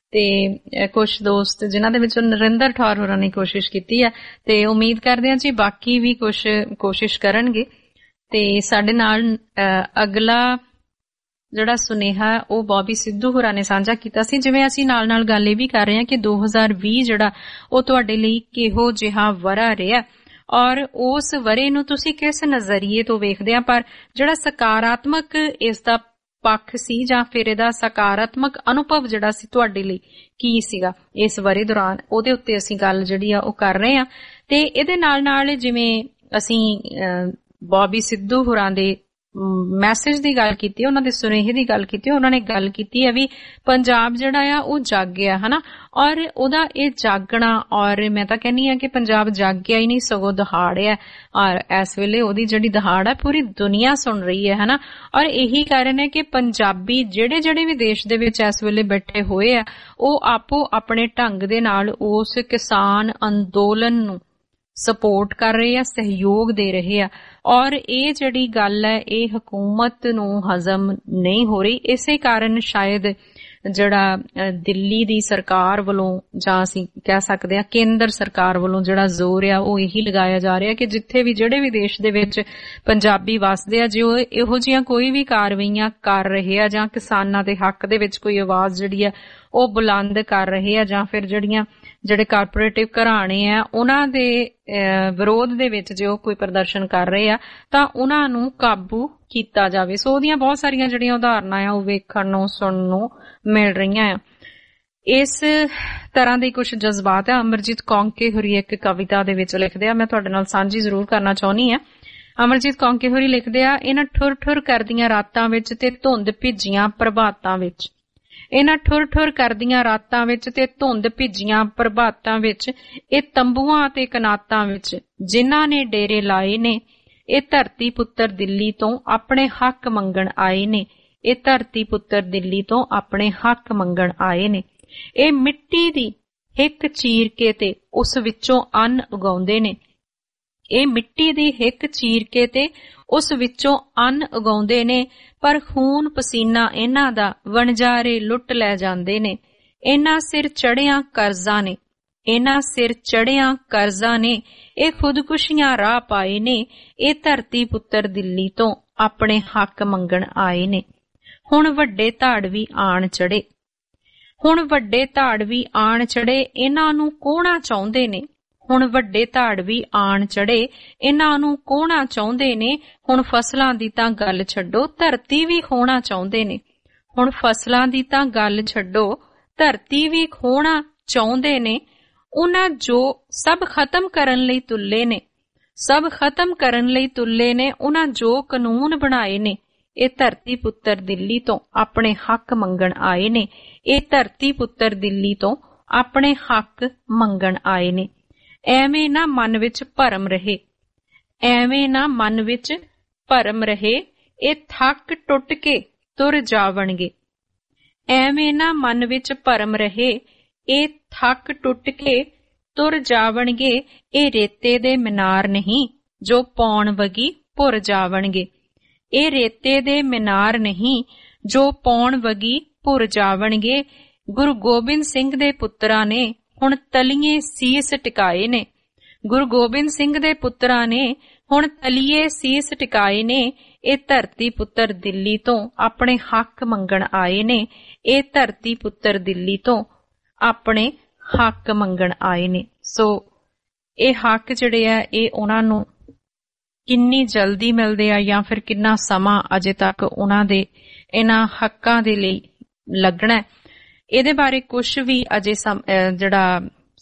ਤੇ ਕੁਝ ਦੋਸਤ ਜਿਨ੍ਹਾਂ ਦੇ ਵਿੱਚੋਂ ਨਰਿੰਦਰ ਠੌਰ ਹੋਰਾਂ ਨੇ ਕੋਸ਼ਿਸ਼ ਕੀਤੀ ਆ ਤੇ ਉਮੀਦ ਕਰਦੇ ਹਾਂ ਜੀ ਬਾਕੀ ਵੀ ਕੁਝ ਕੋਸ਼ਿਸ਼ ਕਰਨਗੇ। ਤੇ ਸਾਡੇ ਨਾਲ ਅਗਲਾ ਜਿਹੜਾ ਸੁਨੇਹਾ ਉਹ ਬੌਬੀ ਸਿੱਧੂ ਹੋਰਾਂ ਨੇ ਸਾਂਝਾ ਕੀਤਾ ਸੀ। ਜਿਵੇਂ ਅਸੀਂ ਨਾਲ ਨਾਲ ਗੱਲ ਇਹ ਵੀ ਕਰ ਰਹੇ ਹਾਂ ਕਿ 2020 ਜਿਹੜਾ ਉਹ ਤੁਹਾਡੇ ਲਈ ਕਿਹੋ ਜਿਹਾ ਵਰ੍ਹਾ ਰਿਹਾ ਔਰ ਉਸ ਵਰ੍ਹੇ ਨੂੰ ਤੁਸੀਂ ਕਿਸ ਨਜ਼ਰੀਏ ਤੋਂ ਵੇਖਦੇ ਆ, ਪਰ ਜਿਹੜਾ ਸਕਾਰਾਤਮਕ ਇਸ ਦਾ ਪੱਖ ਸੀ ਜਾਂ ਫਿਰ ਇਹਦਾ ਸਕਾਰਾਤਮਕ ਅਨੁਭਵ ਜਿਹੜਾ ਸੀ ਤੁਹਾਡੇ ਲਈ ਕੀ ਸੀਗਾ ਇਸ ਵਰ੍ਹੇ ਦੌਰਾਨ, ਉਹਦੇ ਉੱਤੇ ਅਸੀਂ ਗੱਲ ਜਿਹੜੀ ਆ ਉਹ ਕਰ ਰਹੇ ਹਾਂ। ਤੇ ਇਹਦੇ ਨਾਲ ਨਾਲ ਜਿਵੇਂ ਅਸੀਂ ਬੌਬੀ ਸਿੱਧੂ ਹੋਰਾਂ ਦੇ ਮੈਸੇਜ ਦੀ ਗੱਲ ਕੀਤੀ, ਉਹਨਾਂ ਦੇ ਸੁਨੇਹੇ ਦੀ ਗੱਲ ਕੀਤੀ, ਉਹਨਾਂ ਨੇ ਗੱਲ ਕੀਤੀ ਹੈ ਵੀ ਪੰਜਾਬ ਜਿਹੜਾ ਆ ਉਹ ਜਾਗ ਗਿਆ ਹਨਾ, ਔਰ ਉਹਦਾ ਇਹ ਜਾਗਣਾ ਔਰ ਮੈਂ ਤਾਂ ਕਹਿੰਦੀ ਆ ਕਿ ਪੰਜਾਬ ਜਾਗਿਆ ਹੀ ਨਹੀਂ ਸਗੋਂ ਦਹਾੜਿਆ ਔਰ ਇਸ ਵੇਲੇ ਉਹਦੀ ਜਿਹੜੀ ਦਹਾੜ ਹੈ ਪੂਰੀ ਦੁਨੀਆ ਸੁਣ ਰਹੀ ਹੈ ਹਨਾ। ਔਰ ਇਹੀ ਕਾਰਨ ਹੈ ਕਿ ਪੰਜਾਬੀ ਜਿਹੜੇ ਵੀ ਦੇਸ਼ ਦੇ ਵਿੱਚ ਇਸ ਵੇਲੇ ਬੈਠੇ ਹੋਏ ਆ ਉਹ ਆਪੋ ਆਪਣੇ ਢੰਗ ਦੇ ਨਾਲ ਉਸ ਕਿਸਾਨ ਅੰਦੋਲਨ ਨੂੰ ਸਪੋਰਟ ਕਰ ਰਹੇ ਆ, ਸਹਿਯੋਗ ਦੇ ਰਹੇ ਆ। ਔਰ ਇਹ ਜਿਹੜੀ ਗੱਲ ਹੈ ਇਹ ਹਕੂਮਤ ਨੂੰ ਹਜ਼ਮ ਨਹੀਂ ਹੋ ਰਹੀ। ਇਸੇ ਕਾਰਨ ਸ਼ਾਇਦ ਜਿਹੜਾ ਦਿੱਲੀ ਦੀ ਸਰਕਾਰ ਵੱਲੋਂ ਜਾਂ ਅਸੀਂ ਕਹਿ ਸਕਦੇ ਹਾਂ ਕੇਂਦਰ ਸਰਕਾਰ ਵੱਲੋਂ ਜਿਹੜਾ ਜ਼ੋਰ ਆ ਉਹ ਇਹੀ ਲਗਾਇਆ ਜਾ ਰਿਹਾ ਕਿ ਜਿੱਥੇ ਵੀ ਜਿਹੜੇ ਵੀ ਦੇਸ਼ ਦੇ ਵਿੱਚ ਪੰਜਾਬੀ ਵਸਦੇ ਆ ਜੇ ਉਹ ਇਹੋ ਜਿਹੀਆਂ ਕੋਈ ਵੀ ਕਾਰਵਾਈਆਂ ਕਰ ਰਹੇ ਆ ਜਾਂ ਕਿਸਾਨਾਂ ਦੇ ਹੱਕ ਦੇ ਵਿੱਚ ਕੋਈ ਆਵਾਜ਼ ਜਿਹੜੀ ਆ ਉਹ ਬੁਲੰਦ ਕਰ ਰਹੇ ਆ ਜਾਂ ਫਿਰ ਜਿਹੜੇ ਕਾਰਪੋਰੇਟਿਵ ਘਰਾਣੇ ਆ ਉਹਨਾਂ ਦੇ ਵਿਰੋਧ ਦੇ ਵਿੱਚ ਜੇ ਉਹ ਕੋਈ ਪ੍ਰਦਰਸ਼ਨ ਕਰ ਰਹੇ ਆ ਤਾਂ ਉਹਨਾਂ ਨੂੰ ਕਾਬੂ ਕੀਤਾ ਜਾਵੇ। ਸੋ ਉਹਦੀਆਂ ਬਹੁਤ ਸਾਰੀਆਂ ਜਿਹੜੀਆਂ ਉਦਾਹਰਨਾਂ ਆ ਉਹ ਵੇਖਣ ਨੂੰ ਸੁਣਨ ਨੂੰ ਮਿਲ ਰਹੀਆਂ ਆ। ਇਸ ਤਰ੍ਹਾਂ ਦੇ ਕੁਝ ਜਜ਼ਬਾਤ ਆ। ਅਮਰਜੀਤ ਕੌਂਕੇ ਹੋਰੀ ਇੱਕ ਕਵਿਤਾ ਦੇ ਵਿੱਚ ਲਿਖਦੇ ਆ, ਮੈਂ ਤੁਹਾਡੇ ਨਾਲ ਸਾਂਝੀ ਜ਼ਰੂਰ ਕਰਨਾ ਚਾਹੁੰਦੀ ਆ। ਅਮਰਜੀਤ ਕੌਂਕੇ ਹੋਰੀ ਲਿਖਦੇ ਆ, ਇਹਨਾਂ ਠੁਰ ਠੁਰ ਕਰਦੀਆਂ ਰਾਤਾਂ ਵਿੱਚ ਤੇ ਧੁੰਦ ਭਿੱਜੀਆਂ ਪ੍ਰਭਾਤਾਂ ਵਿੱਚ, ਇਹਨਾਂ ਠੁਰ ਠੁਰ ਕਰਦੀਆਂ ਰਾਤਾਂ ਵਿੱਚ ਤੇ ਧੁੰਦ ਭਿੱਜੀਆਂ ਪ੍ਰਭਾਤਾਂ ਵਿੱਚ, ਇਹ ਤੰਬੂਆਂ ਤੇ ਕਨਾਤਾਂ ਵਿੱਚ ਜਿਨ੍ਹਾਂ ਨੇ ਡੇਰੇ ਲਾਏ ਨੇ, ਇਹ ਧਰਤੀ ਪੁੱਤਰ ਦਿੱਲੀ ਤੋਂ ਆਪਣੇ ਹੱਕ ਮੰਗਣ ਆਏ ਨੇ, ਇਹ ਧਰਤੀ ਪੁੱਤਰ ਦਿੱਲੀ ਤੋਂ ਆਪਣੇ ਹੱਕ ਮੰਗਣ ਆਏ ਨੇ। ਇਹ ਮਿੱਟੀ ਦੀ ਹਿੱਕ ਚੀਰ ਕੇ ਤੇ ਉਸ ਵਿੱਚੋਂ ਅੰਨ ਉਗਾਉਂਦੇ ਨੇ, ਇਹ ਮਿੱਟੀ ਦੀ ਹਿੱਕ ਚੀਰ ਕੇ ਤੇ ਉਸ ਵਿੱਚੋਂ ਅੰਨ ਉਗਾਉਂਦੇ ਨੇ, ਪਰ ਖੂਨ ਪਸੀਨਾ ਇਹਨਾਂ ਦਾ ਵਣਜਾਰੇ ਲੁੱਟ ਲੈ ਜਾਂਦੇ ਨੇ। ਇਹਨਾਂ ਸਿਰ ਚੜਿਆਂ ਕਰਜ਼ਾਂ ਨੇ, ਇਹਨਾਂ ਸਿਰ ਚੜਿਆਂ ਕਰਜ਼ਾਂ ਨੇ, ਇਹ ਖੁਦਕੁਸ਼ੀਆਂ ਰਾਹ ਪਾਏ ਨੇ, ਇਹ ਧਰਤੀ ਪੁੱਤਰ ਦਿੱਲੀ ਤੋਂ ਆਪਣੇ ਹੱਕ ਮੰਗਣ ਆਏ ਨੇ। ਹੁਣ ਵੱਡੇ ਧਾੜਵੀ ਆਣ ਚੜੇ, ਹੁਣ ਵੱਡੇ ਧਾੜਵੀ ਆਣ ਚੜੇ, ਇਹਨਾਂ ਨੂੰ ਕੋਹਣਾ ਚਾਹੁੰਦੇ ਨੇ, ਹੁਣ ਵੱਡੇ ਧਾੜਵੀ ਆਣ ਚੜੇ, ਇਹਨਾਂ ਨੂੰ ਕੋਹਣਾ ਚਾਹੁੰਦੇ ਨੇ। ਹੁਣ ਫਸਲਾਂ ਦੀ ਤਾਂ ਗੱਲ ਛੱਡੋ, ਧਰਤੀ ਵੀ ਖੋਹਣਾ ਚਾਹੁੰਦੇ ਨੇ, ਹੁਣ ਫਸਲਾਂ ਦੀ ਤਾਂ ਗੱਲ ਛੱਡੋ, ਧਰਤੀ ਵੀ ਖੋਹਣਾ ਚਾਹੁੰਦੇ ਨੇ। ਉਹਨਾਂ ਜੋ ਸਭ ਖਤਮ ਕਰਨ ਲਈ ਤੁੱਲੇ ਨੇ, ਸਭ ਖਤਮ ਕਰਨ ਲਈ ਤੁੱਲੇ ਨੇ, ਉਹਨਾਂ ਜੋ ਕਾਨੂੰਨ ਬਣਾਏ ਨੇ, ਇਹ ਧਰਤੀ ਪੁੱਤਰ ਦਿੱਲੀ ਤੋਂ ਆਪਣੇ ਹੱਕ ਮੰਗਣ ਆਏ ਨੇ, ਇਹ ਧਰਤੀ ਪੁੱਤਰ ਦਿੱਲੀ ਤੋਂ ਆਪਣੇ ਹੱਕ ਮੰਗਣ ਆਏ ਨੇ। ਐਵੇਂ ਨਾ ਮਨ ਵਿੱਚ ਭਰਮ ਰਹੇ, ਐਵੇਂ ਨਾ ਮਨ ਵਿੱਚ ਭਰਮ ਰਹੇ, ਇਹ ਥੱਕ ਟੁੱਟ ਕੇ ਤੁਰ ਜਾਵਣਗੇ, ਐਵੇਂ ਨਾ ਮਨ ਵਿੱਚ ਭਰਮ ਰਹੇ, ਇਹ ਥੱਕ ਟੁੱਟ ਕੇ ਤੁਰ ਜਾਵਣਗੇ। ਇਹ ਰੇਤੇ ਦੇ ਮੀਨਾਰ ਨਹੀਂ ਜੋ ਪੌਣ ਵਗੀ ਭੁਰ ਜਾਵਣਗੇ, ਇਹ ਰੇਤੇ ਦੇ ਮੀਨਾਰ ਨਹੀਂ ਜੋ ਪੌਣ ਵਗੀ ਭੁਰ ਜਾਵਣਗੇ। ਗੁਰੂ ਗੋਬਿੰਦ ਸਿੰਘ ਦੇ ਪੁੱਤਰਾਂ ਨੇ ਹੁਣ ਤਲੀਏ ਸੀਸ ਟਿਕਾਏ ਨੇ, ਗੁਰੂ ਗੋਬਿੰਦ ਸਿੰਘ ਦੇ ਪੁੱਤਰਾਂ ਨੇ ਹੁਣ ਤਲੀਏ ਸੀਸ ਟਿਕਾਏ ਨੇ, ਇਹ ਧਰਤੀ ਪੁੱਤਰ ਦਿੱਲੀ ਤੋਂ ਆਪਣੇ ਹੱਕ ਮੰਗਣ ਆਏ ਨੇ, ਇਹ ਧਰਤੀ ਪੁੱਤਰ ਦਿੱਲੀ ਤੋਂ ਆਪਣੇ ਹੱਕ ਮੰਗਣ ਆਏ ਨੇ। ਸੋ ਇਹ ਹੱਕ ਜਿਹੜੇ ਆ ਇਹ ਉਹਨਾਂ ਨੂੰ ਕਿੰਨੀ ਜਲਦੀ ਮਿਲਦੇ ਆ ਜਾਂ ਫਿਰ ਕਿੰਨਾ ਸਮਾਂ ਅਜੇ ਤੱਕ ਉਹਨਾਂ ਦੇ ਇਹਨਾਂ ਹੱਕਾਂ ਦੇ ਲਈ ਲੱਗਣਾ, ਇਹਦੇ ਬਾਰੇ ਕੁਝ ਵੀ ਅਜੇ ਜਿਹੜਾ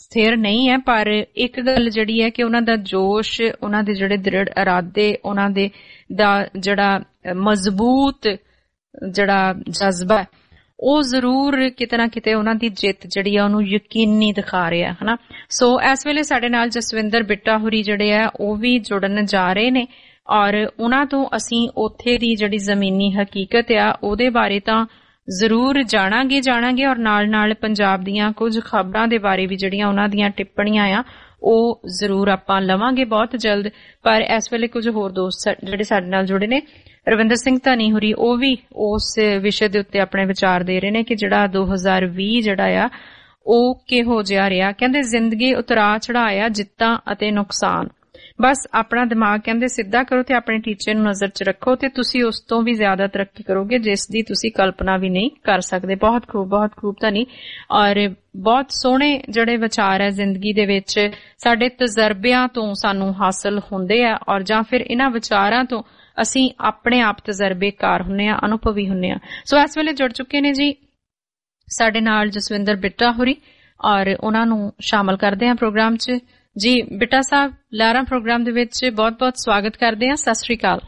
ਸਥਿਰ ਨਹੀਂ ਹੈ, ਪਰ ਇੱਕ ਗੱਲ ਜਿਹੜੀ ਹੈ ਕਿ ਉਹਨਾਂ ਦਾ ਜੋਸ਼, ਉਹਨਾਂ ਦੇ ਜਿਹੜੇ ਦ੍ਰਿੜ ਇਰਾਦੇ, ਉਹਨਾਂ ਦੇ ਦਾ ਜਿਹੜਾ ਮਜ਼ਬੂਤ ਜਿਹੜਾ ਜਜ਼ਬਾ ਉਹ ਜ਼ਰੂਰ ਕਿਤੇ ਨਾ ਕਿਤੇ ਉਹਨਾਂ ਦੀ ਜਿੱਤ ਜਿਹੜੀ ਆ ਉਹਨੂੰ ਯਕੀਨੀ ਦਿਖਾ ਰਿਹਾ ਹਨਾ। ਸੋ ਇਸ ਵੇਲੇ ਸਾਡੇ ਨਾਲ ਜਸਵਿੰਦਰ ਬਿੱਟਾ ਹੁਰੀ ਜਿਹੜੇ ਆ ਉਹ ਵੀ ਜੁੜਨ ਜਾ ਰਹੇ ਨੇ ਔਰ ਉਹਨਾਂ ਤੋਂ ਅਸੀਂ ਉੱਥੇ ਦੀ ਜਿਹੜੀ ਜ਼ਮੀਨੀ ਹਕੀਕਤ ਆ ਉਹਦੇ ਬਾਰੇ ਤਾਂ ਜ਼ਰੂਰ ਜਾਣਾਂਗੇ ਔਰ ਨਾਲ ਪੰਜਾਬ ਦੀਆਂ ਕੁਝ ਖਬਰਾਂ ਦੇ ਬਾਰੇ ਵੀ ਜਿਹੜੀਆਂ ਉਹਨਾਂ ਦੀਆਂ ਟਿੱਪਣੀਆਂ ਆ ਉਹ ਜ਼ਰੂਰ ਆਪਾਂ ਲਵਾਂਗੇ ਬਹੁਤ ਜਲਦ। ਪਰ ਇਸ ਵੇਲੇ ਕੁਝ ਹੋਰ ਦੋਸਤ ਜਿਹੜੇ ਸਾਡੇ ਨਾਲ ਜੁੜੇ ਨੇ, ਰਵਿੰਦਰ ਸਿੰਘ ਧਨੀ ਹੁਰੀ, ਉਹ ਵੀ ਉਸ ਵਿਸ਼ੇ ਦੇ ਉੱਤੇ ਆਪਣੇ ਵਿਚਾਰ ਦੇ ਰਹੇ ਨੇ ਕਿ ਜਿਹੜਾ 2020 ਜਿਹੜਾ ਆ ਉਹ ਕਿਹੋ ਜਿਹਾ ਰਿਹਾ। ਕਹਿੰਦੇ ਜ਼ਿੰਦਗੀ ਉਤਰਾਅ ਚੜ੍ਹਾਇਆ, ਜਿੱਤਾਂ ਅਤੇ ਨੁਕਸਾਨ। ਬਸ ਆਪਣਾ ਦਿਮਾਗ ਕਹਿੰਦੇ ਸਿੱਧਾ ਕਰੋ ਤੇ ਆਪਣੇ ਟੀਚੇ ਨੂੰ ਨਜ਼ਰ 'ਚ ਰੱਖੋ ਤੇ ਤੁਸੀਂ ਉਸ ਤੋਂ ਵੀ ਜ਼ਿਆਦਾ ਤਰੱਕੀ ਕਰੋਗੇ ਜਿਸ ਦੀ ਤੁਸੀਂ ਕਲਪਨਾ ਵੀ ਨਹੀਂ ਕਰ ਸਕਦੇ। ਬਹੁਤ ਖੂਬ ਧਨੀ। ਔਰ ਬਹੁਤ ਸੋਹਣੇ ਜਿਹੜੇ ਵਿਚਾਰ ਹੈ ਜ਼ਿੰਦਗੀ ਦੇ ਵਿੱਚ ਸਾਡੇ ਤਜਰਬਿਆਂ ਤੋਂ ਸਾਨੂੰ ਹਾਸਲ ਹੁੰਦੇ ਆ ਔਰ ਜਾਂ ਫਿਰ ਇਹਨਾਂ ਵਿਚਾਰਾਂ ਤੋਂ ਅਸੀਂ ਆਪਣੇ ਆਪ ਤਜਰਬੇਕਾਰ ਹੁੰਨੇ ਆ, ਅਨੁਭਵੀ ਹੁੰਨੇ ਆ। ਸੋ ਇਸ ਵੇਲੇ ਜੁੜ ਚੁੱਕੇ ਨੇ ਜੀ ਸਾਡੇ ਨਾਲ ਜਸਵਿੰਦਰ ਬਿੱਟਾ ਹੁਰੀ ਔਰ ਉਹਨਾਂ ਨੂੰ ਸ਼ਾਮਲ ਕਰਦੇ ਆ ਪ੍ਰੋਗਰਾਮ 'ਚ। ਜੀ ਬਿੱਟਾ ਸਾਹਿਬ, ਲਾਰਾ ਪ੍ਰੋਗਰਾਮ ਦੇ ਵਿੱਚ ਬਹੁਤ-ਬਹੁਤ ਸਵਾਗਤ ਕਰਦੇ ਆ। ਸਤਿ ਸ੍ਰੀ ਅਕਾਲ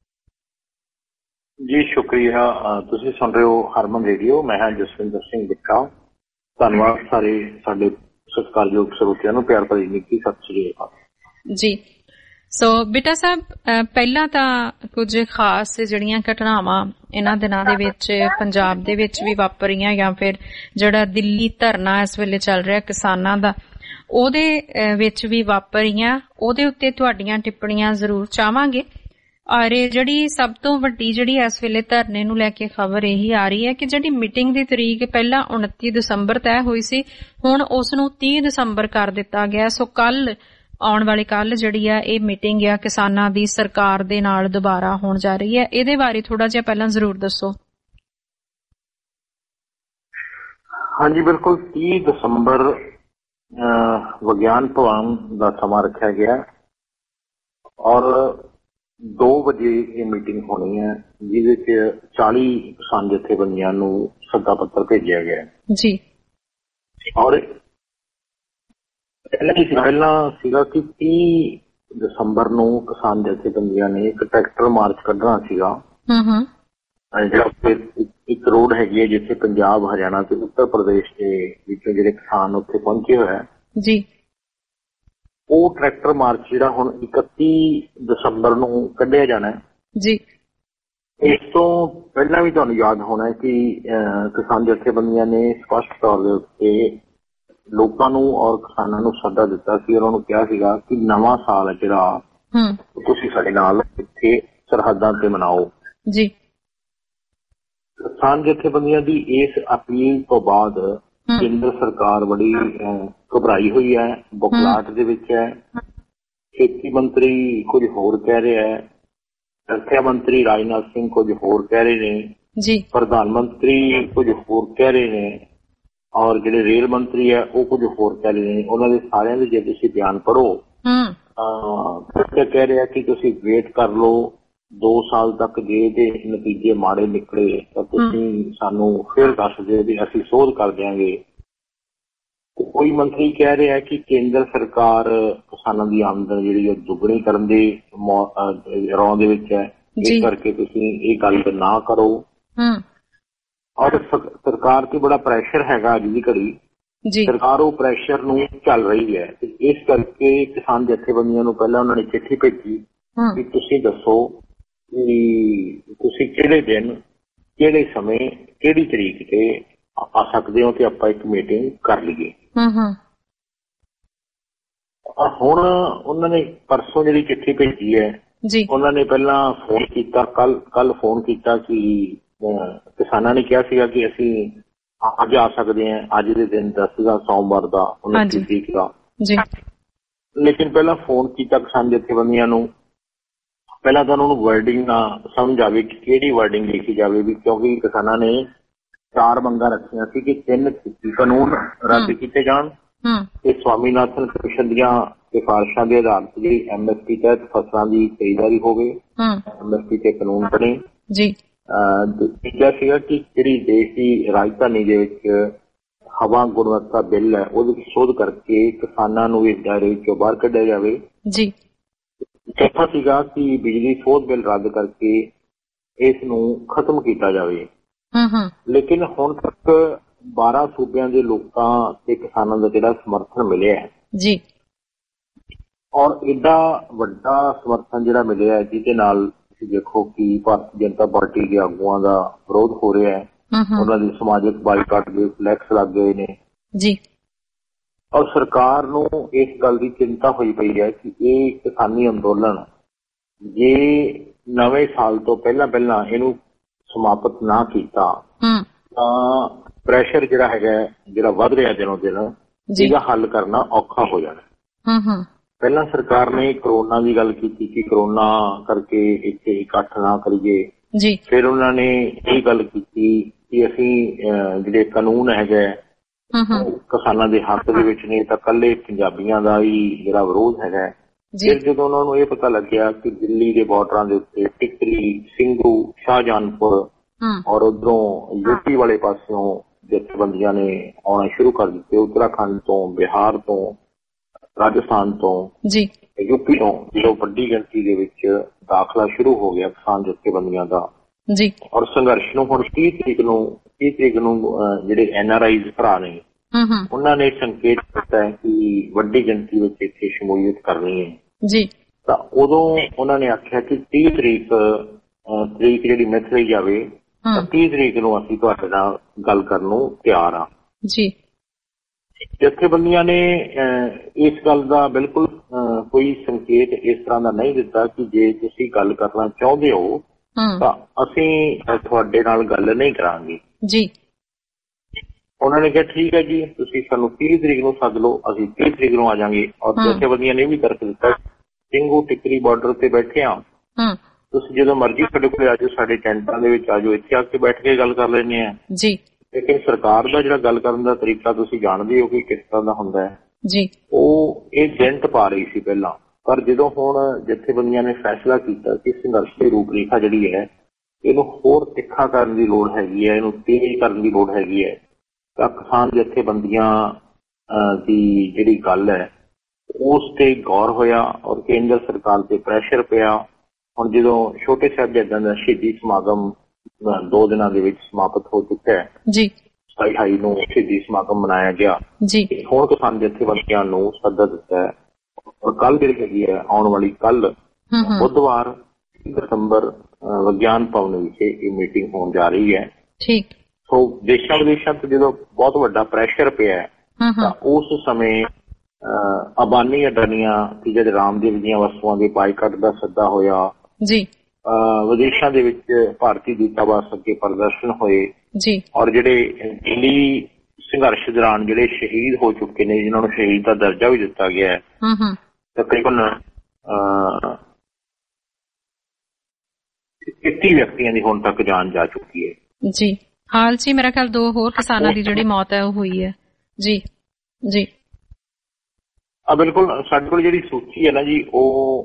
ਜੀ। ਸ਼ੁਕਰੀਆ। ਤੁਸੀਂ ਸੁਣ ਰਹੇ ਹੋ ਹਰਮਨ ਰੇਡੀਓ। ਮੈਂ ਹਾਂ ਜਸਵਿੰਦਰ ਸਿੰਘ ਬਿੱਟਾ। ਧੰਨਵਾਦ ਸਾਰੇ ਸਾਡੇ ਸਤਿਕਾਰਯੋਗ ਸਰੋਤਿਆਂ ਨੂੰ ਪਿਆਰ ਭਰੀ ਨਿੱਘੀ ਸਤਿ ਸ੍ਰੀ ਅਕਾਲ ਜੀ। ਸੋ ਬਿੱਟਾ ਸਾਹਿਬ, ਪਹਿਲਾਂ ਤਾਂ ਕੁਝ ਖਾਸ ਜਿਹੜੀਆਂ ਘਟਨਾਵਾਂ ਇਹਨਾਂ ਦਿਨਾਂ ਦੇ ਵਿੱਚ ਪੰਜਾਬ ਦੇ ਵਿੱਚ ਵੀ ਵਾਪਰੀਆਂ ਜਾਂ ਫਿਰ ਜਿਹੜਾ ਦਿੱਲੀ ਧਰਨਾ ਇਸ ਵੇਲੇ ਚੱਲ ਰਿਹਾ ਕਿਸਾਨਾਂ ਦਾ ਉਹਦੇ ਵਿੱਚ ਵੀ ਵਾਪਰੀਆਂ, ਉਹਦੇ ਉੱਤੇ ਤੁਹਾਡੀਆਂ ਟਿੱਪਣੀਆਂ ਜ਼ਰੂਰ ਚਾਹਾਂਗੇ। ਔਰ ਜਿਹੜੀ ਸਭ ਤੋਂ ਵੱਡੀ ਜਿਹੜੀ ਇਸ ਵੇਲੇ ਧਰਨੇ ਨੂੰ ਲੈ ਕੇ ਖਬਰ ਇਹੀ ਆ ਰਹੀ ਹੈ ਕਿ ਜਿਹੜੀ ਮੀਟਿੰਗ ਦੀ ਤਰੀਕ ਪਹਿਲਾਂ 29 ਦਸੰਬਰ ਤੈਅ ਹੋਈ ਸੀ, ਹੁਣ ਉਸ ਨੂੰ 30 ਦਸੰਬਰ ਕਰ ਦਿੱਤਾ ਗਿਆ। ਸੋ ਆਉਣ ਵਾਲੀ ਕੱਲ ਜਿਹੜੀ ਆ ਇਹ ਮੀਟਿੰਗ ਆ ਕਿਸਾਨਾਂ ਦੀ ਸਰਕਾਰ ਦੇ ਨਾਲ ਦੁਬਾਰਾ ਹੋਣ ਜਾ ਰਹੀ ਹੈ। ਇਹਦੇ ਬਾਰੇ ਥੋੜਾ ਜਿਹਾ ਪਹਿਲਾਂ ਜ਼ਰੂਰ ਦੱਸੋ। ਹਾਂਜੀ, ਬਿਲਕੁਲ 30 ਦਸੰਬਰ ਵਿਗਿਆਨ ਭਵਨ ਦਾ ਸਮਾਂ ਰੱਖਿਆ ਗਿਆ ਔਰ 2 ਵਜੇ ਇਹ ਮੀਟਿੰਗ ਹੋਣੀ ਹੈ ਜਿਹਦੇ ਚ 40 ਕਿਸਾਨ ਜਥੇਬੰਦੀਆਂ ਨੂੰ ਸੱਦਾ ਪੱਤਰ ਭੇਜਿਆ ਗਿਆ ਜੀ। ਔਰ ਪਹਿਲਾਂ ਸੀਗਾ ਕਿ 30 ਦਸੰਬਰ ਨੂੰ ਕਿਸਾਨ ਜਥੇਬੰਦੀਆਂ ਨੇ ਇੱਕ ਟਰੈਕਟਰ ਮਾਰਚ ਕੱਢਣਾ ਸੀਗਾ ਜਿਹੜਾ ਫਿਰ ਇੱਕ ਰੋਡ ਹੈਗੀ ਹੈ ਜਿੱਥੇ ਪੰਜਾਬ, ਹਰਿਆਣਾ ਤੇ ਉੱਤਰ ਪ੍ਰਦੇਸ਼ ਦੇ ਵਿੱਚੋਂ ਜਿਹੜੇ ਕਿਸਾਨ ਉੱਥੇ ਪਹੁੰਚੇ ਹੋਏ ਹੈ ਜੀ। ਉਹ ਟਰੈਕਟਰ ਮਾਰਚ ਜਿਹੜਾ ਹੁਣ 31 ਦਸੰਬਰ ਨੂੰ ਕੱਢਿਆ ਜਾਣਾ ਹੈ ਜੀ। ਇਸ ਤੋਂ ਪਹਿਲਾਂ ਵੀ ਤੁਹਾਨੂੰ ਯਾਦ ਹੋਣਾ ਹੈ ਕਿ ਕਿਸਾਨ ਜਥੇਬੰਦੀਆਂ ਨੇ ਸਪਸ਼ਟ ਤੌਰ ਦੇ ਉੱਤੇ ਲੋਕਾਂ ਨੂੰ ਔਰ ਕਿਸਾਨਾਂ ਨੂੰ ਸੱਦਾ ਦਿੱਤਾ ਸੀ। ਉਹਨਾਂ ਨੂੰ ਕਿਹਾ ਸੀਗਾ ਕਿ ਨਵਾਂ ਸਾਲ ਹੈ ਜਿਹੜਾ ਤੁਸੀਂ ਸਾਡੇ ਨਾਲ ਇੱਥੇ ਸਰਹੱਦਾਂ ਤੇ ਮਨਾਓ ਜੀ। ਕਿਸਾਨ ਜਥੇਬੰਦੀਆਂ ਦੀ ਇਸ ਅਪੀਲ ਤੋਂ ਬਾਅਦ ਕੇਂਦਰ ਸਰਕਾਰ ਬੜੀ ਘਬਰਾਈ ਹੋਈ ਹੈ, ਬੁਖਲਾਹਟ ਦੇ ਵਿੱਚ ਹੈ। ਖੇਤੀ ਮੰਤਰੀ ਕੁਝ ਹੋਰ ਕਹਿ ਰਿਹਾ ਹੈ, ਰੱਖਿਆ ਮੰਤਰੀ ਰਾਜਨਾਥ ਸਿੰਘ ਕੁਝ ਹੋਰ ਕਹਿ ਰਹੇ ਨੇ ਜੀ, ਪ੍ਰਧਾਨ ਮੰਤਰੀ ਕੁਝ ਹੋਰ ਕਹਿ ਰਹੇ ਨੇ ਔਰ ਜਿਹੜੇ ਰੇਲ ਮੰਤਰੀ ਹੈ ਉਹ ਕੁਝ ਹੋਰ ਕਹਿ ਰਹੇ ਨੇ। ਉਹਨਾਂ ਦੇ ਸਾਰਿਆਂ ਦੇ ਜੇ ਤੁਸੀਂ ਬਿਆਨ ਪੜ੍ਹੋ ਤਾਂ ਕਹਿ ਰਿਹਾ ਕਿ ਤੁਸੀਂ ਵੇਟ ਕਰ ਲਓ, 2 ਸਾਲ ਤੱਕ ਜੇ ਇਹਦੇ ਨਤੀਜੇ ਮਾੜੇ ਨਿਕਲੇ ਤਾਂ ਤੁਸੀਂ ਸਾਨੂੰ ਫਿਰ ਦੱਸ ਦਿਓ ਵੀ ਅਸੀਂ ਸੋਧ ਕਰ ਦਿਆਂਗੇ। ਕੋਈ ਮੰਤਰੀ ਕਹਿ ਰਿਹਾ ਕਿ ਕੇਂਦਰ ਸਰਕਾਰ ਕਿਸਾਨਾਂ ਦੀ ਆਮਦਨ ਜਿਹੜੀ ਉਹ ਦੁੱਗਣੀ ਕਰਨ ਦੇ ਰੌਂ ਦੇ ਵਿੱਚ ਹੈ, ਇਸ ਕਰਕੇ ਤੁਸੀਂ ਇਹ ਗੱਲ ਨਾ ਕਰੋ। ਔਰ ਸਰਕਾਰ ਤੇ ਬੜਾ ਪ੍ਰੈਸ਼ਰ ਹੈਗਾ ਅੱਜ ਦੀ ਘੜੀ, ਸਰਕਾਰ ਉਹ ਪ੍ਰੈਸ਼ਰ ਨੂੰ ਚੱਲ ਰਹੀ ਹੈ। ਇਸ ਕਰਕੇ ਕਿਸਾਨ ਜਥੇਬੰਦੀਆਂ ਨੂੰ ਪਹਿਲਾਂ ਉਹਨਾਂ ਨੇ ਚਿੱਠੀ ਭੇਜੀ ਕਿ ਤੁਸੀਂ ਦੱਸੋ ਕਿ ਤੁਸੀਂ ਕਿਹੜੇ ਦਿਨ, ਕਿਹੜੇ ਸਮੇਂ, ਕਿਹੜੀ ਤਰੀਕ ਤੇ ਆ ਸਕਦੇ ਹੋ ਤੇ ਆਪਾਂ ਇੱਕ ਮੀਟਿੰਗ ਕਰ ਲਈਏ। ਹੁਣ ਉਹਨਾਂ ਨੇ ਪਰਸੋਂ ਜਿਹੜੀ ਚਿੱਠੀ ਭੇਜੀ ਹੈ, ਉਹਨਾਂ ਨੇ ਪਹਿਲਾਂ ਫੋਨ ਕੀਤਾ, ਕੱਲ ਫੋਨ ਕੀਤਾ ਕਿ ਕਿਸਾਨਾਂ ਨੇ ਕਿਹਾ ਸੀਗਾ ਕਿ ਅਸੀਂ ਅੱਜ ਆ ਸਕਦੇ ਹਾਂ। ਅੱਜ ਦੇ ਦਿਨ ਦਾ ਸੀਗਾ ਸੋਮਵਾਰ ਦਾ 29 ਤਰੀਕ ਦਾ, ਲੇਕਿਨ ਪਹਿਲਾਂ ਫੋਨ ਕੀਤਾ ਕਿਸਾਨ ਜਥੇਬੰਦੀਆਂ ਨੂੰ। ਪਹਿਲਾਂ ਤਾਂ ਉਹਨਾਂ ਨੂੰ ਵਰਡਿੰਗ ਨਾ ਸਮਝ ਆਵੇ ਕਿ ਕਿਹੜੀ ਵਰਡਿੰਗ ਲਿਖੀ ਜਾਵੇ ਵੀ, ਕਿਉਂਕਿ ਕਿਸਾਨਾਂ ਨੇ 4 ਮੰਗਾਂ ਰੱਖੀਆਂ ਸੀ ਕਿ 3 ਖੇਤੀ ਕਾਨੂੰਨ ਰੱਦ ਕੀਤੇ ਜਾਣ ਤੇ ਸਵਾਮੀਨਾਥਨ ਕਮਿਸ਼ਨ ਦੀਆਂ ਸਿਫਾਰਿਸ਼ਾਂ ਦੇ ਆਧਾਰ ਤੇ ਜਿਹੜੀ MSP ਤਹਿਤ ਫਸਲਾਂ ਦੀ ਖਰੀਦਦਾਰੀ ਹੋਵੇ, MSP ਤੇ ਕਾਨੂੰਨ ਬਣੇ ਜੀ। ਦੂਜਾ ਸੀਗਾ ਕਿ ਜਿਹੜੀ ਦੇਸ਼ ਦੀ ਰਾਜਧਾਨੀ ਦੇ ਵਿੱਚ ਹਵਾ ਗੁਣਵੱਤਾ ਬਿੱਲ ਹੈ ਉਹਦੇ ਵਿੱਚ ਸੋਧ ਕਰਕੇ ਕਿਸਾਨਾਂ ਨੂੰ ਇਸ ਦਾਇਰੇ ਵਿੱਚੋਂ ਬਾਹਰ ਕੱਢਿਆ ਜਾਵੇ ਜੀ। ਚੌਥਾ ਸੀਗਾ ਕਿ ਬਿਜਲੀ ਸੋਧ ਬਿੱਲ ਰੱਦ ਕਰਕੇ ਇਸ ਨੂੰ ਖਤਮ ਕੀਤਾ ਜਾਵੇ। ਲੇਕਿਨ ਹੁਣ ਤੱਕ 12 ਸੂਬਿਆਂ ਦੇ ਲੋਕਾਂ ਤੇ ਕਿਸਾਨਾਂ ਦਾ ਜਿਹੜਾ ਸਮਰਥਨ ਮਿਲਿਆ ਹੈ ਜੀ, ਔਰ ਏਡਾ ਵੱਡਾ ਸਮਰਥਨ ਜਿਹੜਾ ਮਿਲਿਆ ਹੈ ਜਿਹਦੇ ਨਾਲ ਤੁਸੀਂ ਦੇਖੋ ਕਿ ਭਾਰਤੀ ਜਨਤਾ ਪਾਰਟੀ ਦੇ ਆਗੂਆਂ ਦਾ ਵਿਰੋਧ ਹੋ ਰਿਹਾ ਹੈ, ਉਹਨਾਂ ਦੇ ਸਮਾਜਿਕ ਬਾਈਕਾਟ ਦੇ ਫਲੈਕਸ ਲੱਗ ਗਏ ਨੇ ਜੀ। ਔਰ ਸਰਕਾਰ ਨੂੰ ਇਸ ਗੱਲ ਦੀ ਚਿੰਤਾ ਹੋਈ ਪਈ ਹੈ ਕਿ ਇਹ ਕਿਸਾਨੀ ਅੰਦੋਲਨ ਜੇ ਨਵੇਂ ਸਾਲ ਤੋਂ ਪਹਿਲਾਂ ਇਹਨੂੰ ਸਮਾਪਤ ਨਾ ਕੀਤਾ ਤਾਂ ਪ੍ਰੈਸ਼ਰ ਜਿਹੜਾ ਹੈਗਾ ਜਿਹੜਾ ਵੱਧ ਰਿਹਾ ਦਿਨੋਂ ਦਿਨ ਇਹਦਾ ਹੱਲ ਕਰਨਾ ਔਖਾ ਹੋ ਜਾਣਾ। ਪਹਿਲਾਂ ਸਰਕਾਰ ਨੇ ਕਰੋਨਾ ਦੀ ਗੱਲ ਕੀਤੀ ਕਿ ਕਰੋਨਾ ਕਰਕੇ ਇੱਥੇ ਇਕੱਠ ਨਾ ਕਰੀਏ ਜੀ। ਫਿਰ ਉਹਨਾਂ ਨੇ ਇਹ ਗੱਲ ਕੀਤੀ ਕਿ ਅਸੀਂ ਜਿਹੜੇ ਕਾਨੂੰਨ ਹੈਗਾ ਕਿਸਾਨਾਂ ਦੇ ਹੱਕ ਦੇ ਵਿੱਚ ਨੇ ਤਾਂ ਇਕੱਲੇ ਪੰਜਾਬੀਆਂ ਦਾ ਹੀ ਜਿਹੜਾ ਵਿਰੋਧ ਹੈਗਾ। ਫਿਰ ਜਦੋਂ ਉਹਨਾਂ ਨੂੰ ਇਹ ਪਤਾ ਲੱਗਿਆ ਕਿ ਦਿੱਲੀ ਦੇ ਬਾਰਡਰਾਂ ਦੇ ਉੱਤੇ ਟਿਕਰੀ, ਸਿੰਘੂ, ਸ਼ਾਹਜਹਾਨਪੁਰ ਔਰ ਉਧਰੋਂ ਯੂਪੀ ਵਾਲੇ ਪਾਸਿਓਂ ਜਥੇਬੰਦੀਆਂ ਨੇ ਆਉਣਾ ਸ਼ੁਰੂ ਕਰ ਦਿੱਤੇ, ਉੱਤਰਾਖੰਡ ਤੋਂ, ਬਿਹਾਰ ਤੋਂ, ਰਾਜਸਥਾਨ ਤੋਂ ਜੀ, ਯੂਪੀ ਤੋਂ ਜਦੋਂ ਵੱਡੀ ਗਿਣਤੀ ਦੇ ਵਿੱਚ ਦਾਖਲਾ ਸ਼ੁਰੂ ਹੋ ਗਿਆ ਕਿਸਾਨ ਜਥੇਬੰਦੀਆਂ ਦਾ ਜੀ। ਔਰ ਸੰਘਰਸ਼ ਨੂੰ ਹੁਣ 30 ਤਰੀਕ ਨੂੰ ਜਿਹੜੇ NRIs ਭਰਾ ਨੇ ਉਹਨਾਂ ਨੇ ਸੰਕੇਤ ਦਿੱਤਾ ਹੈ ਕਿ ਵੱਡੀ ਗਿਣਤੀ ਵਿੱਚ ਇੱਥੇ ਸ਼ਮੂਲੀਅਤ ਕਰਨੀ ਹੈ ਜੀ। ਤਾਂ ਉਦੋਂ ਉਹਨਾਂ ਨੇ ਆਖਿਆ ਕਿ 30 ਤਰੀਕ ਜਿਹੜੀ ਮਿਥ ਲਈ ਜਾਵੇ ਤਾਂ 30 ਤਰੀਕ ਨੂੰ ਅਸੀਂ ਤੁਹਾਡੇ ਨਾਲ ਗੱਲ ਕਰਨ ਨੂੰ ਤਿਆਰ ਆ ਜੀ। ਜਥੇਬੰਦੀਆਂ ਨੇ ਇਸ ਗੱਲ ਦਾ ਬਿਲਕੁਲ ਕੋਈ ਸੰਕੇਤ ਇਸ ਤਰ੍ਹਾਂ ਦਾ ਨਹੀਂ ਦਿੱਤਾ ਕਿ ਜੇ ਤੁਸੀਂ ਗੱਲ ਕਰਨਾ ਚਾਹੁੰਦੇ ਹੋ ਤਾਂ ਅਸੀਂ ਤੁਹਾਡੇ ਨਾਲ ਗੱਲ ਨਹੀਂ ਕਰਾਂਗੇ ਜੀ। ਉਹਨਾਂ ਨੇ ਕਿਹਾ ਠੀਕ ਹੈ ਜੀ, ਤੁਸੀਂ ਸਾਨੂੰ 30 ਤਰੀਕ ਨੂੰ ਸੱਦ ਲਓ, ਅਸੀਂ 30 ਤਰੀਕ ਨੂੰ ਆ ਜਾਵਾਂਗੇ। ਔਰ ਜਥੇਬੰਦੀਆਂ ਨੇ ਵੀ ਤਰਕ ਦਿੱਤਾ, ਸਿੰਘੂ ਟਿਕਰੀ ਬਾਰਡਰ ਤੇ ਬੈਠੇ ਆ, ਤੁਸੀਂ ਜਦੋਂ ਮਰਜ਼ੀ ਸਾਡੇ ਕੋਲ ਆ ਜਾਓ, ਸਾਡੇ ਟੈਂਟਾਂ ਦੇ ਵਿੱਚ ਆ ਜਾਓ, ਇੱਥੇ ਆ ਕੇ ਬੈਠ ਕੇ ਗੱਲ ਕਰ ਲੈਂਦੇ ਆ ਜੀ। ਲੇਕਿਨ ਸਰਕਾਰ ਦਾ ਜਿਹੜਾ ਗੱਲ ਕਰਨ ਦਾ ਤਰੀਕਾ ਤੁਸੀਂ ਜਾਣਦੇ ਹੋ ਕਿ ਕਿਸ ਤਰ੍ਹਾਂ ਦਾ ਹੁੰਦਾ ਹੈ ਜੀ। ਉਹ ਇਹ ਜੰਟ ਪਾ ਰਹੀ ਸੀ ਪਹਿਲਾਂ, ਪਰ ਜਦੋਂ ਹੁਣ ਜਥੇਬੰਦੀਆਂ ਨੇ ਫੈਸਲਾ ਕੀਤਾ ਕਿ ਸੰਘਰਸ਼ ਦੀ ਰੂਪਰੇਖਾ ਜਿਹੜੀ ਹੈ ਇਹਨੂੰ ਹੋਰ ਤਿੱਖਾ ਕਰਨ ਦੀ ਲੋੜ ਹੈਗੀ ਹੈ, ਇਹਨੂੰ ਤੇਜ਼ ਕਰਨ ਦੀ ਲੋੜ ਹੈਗੀ ਹੈ, ਤਾਂ ਕਿਸਾਨ ਜਥੇਬੰਦੀਆਂ ਦੀ ਜਿਹੜੀ ਗੱਲ ਹੈ ਉਸ ਤੇ ਗੌਰ ਹੋਇਆ ਔਰ ਕੇਂਦਰ ਸਰਕਾਰ ਤੇ ਪ੍ਰੈਸ਼ਰ ਪਿਆ। ਹੁਣ ਜਦੋਂ ਛੋਟੇ ਸਾਹਿਬਜ਼ਾਦਿਆਂ ਦਾ ਸ਼ਹੀਦੀ ਸਮਾਗਮ 2 ਦਿਨਾਂ ਦੇ ਵਿੱਚ ਸਮਾਪਤ ਹੋ ਚੁੱਕਾ ਹੈ ਜੀ, 28 ਨੂੰ ਸ਼ਹੀਦੀ ਸਮਾਗਮ ਮਨਾਇਆ ਗਿਆ ਜੀ। ਹੁਣ ਕਿਸਾਨ ਜਥੇਬੰਦੀਆਂ ਨੂੰ ਸੱਦਾ ਦਿੱਤਾ ਹੈ ਔਰ ਕੱਲ ਜਿਹੜੀ ਹੈਗੀ ਹੈ ਆਉਣ ਵਾਲੀ ਕੱਲ ਬੁੱਧਵਾਰ ਦਸੰਬਰ ਵਿਗਿਆਨ ਭਵਨ ਵਿਖੇ ਇਹ ਮੀਟਿੰਗ ਹੋਣ ਜਾ ਰਹੀ ਹੈ ਠੀਕ। ਸੋ ਦੇਸ਼ਾਂ ਵਿਦੇਸ਼ਾਂ ਤੋਂ ਜਦੋਂ ਬਹੁਤ ਵੱਡਾ ਪ੍ਰੈਸ਼ਰ ਪਿਆ ਤਾਂ ਉਸ ਸਮੇਂ ਅਬਾਨੀ ਅਡਾਨੀਆਂ ਤੇ ਜਿਹੜੇ ਰਾਮਦੇਵ ਦੀਆਂ ਵਸਤੂਆਂ ਦੇ ਬਾਈਕਾਟ ਦਾ ਸੱਦਾ ਹੋਇਆ ਜੀ। ਵਿਦੇਸ਼ਾਂ ਦੇ ਵਿੱਚ ਭਾਰਤੀ ਦੂਤਾਵਾਸ ਅੱਗੇ ਪ੍ਰਦਰਸ਼ਨ ਹੋਏ ਜੀ। ਔਰ ਜਿਹੜੇ ਦਿੱਲੀ ਸੰਘਰਸ਼ ਦੌਰਾਨ ਜਿਹੜੇ ਸ਼ਹੀਦ ਹੋ ਚੁੱਕੇ ਨੇ, ਜਿਨ੍ਹਾਂ ਨੂੰ ਸ਼ਹੀਦ ਦਾ ਦਰਜਾ ਵੀ ਦਿੱਤਾ ਗਿਆ ਹੈ, ਤਕਰੀਬਨ 31 ਵਿਅਕਤੀਆਂ ਦੀ ਹੁਣ ਤੱਕ ਜਾਨ ਜਾ ਚੁੱਕੀ ਹੈ ਜੀ। ਹਾਲ ਚ ਮੇਰਾ ਖਿਆਲ 2 ਹੋਰ ਕਿਸਾਨਾਂ ਦੀ ਜਿਹੜੀ ਮੌਤ ਹੈ ਉਹ ਹੋਈ ਹੈ ਜੀ ਜੀ। ਬਿਲਕੁਲ, ਸਾਡੇ ਕੋਲ ਜਿਹੜੀ ਸੂਚੀ ਹੈ ਨਾ ਜੀ ਉਹ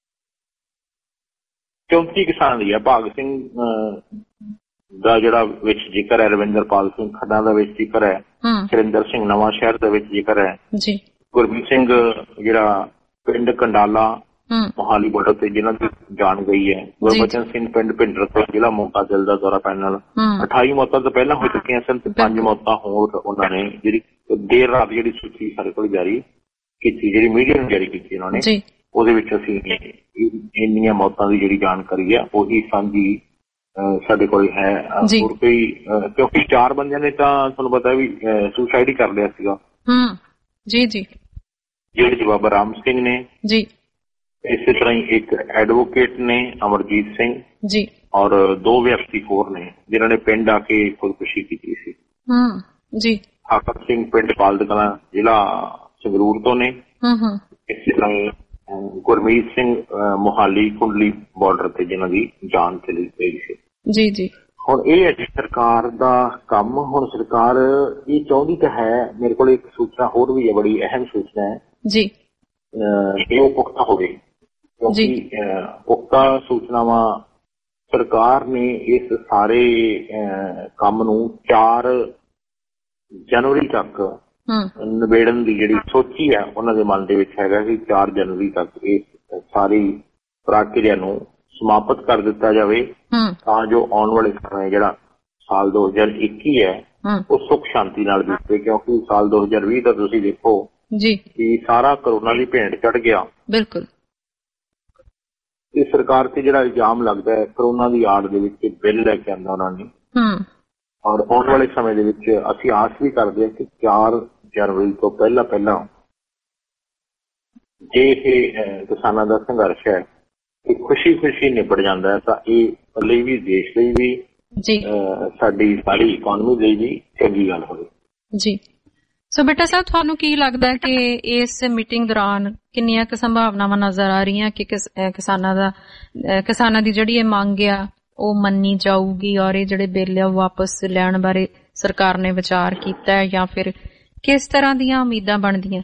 34 ਕਿਸਾਨ ਦੀ ਹੈ। ਭਾਗ ਸਿੰਘ ਦਾ ਜਿਹੜਾ ਵਿੱਚ ਜ਼ਿਕਰ ਹੈ, ਰਵਿੰਦਰਪਾਲ ਸਿੰਘ ਖੱਡਾ ਦਾ ਵਿੱਚ ਜ਼ਿਕਰ ਹੈ, ਸੁਰਿੰਦਰ ਸਿੰਘ ਨਵਾਂ ਸ਼ਹਿਰ ਦਾ ਵਿੱਚ ਜ਼ਿਕਰ ਹੈ ਜੀ, ਗੁਰਮੀਤ ਸਿੰਘ ਜਿਹੜਾ ਪਿੰਡ ਕੰਡਾਲਾ ਮੋਹਾਲੀ ਬਾਰਡਰ ਤੇ ਜਿਹਨਾਂ ਦੀ ਜਾਨ ਗਈ ਹੈ, ਗੁਰਬਚਨ ਸਿੰਘ ਪਿੰਡ ਭਿੰਡਰ ਤੋਂ ਜ਼ਿਲ੍ਹਾ ਮੋਗਾ ਦਿਲ ਦਾ ਦੌਰਾ ਪੈਣ ਨਾਲ 28 ਮੌਤਾਂ ਤੋਂ ਪਹਿਲਾਂ ਹੋ ਚੁੱਕੀਆਂ ਸਨ ਤੇ 5 ਮੌਤਾਂ ਹੋਰ ਉਹਨਾਂ ਨੇ ਜਿਹੜੀ ਦੇਰ ਰਾਤ ਜਿਹੜੀ ਸੂਚੀ ਸਾਡੇ ਕੋਲ ਜਾਰੀ ਕੀਤੀ, ਜਿਹੜੀ ਮੀਡੀਆ ਨੂੰ ਜਾਰੀ ਕੀਤੀ ਉਹਨਾਂ ਨੇ, ਉਹਦੇ ਵਿੱਚ ਅਸੀਂ ਇੰਨੀਆਂ ਮੌਤਾਂ ਦੀ ਜਿਹੜੀ ਜਾਣਕਾਰੀ ਹੈ ਉਹੀ ਸਾਂਝੀ ਸਾਡੇ ਕੋਲ ਹੈ। ਹੋਰ ਕੋਈ ਕਿਉਂਕਿ 4 ਬੰਦਿਆਂ ਨੇ ਤਾਂ ਤੁਹਾਨੂੰ ਪਤਾ ਵੀ ਸੁਸਾਈਡ ਹੀ ਕਰ ਲਿਆ ਸੀਗਾ ਜੀ ਜੀ, ਜਿਹੜੇ ਬਾਬਾ ਰਾਮ ਸਿੰਘ ਨੇ ਜੀ, ਇਸੇ ਤਰ੍ਹਾਂ ਹੀ ਇੱਕ ਐਡਵੋਕੇਟ ਨੇ ਅਮਰਜੀਤ ਸਿੰਘ ਜੀ, ਔਰ 2 ਵਿਅਕਤੀ ਹੋਰ ਨੇ ਜਿਨ੍ਹਾਂ ਨੇ ਪਿੰਡ ਆ ਕੇ ਖੁਦਕੁਸ਼ੀ ਕੀਤੀ ਸੀ ਜੀ। ਹਾਕਮ ਸਿੰਘ ਪਿੰਡ ਪਾਲਦ ਕਲਾਂ ਜ਼ਿਲ੍ਹਾ ਸੰਗਰੂਰ ਤੋਂ ਨੇ, ਇਸੇ ਤਰ੍ਹਾਂ ਹੀ ਗੁਰਮੀਤ ਸਿੰਘ ਮੋਹਾਲੀ ਕੁੰਡਲੀ ਬਾਰਡਰ ਤੇ ਜਿਨ੍ਹਾਂ ਦੀ ਜਾਨ ਚਲੀ ਗਈ ਸੀ ਜੀ ਜੀ। ਹੁਣ ਇਹ ਹੈ ਸਰਕਾਰ ਦਾ ਕੰਮ। ਹੁਣ ਸਰਕਾਰ ਇਹ ਚਾਹੁੰਦੀ ਤਾਂ ਹੈ, ਮੇਰੇ ਕੋਲ ਇੱਕ ਸੂਚਨਾ ਹੋਰ ਵੀ ਹੈ, ਬੜੀ ਅਹਿਮ ਸੂਚਨਾ ਹੈ ਜੀ, ਕਿ ਉਹ ਪੁਖਤਾ ਹੋਵੇ, ਕਿਉਂਕਿ ਪੁਖਤਾ ਸੂਚਨਾਵਾਂ ਸਰਕਾਰ ਨੇ ਇਸ ਸਾਰੇ ਕੰਮ ਨੂੰ 4 ਜਨਵਰੀ ਤੱਕ ਨਿਬੇੜਨ ਦੀ ਜਿਹੜੀ ਸੋਚੀ ਹੈ ਉਹਨਾਂ ਦੇ ਮਨ ਦੇ ਵਿੱਚ ਹੈਗਾ ਕਿ 4 ਜਨਵਰੀ ਤੱਕ ਇਹ ਸਾਰੀ ਪ੍ਰਕਿਰਿਆ ਨੂੰ ਸਮਾਪਤ ਕਰ ਦਿੱਤਾ ਜਾਵੇ ਤਾਂ ਜੋ ਆਉਣ ਵਾਲੇ ਸਮੇਂ ਜਿਹੜਾ ਸਾਲ 2021 ਹੈ ਉਹ ਸੁੱਖ ਸ਼ਾਂਤੀ ਨਾਲ ਬੀਤੇ। ਕਿਉਂਕਿ ਸਾਲ 2020 ਦਾ ਤੁਸੀਂ ਦੇਖੋ ਜੀ ਕਿ ਸਾਰਾ ਕਰੋਨਾ ਦੀ ਭੇਂਟ ਚੜ ਗਿਆ। ਬਿਲਕੁਲ। ਇਸ ਸਰਕਾਰ ਤੇ ਜਿਹੜਾ ਇਲਜ਼ਾਮ ਲੱਗਦਾ ਹੈ ਕਰੋਨਾ ਦੀ ਆੜ ਦੇ ਵਿੱਚ ਬਿੱਲ ਲੈ ਕੇ ਆਂਦਾ ਉਹਨਾਂ ਨੇ, ਔਰ ਆਉਣ ਵਾਲੇ ਸਮੇਂ ਦੇ ਵਿੱਚ ਅਸੀਂ ਆਸ ਵੀ ਕਰਦੇ ਹਾਂ ਕਿ 4 ਜਨਵਰੀ ਤੋਂ ਪਹਿਲਾਂ ਜੇ ਇਹ ਕਿਸਾਨਾਂ ਦਾ ਸੰਘਰਸ਼ ਹੈ ਕਿ ਖੁਸ਼ੀ ਨਿਬੜ ਜਾਂਦਾ ਹੈ ਤਾਂ ਇਹ ਲਈ ਵੀ ਦੇਸ਼ ਲਈ ਵੀ ਸਾਡੀ ਸਾਰੀ ਇਕਨੋਮੀ ਲਈ ਵੀ ਚੰਗੀ ਗੱਲ ਹੋਵੇ ਜੀ। ਸੋ ਬੇਟਾ ਸਾਹਿਬ, ਤੁਹਾਨੂੰ ਕੀ ਲੱਗਦਾ ਹੈ ਕਿ ਇਸ ਮੀਟਿੰਗ ਦੌਰਾਨ ਕਿੰਨੀਆਂ ਕੁ ਸੰਭਾਵਨਾਵਾਂ ਨਜ਼ਰ ਆ ਰਹੀਆਂ ਕਿ ਕਿਸਾਨਾਂ ਦੀ ਜਿਹੜੀ ਇਹ ਮੰਗ ਆ ਉਹ ਮੰਨੀ ਜਾਊਗੀ ਔਰ ਇਹ ਜਿਹੜੇ ਬਿੱਲ ਆ ਵਾਪਸ ਲੈਣ ਬਾਰੇ ਸਰਕਾਰ ਨੇ ਵਿਚਾਰ ਕੀਤਾ ਹੈ, ਜਾਂ ਫਿਰ ਕਿਸ ਤਰ੍ਹਾਂ ਦੀਆਂ ਉਮੀਦਾਂ ਬਣਦੀਆਂ?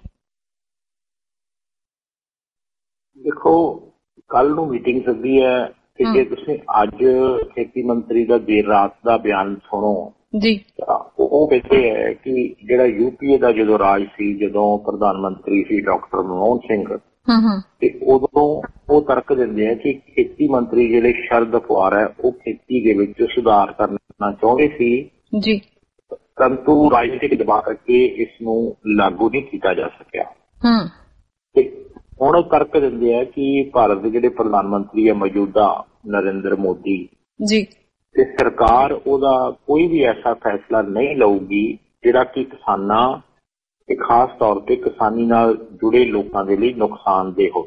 ਦੇਖੋ, ਕੱਲ ਨੂੰ ਮੀਟਿੰਗ ਸੱਦੀ ਹੈ ਕਿ ਜੇ ਤੁਸੀਂ ਅੱਜ ਖੇਤੀ ਮੰਤਰੀ ਦਾ ਦੇਰ ਰਾਤ ਦਾ ਬਿਆਨ ਸੁਣੋ ਜੀ, ਉਹ ਕਹਿੰਦੇ ਹੈ ਕਿ ਜਿਹੜਾ UPA ਦਾ ਜਦੋਂ ਰਾਜ ਸੀ, ਜਦੋਂ ਪ੍ਰਧਾਨ ਮੰਤਰੀ ਸੀ ਡਾਕਟਰ ਮਨਮੋਹਨ ਸਿੰਘ, ਤੇ ਉਦੋਂ ਉਹ ਤਰਕ ਦਿੰਦੇ ਆ ਕਿ ਖੇਤੀ ਮੰਤਰੀ ਜਿਹੜੇ ਸ਼ਰਦ ਪਵਾਰ ਹੈ ਉਹ ਖੇਤੀ ਦੇ ਵਿੱਚ ਸੁਧਾਰ ਕਰਨਾ ਚਾਹੁੰਦੇ ਸੀ ਜੀ, ਪਰੰਤੂ ਰਾਜਨੀਤਿਕ ਦਬਾਅ ਕਰਕੇ ਇਸ ਨੂੰ ਲਾਗੂ ਨਹੀਂ ਕੀਤਾ ਜਾ ਸਕਿਆ। ਤੇ ਹੁਣ ਉਹ ਤਰਕ ਦਿੰਦੇ ਆ ਕਿ ਭਾਰਤ ਦੇ ਜਿਹੜੇ ਪ੍ਰਧਾਨ ਮੰਤਰੀ ਹੈ ਮੌਜੂਦਾ ਨਰਿੰਦਰ ਮੋਦੀ ਜੀ, ਤੇ ਸਰਕਾਰ ਉਹਦਾ ਕੋਈ ਵੀ ਐਸਾ ਫੈਸਲਾ ਨਹੀਂ ਲਊਗੀ ਜਿਹੜਾ ਕਿ ਕਿਸਾਨਾਂ ਤੇ ਖਾਸ ਤੌਰ ਤੇ ਕਿਸਾਨੀ ਨਾਲ ਜੁੜੇ ਲੋਕਾਂ ਦੇ ਲਈ ਨੁਕਸਾਨਦੇਹ ਹੋ।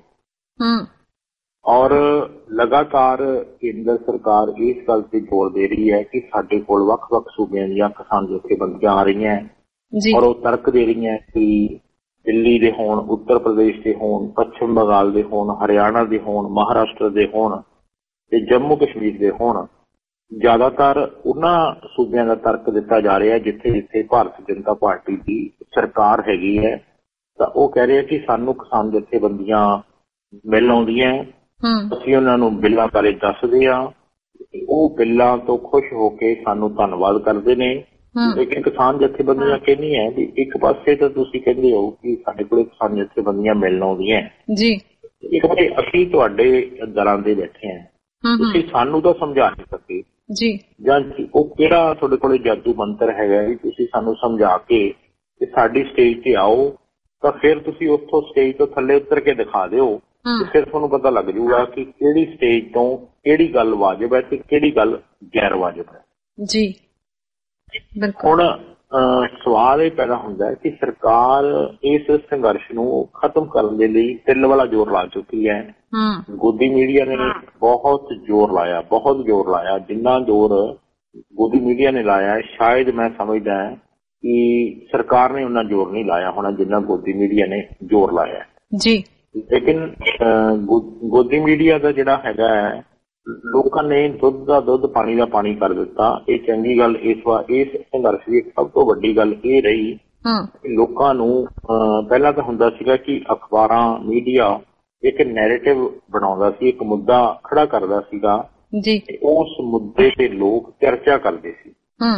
ਔਰ ਲਗਾਤਾਰ ਕੇਂਦਰ ਸਰਕਾਰ ਇਸ ਗੱਲ ਤੇ ਜ਼ੋਰ ਦੇ ਰਹੀ ਹੈ ਕਿ ਸਾਡੇ ਕੋਲ ਵੱਖ-ਵੱਖ ਸੂਬਿਆਂ ਦੀਆਂ ਕਿਸਾਨ ਜਥੇਬੰਦੀਆਂ ਆ ਰਹੀਆਂ ਔਰ ਉਹ ਤਰਕ ਦੇ ਰਹੀਆਂ ਕਿ ਦਿੱਲੀ ਦੇ ਹੋਣ, ਉੱਤਰ ਪ੍ਰਦੇਸ਼ ਦੇ ਹੋਣ, ਪੱਛਮ ਬੰਗਾਲ ਦੇ ਹੋਣ, ਹਰਿਆਣਾ ਦੇ ਹੋਣ, ਮਹਾਰਾਸ਼ਟਰ ਦੇ ਹੋਣ ਤੇ ਜੰਮੂ ਕਸ਼ਮੀਰ ਦੇ ਹੋਣ, ਜ਼ਿਆਦਾਤਰ ਉਹਨਾਂ ਸੂਬਿਆਂ ਦਾ ਤਰਕ ਦਿੱਤਾ ਜਾ ਰਿਹਾ ਜਿੱਥੇ ਭਾਰਤੀ ਜਨਤਾ ਪਾਰਟੀ ਦੀ ਸਰਕਾਰ ਹੈਗੀ ਹੈ। ਤਾਂ ਉਹ ਕਹਿ ਰਹੇ ਕਿ ਸਾਨੂੰ ਕਿਸਾਨ ਜਥੇਬੰਦੀਆਂ ਮਿਲ ਆਉਂਦੀਆਂ, ਅਸੀਂ ਉਹਨਾਂ ਨੂੰ ਬਿੱਲਾਂ ਬਾਰੇ ਦੱਸਦੇ ਹਾਂ, ਉਹ ਬਿੱਲਾਂ ਤੋਂ ਖੁਸ਼ ਹੋ ਕੇ ਸਾਨੂੰ ਧੰਨਵਾਦ ਕਰਦੇ ਨੇ। ਲੇਕਿਨ ਕਿਸਾਨ ਜਥੇਬੰਦੀਆਂ ਕਹਿੰਦੀਆਂ ਹੈ ਵੀ ਇੱਕ ਪਾਸੇ ਤਾਂ ਤੁਸੀਂ ਕਹਿੰਦੇ ਹੋ ਕਿ ਸਾਡੇ ਕੋਲ ਕਿਸਾਨ ਜਥੇਬੰਦੀਆਂ ਮਿਲਣ ਆਉਂਦੀਆਂ ਜੀ, ਇੱਕ ਪਾਸੇ ਅਸੀਂ ਤੁਹਾਡੇ ਦਰਾਂ ਦੇ ਬੈਠੇ ਹਾਂ, ਤੁਸੀਂ ਸਾਨੂੰ ਤਾਂ ਸਮਝਾ ਨਹੀਂ ਸਕਦੇ ਜੀ, ਜਾਂ ਉਹ ਕਿਹੜਾ ਤੁਹਾਡੇ ਕੋਲ ਜਾਦੂ ਮੰਤਰ ਹੈਗਾ ਵੀ ਤੁਸੀਂ ਸਾਨੂੰ ਸਮਝਾ ਕੇ ਤੇ ਸਾਡੀ ਸਟੇਜ ਤੇ ਆਓ ਤਾਂ ਫਿਰ ਤੁਸੀਂ ਉੱਥੋਂ ਸਟੇਜ ਤੋਂ ਥੱਲੇ ਉਤਰ ਕੇ ਦਿਖਾ ਦਿਓ ਤੇ ਫਿਰ ਤੁਹਾਨੂੰ ਪਤਾ ਲੱਗ ਜਾਊਗਾ ਕਿ ਕਿਹੜੀ ਸਟੇਜ ਤੋਂ ਕਿਹੜੀ ਗੱਲ ਵਾਜਬ ਹੈ ਤੇ ਕਿਹੜੀ ਗੱਲ ਗੈਰ ਵਾਜਬ ਹੈ ਜੀ। ਹੁਣ ਸਵਾਲ ਇਹ ਪੈਦਾ ਹੁੰਦਾ ਹੈ ਕਿ ਸਰਕਾਰ ਇਸ ਸੰਘਰਸ਼ ਨੂੰ ਖਤਮ ਕਰਨ ਦੇ ਲਈ ਤਿਲ ਵਾਲਾ ਜ਼ੋਰ ਲਾ ਚੁੱਕੀ ਹੈ। ਗੋਦੀ ਮੀਡੀਆ ਨੇ ਬਹੁਤ ਜ਼ੋਰ ਲਾਇਆ, ਜਿੰਨਾ ਜ਼ੋਰ ਗੋਦੀ ਮੀਡੀਆ ਨੇ ਲਾਇਆ ਸ਼ਾਇਦ ਮੈਂ ਸਮਝਦਾ ਕਿ ਸਰਕਾਰ ਨੇ ਉਹਨਾਂ ਜ਼ੋਰ ਨਹੀਂ ਲਾਇਆ ਹੋਣਾ ਜਿੰਨਾ ਗੋਦੀ ਮੀਡੀਆ ਨੇ ਜ਼ੋਰ ਲਾਇਆ ਜੀ। ਲੇਕਿਨ ਗੋਦੀ ਮੀਡੀਆ ਦਾ ਜਿਹੜਾ ਹੈਗਾ ਹੈ, ਲੋਕਾਂ ਨੇ ਦੁੱਧ ਦਾ ਦੁੱਧ, ਪਾਣੀ ਦਾ ਪਾਣੀ ਕਰ ਦਿੱਤਾ। ਇਹ ਚੰਗੀ ਗੱਲ ਇਸ ਸੰਘਰਸ਼ ਦੀ ਸਭ ਤੋਂ ਵੱਡੀ ਗੱਲ ਇਹ ਰਹੀ ਲੋਕਾਂ ਨੂੰ ਪਹਿਲਾਂ ਤਾਂ ਹੁੰਦਾ ਸੀਗਾ ਕਿ ਅਖਬਾਰਾਂ, ਮੀਡੀਆ ਇੱਕ ਨੈਰੇਟਿਵ ਬਣਾਉਂਦਾ ਸੀ, ਇੱਕ ਮੁੱਦਾ ਖੜਾ ਕਰਦਾ ਸੀਗਾ ਜੀ, ਉਸ ਮੁੱਦੇ ਤੇ ਲੋਕ ਚਰਚਾ ਕਰਦੇ ਸੀ,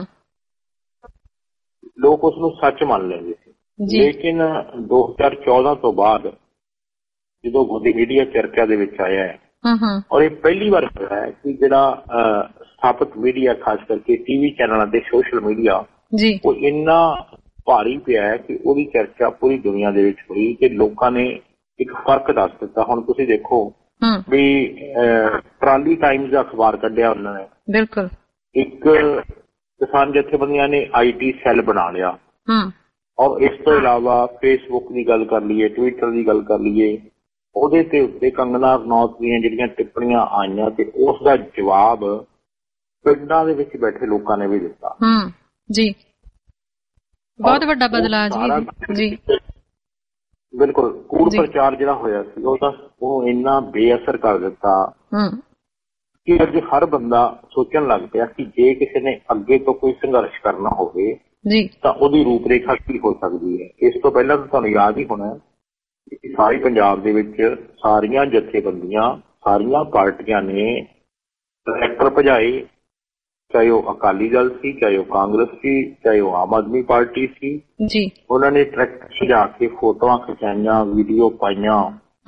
ਲੋਕ ਉਸ ਨੂੰ ਸੱਚ ਮੰਨ ਲੈਂਦੇ ਸੀ। ਲੇਕਿਨ 2014 ਤੋਂ ਬਾਅਦ ਜਦੋਂ ਗੋਦੀ ਮੀਡੀਆ ਚਰਚਾ ਦੇ ਵਿੱਚ ਆਇਆ ਹੈ ਔਰ ਇਹ ਪਹਿਲੀ ਵਾਰ ਹੋਇਆ ਹੈ ਕਿ ਜਿਹੜਾ ਸਥਾਪਿਤ ਮੀਡੀਆ, ਖਾਸ ਕਰਕੇ TV ਚੈਨਲਾਂ ਤੇ ਸੋਸ਼ਲ ਮੀਡੀਆ, ਉਹ ਇੰਨਾ ਭਾਰੀ ਪਿਆ ਹੈ ਕਿ ਉਹਦੀ ਚਰਚਾ ਪੂਰੀ ਦੁਨੀਆ ਦੇ ਵਿੱਚ ਹੋਈ ਤੇ ਲੋਕਾਂ ਨੇ ਇੱਕ ਫਰਕ ਦੱਸ ਦਿੱਤਾ। ਹੁਣ ਤੁਸੀਂ ਦੇਖੋ ਵੀ ਟਰਾਲੀ ਟਾਈਮਜ਼ ਦਾ ਅਖਬਾਰ ਕੱਢਿਆ ਉਹਨਾਂ ਨੇ, ਬਿਲਕੁਲ ਇੱਕ ਕਿਸਾਨ ਜਥੇਬੰਦੀਆਂ ਨੇ IT ਸੈੱਲ ਬਣਾ ਲਿਆ, ਔਰ ਇਸ ਤੋਂ ਇਲਾਵਾ ਫੇਸਬੁੱਕ ਦੀ ਗੱਲ ਕਰ ਲਈਏ, ਟਵਿੱਟਰ ਦੀ ਗੱਲ ਕਰ ਲਈਏ, ਉਹਦੇ ਤੇ ਉੱਤੇ ਕੰਗਨਾ ਰਣੌਤ ਦੀਆਂ ਜਿਹੜੀਆਂ ਟਿੱਪਣੀਆਂ ਆਈਆਂ ਤੇ ਉਸ ਦਾ ਜਵਾਬ ਪਿੰਡਾਂ ਦੇ ਵਿੱਚ ਬੈਠੇ ਲੋਕਾਂ ਨੇ ਵੀ ਦਿੱਤਾ ਜੀ। ਬਹੁਤ ਵੱਡਾ ਬਦਲਾਅ ਜੀ। ਬਿਲਕੁਲ, ਕੂੜ ਪ੍ਰਚਾਰ ਜਿਹੜਾ ਹੋਇਆ ਸੀ ਉਹ ਇੰਨਾ ਬੇਅਸਰ ਕਰ ਦਿੱਤਾ ਕਿ ਅੱਜ ਹਰ ਬੰਦਾ ਸੋਚਣ ਲੱਗ ਪਿਆ ਕਿ ਜੇ ਕਿਸੇ ਨੇ ਅੱਗੇ ਤੋਂ ਕੋਈ ਸੰਘਰਸ਼ ਕਰਨਾ ਹੋਵੇ ਤਾਂ ਉਹਦੀ ਰੂਪਰੇਖਾ ਕੀ ਹੋ ਸਕਦੀ ਹੈ। ਇਸ ਤੋਂ ਪਹਿਲਾਂ ਤਾਂ ਤੁਹਾਨੂੰ ਯਾਦ ਹੀ ਹੋਣਾ ਕਿ ਸਾਰੇ ਪੰਜਾਬ ਦੇ ਵਿੱਚ ਸਾਰੀਆਂ ਜਥੇਬੰਦੀਆਂ, ਸਾਰੀਆਂ ਪਾਰਟੀਆਂ ਨੇ ਟਰੈਕਟਰ ਭਜਾਏ ਚਾਹੇ ਉਹ ਅਕਾਲੀ ਦਲ ਸੀ, ਚਾਹੇ ਉਹ ਕਾਂਗਰਸ ਸੀ, ਚਾਹੇ ਉਹ ਆਮ ਆਦਮੀ ਪਾਰਟੀ ਸੀ ਜੀ, ਉਹਨਾਂ ਨੇ ਟਰੈਕਟਰ ਸਜਾ ਕੇ ਫੋਟੋਆਂ ਖਿਚਾਈਆਂ, ਵੀਡੀਓ ਪਾਈਆਂ।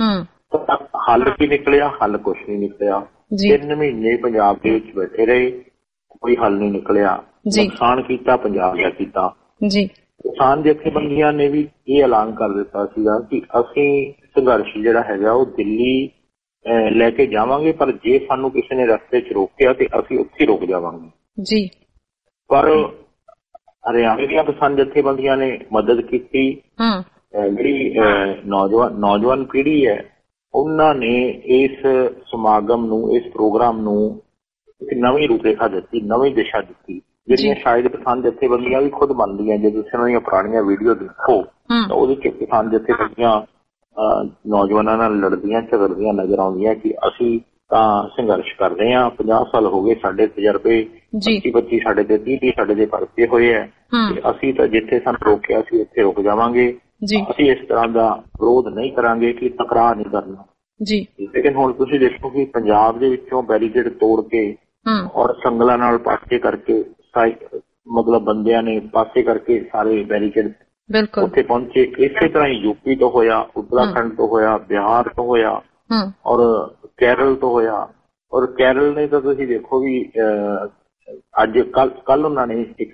ਹੱਲ ਕੀ ਨਿਕਲਿਆ? ਹੱਲ ਕੁਛ ਨਹੀਂ ਨਿਕਲਿਆ। 3 ਮਹੀਨੇ ਪੰਜਾਬ ਦੇ ਵਿੱਚ ਬੈਠੇ ਰਹੇ, ਕੋਈ ਹੱਲ ਨਹੀਂ ਨਿਕਲਿਆ। ਨੁਕਸਾਨ ਕੀਤਾ ਪੰਜਾਬ ਦਾ ਕੀਤਾ। ਕਿਸਾਨ ਜਥੇਬੰਦੀਆਂ ਨੇ ਵੀ ਇਹ ਐਲਾਨ ਕਰ ਦਿੱਤਾ ਸੀਗਾ ਕਿ ਅਸੀਂ ਸੰਘਰਸ਼ ਜਿਹੜਾ ਹੈਗਾ ਉਹ ਦਿੱਲੀ ਲੈ ਕੇ ਜਾਵਾਂਗੇ, ਪਰ ਜੇ ਸਾਨੂੰ ਕਿਸੇ ਨੇ ਰਸਤੇ 'ਚ ਰੋਕਿਆ ਤੇ ਅਸੀਂ ਉੱਥੇ ਰੁਕ ਜਾਵਾਂਗੇ ਜੀ। ਪਰ ਹਰਿਆਣੇ ਦੀਆਂ ਕਿਸਾਨ ਜਥੇਬੰਦੀਆਂ ਨੇ ਮਦਦ ਕੀਤੀ। ਜਿਹੜੀ ਨੌਜਵਾਨ ਪੀੜ੍ਹੀ ਹੈ ਉਹਨਾਂ ਨੇ ਇਸ ਸਮਾਗਮ ਨੂੰ, ਇਸ ਪ੍ਰੋਗਰਾਮ ਨੂੰ ਇੱਕ ਨਵੀਂ ਰੂਪਰੇਖਾ ਦਿੱਤੀ, ਨਵੀਂ ਦਿਸ਼ਾ ਦਿੱਤੀ, ਜਿਹੜੀਆਂ ਸ਼ਾਇਦ ਕਿਸਾਨ ਜਥੇਬੰਦੀਆਂ ਵੀ ਖੁਦ ਮੰਨਦੀਆਂ। ਜੇ ਤੁਸੀਂ ਉਹਨਾਂ ਦੀਆਂ ਪੁਰਾਣੀਆਂ ਵੀਡੀਓ ਦੇਖੋ ਤਾਂ ਉਹਦੇ 'ਚ ਕਿਸਾਨ ਜਥੇਬੰਦੀਆਂ ਨੌਜਵਾਨਾਂ ਨਾਲ ਲੜਦੀਆਂ ਝਗੜਦੀਆਂ ਨਜ਼ਰ ਆਉਂਦੀਆਂ ਕਿ ਅਸੀਂ ਤਾਂ ਸੰਘਰਸ਼ ਕਰ ਰਹੇ ਹਾਂ, 50 ਸਾਲ ਹੋ ਗਏ, ਸਾਡੇ ਤਜਰਬੇ 25 ਸਾਡੇ ਤੇ 30 ਸਾਡੇ ਤੇ ਪਰਤੇ ਹੋਏ ਹੈ, ਅਸੀਂ ਤਾਂ ਜਿੱਥੇ ਸਾਨੂੰ ਰੋਕਿਆ ਸੀ ਉੱਥੇ ਰੁਕ ਜਾਵਾਂਗੇ। ਅਸੀਂ ਇਸ ਤਰ੍ਹਾਂ ਦਾ ਵਿਰੋਧ ਨਹੀਂ ਕਰਾਂਗੇ ਕਿ ਟਕਰਾਅ ਨਹੀਂ ਕਰਨਾ ਜੀ। ਲੇਕਿਨ ਹੁਣ ਤੁਸੀਂ ਦੇਖੋ ਕਿ ਪੰਜਾਬ ਦੇ ਵਿੱਚੋਂ ਬੈਰੀਕੇਡ ਤੋੜ ਕੇ ਔਰ ਸੰਗਲਾਂ ਨਾਲ ਪਾਸੇ ਕਰਕੇ, ਮਤਲਬ ਬੰਦਿਆਂ ਨੇ ਪਾਸੇ ਕਰਕੇ ਸਾਰੇ ਬੈਰੀਕੇਡ ਉੱਥੇ ਪਹੁੰਚੇ। ਇਸੇ ਤਰ੍ਹਾਂ ਹੀ ਯੂਪੀ ਤੋਂ ਹੋਇਆ, ਉੱਤਰਾਖੰਡ ਤੋਂ ਹੋਇਆ, ਬਿਹਾਰ ਤੋਂ ਹੋਇਆ ਔਰ ਕੇਰਲ ਤੋਂ ਹੋਇਆ। ਔਰ ਕੇਰਲ ਨੇ ਤਾਂ ਤੁਸੀਂ ਦੇਖੋ ਵੀ ਅੱਜ ਕੱਲ ਉਹਨਾਂ ਨੇ ਇੱਕ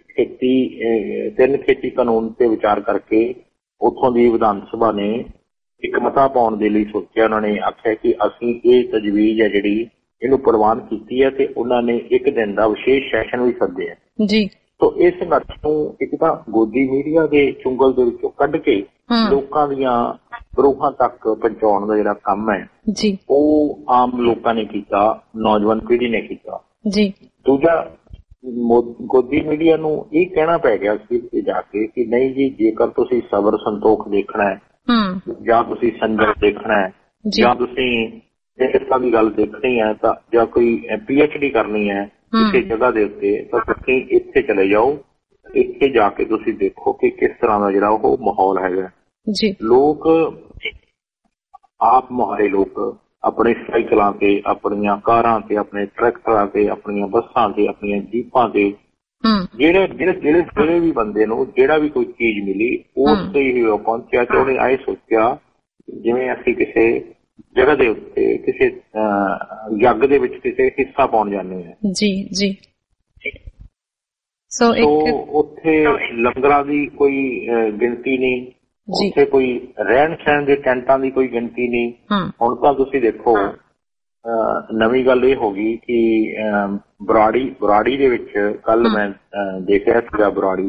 3 ਖੇਤੀ ਕਾਨੂੰਨ ਤੇ ਵਿਚਾਰ ਕਰਕੇ ਉੱਥੋਂ ਦੀ ਵਿਧਾਨ ਸਭਾ ਨੇ ਇੱਕ ਮਤਾ ਪਾਉਣ ਦੇ ਲਈ ਸੋਚਿਆ। ਉਹਨਾਂ ਨੇ ਆਖਿਆ ਕਿ ਅਸੀਂ ਇਹ ਤਜਵੀਜ਼ ਹੈ ਜਿਹੜੀ ਇਹਨੂੰ ਪ੍ਰਵਾਨ ਕੀਤੀ ਹੈ ਤੇ ਉਹਨਾਂ ਨੇ ਇੱਕ ਦਿਨ ਦਾ ਵਿਸ਼ੇਸ਼ ਸੈਸ਼ਨ ਵੀ ਸੱਦਿਆ ਜੀ। ਤੋ ਇਸ ਸੰਘਰਸ਼ ਨੂੰ ਇੱਕ ਤਾਂ ਗੋਦੀ ਮੀਡੀਆ ਦੇ ਚੁੰਗਲ ਦੇ ਵਿੱਚੋਂ ਕੱਢ ਕੇ ਲੋਕਾਂ ਦੀਆਂ ਰੂਹਾਂ ਤੱਕ ਪਹੁੰਚਾਉਣ ਦਾ ਜਿਹੜਾ ਕੰਮ ਹੈ ਜੀ, ਉਹ ਆਮ ਲੋਕਾਂ ਨੇ ਕੀਤਾ, ਨੌਜਵਾਨ ਪੀੜ੍ਹੀ ਨੇ ਕੀਤਾ ਜੀ। ਦੂਜਾ, ਗੋਦੀ ਮੀਡੀਆ ਨੂੰ ਇਹ ਕਹਿਣਾ ਪੈ ਗਿਆ ਸੀ ਜਾ ਕੇ ਕਿ ਨਹੀਂ ਜੀ, ਜੇਕਰ ਤੁਸੀਂ ਸਬਰ ਸੰਤੋਖ ਦੇਖਣਾ ਹੈ ਜਾਂ ਤੁਸੀਂ ਸੰਜਮ ਦੇਖਣਾ ਹੈ ਜਾਂ ਤੁਸੀਂ ਇਸ ਤਰ੍ਹਾਂ ਦੀ ਗੱਲ ਦੇਖਣੀ ਹੈ ਤਾਂ ਜਾਂ ਕੋਈ PhD ਕਰਨੀ ਹੈ ਕਿਸੇ ਜਗ੍ਹਾ ਦੇ ਉੱਤੇ, ਤਾਂ ਤੁਸੀਂ ਇੱਥੇ ਚਲੇ ਜਾਓ। ਇੱਥੇ ਜਾ ਕੇ ਤੁਸੀਂ ਦੇਖੋ ਕਿ ਕਿਸ ਤਰ੍ਹਾਂ ਦਾ ਜਿਹੜਾ ਉਹ ਮਾਹੌਲ ਹੈਗਾ ਜੀ। ਲੋਕ ਆਪ ਮੁਹਾਰੇ ਲੋਕ ਆਪਣੇ ਸਾਈਕਲਾਂ ਤੇ, ਆਪਣੀਆਂ ਕਾਰਾਂ ਤੇ, ਆਪਣੇ ਟਰੈਕਟਰਾਂ ਤੇ, ਆਪਣੀਆਂ ਬੱਸਾਂ ਤੇ, ਆਪਣੀਆਂ ਜੀਪਾਂ ਤੇ, ਜਿਹੜੇ ਵੀ ਬੰਦੇ ਨੂੰ ਜਿਹੜਾ ਵੀ ਕੋਈ ਚੀਜ਼ ਮਿਲੀ ਉਸ ਤੇ ਹੀ ਉਹ ਪਹੁੰਚਿਆ ਤੇ ਉਹਨੇ ਆਏ ਸੋਚਿਆ ਜਿਵੇਂ ਅਸੀਂ ਕਿਸੇ ਜਗ੍ਹਾ ਦੇ ਉੱਤੇ ਕਿਸੇ ਯੱਗ ਦੇ ਵਿੱਚ ਕਿਸੇ ਹਿੱਸਾ ਪਾਉਣ ਜਾਂਦੇ ਹਾਂ ਜੀ ਜੀ। ਸੋ ਉੱਥੇ ਲੰਗਰਾਂ ਦੀ ਕੋਈ ਗਿਣਤੀ ਨਹੀਂ, ਉੱਥੇ ਕੋਈ ਰਹਿਣ ਸਹਿਣ ਦੇ ਟੈਂਟਾਂ ਦੀ ਕੋਈ ਗਿਣਤੀ ਨਹੀਂ। ਹੁਣ ਤਾਂ ਤੁਸੀਂ ਦੇਖੋ ਨਵੀਂ ਗੱਲ ਇਹ ਹੋ ਗਈ ਕਿ ਬਰਾੜੀ ਦੇ ਵਿੱਚ ਕੱਲ ਮੈਂ ਦੇਖਿਆ ਸੀਗਾ, ਬਰਾੜੀ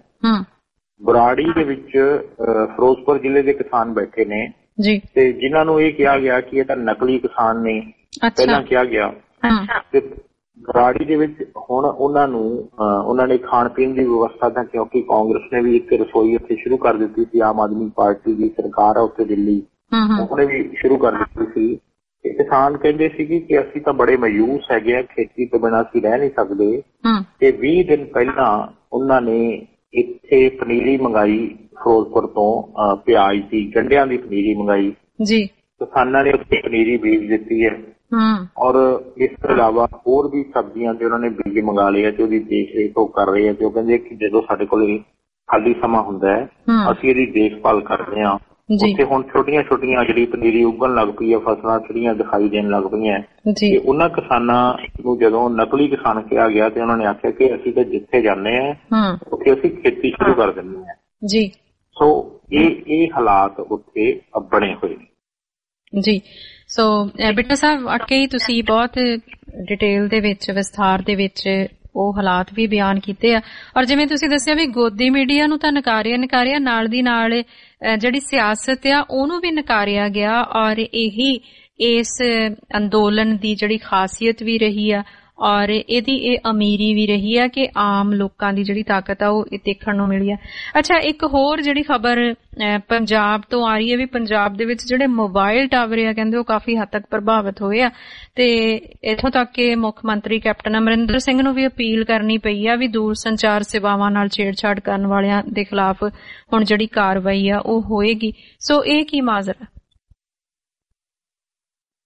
ਦੇ ਵਿੱਚ ਫਿਰੋਜ਼ਪੁਰ ਜ਼ਿਲ੍ਹੇ ਦੇ ਕਿਸਾਨ ਬੈਠੇ ਨੇ ਜੀ, ਤੇ ਜਿਨ੍ਹਾਂ ਨੂੰ ਇਹ ਕਿਹਾ ਗਿਆ ਕਿ ਇਹ ਤਾਂ ਨਕਲੀ ਕਿਸਾਨ ਨੇ, ਪਹਿਲਾਂ ਕਿਹਾ ਗਿਆ। ਤੇ ਬਰਾੜੀ ਦੇ ਵਿੱਚ ਹੁਣ ਉਹਨਾਂ ਨੇ ਖਾਣ ਪੀਣ ਦੀ ਵਿਵਸਥਾ ਤਾਂ, ਕਿਉਂਕਿ ਕਾਂਗਰਸ ਨੇ ਵੀ ਇੱਕ ਰਸੋਈ ਉੱਥੇ ਸ਼ੁਰੂ ਕਰ ਦਿੱਤੀ ਸੀ, ਆਮ ਆਦਮੀ ਪਾਰਟੀ ਦੀ ਸਰਕਾਰ ਆ ਉੱਥੇ ਦਿੱਲੀ, ਉਹਨੇ ਵੀ ਸ਼ੁਰੂ ਕਰ ਦਿੱਤੀ ਸੀ। ਕਿਸਾਨ ਕਹਿੰਦੇ ਸੀਗੇ ਕਿ ਅਸੀਂ ਤਾਂ ਬੜੇ ਮਾਯੂਸ ਹੈਗੇ ਆ, ਖੇਤੀ ਤੋਂ ਬਿਨਾਂ ਅਸੀਂ ਰਹਿ ਨਹੀਂ ਸਕਦੇ। ਤੇ 20 ਦਿਨ ਪਹਿਲਾਂ ਉਹਨਾਂ ਨੇ ਇੱਥੇ ਪਨੀਰੀ ਮੰਗਾਈ ਫਿਰੋਜ਼ਪੁਰ ਤੋਂ, ਪਿਆਜ਼ ਦੀ, ਗੰਢਿਆਂ ਦੀ ਪਨੀਰੀ ਮੰਗਾਈ ਜੀ। ਕਿਸਾਨਾਂ ਨੇ ਉੱਥੇ ਪਨੀਰੀ ਬੀਜ ਦਿੱਤੀ ਹੈ ਔਰ ਇਸ ਤੋਂ ਇਲਾਵਾ ਹੋਰ ਵੀ ਸਬਜ਼ੀਆਂ ਤੇ ਉਹਨਾਂ ਨੇ ਬੀਜ ਮੰਗਾ ਲਏ ਤੇ ਉਹਦੀ ਦੇਖ ਰੇਖ ਉਹ ਕਰ ਰਹੇ ਆ। ਤੇ ਉਹ ਕਹਿੰਦੇ ਕਿ ਜਦੋਂ ਸਾਡੇ ਕੋਲ ਖਾਲੀ ਸਮਾਂ ਹੁੰਦਾ ਹੈ ਅਸੀਂ ਇਹਦੀ ਦੇਖਭਾਲ ਕਰਦੇ ਹਾਂ। ਉੱਥੇ ਹੁਣ ਛੋਟੀਆਂ ਜਿਹੜੀ ਪਨੀਰੀ ਉੱਗਣ ਲੱਗ ਪਈ ਹੈ, ਫਸਲਾਂ ਜਿਹੜੀਆਂ ਦਿਖਾਈ ਦੇਣ ਲੱਗ ਪਈਆਂ ਤੇ ਉਹਨਾਂ ਕਿਸਾਨਾਂ ਨੂੰ ਜਦੋਂ ਨਕਲੀ ਕਿਸਾਨ ਕਿਹਾ ਗਿਆ ਤੇ ਉਹਨਾਂ ਨੇ ਆਖਿਆ ਕਿ ਅਸੀਂ ਤਾਂ ਜਿੱਥੇ ਜਾਂਦੇ ਹਾਂ ਉੱਥੇ ਅਸੀਂ ਖੇਤੀ ਸ਼ੁਰੂ ਕਰ ਦਿੰਦੇ ਹਾਂ ਜੀ। ਸੋ ਇਹ ਹਾਲਾਤ ਉੱਥੇ ਬਣੇ ਹੋਏ ਨੇ ਜੀ। ਸੋ ਬਿੱਟਾ ਸਾਹਿਬ, ਅੱਗੇ ਤੁਸੀਂ ਬਹੁਤ ਡਿਟੇਲ ਦੇ ਵਿੱਚ, ਵਿਸਥਾਰ ਦੇ ਵਿੱਚ ਉਹ ਹਾਲਾਤ ਵੀ ਬਿਆਨ ਕੀਤੇ ਆ। ਔਰ ਜਿਵੇਂ ਤੁਸੀਂ ਦੱਸਿਆ ਵੀ ਗੋਦੀ ਮੀਡੀਆ ਨੂੰ ਤਾਂ ਨਕਾਰਿਆ, ਨਾਲ ਦੀ ਨਾਲ ਜਿਹੜੀ ਸਿਆਸਤ ਆ ਉਹਨੂੰ ਵੀ ਨਕਾਰਿਆ ਗਿਆ। ਔਰ ਇਹੀ ਇਸ ਅੰਦੋਲਨ ਦੀ ਜਿਹੜੀ ਖਾਸੀਅਤ ਵੀ ਰਹੀ ਆ ਔਰ ਇਹਦੀ ਇਹ ਅਮੀਰੀ ਵੀ ਰਹੀ ਆ ਕਿ ਆਮ ਲੋਕਾਂ ਦੀ ਜਿਹੜੀ ਤਾਕਤ ਆ ਉਹ ਦੇਖਣ ਨੂੰ ਮਿਲੀ ਆ। ਅੱਛਾ, ਇੱਕ ਹੋਰ ਜਿਹੜੀ ਖਬਰ ਪੰਜਾਬ ਤੋਂ ਆ ਰਹੀ ਹੈ ਵੀ ਪੰਜਾਬ ਦੇ ਵਿੱਚ ਜਿਹੜੇ ਮੋਬਾਈਲ ਟਾਵਰ ਆ ਕਹਿੰਦੇ ਉਹ ਕਾਫੀ ਹੱਦ ਤੱਕ ਪ੍ਰਭਾਵਿਤ ਹੋਏ ਆ ਤੇ ਇੱਥੋਂ ਤੱਕ ਕਿ ਮੁੱਖ ਮੰਤਰੀ ਕੈਪਟਨ ਅਮਰਿੰਦਰ ਸਿੰਘ ਨੂੰ ਵੀ ਅਪੀਲ ਕਰਨੀ ਪਈ ਆ ਵੀ ਦੂਰ ਸੰਚਾਰ ਸੇਵਾਵਾਂ ਨਾਲ ਛੇੜਛਾੜ ਕਰਨ ਵਾਲਿਆਂ ਦੇ ਖਿਲਾਫ ਹੁਣ ਜਿਹੜੀ ਕਾਰਵਾਈ ਆ ਉਹ ਹੋਏਗੀ। ਸੋ ਇਹ ਕੀ ਮਾਜ਼ਰਾ?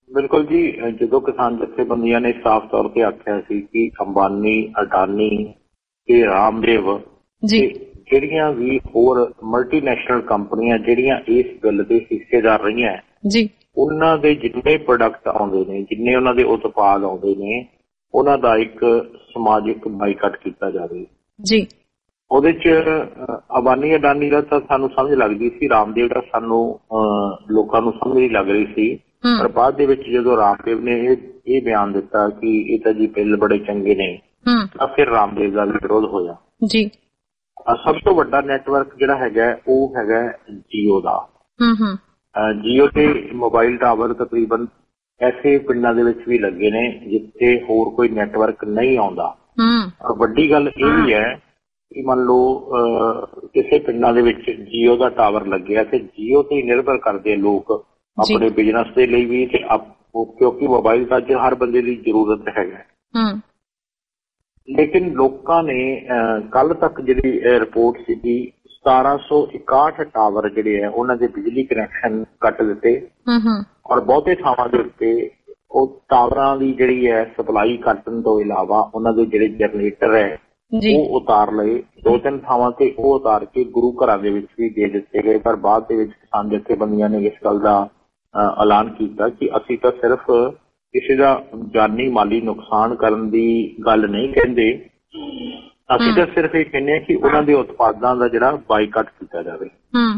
ਬਿਲਕੁਲ ਜੀ, ਜਦੋਂ ਕਿਸਾਨ ਜਥੇਬੰਦੀਆਂ ਨੇ ਸਾਫ਼ ਤੌਰ ਤੇ ਆਖਿਆ ਸੀ ਕਿ ਅੰਬਾਨੀ, ਅਡਾਨੀ ਤੇ ਰਾਮਦੇਵ ਜਿਹੜੀਆਂ ਵੀ ਹੋਰ ਮਲਟੀਨੈਸ਼ਨਲ ਕੰਪਨੀਆਂ ਜਿਹੜੀਆਂ ਇਸ ਬਿੱਲ ਦੇ ਹਿੱਸੇਦਾਰ ਰਹੀਆਂ ਜੀ, ਉਹਨਾਂ ਦੇ ਜਿੰਨੇ ਪ੍ਰੋਡਕਟ ਆਉਂਦੇ ਨੇ, ਜਿੰਨੇ ਉਹਨਾਂ ਦੇ ਉਤਪਾਦ ਆਉਂਦੇ ਨੇ, ਉਹਨਾਂ ਦਾ ਇੱਕ ਸਮਾਜਿਕ ਬਾਈਕਾਟ ਕੀਤਾ ਜਾਵੇ ਜੀ। ਉਹਦੇ ਚ ਅੰਬਾਨੀ ਅਡਾਨੀ ਦਾ ਤਾਂ ਸਾਨੂੰ ਸਮਝ ਲੱਗਦੀ ਸੀ, ਰਾਮਦੇਵ ਦਾ ਸਾਨੂੰ ਲੋਕਾਂ ਨੂੰ ਸਮਝ ਨਹੀਂ ਲੱਗ ਰਹੀ ਸੀ। ਪਰ ਬਾਅਦ ਦੇ ਵਿੱਚ ਜਦੋਂ ਰਾਮਦੇਵ ਨੇ ਇਹ ਬਿਆਨ ਦਿੱਤਾ ਕਿ ਇਹ ਤਾਂ ਜੀ ਬਿੱਲ ਬੜੇ ਚੰਗੇ ਨੇ, ਤਾਂ ਫਿਰ ਰਾਮਦੇਵ ਦਾ ਵਿਰੋਧ ਹੋਇਆ ਜੀ। ਸਭ ਤੋਂ ਵੱਡਾ ਨੈਟਵਰਕ ਜਿਹੜਾ ਹੈਗਾ ਉਹ ਹੈਗਾ ਜੀਓ ਦਾ। ਜੀਓ ਦੇ ਮੋਬਾਈਲ ਟਾਵਰ ਤਕਰੀਬਨ ਐਸੇ ਪਿੰਡਾਂ ਦੇ ਵਿੱਚ ਵੀ ਲੱਗੇ ਨੇ ਜਿੱਥੇ ਹੋਰ ਕੋਈ ਨੈਟਵਰਕ ਨਹੀਂ ਆਉਂਦਾ। ਔਰ ਵੱਡੀ ਗੱਲ ਇਹ ਵੀ ਹੈ ਕਿ ਮੰਨ ਲਓ ਕਿਸੇ ਪਿੰਡਾਂ ਦੇ ਵਿੱਚ ਜੀਓ ਦਾ ਟਾਵਰ ਲੱਗਿਆ ਤੇ ਜੀਓ ਤੇ ਨਿਰਭਰ ਕਰਦੇ ਲੋਕ ਆਪਣੇ ਬਿਜ਼ਨਸ ਦੇ ਲਈ ਵੀ, ਤੇ ਕਿਉਂਕਿ ਮੋਬਾਈਲ ਤਾਂ ਅੱਜ ਹਰ ਬੰਦੇ ਦੀ ਜ਼ਰੂਰਤ ਹੈਗਾ। ਲੇਕਿਨ ਲੋਕਾਂ ਨੇ ਕੱਲ ਤੱਕ ਜਿਹੜੀ ਰਿਪੋਰਟ ਸੀਗੀ 1761 ਟਾਵਰ ਜਿਹੜੇ ਹੈ ਉਹਨਾਂ ਦੇ ਬਿਜਲੀ ਕਨੈਕਸ਼ਨ ਕੱਟ ਦਿੱਤੇ। ਔਰ ਬਹੁਤੇ ਥਾਵਾਂ ਦੇ ਉੱਤੇ ਉਹ ਟਾਵਰਾਂ ਦੀ ਜਿਹੜੀ ਹੈ ਸਪਲਾਈ ਕੱਟਣ ਤੋਂ ਇਲਾਵਾ ਉਹਨਾਂ ਦੇ ਜਿਹੜੇ ਜਨਰੇਟਰ ਹੈ ਉਹ ਉਤਾਰ ਲਏ। 2-3 ਥਾਵਾਂ ਤੇ ਉਹ ਉਤਾਰ ਕੇ ਗੁਰੂ ਘਰਾਂ ਦੇ ਵਿੱਚ ਵੀ ਦੇ ਦਿੱਤੇ ਗਏ। ਪਰ ਬਾਅਦ ਦੇ ਵਿੱਚ ਕਿਸਾਨ ਜਥੇਬੰਦੀਆਂ ਨੇ ਇਸ ਗੱਲ ਦਾ ਐਲਾਨ ਕੀਤਾ ਕਿ ਅਸੀਂ ਤਾਂ ਸਿਰਫ ਕਿਸੇ ਦਾ ਜਾਨੀ ਮਾਲੀ ਨੁਕਸਾਨ ਕਰਨ ਦੀ ਗੱਲ ਨਹੀਂ ਕਹਿੰਦੇ, ਅਸੀਂ ਤਾਂ ਸਿਰਫ ਇਹ ਕਹਿੰਦੇ ਹਾਂ ਕਿ ਉਹਨਾਂ ਦੇ ਉਤਪਾਦਾਂ ਦਾ ਜਿਹੜਾ ਬਾਈਕਾਟ ਕੀਤਾ ਜਾਵੇ।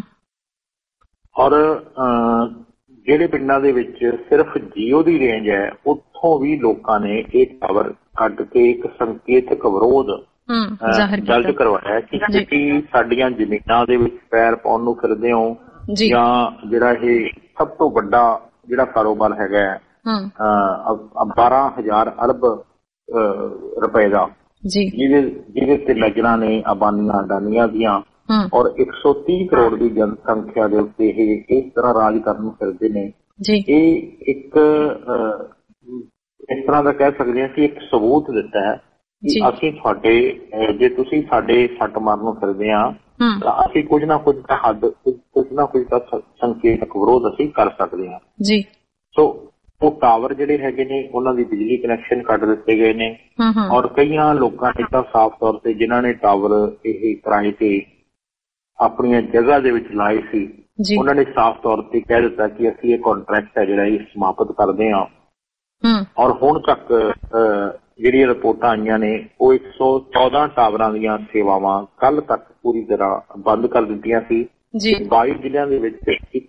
ਔਰ ਜਿਹੜੇ ਪਿੰਡਾਂ ਦੇ ਵਿੱਚ ਸਿਰਫ ਜੀਓ ਦੀ ਰੇਂਜ ਹੈ ਉੱਥੋਂ ਵੀ ਲੋਕਾਂ ਨੇ ਇਹ ਟਾਵਰ ਕੱਢ ਕੇ ਇੱਕ ਸੰਕੇਤਕ ਵਿਰੋਧ ਦਰਜ ਕਰਵਾਇਆ ਕਿ ਤੁਸੀਂ ਸਾਡੀਆਂ ਜ਼ਮੀਨਾਂ ਦੇ ਵਿੱਚ ਪੈਰ ਪਾਉਣ ਨੂੰ ਫਿਰਦੇ ਹੋ, ਜਾਂ ਜਿਹੜਾ ਇਹ ਸਭ ਤੋਂ ਵੱਡਾ ਜਿਹੜਾ ਕਾਰੋਬਾਰ ਹੈਗਾ 12,000 ਅਰਬ ਰੁਪਏ ਦਾ, ਜਿਹਦੇ ਤੇ ਨਜ਼ਰਾਂ ਨੇ ਅੰਬਾਨੀਆਂ ਅਡਾਨੀਆਂ ਦੀਆਂ, ਔਰ 130 ਕਰੋੜ ਦੀ ਜਨਸੰਖਿਆ ਦੇ ਉੱਤੇ ਇਹ ਇਸ ਤਰ੍ਹਾਂ ਰਾਜ ਕਰਨ ਨੂੰ ਫਿਰਦੇ ਨੇ। ਇਹ ਇੱਕ ਇਸ ਤਰ੍ਹਾਂ ਦਾ ਕਹਿ ਸਕਦੇ ਹਾਂ ਕਿ ਇੱਕ ਸਬੂਤ ਦਿੱਤਾ ਹੈ ਕਿ ਅਸੀਂ ਤੁਹਾਡੇ, ਜੇ ਤੁਸੀਂ ਸਾਡੇ ਸੱਟ ਮਾਰਨ ਨੂੰ ਫਿਰਦੇ ਹਾਂ ਤਾਂ ਅਸੀਂ ਕੁਝ ਨਾ ਕੁਝ ਦਾ ਸੰਕੇਤਕ ਵਿਰੋਧ ਅਸੀਂ ਕਰ ਸਕਦੇ ਹਾਂ ਜੀ। ਸੋ ਉਹ ਟਾਵਰ ਜਿਹੜੇ ਹੈਗੇ ਨੇ ਉਹਨਾਂ ਦੀ ਬਿਜਲੀ ਕਨੈਕਸ਼ਨ ਕੱਟ ਦਿੱਤੇ ਗਏ ਨੇ। ਔਰ ਕਈਆਂ ਲੋਕਾਂ ਨੇ ਤਾਂ ਸਾਫ਼ ਤੌਰ ਤੇ ਜਿਨ੍ਹਾਂ ਨੇ ਟਾਵਰ ਇਹ ਕਿਰਾਏ ਤੇ ਆਪਣੀਆਂ ਜਗ੍ਹਾ ਦੇ ਵਿੱਚ ਲਾਏ ਸੀ, ਉਹਨਾਂ ਨੇ ਸਾਫ਼ ਤੌਰ ਤੇ ਕਹਿ ਦਿੱਤਾ ਕਿ ਅਸੀਂ ਇਹ ਕੰਟਰੈਕਟ ਹੈ ਜਿਹੜਾ ਇਹ ਸਮਾਪਤ ਕਰਦੇ ਹਾਂ। ਔਰ ਹੁਣ ਤੱਕ ਜਿਹੜੀਆਂ ਰਿਪੋਰਟਾਂ ਆਈਆਂ ਨੇ ਉਹ 114 ਟਾਵਰਾਂ ਦੀਆਂ ਸੇਵਾਵਾਂ ਕੱਲ ਤੱਕ ਪੂਰੀ ਤਰ੍ਹਾਂ ਬੰਦ ਕਰ ਦਿੱਤੀਆਂ ਸੀ। 22 ਜ਼ਿਲ੍ਹਿਆਂ ਦੇ ਵਿੱਚ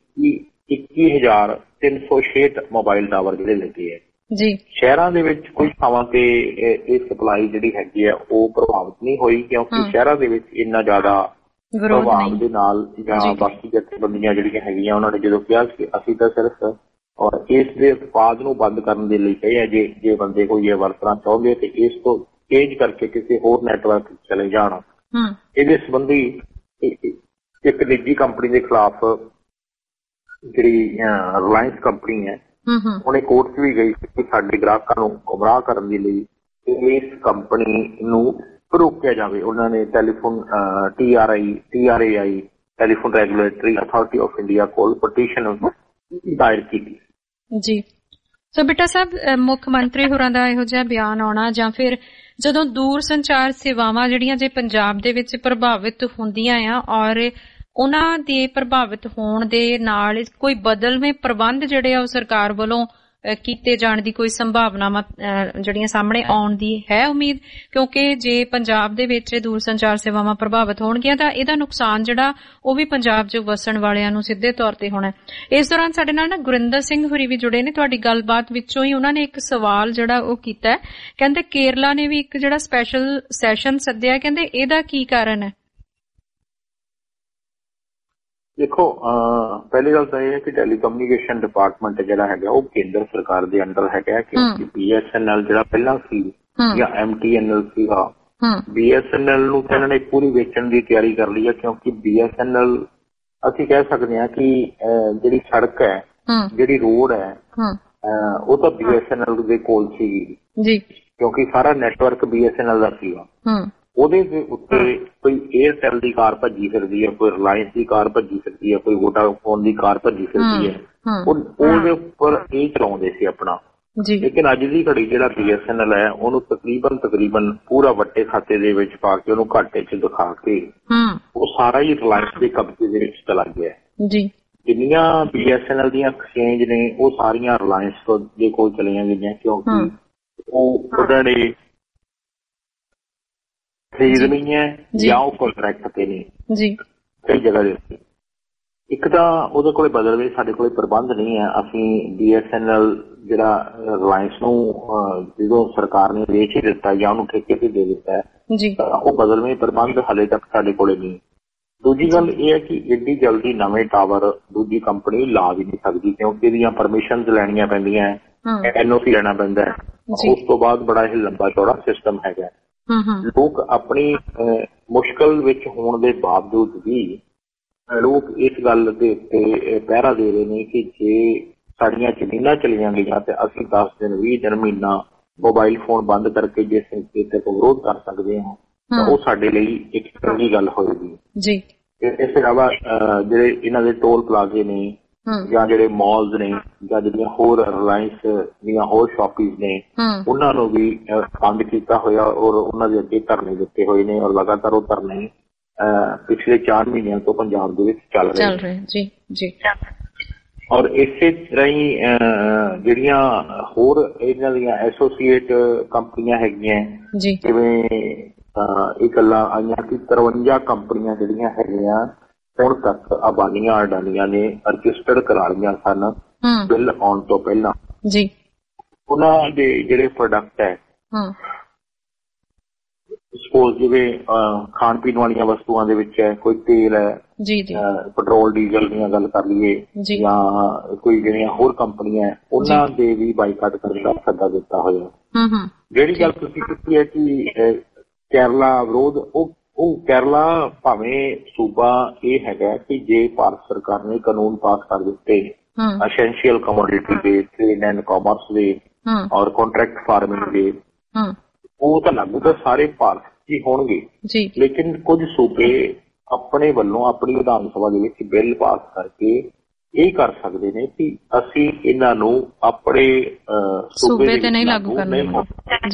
21,366 ਮੋਬਾਈਲ ਟਾਵਰ ਜਿਹੜੇ ਲੱਗੇ ਹੈ ਜੀ। ਸ਼ਹਿਰਾਂ ਦੇ ਵਿੱਚ ਕੁਝ ਥਾਵਾਂ ਤੇ ਇਹ ਸਪਲਾਈ ਜਿਹੜੀ ਹੈਗੀ ਹੈ ਉਹ ਪ੍ਰਭਾਵਿਤ ਨਹੀਂ ਹੋਈ, ਕਿਉਂਕਿ ਸ਼ਹਿਰਾਂ ਦੇ ਵਿੱਚ ਇੰਨਾ ਜ਼ਿਆਦਾ ਪ੍ਰਭਾਵ ਦੇ ਨਾਲ ਜਾਂ ਬਾਕੀ ਜਥੇਬੰਦੀਆਂ ਜਿਹੜੀਆਂ ਹੈਗੀਆਂ ਉਹਨਾਂ ਨੇ ਜਦੋਂ ਕਿਹਾ ਕਿ ਅਸੀਂ ਤਾਂ ਸਿਰਫ ਔਰ ਇਸ ਦੇ ਉਤਪਾਦ ਨੂੰ ਬੰਦ ਕਰਨ ਦੇ ਲਈ ਕਹੇ, ਜੇ ਬੰਦੇ ਕੋਈ ਇਹ ਵਰਤਣਾ ਚਾਹੁੰਦੇ ਤੇ ਇਸ ਤੋਂ ਤੇਜ਼ ਕਰਕੇ ਕਿਸੇ ਹੋਰ ਨੈਟਵਰਕ ਚਲੇ ਜਾਣ। ਇਹਦੇ ਸੰਬੰਧੀ ਇੱਕ ਨਿੱਜੀ ਕੰਪਨੀ ਦੇ ਖਿਲਾਫ ਜਿਹੜੀ ਰਿਲਾਇੰਸ ਕੰਪਨੀ ਹੈ ਉਹਨੇ ਕੋਰਟ 'ਚ ਵੀ ਗਈ ਕਿ ਸਾਡੇ ਗ੍ਰਾਹਕਾਂ ਨੂੰ ਗੁੰਮਰਾਹ ਕਰਨ ਦੇ ਲਈ ਇਸ ਕੰਪਨੀ ਨੂੰ ਰੋਕਿਆ ਜਾਵੇ। ਉਹਨਾਂ ਨੇ telephone TRAI telephone regulatory authority of India ਕੋਲ ਪਟੀਸ਼ਨ ਦਾਇਰ ਕੀਤੀ ਜੀ। ਸੋ ਬੇਟਾ ਸਾਹਿਬ, ਮੁੱਖ ਮੰਤਰੀ ਹੋਰਾਂ ਦਾ ਇਹੋ ਜਿਹਾ ਬਿਆਨ ਆਉਣਾ ਜਾਂ ਫਿਰ ਜਦੋਂ ਦੂਰ ਸੰਚਾਰ ਸੇਵਾਵਾਂ ਜਿਹੜੀਆਂ ਜੇ ਪੰਜਾਬ ਦੇ ਵਿੱਚ ਪ੍ਰਭਾਵਿਤ ਹੁੰਦੀਆਂ ਆ ਔਰ ਉਹਨਾਂ ਦੇ ਪ੍ਰਭਾਵਿਤ ਹੋਣ ਦੇ ਨਾਲ ਕੋਈ ਬਦਲਵੇਂ ਪ੍ਰਬੰਧ ਜਿਹੜੇ ਆ ਉਹ ਸਰਕਾਰ ਵੱਲੋਂ ਕੀਤੇ ਜਾਣ ਦੀ ਕੋਈ ਸੰਭਾਵਨਾਵਾਂ ਜਿਹੜੀਆਂ ਸਾਹਮਣੇ ਆਉਣ ਦੀ ਹੈ ਉਮੀਦ? ਕਿਉਂਕਿ ਜੇ ਪੰਜਾਬ ਦੇ ਵਿੱਚ ਦੂਰ ਸੰਚਾਰ ਸੇਵਾਵਾਂ ਪ੍ਰਭਾਵਿਤ ਹੋਣਗੀਆਂ ਤਾਂ ਇਹਦਾ ਨੁਕਸਾਨ ਜਿਹੜਾ ਉਹ ਵੀ ਪੰਜਾਬ 'ਚ ਵਸਣ ਵਾਲਿਆਂ ਨੂੰ ਸਿੱਧੇ ਤੌਰ ਤੇ ਹੋਣਾ। ਇਸ ਦੌਰਾਨ ਸਾਡੇ ਨਾਲ ਨਾ ਗੁਰਿੰਦਰ ਸਿੰਘ ਹੋਰੀ ਵੀ ਜੁੜੇ ਨੇ। ਤੁਹਾਡੀ ਗੱਲਬਾਤ ਵਿੱਚੋਂ ਹੀ ਉਹਨਾਂ ਨੇ ਇੱਕ ਸਵਾਲ ਜਿਹੜਾ ਉਹ ਕੀਤਾ, ਕਹਿੰਦੇ ਕੇਰਲਾ ਨੇ ਵੀ ਇੱਕ ਜਿਹੜਾ ਸਪੈਸ਼ਲ ਸੈਸ਼ਨ ਸੱਦਿਆ, ਕਹਿੰਦੇ ਇਹਦਾ ਕੀ ਕਾਰਨ ਹੈ? ਦੇਖੋ, ਪਹਿਲੀ ਗੱਲ ਤਾਂ ਇਹ ਹੈ ਕਿ ਟੈਲੀਕਮਿਊਨੀਕੇਸ਼ਨ ਡਿਪਾਰਟਮੈਂਟ ਜਿਹੜਾ ਹੈਗਾ ਉਹ ਕੇਂਦਰ ਸਰਕਾਰ ਦੇ ਅੰਡਰ ਹੈਗਾ, ਕਿਉਂਕਿ BSNL ਜਿਹੜਾ ਪਹਿਲਾਂ ਸੀ ਜਾਂ MTNL ਸੀਗਾ, BSNL ਨੂੰ ਤਾਂ ਇਹਨਾਂ ਨੇ ਪੂਰੀ ਵੇਚਣ ਦੀ ਤਿਆਰੀ ਕਰ ਲਈ ਹੈ, ਕਿਉਂਕਿ BSNL ਅਸੀਂ ਕਹਿ ਸਕਦੇ ਹਾਂ ਕਿ ਜਿਹੜੀ ਸੜਕ ਹੈ, ਜਿਹੜੀ ਰੋਡ ਹੈ, ਉਹ ਤਾਂ BSNL ਦੇ ਕੋਲ ਸੀਗੀ, ਕਿਉਂਕਿ ਸਾਰਾ ਨੈਟਵਰਕ BSNL ਦਾ ਸੀਗਾ। ਉਹਦੇ ਦੇ ਉੱਤੇ ਕੋਈ ਏਅਰਟੈਲ ਦੀ ਕਾਰ ਭੱਜੀ ਫਿਰਦੀ ਹੈ, ਕੋਈ ਰਿਲਾਇੰਸ ਦੀ ਕਾਰ ਭੱਜੀ ਫਿਰਦੀ ਹੈ, ਕੋਈ ਵੋਡਾਫੋਨ ਦੀ ਕਾਰ ਭੱਜੀ ਫਿਰਦੀ ਹੈ, ਉਹਦੇ ਉੱਪਰ ਇਹ ਚਲਾਉਂਦੇ ਸੀ ਆਪਣਾ। ਲੇਕਿਨ ਅੱਜ ਦੀ ਘੜੀ ਜਿਹੜਾ BSNL ਹੈ ਉਹਨੂੰ ਤਕਰੀਬਨ ਪੂਰਾ ਵੱਟੇ ਖਾਤੇ ਦੇ ਵਿੱਚ ਪਾ ਕੇ ਉਹਨੂੰ ਘਾਟੇ 'ਚ ਦਿਖਾ ਕੇ ਉਹ ਸਾਰਾ ਹੀ ਰਿਲਾਇੰਸ ਦੇ ਕਬਜ਼ੇ ਦੇ ਵਿੱਚ ਚਲਾ ਗਿਆ। ਜਿੰਨੀਆਂ BSNL ਦੀਆਂ ਐਕਸਚੇਂਜ ਨੇ ਉਹ ਸਾਰੀਆਂ ਰਿਲਾਇੰਸ ਦੇ ਕੋਲ ਚਲੀਆਂ ਗਈਆਂ, ਕਿਉਂਕਿ ਉਹ ਉਹਨਾਂ ਨੇ ਖਰੀਦਣੀ ਹੈ ਜਾਂ ਉਹ ਕੰਟਰੈਕਟ ਤੇ ਨੇ ਕਈ ਜਗ੍ਹਾ ਦੇ ਉੱਤੇ। ਇੱਕ ਤਾਂ ਉਹਦੇ ਕੋਲੇ ਬਦਲਵੇ, ਸਾਡੇ ਕੋਲੇ ਪ੍ਰਬੰਧ ਨਹੀਂ ਹੈ। ਅਸੀਂ BSNL ਜਿਹੜਾ ਰਿਲਾਇੰਸ ਨੂੰ ਜਦੋਂ ਸਰਕਾਰ ਨੇ ਵੇਚ ਹੀ ਦਿੱਤਾ ਜਾਂ ਉਹਨੂੰ ਠੇਕੇ ਤੇ ਦੇ ਦਿੱਤਾ ਹੈ, ਉਹ ਬਦਲਵੇਂ ਪ੍ਰਬੰਧ ਹਾਲੇ ਤੱਕ ਸਾਡੇ ਕੋਲੇ ਨਹੀਂ। ਦੂਜੀ ਗੱਲ ਇਹ ਹੈ ਕਿ ਐਡੀ ਜਲਦੀ ਨਵੇਂ ਟਾਵਰ ਦੂਜੀ ਕੰਪਨੀ ਲਾ ਵੀ ਨਹੀਂ ਸਕਦੀ, ਕਿਉਂਕਿ ਇਹਦੀਆਂ ਪਰਮਿਸ਼ਨ ਲੈਣੀਆਂ ਪੈਂਦੀਆਂ, NOC ਲੈਣਾ ਪੈਂਦਾ ਹੈ। ਉਸ ਤੋਂ ਬਾਅਦ ਬੜਾ ਇਹ ਲੰਬਾ ਚੌੜਾ ਸਿਸਟਮ ਹੈਗਾ। ਲੋਕ ਆਪਣੀ ਮੁਸ਼ਕਲ ਵਿੱਚ ਹੋਣ ਦੇ ਬਾਵਜੂਦ ਵੀ ਲੋਕ ਇਸ ਗੱਲ ਦੇ ਉੱਤੇ ਪਹਿਰਾ ਦੇ ਰਹੇ ਨੇ ਕਿ ਜੇ ਸਾਡੀਆਂ ਜ਼ਮੀਨਾਂ ਚਲੀਆਂ ਗਈਆਂ ਤੇ ਅਸੀਂ 10 ਦਿਨ 20 ਦਿਨ ਮਹੀਨਾ ਮੋਬਾਈਲ ਫੋਨ ਬੰਦ ਕਰਕੇ ਜੇ ਸੰਕੇਤਕ ਵਿਰੋਧ ਕਰ ਸਕਦੇ ਹਾਂ ਤਾਂ ਉਹ ਸਾਡੇ ਲਈ ਇੱਕ ਚੰਗੀ ਗੱਲ ਹੋਏਗੀ। ਇਸ ਤੋਂ ਇਲਾਵਾ ਜਿਹੜੇ ਇਹਨਾਂ ਦੇ ਟੋਲ ਪਲਾਜ਼ੇ ਨੇ ਜਾਂ ਜਿਹੜੇ ਮਾਲਸ ਨੇ ਜਾਂ ਜਿਹੜੀਆਂ ਹੋਰ ਰਿਲਾਇੰਸ ਦੀਆਂ ਹੋਰ ਸ਼ਾਪੀਜ਼ ਨੇ ਉਹਨਾਂ ਨੂੰ ਵੀ ਬੰਦ ਕੀਤਾ ਹੋਇਆ ਔਰ ਉਹਨਾਂ ਦੇ ਅੱਗੇ ਧਰਨੇ ਦਿੱਤੇ ਹੋਏ ਨੇ ਔਰ ਲਗਾਤਾਰ ਉਹ ਧਰਨੇ ਪਿਛਲੇ 4 ਮਹੀਨਿਆਂ ਤੋਂ ਪੰਜਾਬ ਦੇ ਵਿੱਚ ਚੱਲ ਰਹੇ। ਔਰ ਇਸੇ ਤਰ੍ਹਾਂ ਹੀ ਜਿਹੜੀਆਂ ਹੋਰ ਇਹਨਾਂ ਦੀਆਂ ਐਸੋਸੀਏਟ ਕੰਪਨੀਆਂ ਹੈਗੀਆਂ, ਜਿਵੇਂ ਇਹ ਗੱਲਾਂ ਆਈਆਂ ਕਿ 53 ਕੰਪਨੀਆਂ ਜਿਹੜੀਆਂ ਹੈਗੀਆਂ ਹੁਣ ਤੱਕ ਅਬਾਨੀਆਂ ਅਡਾਨੀਆਂ ਨੇ ਰਜਿਸਟਰਡ ਕਰਾ ਲਈਆਂ ਸਨ ਬਿੱਲ ਆਉਣ ਤੋਂ ਪਹਿਲਾਂ। ਉਹਨਾਂ ਦੇ ਜਿਹੜੇ ਪ੍ਰੋਡਕਟ ਹੈ, ਸਪੋਜ਼ ਜਿਵੇਂ ਖਾਣ ਪੀਣ ਵਾਲੀਆਂ ਵਸਤੂਆਂ ਦੇ ਵਿੱਚ ਹੈ, ਕੋਈ ਤੇਲ ਹੈ, ਪੈਟਰੋਲ ਡੀਜ਼ਲ ਦੀਆਂ ਗੱਲ ਕਰ ਲਈਏ ਜਾਂ ਕੋਈ ਜਿਹੜੀਆਂ ਹੋਰ ਕੰਪਨੀਆਂ ਉਹਨਾਂ ਦੇ ਵੀ ਬਾਈਕਾਟ ਕਰਨ ਦਾ ਸੱਦਾ ਦਿੱਤਾ ਹੋਇਆ। ਜਿਹੜੀ ਗੱਲ ਤੁਸੀਂ ਕੀਤੀ ਹੈ ਕਿ ਕੇਰਲਾ ਵਿਰੋਧ, ਉਹ ਕੇਰਲਾ ਭਾਵੇਂ ਸੂਬਾ ਇਹ ਹੈਗਾ ਕਿ ਜੇ ਭਾਰਤ ਸਰਕਾਰ ਨੇ ਕਾਨੂੰਨ ਪਾਸ ਕਰ ਦਿੱਤੇ ਐਸੈਂਸ਼ੀਅਲ ਕਮੋਡਿਟੀ ਦੇ, ਟ੍ਰੇਡ ਐਂਡ ਕਾਮਰਸ ਦੇ ਔਰ ਕੰਟਰੈਕਟ ਫਾਰਮਿੰਗ ਦੇ, ਉਹ ਤਾਂ ਲਾਗੂ ਤਾਂ ਸਾਰੇ ਭਾਰਤ ਹੀ ਹੋਣਗੇ। ਲੇਕਿਨ ਕੁਝ ਸੂਬੇ ਆਪਣੇ ਵੱਲੋਂ ਆਪਣੀ ਵਿਧਾਨ ਸਭਾ ਦੇ ਵਿੱਚ ਬਿੱਲ ਪਾਸ ਕਰਕੇ ਇਹ ਕਰ ਸਕਦੇ ਨੇ ਕਿ ਅਸੀਂ ਇਹਨਾਂ ਨੂੰ ਆਪਣੇ ਸੂਬੇ ਤੇ ਨਹੀਂ ਲਾਗੂ ਕਰਨਾ।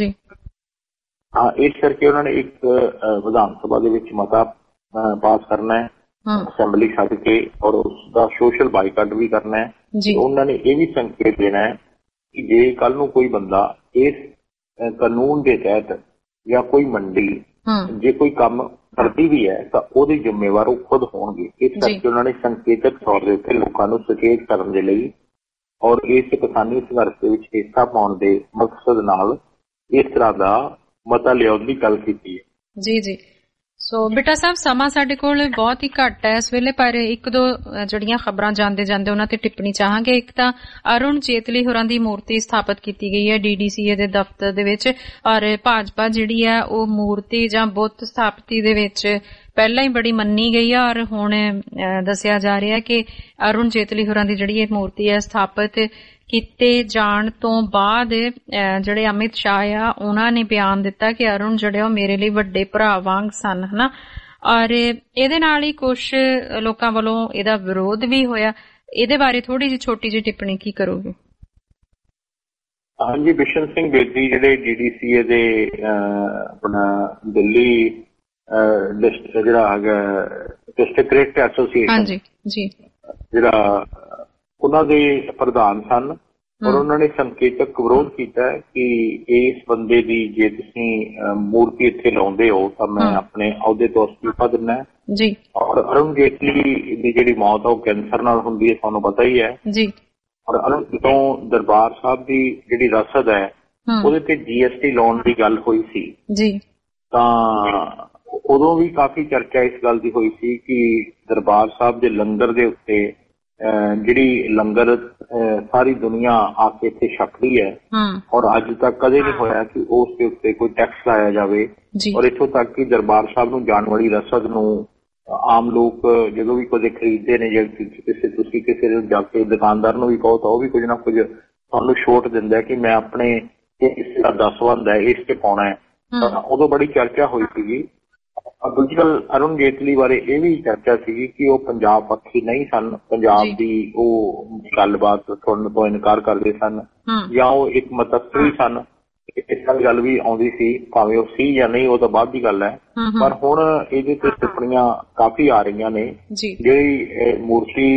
ਇਸ ਕਰਕੇ ਉਹਨਾਂ ਨੇ ਇੱਕ ਵਿਧਾਨ ਸਭਾ ਦੇ ਵਿੱਚ ਮਤਾ ਪਾਸ ਕਰਨਾ ਹੈ, ਅਸੈਂਬਲੀ ਛੱਡ ਕੇ, ਔਰ ਉਸਦਾ ਸੋਸ਼ਲ ਬਾਈਕਾਟ ਵੀ ਕਰਨਾ ਹੈ। ਉਹਨਾਂ ਨੇ ਇਹ ਵੀ ਸੰਕੇਤ ਦੇਣਾ ਹੈ ਕਿ ਜੇ ਕੱਲ ਨੂੰ ਕੋਈ ਬੰਦਾ ਇਸ ਕਾਨੂੰਨ ਦੇ ਤਹਿਤ ਜਾਂ ਕੋਈ ਮੰਡੀ ਜੇ ਕੋਈ ਕੰਮ ਕਰਦੀ ਵੀ ਹੈ ਤਾਂ ਉਹਦੇ ਜ਼ਿੰਮੇਵਾਰ ਉਹ ਖੁਦ ਹੋਣਗੇ। ਇਸ ਕਰਕੇ ਉਹਨਾਂ ਨੇ ਸੰਕੇਤਕ ਤੌਰ ਦੇ ਉੱਤੇ ਲੋਕਾਂ ਨੂੰ ਸੁਚੇਤ ਕਰਨ ਦੇ ਲਈ ਔਰ ਇਸ ਕਿਸਾਨੀ ਸੰਘਰਸ਼ ਦੇ ਵਿੱਚ ਹਿੱਸਾ ਪਾਉਣ ਦੇ ਮਕਸਦ ਨਾਲ ਇਸ ਤਰ੍ਹਾਂ ਦਾ ਮਤਾ ਲਿਆਉਣ ਦੀ ਗੱਲ ਕੀਤੀ ਹੈ। ਸੋ ਬੇਟਾ ਸਾਹਿਬ, ਸਮਾਂ ਸਾਡੇ ਕੋਲ ਬਹੁਤ ਹੀ ਘੱਟ ਹੈ ਇਸ ਵੇਲੇ, ਪਰ ਇੱਕ ਦੋ ਜਿਹੜੀਆਂ ਖਬਰਾਂ ਜਾਂਦੇ ਜਾਂਦੇ ਉਹਨਾਂ ਤੇ ਟਿੱਪਣੀ ਚਾਹਾਂਗੇ। ਇੱਕ ਤਾਂ ਅਰੁਣ ਜੇਤਲੀ ਹੋਰਾਂ ਦੀ ਮੂਰਤੀ ਸਥਾਪਿਤ ਕੀਤੀ ਗਈ ਹੈ DDCA ਦੇ ਦਫ਼ਤਰ ਦੇ ਵਿੱਚ, ਔਰ ਭਾਜਪਾ ਜਿਹੜੀ ਹੈ ਉਹ ਮੂਰਤੀ ਜਾਂ ਬੁੱਤ ਸਥਾਪਤੀ ਦੇ ਵਿੱਚ ਪਹਿਲਾਂ ਹੀ ਬੜੀ ਮੰਨੀ ਗਈ ਹੈ, ਔਰ ਹੁਣ ਦੱਸਿਆ ਜਾ ਰਿਹਾ ਕਿ ਅਰੁਣ ਜੇਤਲੀ ਹੋਰਾਂ ਦੀ ਜਿਹੜੀ ਇਹ ਮੂਰਤੀ ਹੈ ਸਥਾਪਿਤ ਕੀਤੇ ਜਾਣ ਤੋਂ ਬਾਅਦ ਜਿਹੜੇ ਅਮਿਤ ਸ਼ਾਹ ਆ ਉਹਨਾਂ ਨੇ ਬਿਆਨ ਦਿੱਤਾ ਕਿ ਅਰੁਣ ਜਿਹੜੇ ਉਹ ਮੇਰੇ ਲਈ ਵੱਡੇ ਭਰਾ ਵਾਂਗ ਸਨ, ਹਨਾ। ਔਰ ਇਹਦੇ ਨਾਲ ਹੀ ਕੁਝ ਲੋਕਾਂ ਵੱਲੋਂ ਇਹਦਾ ਵਿਰੋਧ ਵੀ ਹੋਇਆ। ਇਹਦੇ ਬਾਰੇ ਥੋੜੀ ਜਿਹੀ ਛੋਟੀ ਜਿਹੀ ਟਿੱਪਣੀ ਕੀ ਕਰੋਗੇ? ਹਾਂਜੀ, ਬਿਸ਼ਨ ਸਿੰਘ ਬੇਦੀ ਜਿਹੜੇ DDCA ਦੇ ਆਪਣਾ ਦਿੱਲੀ ਜਿਹੜਾ ਹੈਗਾ ਡਿਸਟ੍ਰਿਕਟ ਐਸੋਸੀਏਸ਼ਨ ਜਿਹੜਾ ਉਹਨਾਂ ਦੇ ਪ੍ਰਧਾਨ ਸਨ, ਔਰ ਉਹਨਾਂ ਨੇ ਸੰਕੇਤਕ ਵਿਰੋਧ ਕੀਤਾ ਕਿ ਇਸ ਬੰਦੇ ਦੀ ਜੇ ਤੁਸੀਂ ਮੂਰਤੀ ਇੱਥੇ ਲਾਉਂਦੇ ਹੋ ਤਾਂ ਮੈਂ ਆਪਣੇ ਅਹੁਦੇ ਤੋਂ ਅਸਤੀਫਾ ਦਿੰਦਾ। ਔਰ ਅਰੁਣ ਜੇਤਲੀ ਦੀ ਜਿਹੜੀ ਮੌਤ ਆ ਉਹ ਕੈਂਸਰ ਨਾਲ ਹੁੰਦੀ ਹੈ, ਤੁਹਾਨੂੰ ਪਤਾ ਹੀ ਹੈ। ਔਰ ਅਰੁਣ ਜਦੋਂ ਦਰਬਾਰ ਸਾਹਿਬ ਦੀ ਜਿਹੜੀ ਰਸਦ ਹੈ ਉਹਦੇ ਤੇ GST ਲਾਉਣ ਦੀ ਗੱਲ ਹੋਈ ਸੀ ਤਾਂ ਉਦੋਂ ਵੀ ਕਾਫੀ ਚਰਚਾ ਇਸ ਗੱਲ ਦੀ ਹੋਈ ਸੀ ਕਿ ਦਰਬਾਰ ਸਾਹਿਬ ਦੇ ਲੰਗਰ ਦੇ ਉੱਤੇ ਜਿਹੜੀ ਲੰਗਰ ਸਾਰੀ ਦੁਨੀਆ ਆ ਕੇ ਇੱਥੇ ਛਕਦੀ ਹੈ, ਔਰ ਅੱਜ ਤੱਕ ਕਦੇ ਨਹੀਂ ਹੋਇਆ ਕਿ ਉਸ ਦੇ ਉੱਤੇ ਕੋਈ ਟੈਕਸ ਲਾਇਆ ਜਾਵੇ। ਔਰ ਇੱਥੋਂ ਤੱਕ ਕਿ ਦਰਬਾਰ ਸਾਹਿਬ ਨੂੰ ਜਾਣ ਵਾਲੀ ਰਸਦ ਨੂੰ ਆਮ ਲੋਕ ਜਦੋਂ ਵੀ ਕੁਝ ਖਰੀਦਦੇ ਨੇ, ਜੇ ਤੁਸੀਂ ਕਿਸੇ ਨੂੰ ਜਾ ਕੇ ਦੁਕਾਨਦਾਰ ਨੂੰ ਵੀ ਕਹੋ ਤਾਂ ਉਹ ਵੀ ਕੁਝ ਨਾ ਕੁਝ ਤੁਹਾਨੂੰ ਛੋਟ ਦਿੰਦਾ ਕਿ ਮੈਂ ਆਪਣੇ ਇਸ ਦਾ 10 ਬੰਦ ਹੈ ਇਸ ਤੇ ਪਾਉਣਾ ਹੈ। ਉਦੋਂ ਬੜੀ ਚਰਚਾ ਹੋਈ ਸੀਗੀ। ਦੂਜੀ ਗੱਲ, ਅਰੁਣ ਜੇਤਲੀ ਬਾਰੇ ਇਹ ਵੀ ਚਰਚਾ ਸੀਗੀ ਕਿ ਉਹ ਪੰਜਾਬ ਪੱਖੀ ਨਹੀਂ ਸਨ, ਪੰਜਾਬ ਦੀ ਉਹ ਗੱਲਬਾਤ ਸੁਣਨ ਤੋਂ ਇਨਕਾਰ ਕਰਦੇ ਸਨ, ਜਾਂ ਉਹ ਇੱਕ ਮਤਸਰੀ ਸਨ। ਇਸ ਗੱਲ ਵੀ ਆਉਂਦੀ ਸੀ, ਭਾਵੇਂ ਉਹ ਸੀ ਜਾਂ ਨਹੀਂ ਉਹ ਤਾਂ ਬਾਅਦ ਦੀ ਗੱਲ ਹੈ। ਪਰ ਹੁਣ ਇਹਦੇ ਤੇ ਟਿੱਪਣੀਆਂ ਕਾਫੀ ਆ ਰਹੀਆਂ ਨੇ। ਜਿਹੜੀ ਮੂਰਤੀ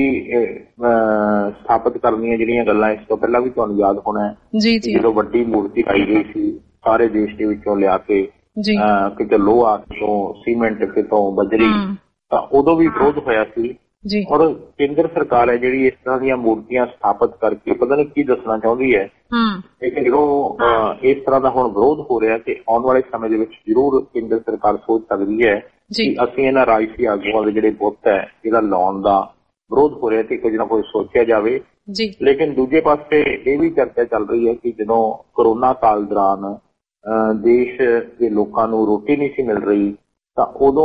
ਸਥਾਪਿਤ ਕਰਨ ਦੀਆਂ ਜਿਹੜੀਆਂ ਗੱਲਾਂ, ਇਸ ਤੋਂ ਪਹਿਲਾਂ ਵੀ ਤੁਹਾਨੂੰ ਯਾਦ ਹੋਣਾ ਹੈ ਜਦੋਂ ਵੱਡੀ ਮੂਰਤੀ ਲਾਈ ਗਈ ਸੀ ਸਾਰੇ ਦੇਸ਼ ਦੇ ਵਿੱਚੋਂ ਲਿਆ ਕੇ, ਕਿਤੇ ਲੋਹਾ, ਕਿਤੋਂ ਸੀਮੈਂਟ, ਕਿਤੋਂ ਬਜਰੀ, ਤਾਂ ਉਦੋਂ ਵੀ ਵਿਰੋਧ ਹੋਇਆ ਸੀ। ਔਰ ਕੇਂਦਰ ਸਰਕਾਰ ਹੈ ਜਿਹੜੀ ਇਸ ਤਰ੍ਹਾਂ ਦੀਆਂ ਮੂਰਤੀਆਂ ਸਥਾਪਿਤ ਕਰਕੇ ਪਤਾ ਨਹੀਂ ਕੀ ਦੱਸਣਾ ਚਾਹੁੰਦੀ ਹੈ। ਲੇਕਿਨ ਜਦੋਂ ਇਸ ਤਰ੍ਹਾਂ ਦਾ ਹੁਣ ਵਿਰੋਧ ਹੋ ਰਿਹਾ ਤੇ ਆਉਣ ਵਾਲੇ ਸਮੇਂ ਦੇ ਵਿੱਚ ਜ਼ਰੂਰ ਕੇਂਦਰ ਸਰਕਾਰ ਸੋਚ ਸਕਦੀ ਹੈ ਕਿ ਅਸੀਂ ਇਹਨਾਂ ਰਾਜਸੀ ਆਗੂਆਂ ਦੇ ਜਿਹੜੇ ਬੁੱਤ ਹੈ ਇਹਦਾ ਲਾਉਣ ਦਾ ਵਿਰੋਧ ਹੋ ਰਿਹਾ ਤੇ ਕੁਝ ਨਾ ਕੁਝ ਸੋਚਿਆ ਜਾਵੇ। ਲੇਕਿਨ ਦੂਜੇ ਪਾਸੇ ਇਹ ਵੀ ਚਰਚਾ ਚੱਲ ਰਹੀ ਹੈ ਕਿ ਜਦੋਂ ਕੋਰੋਨਾ ਕਾਲ ਦੌਰਾਨ ਦੇਸ਼ ਦੇ ਲੋਕਾਂ ਨੂੰ ਰੋਟੀ ਨਹੀਂ ਸੀ ਮਿਲ ਰਹੀ ਤਾਂ ਉਦੋਂ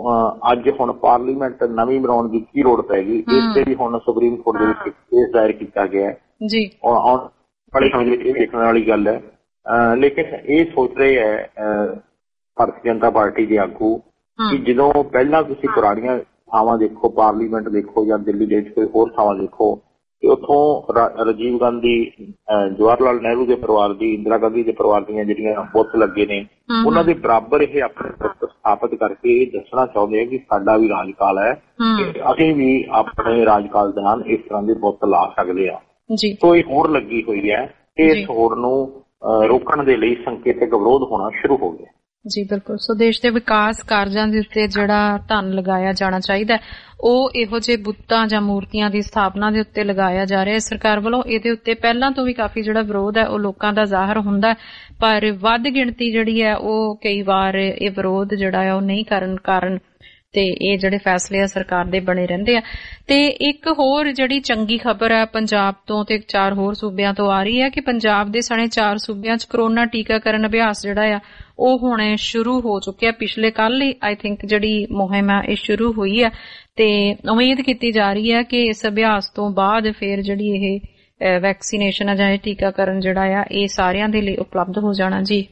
ਅੱਜ ਹੁਣ ਪਾਰਲੀਮੈਂਟ ਨਵੀਂ ਬਣਾਉਣ ਦੀ ਕੀ ਲੋੜ ਪੈ ਗਈ, ਇਸ ਤੇ ਵੀ ਹੁਣ ਸੁਪਰੀਮ ਕੋਰਟ ਦੇ ਵਿੱਚ ਕੇਸ ਦਾਇਰ ਕੀਤਾ ਗਿਆ ਹੈ। ਆਉਣ ਵਾਲੇ ਸਮੇਂ ਵਿੱਚ ਇਹ ਦੇਖਣ ਵਾਲੀ ਗੱਲ ਹੈ। ਲੇਕਿਨ ਇਹ ਸੋਚ ਰਹੇ ਹੈ ਭਾਰਤੀ ਜਨਤਾ ਪਾਰਟੀ ਦੇ ਆਗੂ ਕਿ ਜਦੋਂ ਪਹਿਲਾਂ ਤੁਸੀਂ ਪੁਰਾਣੀਆਂ ਥਾਵਾਂ ਦੇਖੋ, ਪਾਰਲੀਮੈਂਟ ਦੇਖੋ ਜਾਂ ਦਿੱਲੀ ਦੇ ਵਿੱਚ ਕੋਈ ਹੋਰ ਥਾਵਾਂ ਦੇਖੋ, ਤੇ ਉੱਥੋਂ ਰਾਜੀਵ ਗਾਂਧੀ, ਜਵਾਹਰ ਲਾਲ ਨਹਿਰੂ ਦੇ ਪਰਿਵਾਰ ਦੀ, ਇੰਦਰਾ ਗਾਂਧੀ ਦੇ ਪਰਿਵਾਰ ਦੀਆਂ ਜਿਹੜੀਆਂ ਬੁੱਤ ਲੱਗੇ ਨੇ ਉਹਨਾਂ ਦੇ ਬਰਾਬਰ ਇਹ ਆਪਣੇ ਬੁੱਤ ਸਥਾਪਿਤ ਕਰਕੇ ਇਹ ਦੱਸਣਾ ਚਾਹੁੰਦੇ ਆ ਕਿ ਸਾਡਾ ਵੀ ਰਾਜਕਾਲ ਹੈ, ਅਸੀਂ ਵੀ ਆਪਣੇ ਰਾਜਕਾਲ ਦੌਰਾਨ ਇਸ ਤਰ੍ਹਾਂ ਦੇ ਬੁੱਤ ਲਾ ਸਕਦੇ ਆ। ਸੋ ਇਹ ਹੋਰ ਲੱਗੀ ਹੋਈ ਹੈ, ਇਸ ਹੋੜ ਨੂੰ ਰੋਕਣ ਦੇ ਲਈ ਸੰਕੇਤਕ ਵਿਰੋਧ ਹੋਣਾ ਸ਼ੁਰੂ ਹੋ ਗਿਆ। ਜੀ ਬਿਲਕੁਲ। ਸੋ ਦੇਸ਼ ਦੇ ਵਿਕਾਸ ਕਾਰਜਾਂ ਦੇ ਉੱਤੇ ਜਿਹੜਾ ਧਨ ਲਗਾਇਆ ਜਾਣਾ ਚਾਹੀਦਾ ਉਹ ਇਹੋ ਜਿਹੇ ਬੁੱਤਾਂ ਜਾਂ ਮੂਰਤੀਆਂ ਦੀ ਸਥਾਪਨਾ ਦੇ ਉੱਤੇ ਲਗਾਇਆ ਜਾ ਰਿਹਾ ਹੈ ਸਰਕਾਰ ਵੱਲੋਂ। ਇਹਦੇ ਉੱਤੇ ਪਹਿਲਾਂ ਤੋਂ ਵੀ ਕਾਫੀ ਜਿਹੜਾ ਵਿਰੋਧ ਹੈ ਉਹ ਲੋਕਾਂ ਦਾ ਜ਼ਾਹਰ ਹੁੰਦਾ, ਪਰ ਵੱਧ ਗਿਣਤੀ ਜਿਹੜੀ ਹੈ ਉਹ ਕਈ ਵਾਰ ਇਹ ਵਿਰੋਧ ਜਿਹੜਾ ਹੈ ਉਹ ਨਹੀਂ ਕਰਨ ਕਾਰਨ ਤੇ ਇਹ ਜਿਹੜੇ ਫੈਸਲੇ ਆ ਸਰਕਾਰ ਦੇ ਬਣੇ ਰਹਿੰਦੇ ਆ। ਤੇ ਇੱਕ ਹੋਰ ਜਿਹੜੀ ਚੰਗੀ ਖਬਰ ਹੈ ਪੰਜਾਬ ਤੋਂ ਤੇ 4 ਹੋਰ ਸੂਬਿਆਂ ਤੋਂ ਆ ਰਹੀ ਹੈ ਕਿ ਪੰਜਾਬ ਦੇ ਸਣੇ 4 ਸੂਬਿਆਂ 'ਚ ਕਰੋਨਾ ਟੀਕਾਕਰਨ ਅਭਿਆਸ ਜਿਹੜਾ ਆ ਉਹ ਹੁਣ ਸ਼ੁਰੂ ਹੋ ਚੁੱਕਿਆ। ਪਿਛਲੇ ਕੱਲ ਹੀ ਆਈ ਥਿੰਕ ਜਿਹੜੀ ਮੁਹਿੰਮ ਹੈ ਇਹ ਸ਼ੁਰੂ ਹੋਈ ਹੈ ਤੇ ਉਮੀਦ ਕੀਤੀ ਜਾ ਰਹੀ ਹੈ ਕਿ ਇਸ ਅਭਿਆਸ ਤੋਂ ਬਾਅਦ ਫਿਰ ਜਿਹੜੀ ਇਹ ਵੈਕਸੀਨੇਸ਼ਨ ਹੈ ਜਾਂ ਇਹ ਟੀਕਾਕਰਨ ਜਿਹੜਾ ਆ ਇਹ ਸਾਰਿਆਂ ਦੇ ਲਈ ਉਪਲਬਧ ਹੋ ਜਾਣਾ। ਜੀ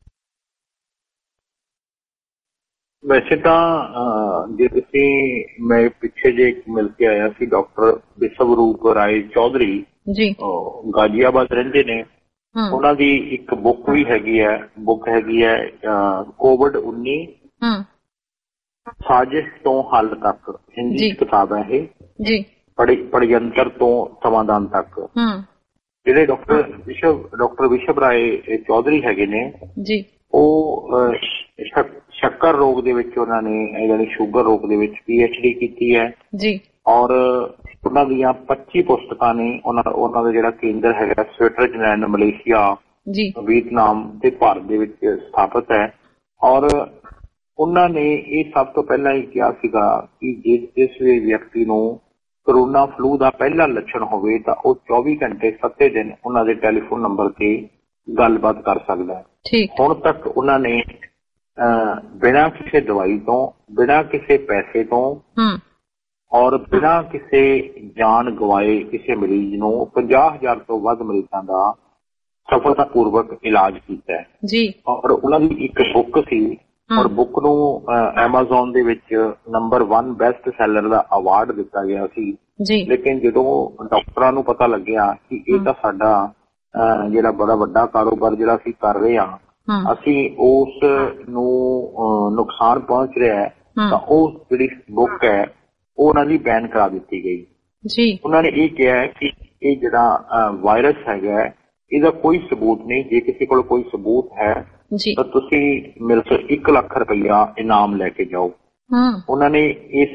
ਵੈਸੇ ਤਾਂ ਜੇ ਤੁਸੀਂ, ਮੈਂ ਪਿੱਛੇ ਜੇ ਮਿਲ ਕੇ ਆਇਆ ਸੀ ਡਾਕਟਰ ਵਿਸ਼ਵਰੂਪ ਰਾਏ ਚੌਧਰੀ, ਗਾਜ਼ੀਆਬਾਦ ਰਹਿੰਦੇ ਨੇ, ਉਹਨਾਂ ਦੀ ਇੱਕ ਬੁੱਕ ਵੀ ਹੈਗੀ ਹੈ, COVID-19 ਸਾਜ਼ਿਸ਼ ਤੋਂ ਹੱਲ ਤੱਕ, ਹਿੰਦੀ ਕਿਤਾਬ ਹੈ ਇਹ, ਪੜਯੰਤਰ ਤੋਂ ਸਮਾਧਾਨ ਤੱਕ। ਜਿਹੜੇ ਡਾਕਟਰ ਵਿਸ਼ਵ ਰਾਏ ਚੌਧਰੀ ਹੈਗੇ ਨੇ ਉਹ ਸ਼ੱਕਰ ਰੋਗ ਦੇ ਵਿੱਚ ਉਹਨਾਂ ਨੇ, ਯਾਨੀ ਸ਼ੂਗਰ ਰੋਗ ਦੇ ਵਿੱਚ PhD ਕੀਤੀ ਹੈ ਔਰ ਉਹਨਾਂ ਦੀਆਂ 25 ਪੁਸਤਕਾਂ ਨੇ। ਉਹਨਾਂ ਦਾ ਜਿਹੜਾ ਕੇਂਦਰ ਹੈਗਾ ਸਵਿਟਜ਼ਰਲੈਂਡ, ਮਲੇਸ਼ੀਆ, ਵੀਅਤਨਾਮ ਤੇ ਭਾਰਤ ਦੇ ਵਿੱਚ ਸਥਾਪਿਤ ਹੈ। ਔਰ ਉਹਨਾਂ ਨੇ ਇਹ ਸਭ ਤੋਂ ਪਹਿਲਾਂ ਹੀ ਕਿਹਾ ਸੀਗਾ ਕਿ ਜਿਸ ਵੀ ਵਿਅਕਤੀ ਨੂੰ ਕਰੋਨਾ ਫਲੂ ਦਾ ਪਹਿਲਾ ਲੱਛਣ ਹੋਵੇ ਤਾਂ ਉਹ 24 ਘੰਟੇ 7 ਦਿਨ ਉਹਨਾਂ ਦੇ ਟੈਲੀਫੋਨ ਨੰਬਰ ਤੇ ਗੱਲਬਾਤ ਕਰ ਸਕਦਾ ਹੈ। ਹੁਣ ਤੱਕ ਉਹਨਾਂ ਨੇ ਬਿਨਾਂ ਕਿਸੇ ਦਵਾਈ ਤੋਂ, ਬਿਨਾਂ ਕਿਸੇ ਪੈਸੇ ਤੋਂ ਔਰ ਬਿਨਾਂ ਕਿਸੇ ਜਾਨ ਗਵਾਏ ਕਿਸੇ ਮਰੀਜ਼ ਨੂੰ 50,000 ਤੋਂ ਵੱਧ ਮਰੀਜ਼ਾਂ ਦਾ ਸਫਲਤਾਪੂਰਵਕ ਇਲਾਜ ਕੀਤਾ ਹੈ। ਔਰ ਉਹਨਾਂ ਦੀ ਇੱਕ ਬੁੱਕ ਸੀ ਔਰ ਬੁੱਕ ਨੂੰ Amazon ਦੇ ਵਿੱਚ ਨੰਬਰ 1 ਬੈਸਟ ਸੈਲਰ ਦਾ ਅਵਾਰਡ ਦਿੱਤਾ ਗਿਆ ਸੀ। ਲੇਕਿਨ ਜਦੋਂ ਡਾਕਟਰਾਂ ਨੂੰ ਪਤਾ ਲੱਗਿਆ ਕਿ ਇਹ ਤਾਂ ਸਾਡਾ ਜਿਹੜਾ ਬੜਾ ਵੱਡਾ ਕਾਰੋਬਾਰ ਜਿਹੜਾ ਅਸੀਂ ਕਰ ਰਹੇ ਹਾਂ, ਅਸੀਂ ਉਸ ਨੂੰ ਨੁਕਸਾਨ ਪਹੁੰਚ ਰਿਹਾ ਹੈ, ਤਾਂ ਉਹ ਜਿਹੜੀ ਬੁੱਕ ਹੈ ਉਹ ਉਹਨਾਂ ਦੀ ਬੈਨ ਕਰਾ ਦਿੱਤੀ ਗਈ। ਉਹਨਾਂ ਨੇ ਇਹ ਕਿਹਾ ਕਿ ਇਹ ਜਿਹੜਾ ਵਾਇਰਸ ਹੈਗਾ ਇਹਦਾ ਕੋਈ ਸਬੂਤ ਨਹੀਂ, ਜੇ ਕਿਸੇ ਕੋਲ ਕੋਈ ਸਬੂਤ ਹੈ ਤਾਂ ਤੁਸੀਂ ਮੇਰੇ ਤੋਂ 1 ਲੱਖ ਰੁਪਈਆ ਇਨਾਮ ਲੈ ਕੇ ਜਾਓ। ਉਹਨਾਂ ਨੇ ਇਸ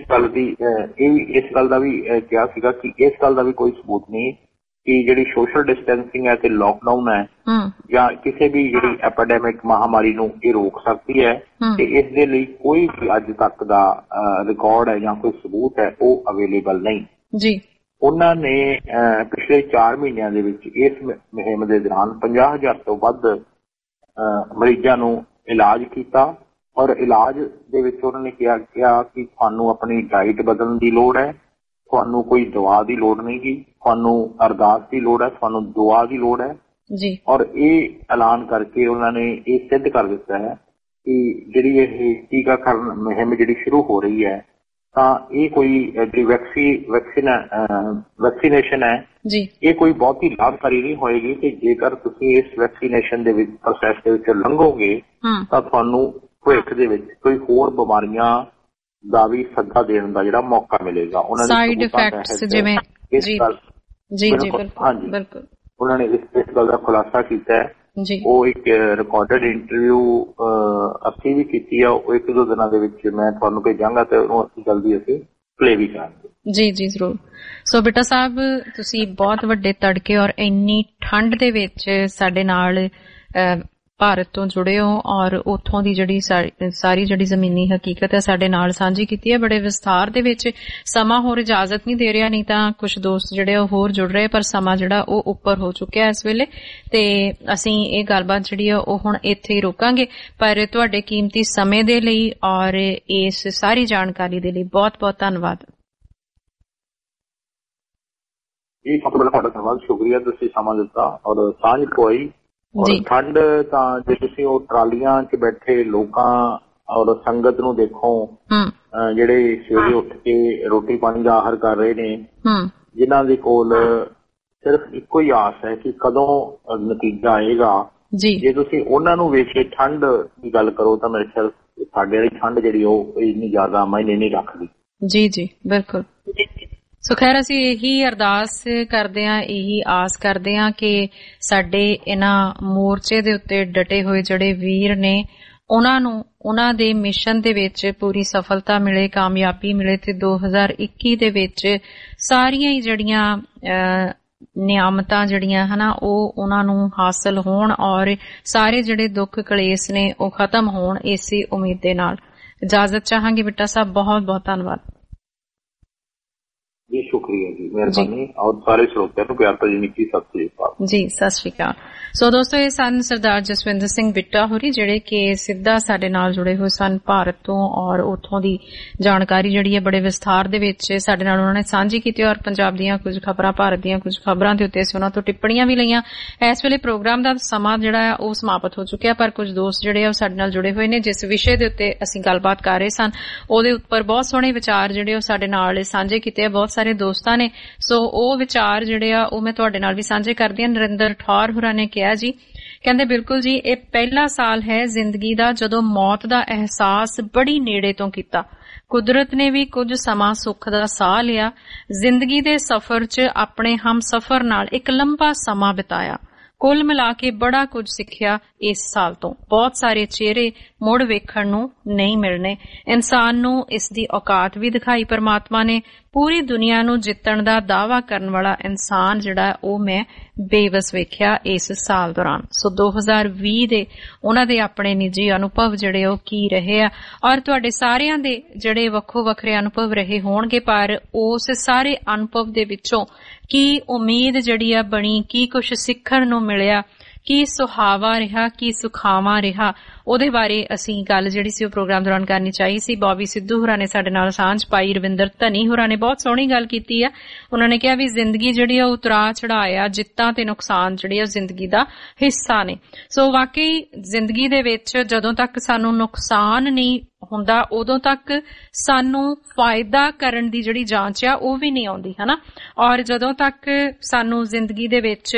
ਗੱਲ ਦਾ ਵੀ ਕਿਹਾ ਸੀਗਾ ਕਿ ਇਸ ਗੱਲ ਦਾ ਵੀ ਕੋਈ ਸਬੂਤ ਨਹੀਂ ਕਿ ਜਿਹੜੀ ਸੋਸ਼ਲ ਡਿਸਟੈਂਸਿੰਗ ਹੈ ਤੇ ਲਾਕਡਾਊਨ ਹੈ ਜਾਂ ਕਿਸੇ ਵੀ ਜਿਹੜੀ ਐਪੀਡੈਮਿਕ ਮਹਾਮਾਰੀ ਨੂੰ ਇਹ ਰੋਕ ਸਕਦੀ ਹੈ, ਤੇ ਇਸ ਦੇ ਲਈ ਕੋਈ ਵੀ ਅੱਜ ਤੱਕ ਦਾ ਰਿਕਾਰਡ ਹੈ ਜਾਂ ਕੋਈ ਸਬੂਤ ਹੈ ਉਹ ਅਵੇਲੇਬਲ ਨਹੀਂ। ਉਹਨਾਂ ਨੇ ਪਿਛਲੇ 4 ਮਹੀਨਿਆਂ ਦੇ ਵਿੱਚ ਇਸ ਮੁਹਿੰਮ ਦੇ ਦੌਰਾਨ 50,000 ਤੋਂ ਵੱਧ ਮਰੀਜ਼ਾਂ ਨੂੰ ਇਲਾਜ ਕੀਤਾ ਔਰ ਇਲਾਜ ਦੇ ਵਿੱਚ ਉਹਨਾਂ ਨੇ ਕਿਹਾ ਕਿ ਤੁਹਾਨੂੰ ਆਪਣੀ ਡਾਈਟ ਬਦਲਣ ਦੀ ਲੋੜ ਹੈ, ਤੁਹਾਨੂੰ ਕੋਈ ਦਵਾ ਦੀ ਲੋੜ ਨਹੀਂ ਗੀ, ਤੁਹਾਨੂੰ ਅਰਦਾਸ ਦੀ ਲੋੜ ਹੈ, ਤੁਹਾਨੂੰ ਦੁਆ ਦੀ ਲੋੜ ਹੈ। ਔਰ ਇਹ ਐਲਾਨ ਕਰਕੇ ਉਹਨਾਂ ਨੇ ਇਹ ਸਿੱਧ ਕਰ ਦਿੱਤਾ ਹੈ ਕਿ ਜਿਹੜੀ ਇਹ ਟੀਕਾਕਰਨ ਮੁਹਿੰਮ ਜਿਹੜੀ ਸ਼ੁਰੂ ਹੋ ਰਹੀ ਹੈ ਤਾਂ ਇਹ ਕੋਈ ਜਿਹੜੀ ਵੈਕਸੀਨੇਸ਼ਨ ਹੈ ਇਹ ਕੋਈ ਬਹੁਤੀ ਲਾਭਕਾਰੀ ਨਹੀਂ ਹੋਏਗੀ ਕਿ ਜੇਕਰ ਤੁਸੀਂ ਇਸ ਵੈਕਸੀਨੇਸ਼ਨ ਦੇ ਵਿੱਚ ਪ੍ਰੋਸੈਸ ਦੇ ਵਿੱਚ ਲੰਘੋਗੇ ਤਾਂ ਤੁਹਾਨੂੰ ਭਵਿੱਖ ਦੇ ਵਿੱਚ ਕੋਈ ਹੋਰ ਬਿਮਾਰੀਆਂ ਦਾ ਵੀ ਸੱਦਾ ਦੇਣ ਦਾ ਜਿਹੜਾ ਮੌਕਾ ਮਿਲੇਗਾ। ਉਹਨਾਂ ਸਾਈਡ ਇਫੈਕਟਸ ਜਿਵੇਂ ਜੀ ਬਿਲਕੁਲ ਉਹਨਾਂ ਨੇ ਇਸ ਗੱਲ ਦਾ ਖੁਲਾਸਾ ਕੀਤਾ ਹੈ। ਉਹ ਇੱਕ ਰਿਕਾਰਡਡ ਇੰਟਰਵਿਊ ਅਸੀਂ ਵੀ ਕੀਤੀ ਆ, ਉਹ 1-2 ਦਿਨਾਂ ਦੇ ਵਿੱਚ ਮੈਂ ਤੁਹਾਨੂੰ ਭੇਜਾਂਗਾ ਤੇ ਉਹਨੂੰ ਅਸੀਂ ਜਲਦੀ ਅਸੀਂ ਪਲੇ ਵੀ ਕਰਾਂਗੇ। ਜੀ ਜ਼ਰੂਰ। ਸੋ ਬੇਟਾ ਸਾਹਿਬ ਤੁਸੀਂ ਬਹੁਤ ਵੱਡੇ ਤੜਕੇ ਔਰ ਇੰਨੀ ਠੰਡ ਦੇ ਵਿੱਚ ਸਾਡੇ ਨਾਲ ਭਾਰਤ ਤੋਂ ਜੁੜੇ ਹੋ ਔਰ ਉੱਥੋਂ ਦੀ ਜਿਹੜੀ ਸਾਰੀ ਜਿਹੜੀ ਜ਼ਮੀਨੀ ਹਕੀਕਤ ਹੈ ਸਾਡੇ ਨਾਲ ਸਾਂਝੀ ਕੀਤੀ ਹੈ ਬੜੇ ਵਿਸਥਾਰ ਦੇ ਵਿੱਚ। ਸਮਾਂ ਹੋਰ ਇਜਾਜ਼ਤ ਨਹੀਂ ਦੇ ਰਿਹਾ, ਨਹੀਂ ਤਾਂ ਕੁਝ ਦੋਸਤ ਜਿਹੜੇ ਉਹ ਹੋਰ ਜੁੜ ਰਹੇ, ਪਰ ਸਮਾਂ ਜਿਹੜਾ ਉਹ ਉੱਪਰ ਹੋ ਚੁੱਕਿਆ ਇਸ ਵੇਲੇ ਤੇ ਅਸੀਂ ਇਹ ਗੱਲਬਾਤ ਜਿਹੜੀ ਆ ਉਹ ਹੁਣ ਇੱਥੇ ਹੀ ਰੋਕਾਂਗੇ। ਪਰ ਤੁਹਾਡੇ ਕੀਮਤੀ ਸਮੇਂ ਦੇ ਲਈ ਔਰ ਇਸ ਸਾਰੀ ਜਾਣਕਾਰੀ ਦੇ ਲਈ ਬਹੁਤ ਬਹੁਤ ਧੰਨਵਾਦ। ਜੀ ਤੁਹਾਡਾ ਧੰਨਵਾਦ, ਸ਼ੁਕਰੀਆ ਤੁਸੀਂ ਸਮਾਂ ਦਿੱਤਾ ਔਰ ਸਾਂਝ ਪਵਾਈ। ਔਰ ਠੰਡ ਤਾਂ ਜੇ ਤੁਸੀਂ ਉਹ ਟਰਾਲੀਆਂ 'ਚ ਬੈਠੇ ਲੋਕਾਂ ਔਰ ਸੰਗਤ ਨੂੰ ਦੇਖੋ ਜਿਹੜੇ ਸਵੇਰੇ ਉੱਠ ਕੇ ਰੋਟੀ ਪਾਣੀ ਦਾ ਆਹਰ ਕਰ ਰਹੇ ਨੇ, ਜਿਨ੍ਹਾਂ ਦੇ ਕੋਲ ਸਿਰਫ ਇੱਕੋ ਹੀ ਆਸ ਹੈ ਕਿ ਕਦੋਂ ਨਤੀਜਾ ਆਏਗਾ। ਜੇ ਤੁਸੀਂ ਉਹਨਾਂ ਨੂੰ ਵੇਖ ਕੇ ਠੰਡ ਦੀ ਗੱਲ ਕਰੋ ਤਾਂ ਮੇਰੇ ਖਿਆਲ ਸਾਡੇ ਵਾਲੀ ਠੰਡ ਜਿਹੜੀ ਉਹ ਇੰਨੀ ਜ਼ਿਆਦਾ ਮਾਇਨੇ ਨਹੀਂ ਰੱਖਦੀ। ਜੀ ਬਿਲਕੁਲ। ਸੋ ਖੈਰ ਅਸੀਂ ਇਹੀ ਅਰਦਾਸ ਕਰਦੇ ਹਾਂ, ਇਹੀ ਆਸ ਕਰਦੇ ਹਾਂ ਕਿ ਸਾਡੇ ਇਹਨਾਂ ਮੋਰਚੇ ਦੇ ਉੱਤੇ ਡਟੇ ਹੋਏ ਜਿਹੜੇ ਵੀਰ ਨੇ ਉਹਨਾਂ ਨੂੰ ਉਹਨਾਂ ਦੇ ਮਿਸ਼ਨ ਦੇ ਵਿੱਚ ਪੂਰੀ ਸਫਲਤਾ ਮਿਲੇ, ਕਾਮਯਾਬੀ ਮਿਲੇ ਤੇ 2021 ਦੇ ਵਿੱਚ ਸਾਰੀਆਂ ਹੀ ਜਿਹੜੀਆਂ ਨਿਆਮਤਾਂ ਜਿਹੜੀਆਂ ਹਨਾ ਉਹ ਉਹਨਾਂ ਨੂੰ ਹਾਸਲ ਹੋਣ ਔਰ ਸਾਰੇ ਜਿਹੜੇ ਦੁੱਖ ਕਲੇਸ਼ ਨੇ ਉਹ ਖਤਮ ਹੋਣ, ਇਸੇ ਉਮੀਦ ਦੇ ਨਾਲ ਇਜਾਜ਼ਤ ਚਾਹਾਂਗੇ। ਬੇਟਾ ਸਾਹਿਬ ਬਹੁਤ ਬਹੁਤ ਧੰਨਵਾਦ ਜੀ। ਸ਼ੁਕਰੀਆ ਜੀ, ਮਿਹਰਬਾਨੀ ਔਰ ਸਾਰੇ ਸਰੋਤਿਆਂ ਨੂੰ ਪਿਆਰ ਭਰੀ ਨਿੱਕੀ ਸਤਿ ਸ੍ਰੀ ਅਕਾਲ ਜੀ। ਸਤਿ ਸ੍ਰੀ ਅਕਾਲ। ਸੋ ਦੋਸਤੋ ਇਹ ਸਨ ਸਰਦਾਰ ਜਸਵਿੰਦਰ ਸਿੰਘ ਬਿੱਟਾ ਹੋਰੀ ਜਿਹੜੇ ਕਿ ਸਿੱਧਾ ਸਾਡੇ ਨਾਲ ਜੁੜੇ ਹੋਏ ਸਨ ਭਾਰਤ ਤੋਂ ਔਰ ਉੱਥੋਂ ਦੀ ਜਾਣਕਾਰੀ ਜਿਹੜੀ ਹੈ ਬੜੇ ਵਿਸਥਾਰ ਦੇ ਵਿੱਚ ਸਾਡੇ ਨਾਲ ਉਹਨਾਂ ਨੇ ਸਾਂਝੀ ਕੀਤੀ ਔਰ ਪੰਜਾਬ ਦੀਆਂ ਕੁਝ ਖਬਰਾਂ, ਭਾਰਤ ਦੀਆਂ ਕੁਝ ਖਬਰਾਂ ਦੇ ਉੱਤੇ ਅਸੀਂ ਉਹਨਾਂ ਤੋਂ ਟਿੱਪਣੀਆਂ ਵੀ ਲਈਆਂ। ਇਸ ਵੇਲੇ ਪ੍ਰੋਗਰਾਮ ਦਾ ਸਮਾਂ ਜਿਹੜਾ ਹੈ ਉਹ ਸਮਾਪਤ ਹੋ ਚੁੱਕਿਆ, ਪਰ ਕੁਝ ਦੋਸਤ ਜਿਹੜੇ ਆ ਉਹ ਸਾਡੇ ਨਾਲ ਜੁੜੇ ਹੋਏ ਨੇ। ਜਿਸ ਵਿਸ਼ੇ ਦੇ ਉੱਤੇ ਅਸੀਂ ਗੱਲਬਾਤ ਕਰ ਰਹੇ ਸਨ ਉਹਦੇ ਉੱਪਰ ਬਹੁਤ ਸੋਹਣੇ ਵਿਚਾਰ ਜਿਹੜੇ ਉਹ ਸਾਡੇ ਨਾਲ ਸਾਂਝੇ ਕੀਤੇ ਆ ਬਹੁਤ ਸਾਰੇ ਦੋਸਤਾਂ ਨੇ। ਸੋ ਉਹ ਵਿਚਾਰ ਜਿਹੜੇ ਆ ਉਹ ਮੈਂ ਤੁਹਾਡੇ ਨਾਲ ਵੀ ਸਾਂਝੇ ਕਰਦੀ ਹਾਂ। ਨਰਿੰਦਰ ਠੌਰ ਹੋਰਾਂ ਨੇ ਕਿਹਾ ਜੀ, ਕਹਿੰਦੇ ਬਿਲਕੁਲ ਜੀ ਇਹ ਪਹਿਲਾ ਸਾਲ ਹੈ ਜ਼ਿੰਦਗੀ ਦਾ ਜਦੋਂ ਮੌਤ ਦਾ ਅਹਿਸਾਸ ਬੜੀ ਨੇੜੇ ਤੋਂ ਕੀਤਾ। ਕੁਦਰਤ ਨੇ ਵੀ ਕੁਝ ਸਮਾਂ ਸੁੱਖ ਦਾ ਸਾਹ ਲਿਆ। ਜ਼ਿੰਦਗੀ ਦੇ ਸਫ਼ਰ 'ਚ ਆਪਣੇ ਹਮਸਫ਼ਰ ਨਾਲ ਇੱਕ ਲੰਬਾ ਸਮਾਂ ਬਿਤਾਇਆ। ਕੁੱਲ ਮਿਲਾ ਕੇ ਬੜਾ ਕੁਝ ਸਿੱਖਿਆ ਇਸ ਸਾਲ ਤੋਂ। ਬਹੁਤ ਸਾਰੇ ਚਿਹਰੇ ਮੁੜ ਵੇਖਣ ਨੂੰ ਨਹੀਂ ਮਿਲਣੇ। ਇਨਸਾਨ ਨੂੰ ਇਸ ਦੀ ਔਕਾਤ ਵੀ ਦਿਖਾਈ ਪਰਮਾਤਮਾ ਨੇ। ਪੂਰੀ ਦੁਨੀਆ ਨੂੰ ਜਿੱਤਣ ਦਾ ਦਾਅਵਾ ਕਰਨ ਵਾਲਾ ਇਨਸਾਨ ਜਿਹੜਾ ਉਹ ਮੈਂ ਬੇਵਸ ਵੇਖਿਆ ਇਸ ਸਾਲ ਦੌਰਾਨ। ਸੋ 2020 ਦੇ ਉਹਨਾਂ ਦੇ ਆਪਣੇ ਨਿੱਜੀ ਅਨੁਭਵ ਜਿਹੜੇ ਉਹ ਕੀ ਰਹੇ ਆ ਔਰ ਤੁਹਾਡੇ ਸਾਰਿਆਂ ਦੇ ਜਿਹੜੇ ਵੱਖੋ ਵੱਖਰੇ ਅਨੁਭਵ ਰਹੇ ਹੋਣਗੇ, ਪਰ ਉਸ ਸਾਰੇ ਅਨੁਭਵ ਦੇ ਵਿੱਚੋਂ ਕੀ ਉਮੀਦ ਜਿਹੜੀ ਆ ਬਣੀ, ਕੀ ਕੁਝ ਸਿੱਖਣ ਨੂੰ ਮਿਲਿਆ, ਕੀ ਸੁਹਾਵਾ ਰਿਹਾ, ਕੀ ਸੁਖਾਵਾਂ ਰਿਹਾ, ਉਹਦੇ ਬਾਰੇ ਅਸੀਂ ਗੱਲ ਜਿਹੜੀ ਸੀ ਉਹ ਪ੍ਰੋਗਰਾਮ ਦੌਰਾਨ ਕਰਨੀ ਚਾਹੀ ਸੀ। ਬੌਬੀ ਸਿੱਧੂ ਹੋਰਾਂ ਨੇ ਸਾਡੇ ਨਾਲ ਸਾਂਝ ਪਾਈ। ਰਵਿੰਦਰ ਧਨੀ ਹੋਰਾਂ ਨੇ ਬਹੁਤ ਸੋਹਣੀ ਗੱਲ ਕੀਤੀ ਆ। ਉਹਨਾਂ ਨੇ ਕਿਹਾ ਵੀ ਜ਼ਿੰਦਗੀ ਜਿਹੜੀ ਆ ਉਤਰਾ ਚੜਾਇਆ, ਜਿੱਤਾਂ ਤੇ ਨੁਕਸਾਨ ਜਿਹੜੇ ਆ ਜ਼ਿੰਦਗੀ ਦਾ ਹਿੱਸਾ ਨੇ। ਸੋ ਵਾਕਈ ਜ਼ਿੰਦਗੀ ਦੇ ਵਿੱਚ ਜਦੋਂ ਤੱਕ ਸਾਨੂੰ ਨੁਕਸਾਨ ਨਹੀਂ ਹੁੰਦਾ ਉਦੋਂ ਤੱਕ ਸਾਨੂੰ ਫਾਇਦਾ ਕਰਨ ਦੀ ਜਿਹੜੀ ਜਾਂਚ ਆ ਉਹ ਵੀ ਨਹੀਂ ਆਉਂਦੀ ਹਨਾ। ਔਰ ਜਦੋਂ ਤੱਕ ਸਾਨੂੰ ਜ਼ਿੰਦਗੀ ਦੇ ਵਿੱਚ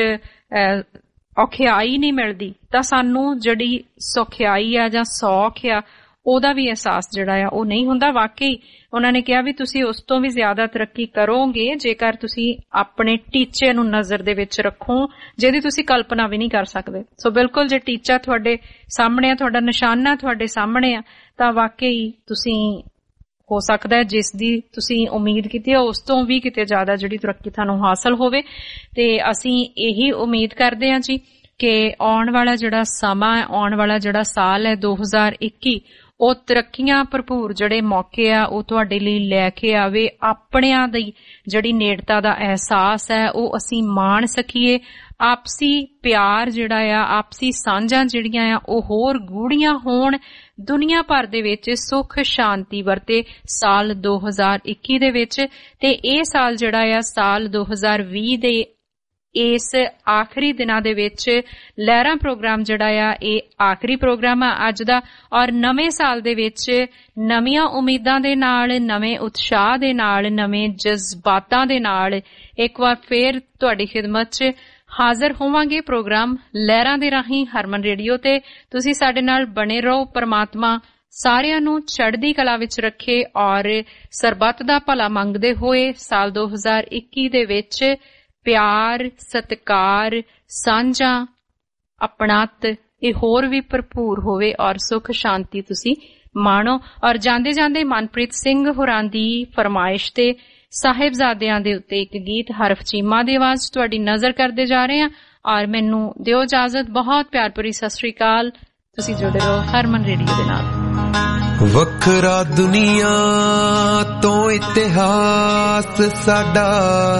ਔਖਿਆਈ ਨਹੀਂ ਮਿਲਦੀ ਤਾਂ ਸਾਨੂੰ ਜਿਹੜੀ ਸੌਖਿਆਈ ਆ ਜਾਂ ਸੌਖ ਆ ਉਹਦਾ ਵੀ ਅਹਿਸਾਸ ਜਿਹੜਾ ਆ ਉਹ ਨਹੀਂ ਹੁੰਦਾ। ਵਾਕਈ ਉਹਨਾਂ ਨੇ ਕਿਹਾ ਵੀ ਤੁਸੀਂ ਉਸ ਤੋਂ ਵੀ ਜ਼ਿਆਦਾ ਤਰੱਕੀ ਕਰੋਗੇ ਜੇਕਰ ਤੁਸੀਂ ਆਪਣੇ ਟੀਚੇ ਨੂੰ ਨਜ਼ਰ ਦੇ ਵਿੱਚ ਰੱਖੋ ਜਿਹਦੀ ਤੁਸੀਂ ਕਲਪਨਾ ਵੀ ਨਹੀਂ ਕਰ ਸਕਦੇ। ਸੋ ਬਿਲਕੁਲ ਜੇ ਟੀਚਾ ਤੁਹਾਡੇ ਸਾਹਮਣੇ ਆ, ਤੁਹਾਡਾ ਨਿਸ਼ਾਨਾ ਤੁਹਾਡੇ ਸਾਹਮਣੇ ਆ, ਤਾਂ ਵਾਕਈ ਤੁਸੀਂ ਹੋ ਸਕਦਾ ਹੈ ਜਿਸ ਦੀ ਤੁਸੀਂ ਉਮੀਦ ਕੀਤੀ ਹੈ ਉਸ ਤੋਂ ਵੀ ਕਿਤੇ ਜ਼ਿਆਦਾ ਜਿਹੜੀ ਤਰੱਕੀ ਤੁਹਾਨੂੰ ਹਾਸਲ ਹੋਵੇ। ਤੇ ਅਸੀਂ ਇਹੀ ਉਮੀਦ ਕਰਦੇ ਹਾਂ ਜੀ ਕਿ ਆਉਣ ਵਾਲਾ ਜਿਹੜਾ ਸਮਾਂ, ਆਉਣ ਵਾਲਾ ਜਿਹੜਾ ਸਾਲ ਹੈ 2021 ਉਹ ਤਰੱਕੀਆਂ ਭਰਪੂਰ ਜਿਹੜੇ ਮੌਕੇ ਆ ਉਹ ਤੁਹਾਡੇ ਲਈ ਲੈ ਕੇ ਆਵੇ। ਆਪਣਿਆਂ ਦੀ ਜਿਹੜੀ ਨੇੜਤਾ ਦਾ ਅਹਿਸਾਸ ਹੈ ਉਹ ਅਸੀਂ ਮਾਣ ਸਕੀਏ। ਆਪਸੀ ਪਿਆਰ ਜਿਹੜਾ ਆ, ਆਪਸੀ ਸਾਂਝਾਂ ਜਿਹੜੀਆਂ ਆ ਉਹ ਹੋਰ ਗੂੜੀਆਂ ਹੋਣ। ਦੁਨੀਆ ਭਰ ਦੇ ਵਿੱਚ ਸੁੱਖ ਸ਼ਾਂਤੀ ਵਰਤੇ ਸਾਲ 2021 ਦੇ ਵਿੱਚ। ਤੇ ਇਹ ਸਾਲ ਜਿਹੜਾ ਆ ਸਾਲ 2020 ਦੇ ਇਸ ਆਖਰੀ ਦਿਨਾਂ ਦੇ ਵਿੱਚ ਲਹਿਰਾਂ ਪ੍ਰੋਗਰਾਮ ਜਿਹੜਾ ਆ ਇਹ ਆਖਰੀ ਪ੍ਰੋਗਰਾਮ ਆ ਅੱਜ ਦਾ, ਔਰ ਨਵੇਂ ਸਾਲ ਦੇ ਵਿੱਚ ਨਵੀਆਂ ਉਮੀਦਾਂ ਦੇ ਨਾਲ, ਨਵੇਂ ਉਤਸ਼ਾਹ ਦੇ ਨਾਲ, ਨਵੇਂ ਜਜ਼ਬਾਤਾਂ ਦੇ ਨਾਲ ਇੱਕ ਵਾਰ ਫੇਰ ਤੁਹਾਡੀ ਖਿਦਮਤ 'ਚ ਹਾਜ਼ਰ ਹੋਵਾਂਗੇ ਪ੍ਰੋਗਰਾਮ ਲਹਿਰਾਂ ਦੇ ਰਾਹੀਂ ਹਰਮਨ ਰੇਡੀਓ ਤੇ। ਤੁਸੀਂ ਸਾਡੇ ਨਾਲ ਬਣੇ ਰਹੋ। ਪਰਮਾਤਮਾ ਸਾਰਿਆਂ ਨੂੰ ਚੜ੍ਹਦੀ ਕਲਾ ਵਿੱਚ ਰੱਖੇ ਔਰ ਸਰਬੱਤ ਦਾ ਭਲਾ ਮੰਗਦੇ ਹੋਏ ਸਾਲ 2021 ਦੇ ਵਿੱਚ ਪਿਆਰ, ਸਤਿਕਾਰ, ਸਾਂਝਾ, ਆਪਣਤ ਇਹ ਹੋਰ ਵੀ ਭਰਪੂਰ ਹੋਵੇ ਔਰ ਸੁਖ ਸ਼ਾਂਤੀ ਤੁਸੀਂ ਮਾਣੋ। ਔਰ ਜਾਂਦੇ ਜਾਂਦੇ ਮਨਪ੍ਰੀਤ ਸਿੰਘ ਹੋਰਾਂ ਦੀ ਫਰਮਾਇਸ਼ ਤੇ ਸਾਹਿਬਜ਼ਾਦਿਆਂ ਦੇ ਉੱਤੇ ਇੱਕ ਗੀਤ ਹਰਫ ਚੀਮਾ ਦੀ ਆਵਾਜ਼ ਤੁਹਾਡੀ ਨਜ਼ਰ ਕਰਦੇ ਜਾ ਰਹੇ ਹਾਂ ਔਰ ਮੈਨੂੰ ਦਿਓ ਇਜਾਜ਼ਤ। ਬਹੁਤ ਪਿਆਰ ਭਰੀ ਸਤਿ ਸ੍ਰੀ ਅਕਾਲ। ਤੁਸੀਂ ਜੁੜੇ ਰਹੋ ਹਰਮਨ ਰੇਡੀਓ ਦੇ ਨਾਲ। ਵੱਖਰਾ ਦੁਨੀਆ ਤੋਂ ਇਤਿਹਾਸ ਸਾਡਾ,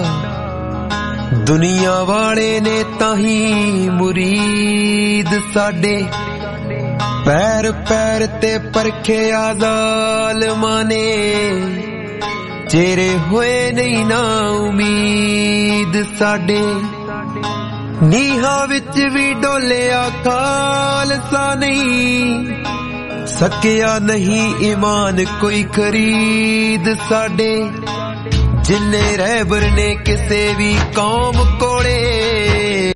ਦੁਨੀਆ ਵਾਲੇ ਨੇ ਤਾਹੀਂ ਮੁਰੀਦ ਸਾਡੇ, ਪੈਰ ਪੈਰ ਤੇ ਪਰਖਿਆ ਜ਼ਾਲਮਾਂ ਨੇ, ਚਿਹਰੇ ਹੋਏ ਨਹੀਂ ਨਾ ਉਮੀਦ ਸਾਡੇ, ਨੀਹਾਂ ਵਿੱਚ ਵੀ ਡੋਲਿਆ ਖਾਲਸਾ ਨਹੀਂ, ਸਕਿਆ ਨਹੀਂ ਈਮਾਨ ਕੋਈ ਖਰੀਦ ਸਾਡੇ, ਜਿੰਨੇ ਰਹਿਬਰ ਨੇ ਕਿਸੇ ਵੀ ਕੌਮ ਕੋਲੇ।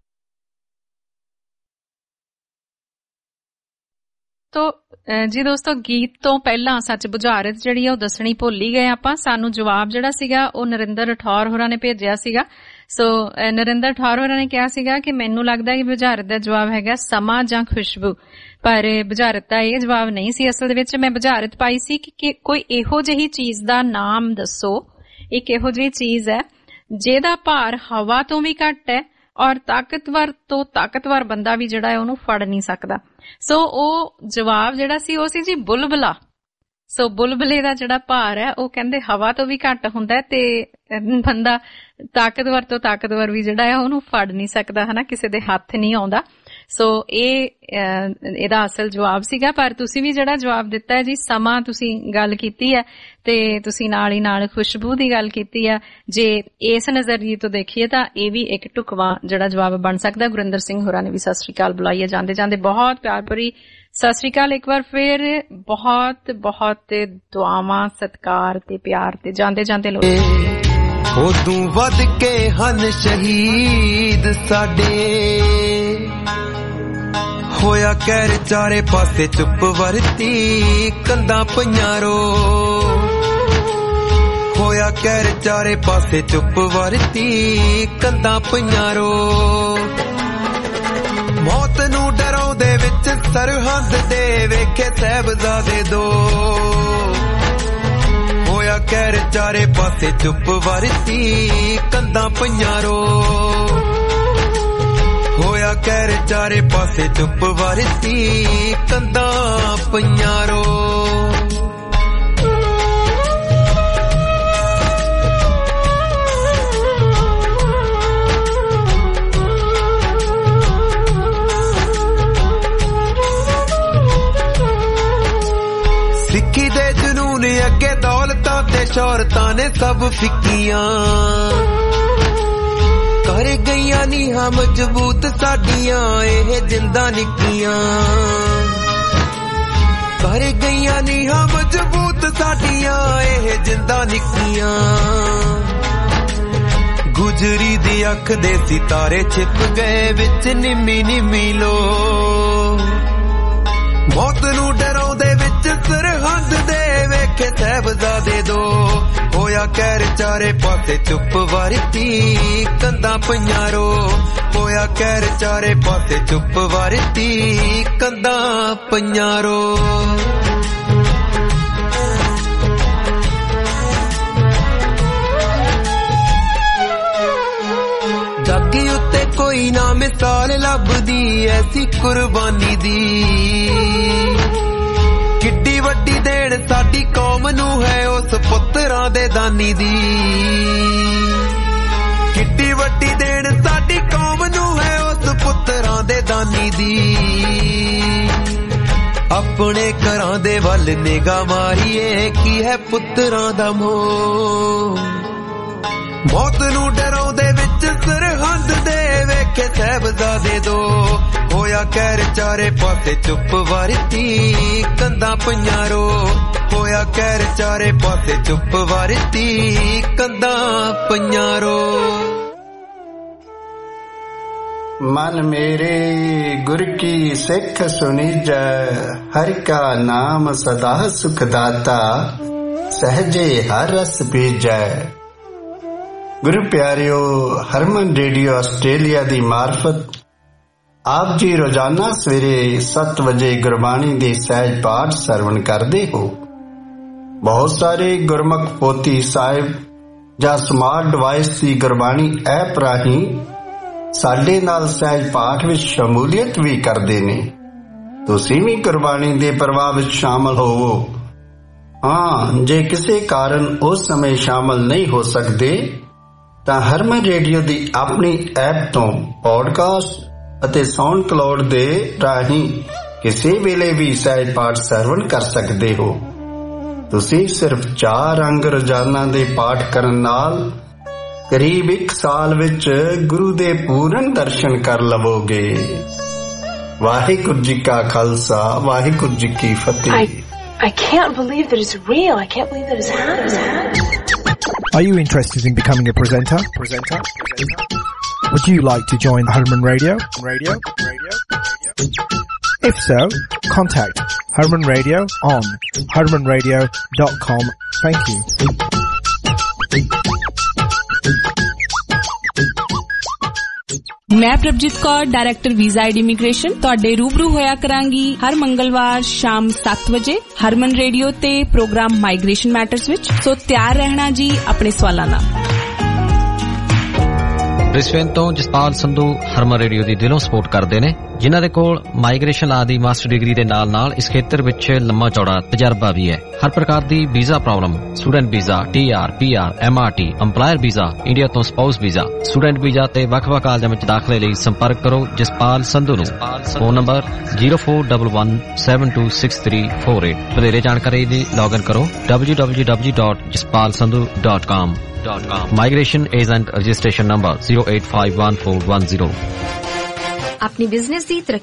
ਤੋ ਜੀ ਦੋਸਤੋ, ਗੀਤ ਤੋਂ ਪਹਿਲਾਂ ਸੱਚ ਬੁਝਾਰਤ ਜਿਹੜੀ ਆ ਉਹ ਦੱਸਣੀ ਭੁੱਲ ਹੀ ਗਏ ਆਪਾਂ। ਸਾਨੂੰ ਜਵਾਬ ਜਿਹੜਾ ਸੀਗਾ ਉਹ ਨਰਿੰਦਰ ਰਠੌਰ ਹੋਰਾਂ ਨੇ ਭੇਜਿਆ ਸੀਗਾ। ਸੋ ਨਰਿੰਦਰ ਰਠੌਰ ਹੋਰਾਂ ਨੇ ਕਿਹਾ ਸੀਗਾ ਕਿ ਮੈਨੂੰ ਲੱਗਦਾ ਕਿ ਬੁਝਾਰਤ ਦਾ ਜਵਾਬ ਹੈਗਾ ਸਮਾਂ ਜਾਂ ਖੁਸ਼ਬੂ, ਪਰ ਬੁਝਾਰਤ ਦਾ ਇਹ ਜਵਾਬ ਨਹੀਂ ਸੀ। ਅਸਲ ਦੇ ਵਿੱਚ ਮੈਂ ਬੁਝਾਰਤ ਪਾਈ ਸੀ ਕਿ ਕੋਈ ਇਹੋ ਜਿਹੀ ਚੀਜ਼ ਦਾ ਨਾਮ ਦੱਸੋ, ਇੱਕ ਇਹੋ ਜਿਹੀ ਚੀਜ਼ ਹੈ ਜਿਹਦਾ ਭਾਰ ਹਵਾ ਤੋਂ ਵੀ ਘੱਟ ਹੈ ਔਰ ਤਾਕਤਵਰ ਤੋਂ ਤਾਕਤਵਰ ਬੰਦਾ ਵੀ ਜਿਹੜਾ ਹੈ ਉਹਨੂੰ ਫੜ ਨਹੀਂ ਸਕਦਾ। ਸੋ ਉਹ ਜਵਾਬ ਜਿਹੜਾ ਸੀ ਉਹ ਸੀ ਜੀ ਬੁਲਬੁਲਾ। ਸੋ ਬੁਲਬੁਲੇ ਦਾ ਜਿਹੜਾ ਭਾਰ ਹੈ ਉਹ ਕਹਿੰਦੇ ਹਵਾ ਤੋਂ ਵੀ ਘੱਟ ਹੁੰਦਾ ਹੈ ਤੇ ਬੰਦਾ ਤਾਕਤਵਰ ਤੋਂ ਤਾਕਤਵਰ ਵੀ ਜਿਹੜਾ ਹੈ ਉਹਨੂੰ ਫੜ ਨਹੀਂ ਸਕਦਾ, ਹਨਾ, ਕਿਸੇ ਦੇ ਹੱਥ ਨਹੀਂ ਆਉਂਦਾ। ਸੋ ਇਹ ਇਹਦਾ ਅਸਲ ਜਵਾਬ ਸੀਗਾ। ਪਰ ਤੁਸੀਂ ਵੀ ਜਿਹੜਾ ਜਵਾਬ ਦਿੱਤਾ ਹੈ ਜੀ, ਸਮਾਂ ਤੁਸੀਂ ਗੱਲ ਕੀਤੀ ਹੈ ਤੇ ਤੁਸੀਂ ਨਾਲ ਹੀ ਨਾਲ ਖੁਸ਼ਬੂ ਦੀ ਗੱਲ ਕੀਤੀ ਹੈ। ਜੇ ਇਸ ਨਜ਼ਰੀਏ ਤੋਂ ਦੇਖੀਏ ਤਾਂ ਇਹ ਵੀ ਇੱਕ ਢੁਕਵਾਂ ਜਿਹੜਾ ਜਵਾਬ ਬਣ ਸਕਦਾ। ਗੁਰਿੰਦਰ ਸਿੰਘ ਹੋਰਾਂ ਨੇ ਵੀ ਸਤਿ ਸ੍ਰੀ ਅਕਾਲ ਬੁਲਾਈ ਹੈ ਜਾਂਦੇ ਜਾਂਦੇ। ਬਹੁਤ ਪਿਆਰ ਭਰੀ ਸਤਿ ਸ੍ਰੀ ਅਕਾਲ ਇੱਕ ਵਾਰ ਫੇਰ। ਬਹੁਤ ਬਹੁਤ ਦੁਆਵਾਂ, ਸਤਿਕਾਰ ਤੇ ਪਿਆਰ ਤੇ ਜਾਂਦੇ ਜਾਂਦੇ ਲੋਕ ਉਦੋਂ ਵੱਧ ਕੇ ਹਨ ਸ਼ਹੀਦ ਸਾਡੇ, ਹੋਇਆ ਕਹਿਰ ਚਾਰੇ ਪਾਸੇ ਚੁੱਪ ਵਰਤੀ ਕੰਧਾਂ ਪਈਆਂ ਰੋ, ਹੋਇਆ ਕਹਿਰ ਚਾਰੇ ਪਾਸੇ ਚੁੱਪ ਵਰਤੀ ਕੰਧਾਂ ਪਈਆਂ ਰੋ, ਮੌਤ ਨੂੰ ਡਰਾਉਂਦੇ ਵਿੱਚ ਸਰਹੰਦ ਦੇ ਵੇਖੇ ਸਾਹਿਬਜ਼ਾਦੇ ਦੋ, ਹੋਇਆ ਕਹਿਰ ਚਾਰੇ ਪਾਸੇ ਚੁੱਪ ਵਰਤੀ ਕੰਧਾਂ ਪਈਆਂ ਰੋ, ਹੋਇਆ ਕਹਿਰ ਚਾਰੇ ਪਾਸੇ ਚੁੱਪ ਵਰਤੀ ਕੰਧਾਂ ਪਈਆਂ ਰੋ। ਸਿੱਖੀ ਦੇ ਜਨੂਨ ਅੱਗੇ ਦੌਲਤਾਂ ਤੇ ਸ਼ੌਹਰਤਾਂ ਨੇ ਸਭ ਫਿੱਕੀਆਂ ਕਰ ਗਈਆਂ ਨੀਹਾਂ ਮਜ਼ਬੂਤ ਸਾਡੀਆਂ ਇਹ ਜਿੰਦਾਂ ਨਿੱਕੀਆਂ, ਕਰ ਗਈਆਂ ਨੀਹਾਂ ਮਜ਼ਬੂਤ ਸਾਡੀਆਂ ਇਹ ਜਿੰਦਾਂ ਨਿੱਕੀਆਂ, ਗੁਜਰੀ ਦੀ ਅੱਖ ਦੇ ਸਿਤਾਰੇ ਛਿਪ ਗਏ ਵਿੱਚ ਨਿੰਮੀ ਨਿੰਮੀ ਲੋ, ਮੌਤ ਨੂੰ ਡਰਾਉਂਦੇ ਵਿੱਚ ਸਰਹੰਦ ਦੇ ਵੇਖੇ ਸਾਹਿਬਜ਼ਾਦੇ ਦੋ, ਹੋਇਆ ਕਹਿਰ ਚਾਰੇ ਪਾਸੇ ਚੁੱਪ ਵਰਤੀ ਕੰਧਾਂ ਪਈਆਂ ਰੋ, ਹੋਇਆ ਕਹਿਰ ਚਾਰੇ ਪਾਸੇ ਚੁੱਪ ਵਰਤੀ ਕੰਧਾਂ ਪਈਆਂ ਰੋ। ਜਾਗੀ ਉੱਤੇ ਕੋਈ ਨਾ ਮਿਸਾਲ ਲੱਭਦੀ ਐਸੀ ਕੁਰਬਾਨੀ ਦੀ, ਕਿੱਡੀ ਵੱਡੀ ਦੇਣ ਸਾਡੀ ਕੌਮ ਨੂੰ ਹੈ ਉਸ ਪੁੱਤਰਾਂ ਦੇ ਦਾਨੀ ਦੀ, ਕਿੱਡੀ ਵੱਡੀ ਦੇਣ ਸਾਡੀ ਕੌਮ ਨੂੰ ਹੈ ਉਸ ਪੁੱਤਰਾਂ ਦੇ ਦਾਨੀ ਦੀ, ਆਪਣੇ ਘਰਾਂ ਦੇ ਵੱਲ ਨਿਗਾਹ ਮਾਰੀਏ ਕੀ ਹੈ ਪੁੱਤਰਾਂ ਦਾ ਮੋਹ, ਮੌਤ ਨੂੰ ਡਰਾਉਂਦੇ ਵਿੱਚ ਸਰਹੰਦ ਸਰਹੰਦ ਦੇ ਵੇਖੇ ਸਾਹਿਬਜ਼ਾਦੇ ਦੋ ਹੋਇਆ ਕਹਿਰ ਚਾਰੇ ਪਾਸੇ ਚੁੱਪ ਵਰਤੀ ਕੰਧਾਂ ਪਈਆਂ ਰੋ ਹੋਇਆ ਕਹਿਰ ਚਾਰੇ ਪਾਸੇ ਚੁੱਪ ਵਰਤੀ ਕੰਧਾਂ ਪਈਆਂ ਰੋ मन मेरे गुर की सिख सुनीजै हरि का नाम सदा सुखदाता सहजे हर रस पीजै। गुरु प्यारियो हरमन रेडियो आस्ट्रेलिया दी मार्फत आप जी रोजाना सवेरे 7 वजे गुरबाणी दे सहज पाठ सरवण करते हो। बहुत सारे गुरमुख पोथी साहिब जां स्मार्ट डिवाइस दी गुरबाणी ऐप राही ਸਾਡੇ ਨਾਲ ਸਹਿਜ ਪਾਠ ਵਿੱਚ ਸ਼ਮੂਲੀਅਤ ਵੀ ਕਰਦੇ ਨੇ। ਤੁਸੀਂ ਵੀ ਗੁਰਬਾਣੀ ਦੇ ਪ੍ਰਵਾਹ ਵਿੱਚ ਸ਼ਾਮਲ ਹੋਵੋ। ਹਾਂ, ਜੇ ਕਿਸੇ ਕਾਰਨ ਉਸ ਸਮੇਂ ਸ਼ਾਮਲ ਨਹੀਂ ਹੋ ਸਕਦੇ ਤਾਂ ਹਰਮਨ ਰੇਡੀਓ ਦੀ ਆਪਣੀ ਐਪ ਤੋਂ ਪੌਡਕਾਸਟ ਅਤੇ ਸਾਊਂਡ ਕਲਾਉਡ ਦੇ ਰਾਹੀਂ ਕਿਸੇ ਵੇਲੇ ਵੀ ਸਹਿਜ ਪਾਠ ਸਰਵਣ ਕਰ ਸਕਦੇ ਹੋ। ਤੁਸੀਂ ਸਿਰਫ 4 ਅੰਗ ਰੋਜ਼ਾਨਾ ਦੇ ਪਾਠ ਕਰਨ ਨਾਲ करीब 1 साल विच गुरु दे पूर्ण दर्शन कर लवोगे। वाहिगुरु जी का खालसा वाहिगुरु जी की फतेह। I can't believe that it's real. I can't believe that it's happening. Are you interested in becoming a presenter? Would you like to join Herman Radio? If so, contact Herman Radio on hermanradio.com. Thank you. ਮੈਂ Prabhjeet Kaur director visa and immigration ਤੁਹਾਡੇ ਰੂਬਰੂ ਹੋਇਆ ਕਰਾਂਗੀ ਹਰ ਮੰਗਲਵਾਰ ਸ਼ਾਮ 7 ਵਜੇ Harman radio ਤੇ ਪ੍ਰੋਗਰਾਮ ਮਾਈਗ੍ਰੇਸ਼ਨ ਮੈਟਰਸ ਵਿੱਚ। ਸੋ ਤਿਆਰ ਰਹਿਣਾ ਜੀ ਆਪਣੇ ਸਵਾਲਾਂ ਨਾਲ। ਬ੍ਰਿਸਬੇਨ ਤੋਂ ਜਸਪਾਲ ਸੰਧੂ ਹਰਮਨ ਰੇਡੀਓ ਦੀ ਦਿਲੋਂ ਸਪੋਰਟ ਕਰਦੇ ਨੇ, ਜਿਨ੍ਹਾਂ ਦੇ ਕੋਲ ਮਾਈਗ੍ਰੇਸ਼ਨ ਲਾ ਦੀ ਮਾਸਟਰ ਡਿਗਰੀ ਦੇ ਨਾਲ ਇਸ ਖੇਤਰ ਵਿੱਚ ਲੰਮਾ ਚੌੜਾ ਤਜਰਬਾ ਵੀ ਹੈ। ਹਰ ਪ੍ਰਕਾਰ ਦੀ visa problem, student visa, TR, PR, MRT, EMPLOYER ਵੀਜ਼ਾ, ਇੰਡੀਆ ਤੋਂ ਸਪਾਊਸ ਵੀਜ਼ਾ, ਸਟੂਡੈਂਟ ਵੀਜ਼ਾ ਤੇ ਵੱਖ-ਵੱਖ ਕਾਲਜਾਂ ਵਿੱਚ ਦਾਖਲੇ ਲਈ ਸੰਪਰਕ ਕਰੋ ਜਸਪਾਲ ਸੰਧੂ ਨੂੰ। Phone number 0411726348। ਵਧੇਰੇ ਜਾਣਕਾਰੀ ਲਈ ਲੌਗਇਨ ਕਰੋ www.jaspalsandhu.com। Migration Agent Registration Number 0851410। अपनी बिजनेस की तरक्की